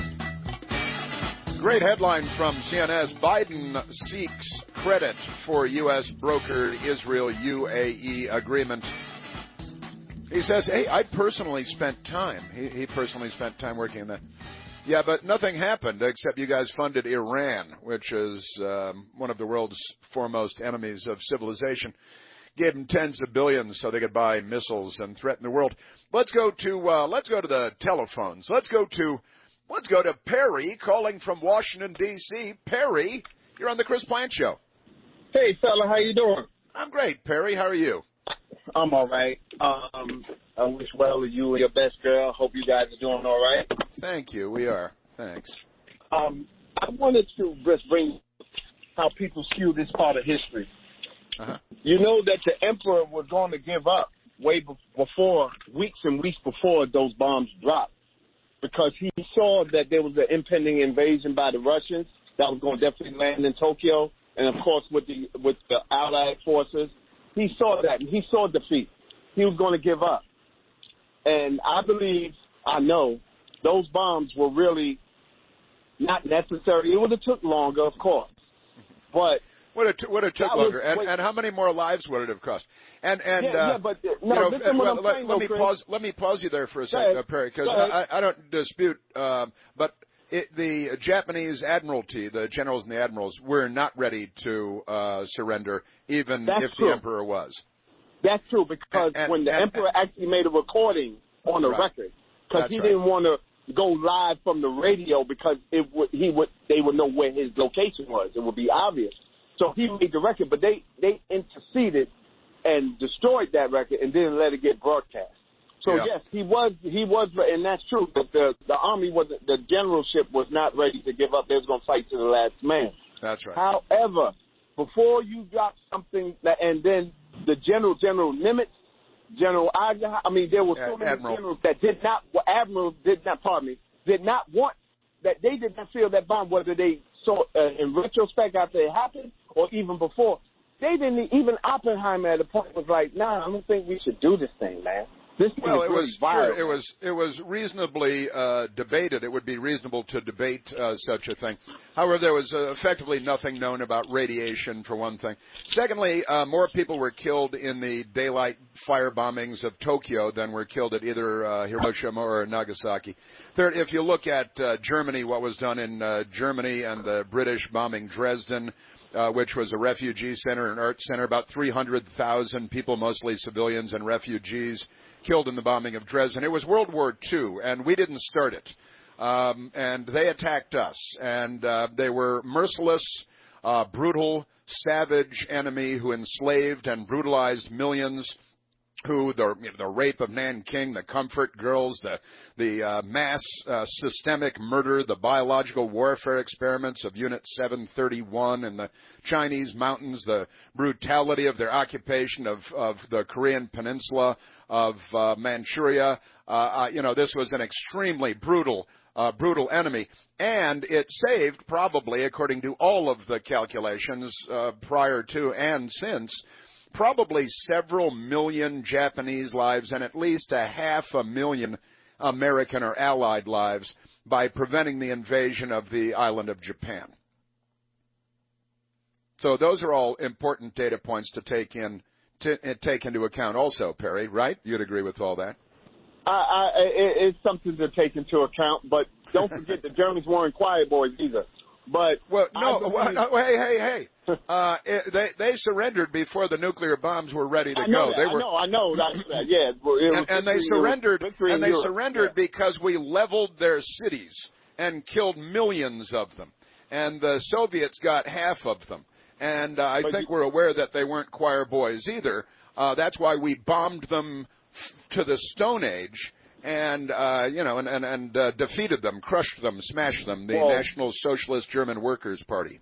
Great headline from CNN. Biden seeks credit for U.S. brokered Israel-UAE agreement. He says, hey, I personally spent time. He personally spent time working on that. Yeah, but nothing happened except you guys funded Iran, which is one of the world's foremost enemies of civilization. Gave them tens of billions so they could buy missiles and threaten the world. Let's go to the telephones. Let's go to Perry calling from Washington D.C. Perry, you're on the Chris Plant Show. Hey fella, how you doing? I'm great, Perry. How are you? I'm all right. I wish well to you and your best girl. Hope you guys are doing all right. Thank you. We are. Thanks. I wanted to just bring how people skew this part of history. Uh-huh. You know that the emperor was going to give up way before, weeks and weeks before those bombs dropped, because he saw that there was an impending invasion by the Russians that was going to definitely land in Tokyo, and of course with the Allied forces. He saw that, and he saw defeat. He was going to give up. And I know, those bombs were really not necessary. It would have took longer, of course, but would have took longer, and how many more lives would it have cost? Let me pause you there for a second, Perry, because I don't dispute, but the Japanese Admiralty, the generals and the admirals, were not ready to surrender, even if the emperor was. That's true, because when the emperor actually made a recording on a record, because he didn't want to go live from the radio, because they would know where his location was. It would be obvious. So he made the record, but they interceded and destroyed that record and didn't let it get broadcast. So yes, he was, and that's true. But the army the generalship was not ready to give up. They was going to fight to the last man. That's right. However, before you drop something, and then the General Nimitz, General Eisenhower, I mean, there were so many generals that admirals did not want, that they did not feel that bomb, whether they saw in retrospect after it happened or even before. They didn't, even Oppenheimer at a point was like, nah, I don't think we should do this thing, man. This thing is really violent. Sure, it was reasonably debated. It would be reasonable to debate such a thing. However, there was effectively nothing known about radiation, for one thing. Secondly, more people were killed in the daylight fire bombings of Tokyo than were killed at either Hiroshima or Nagasaki. Third, if you look at Germany, what was done in Germany and the British bombing Dresden, which was a refugee center, an art center, about 300,000 people, mostly civilians and refugees, killed in the bombing of Dresden. It was World War II, and we didn't start it. And they attacked us, and they were merciless, brutal, savage enemy who enslaved and brutalized millions, who the rape of Nanking, the Comfort Girls, the mass systemic murder, the biological warfare experiments of Unit 731 in the Chinese mountains, the brutality of their occupation of the Korean peninsula, of Manchuria. This was an extremely brutal enemy, and it saved, probably, according to all of the calculations prior to and since, probably several million Japanese lives and at least 500,000 American or Allied lives by preventing the invasion of the island of Japan. So those are all important data points to take into account also, Perry, right? You'd agree with all that? It's something to take into account, but don't forget the Germans weren't quiet boys either. But hey! They surrendered before the nuclear bombs were ready to go. I know. Yeah, and they surrendered. And they surrendered because we leveled their cities and killed millions of them. And the Soviets got half of them. And I think we're aware that they weren't choir boys either. That's why we bombed them to the Stone Age. And defeated them, crushed them, smashed them. The National Socialist German Workers' Party.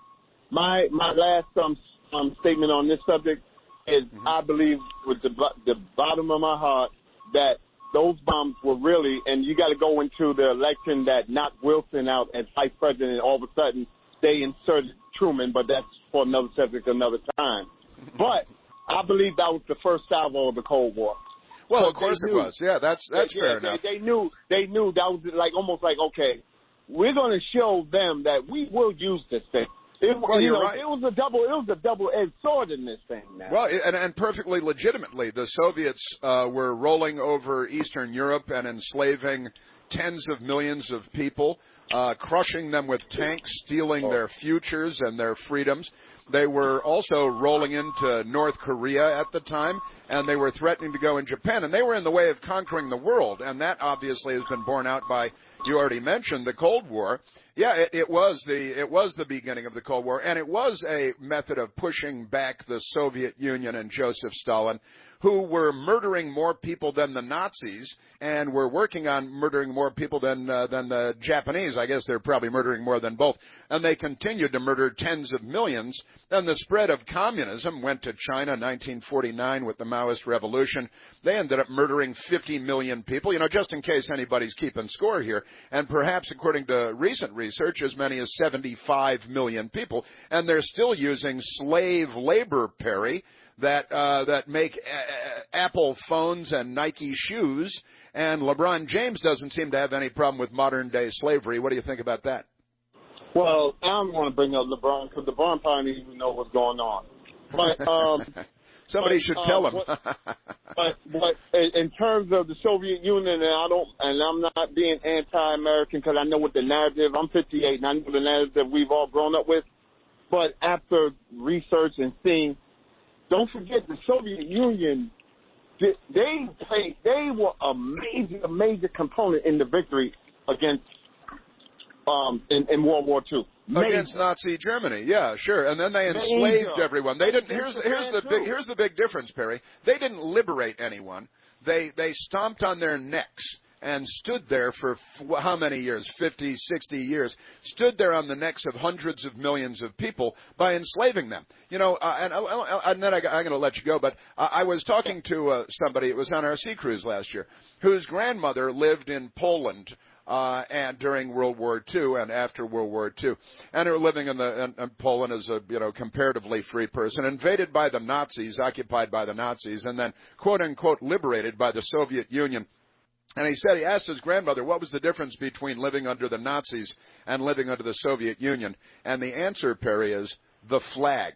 My last statement on this subject is I believe with the bottom of my heart that those bombs were really, and you got to go into the election that knocked Wilson out as vice president, and all of a sudden they inserted Truman, but that's for another subject another time. But I believe that was the first salvo of the Cold War. Well, of course it was. Yeah, that's fair enough. They knew that was almost like, okay, we're going to show them that we will use this thing. You're right. It was a double-edged sword in this thing now. Well, and perfectly legitimately, the Soviets were rolling over Eastern Europe and enslaving tens of millions of people, crushing them with tanks, stealing their futures and their freedoms. They were also rolling into North Korea at the time, and they were threatening to go in Japan, and they were in the way of conquering the world, and that obviously has been borne out by, you already mentioned, the Cold War. Yeah, it was the beginning of the Cold War, and it was a method of pushing back the Soviet Union and Joseph Stalin, who were murdering more people than the Nazis, and were working on murdering more people than the Japanese. I guess they're probably murdering more than both. And they continued to murder tens of millions. Then the spread of communism went to China in 1949 with the Maoist Revolution. They ended up murdering 50 million people, just in case anybody's keeping score here. And perhaps, according to recent research, as many as 75 million people. And they're still using slave labor, Perry, that make Apple phones and Nike shoes, and LeBron James doesn't seem to have any problem with modern-day slavery. What do you think about that? Well, I don't want to bring up LeBron because LeBron probably doesn't even know what's going on. But somebody should tell him. but in terms of the Soviet Union, and I'm not being anti-American because I know what the narrative. I'm 58, and I know the narrative we've all grown up with. But after research and seeing, don't forget the Soviet Union. They were a major component in the victory against in World War II. Against Nazi Germany, yeah, sure. And then they enslaved everyone. They didn't. Here's the big difference, Perry. They didn't liberate anyone. They stomped on their necks and stood there for how many years, 50, 60 years, stood there on the necks of hundreds of millions of people by enslaving them. And then I'm going to let you go, but I was talking to somebody, it was on our sea cruise last year, whose grandmother lived in Poland and during World War II and after World War II, and were living in Poland as a comparatively free person, invaded by the Nazis, occupied by the Nazis, and then quote unquote liberated by the Soviet Union. And he asked his grandmother what was the difference between living under the Nazis and living under the Soviet Union, and the answer, Perry, is the flag.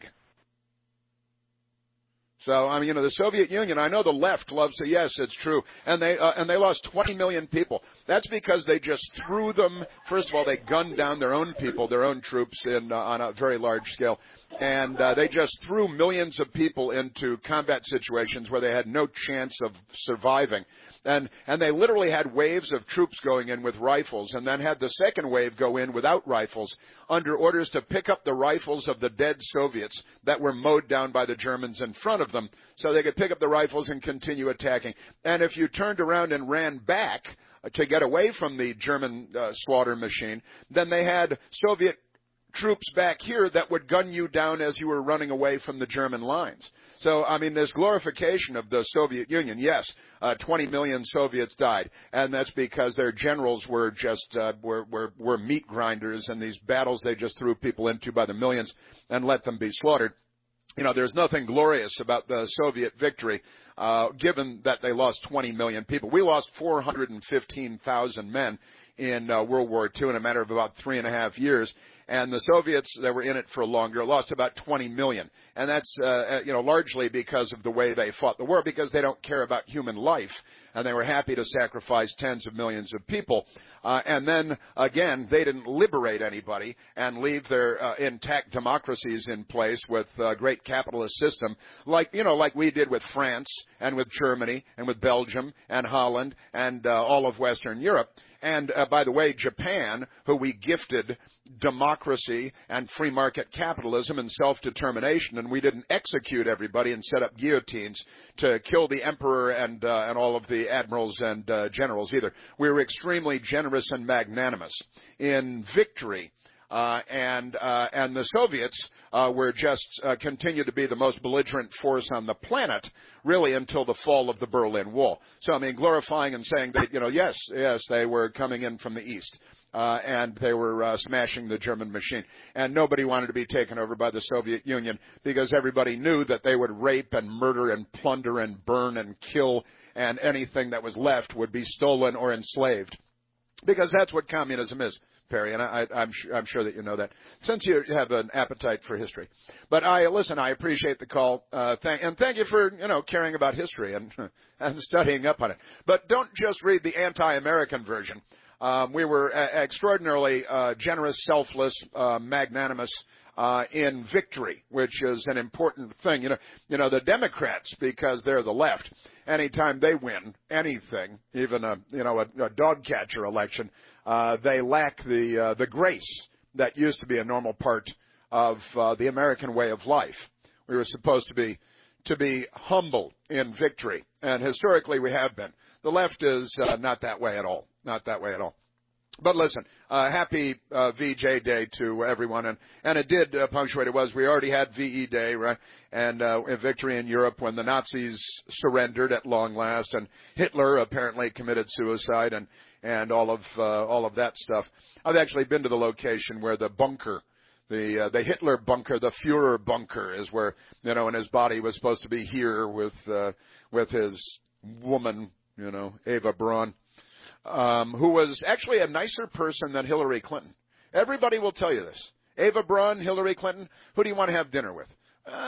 So, the Soviet Union, I know the left loves to, yes, it's true, and they lost 20 million people. That's because they just threw them, first of all, they gunned down their own people, their own troops on a very large scale, and they just threw millions of people into combat situations where they had no chance of surviving. And they literally had waves of troops going in with rifles, and then had the second wave go in without rifles under orders to pick up the rifles of the dead Soviets that were mowed down by the Germans in front of them so they could pick up the rifles and continue attacking. And if you turned around and ran back to get away from the German slaughter machine, then they had Soviet troops back here that would gun you down as you were running away from the German lines. So, this glorification of the Soviet Union, yes, 20 million Soviets died, and that's because their generals were just, were meat grinders, and these battles they just threw people into by the millions and let them be slaughtered. There's nothing glorious about the Soviet victory, given that they lost 20 million people. We lost 415,000 men in World War II in a matter of about 3.5 years. And the Soviets that were in it for longer lost about 20 million. And that's, largely because of the way they fought the war, because they don't care about human life. And they were happy to sacrifice tens of millions of people. And then, again, they didn't liberate anybody and leave their intact democracies in place with a great capitalist system, like we did with France and with Germany and with Belgium and Holland and all of Western Europe. And, by the way, Japan, who we gifted democracy and free market capitalism and self-determination, and we didn't execute everybody and set up guillotines to kill the emperor and all of the admirals and generals either. We were extremely generous and magnanimous in victory. And the Soviets were just continued to be the most belligerent force on the planet, really, until the fall of the Berlin Wall. So, glorifying and saying that, yes, they were coming in from the east. And they were smashing the German machine. And nobody wanted to be taken over by the Soviet Union because everybody knew that they would rape and murder and plunder and burn and kill, and anything that was left would be stolen or enslaved. Because that's what communism is, Perry, and I'm sure that you know that, since you have an appetite for history. But I appreciate the call, and thank you for, caring about history and studying up on it. But don't just read the anti-American version. We were extraordinarily generous, selfless, magnanimous in victory, which is an important thing. The Democrats, because they're the left, anytime they win anything, even a dog catcher election, they lack the grace that used to be a normal part of the American way of life. We were supposed to be humble in victory, and historically we have been. The left is not that way at all. Not that way at all. But listen, happy VJ Day to everyone, and it did punctuate. It was, we already had VE Day, right? And a victory in Europe when the Nazis surrendered at long last, and Hitler apparently committed suicide, and all of that stuff. I've actually been to the location where the bunker, the Hitler bunker, the Fuhrer bunker, is where, and his body was supposed to be here with his woman, Eva Braun. Who was actually a nicer person than Hillary Clinton. Everybody will tell you this. Eva Braun, Hillary Clinton, who do you want to have dinner with?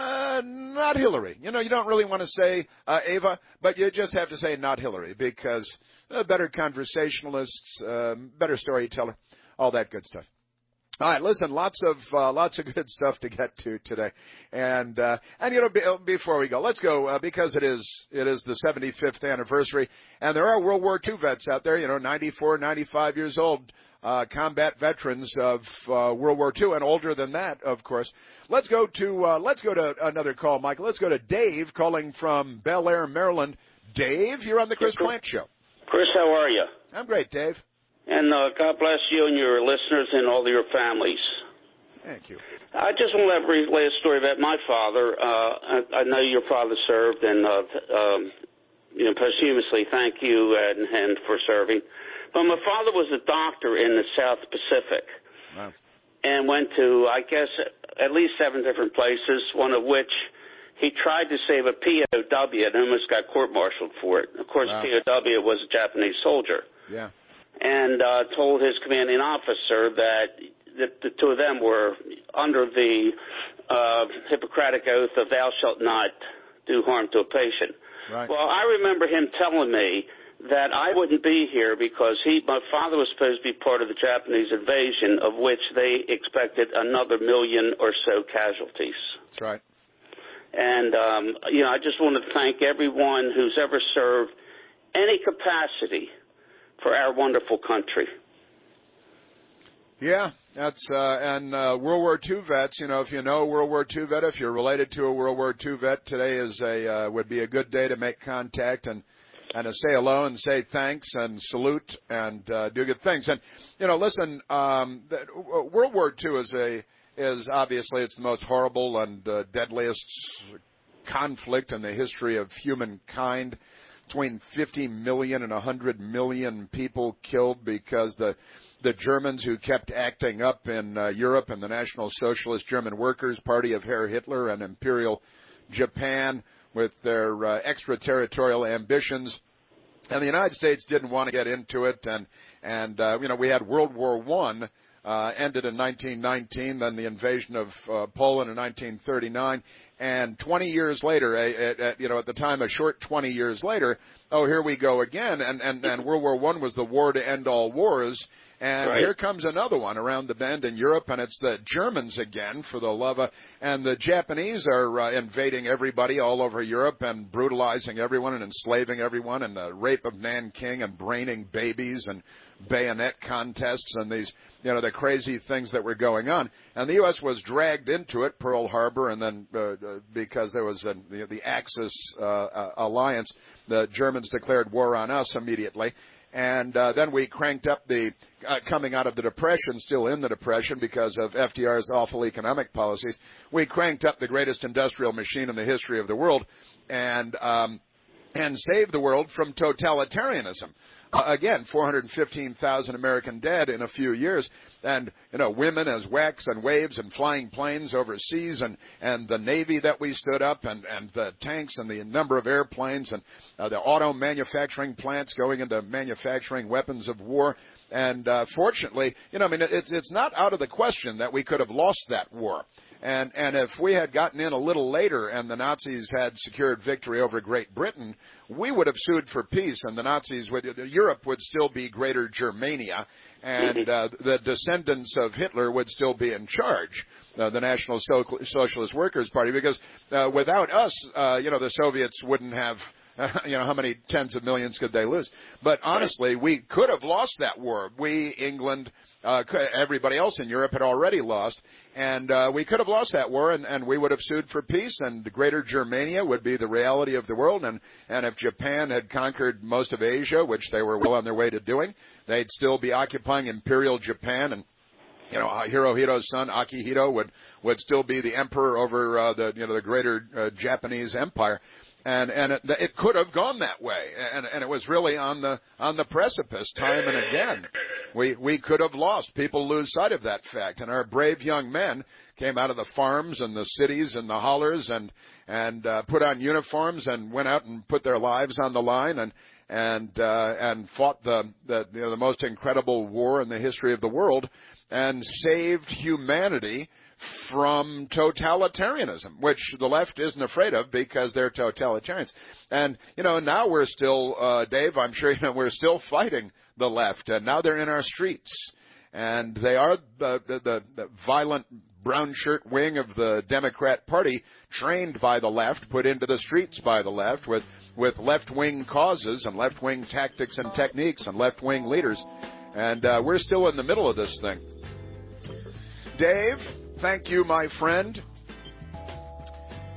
Not Hillary. You don't really want to say Eva, but you just have to say not Hillary, because better conversationalists, better storyteller, all that good stuff. All right, listen, lots of good stuff to get to today, and before we go, let's go because it is the 75th anniversary, and there are World War II vets out there, 94, 95 years old, combat veterans of World War II, and older than that, of course. Let's go to another call, Michael. Let's go to Dave calling from Bel Air, Maryland. Dave, you're on the Chris Plante Show. Chris, how are you? I'm great, Dave. And God bless you and your listeners and all your families. Thank you. I just want to relay a story about my father. I know your father served, and posthumously thank you and for serving. But my father was a doctor in the South Pacific. Wow. And went to, I guess, at least 7 different places, one of which he tried to save a POW and almost got court-martialed for it. Of course, wow. POW was a Japanese soldier. Yeah. And told his commanding officer that the two of them were under the Hippocratic Oath of thou shalt not do harm to a patient. Right. Well, I remember him telling me that I wouldn't be here because my father was supposed to be part of the Japanese invasion, of which they expected another 1 million or so casualties. That's right. And, I just want to thank everyone who's ever served any capacity for our wonderful country. Yeah, that's and World War II vets. If you know a World War II vet, if you're related to a World War II vet, today would be a good day to make contact and to say hello and say thanks and salute and do good things. And listen, World War II is obviously it's the most horrible and deadliest conflict in the history of humankind. Between 50 million and 100 million people killed because the Germans who kept acting up in Europe and the National Socialist German Workers' Party of Herr Hitler and Imperial Japan with their extraterritorial ambitions. And the United States didn't want to get into it. And we had World War I, ended in 1919, then the invasion of Poland in 1939. And 20 years later, at the time, a short 20 years later, here we go again. And World War I was the war to end all wars. And right. Here comes another one around the bend in Europe, and it's the Germans again, for the love of, and the Japanese are invading everybody all over Europe and brutalizing everyone and enslaving everyone, and the rape of Nanking and braining babies and bayonet contests and these, the crazy things that were going on. And the U.S. was dragged into it, Pearl Harbor, and then because there was the Axis alliance, the Germans declared war on us immediately. And then we cranked up the coming out of the Depression, still in the Depression because of FDR's awful economic policies. We cranked up the greatest industrial machine in the history of the world and saved the world from totalitarianism. Again, 415,000 American dead in a few years. And, women as wax and waves and flying planes overseas and the Navy that we stood up and the tanks and the number of airplanes and the auto manufacturing plants going into manufacturing weapons of war. And fortunately, it's not out of the question that we could have lost that war. And if we had gotten in a little later and the Nazis had secured victory over Great Britain, we would have sued for peace, and Europe would still be Greater Germania, and the descendants of Hitler would still be in charge, the National Socialist Workers' Party, because without us, the Soviets wouldn't have. How many tens of millions could they lose? But honestly, we could have lost that war. We, England, everybody else in Europe had already lost. And we could have lost that war, and we would have sued for peace, and Greater Germania would be the reality of the world. And if Japan had conquered most of Asia, which they were well on their way to doing, they'd still be occupying Imperial Japan. And Hirohito's son, Akihito, would still be the emperor over the greater Japanese empire. And it could have gone that way, and it was really on the precipice time and again. We could have lost. People lose sight of that fact, and our brave young men came out of the farms and the cities and the hollers and put on uniforms and went out and put their lives on the line and fought the most incredible war in the history of the world and saved humanity from totalitarianism, which the left isn't afraid of because they're totalitarians. And, now we're still, Dave, I'm sure we're still fighting the left, and now they're in our streets. And they are the violent brown shirt wing of the Democrat Party, trained by the left, put into the streets by the left with left-wing causes and left-wing tactics and techniques and left-wing leaders. And we're still in the middle of this thing. Dave, thank you, my friend.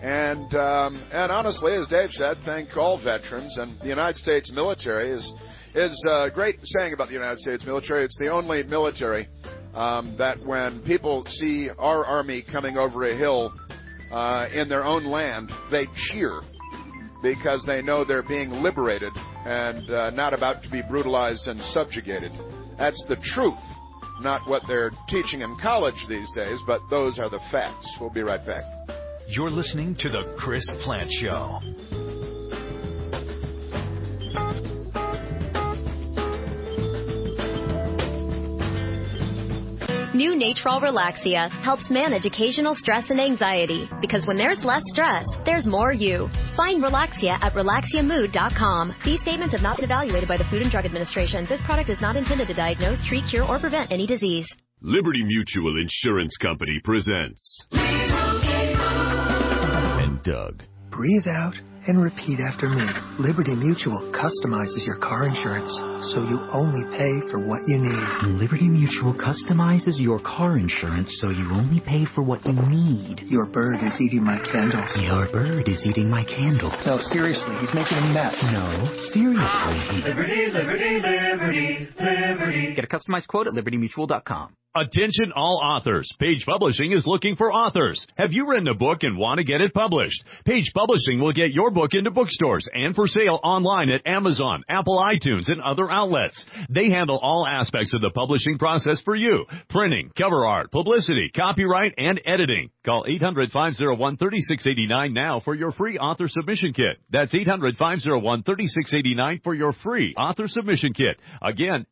And honestly, as Dave said, thank all veterans. And the United States military is a great saying about the United States military. It's the only military that when people see our Army coming over a hill in their own land, they cheer because they know they're being liberated and not about to be brutalized and subjugated. That's the truth, not what they're teaching in college these days, but those are the facts. We'll be right back. You're listening to The Chris Plant Show. New Natrol Relaxia helps manage occasional stress and anxiety, because when there's less stress, there's more you. Find Relaxia at relaxiamood.com. These statements have not been evaluated by the Food and Drug Administration. This product is not intended to diagnose, treat, cure, or prevent any disease. Liberty Mutual Insurance Company presents and Doug. Breathe out and repeat after me. Liberty Mutual customizes your car insurance so you only pay for what you need. Liberty Mutual customizes your car insurance so you only pay for what you need. Your bird is eating my candles. Your bird is eating my candles. No, seriously, he's making a mess. No, seriously. Liberty, liberty, liberty, liberty. Get a customized quote at libertymutual.com. Attention all authors. Page Publishing is looking for authors. Have you written a book and want to get it published? Page Publishing will get your book into bookstores and for sale online at Amazon, Apple iTunes, and other outlets. They handle all aspects of the publishing process for you. Printing, cover art, publicity, copyright, and editing. Call 800-501-3689 now for your free author submission kit. That's 800-501-3689 for your free author submission kit. Again,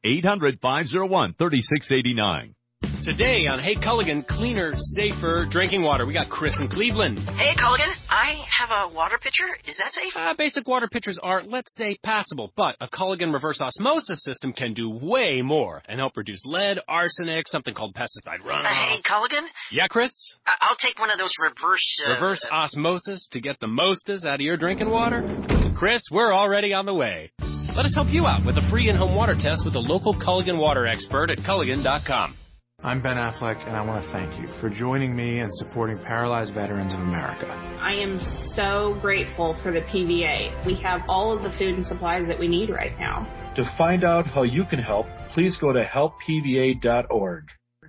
800-501-3689. Today on Hey Culligan, cleaner, safer drinking water. We got Chris in Cleveland. Hey Culligan, I have a water pitcher. Is that safe? Basic water pitchers are, let's say, passable, but a Culligan reverse osmosis system can do way more and help reduce lead, arsenic, something called pesticide runoff. Hey Culligan? Yeah, Chris? I'll take one of those reverse osmosis to get the mostest out of your drinking water. Chris, we're already on the way. Let us help you out with a free in-home water test with a local Culligan water expert at Culligan.com. I'm Ben Affleck, and I want to thank you for joining me in supporting Paralyzed Veterans of America. I am so grateful for the PVA. We have all of the food and supplies that we need right now. To find out how you can help, please go to helppva.org.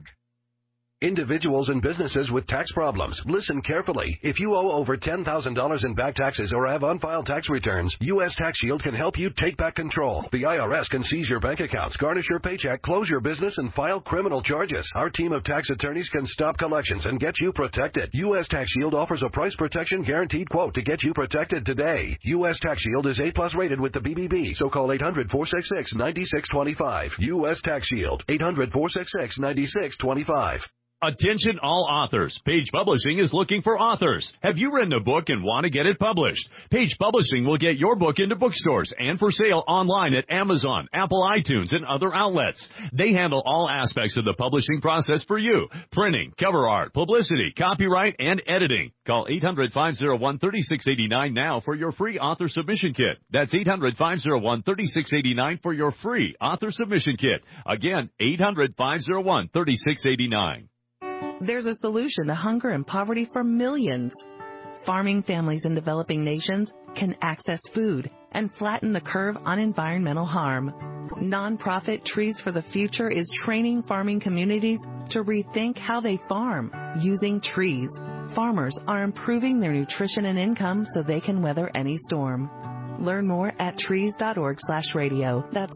Individuals and businesses with tax problems, listen carefully. If you owe over $10,000 in back taxes or have unfiled tax returns, U.S. Tax Shield can help you take back control. The IRS can seize your bank accounts, garnish your paycheck, close your business, and file criminal charges. Our team of tax attorneys can stop collections and get you protected. U.S. Tax Shield offers a price protection guaranteed quote to get you protected today. U.S. Tax Shield is A+ rated with the BBB, so call 800-466-9625. U.S. Tax Shield, 800-466-9625. Attention all authors. Page Publishing is looking for authors. Have you written a book and want to get it published? Page Publishing will get your book into bookstores and for sale online at Amazon, Apple iTunes, and other outlets. They handle all aspects of the publishing process for you. Printing, cover art, publicity, copyright, and editing. Call 800-501-3689 now for your free author submission kit. That's 800-501-3689 for your free author submission kit. Again, 800-501-3689. There's a solution to hunger and poverty for millions. Farming families in developing nations can access food and flatten the curve on environmental harm. Nonprofit Trees for the Future is training farming communities to rethink how they farm using trees. Farmers are improving their nutrition and income so they can weather any storm. Learn more at trees.org/radio. That's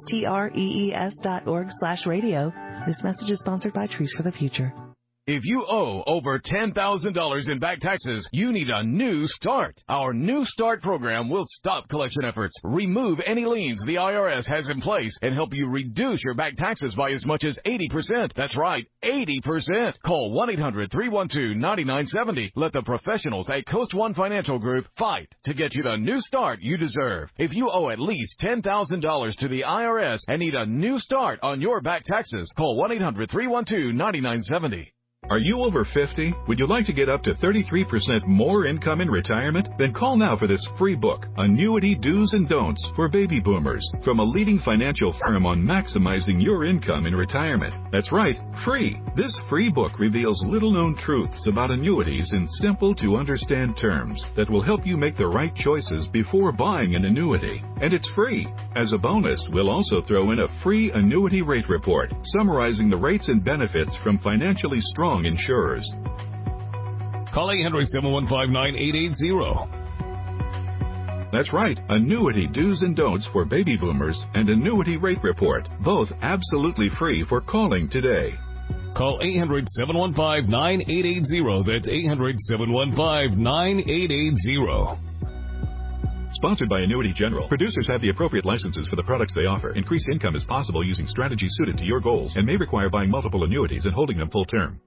TREES.org/radio. This message is sponsored by Trees for the Future. If you owe over $10,000 in back taxes, you need a new start. Our New Start program will stop collection efforts, remove any liens the IRS has in place, and help you reduce your back taxes by as much as 80%. That's right, 80%. Call 1-800-312-9970. Let the professionals at Coast One Financial Group fight to get you the new start you deserve. If you owe at least $10,000 to the IRS and need a new start on your back taxes, call 1-800-312-9970. Are you over 50? Would you like to get up to 33% more income in retirement? Then call now for this free book, Annuity Do's and Don'ts for Baby Boomers, from a leading financial firm on maximizing your income in retirement. That's right, free. This free book reveals little-known truths about annuities in simple-to-understand terms that will help you make the right choices before buying an annuity. And it's free. As a bonus, we'll also throw in a free annuity rate report summarizing the rates and benefits from financially strong insurers. Call 800-715-9880. That's right, Annuity Do's and Don'ts for Baby Boomers and Annuity Rate Report, both absolutely free for calling today. Call 800-715-9880. That's 800-715-9880. Sponsored by Annuity General. Producers have the appropriate licenses for the products they offer. Increased income is possible using strategies suited to your goals and may require buying multiple annuities and holding them full term.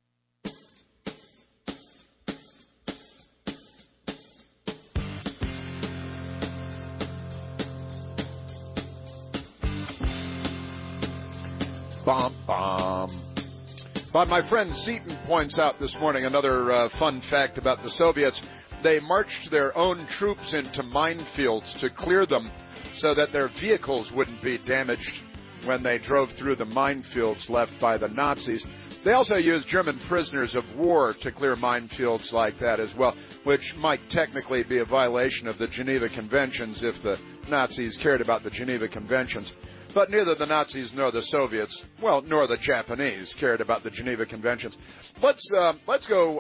But my friend Seaton points out this morning another fun fact about the Soviets. They marched their own troops into minefields to clear them so that their vehicles wouldn't be damaged when they drove through the minefields left by the Nazis. They also used German prisoners of war to clear minefields like that as well, which might technically be a violation of the Geneva Conventions if the Nazis cared about the Geneva Conventions. But neither the Nazis nor the Soviets, well, nor the Japanese cared about the Geneva Conventions. Let's go,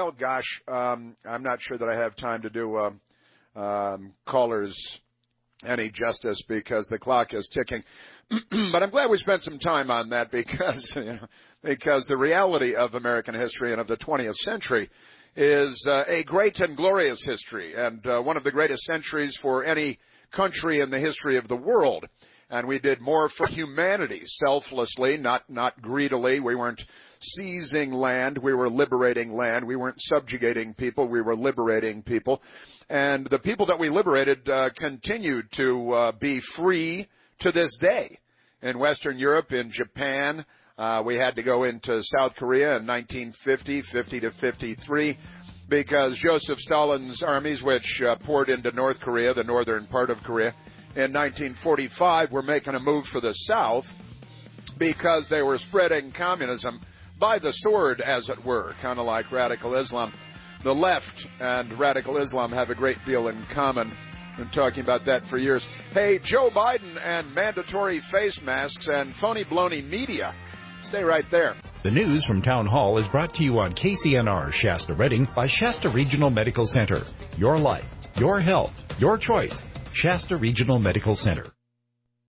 I'm not sure that I have time to do callers any justice because the clock is ticking. But I'm glad we spent some time on that because the reality of American history and of the 20th century is a great and glorious history and one of the greatest centuries for any country in the history of the world. And we did more for humanity, selflessly, not greedily. We weren't seizing land. We were liberating land. We weren't subjugating people. We were liberating people. And the people that we liberated continued to be free to this day. In Western Europe, in Japan, we had to go into South Korea in 1950, 50 to 53, because Joseph Stalin's armies, which poured into North Korea, the northern part of Korea, in 1945, were making a move for the South because they were spreading communism by the sword, as it were, kind of like radical Islam. The left and radical Islam have a great deal in common. Been talking about that for years. Hey, Joe Biden and mandatory face masks and phony baloney media. Stay right there. The news from Town Hall is brought to you on KCNR Shasta Redding by Shasta Regional Medical Center. Your life, your health, your choice. Shasta Regional Medical Center.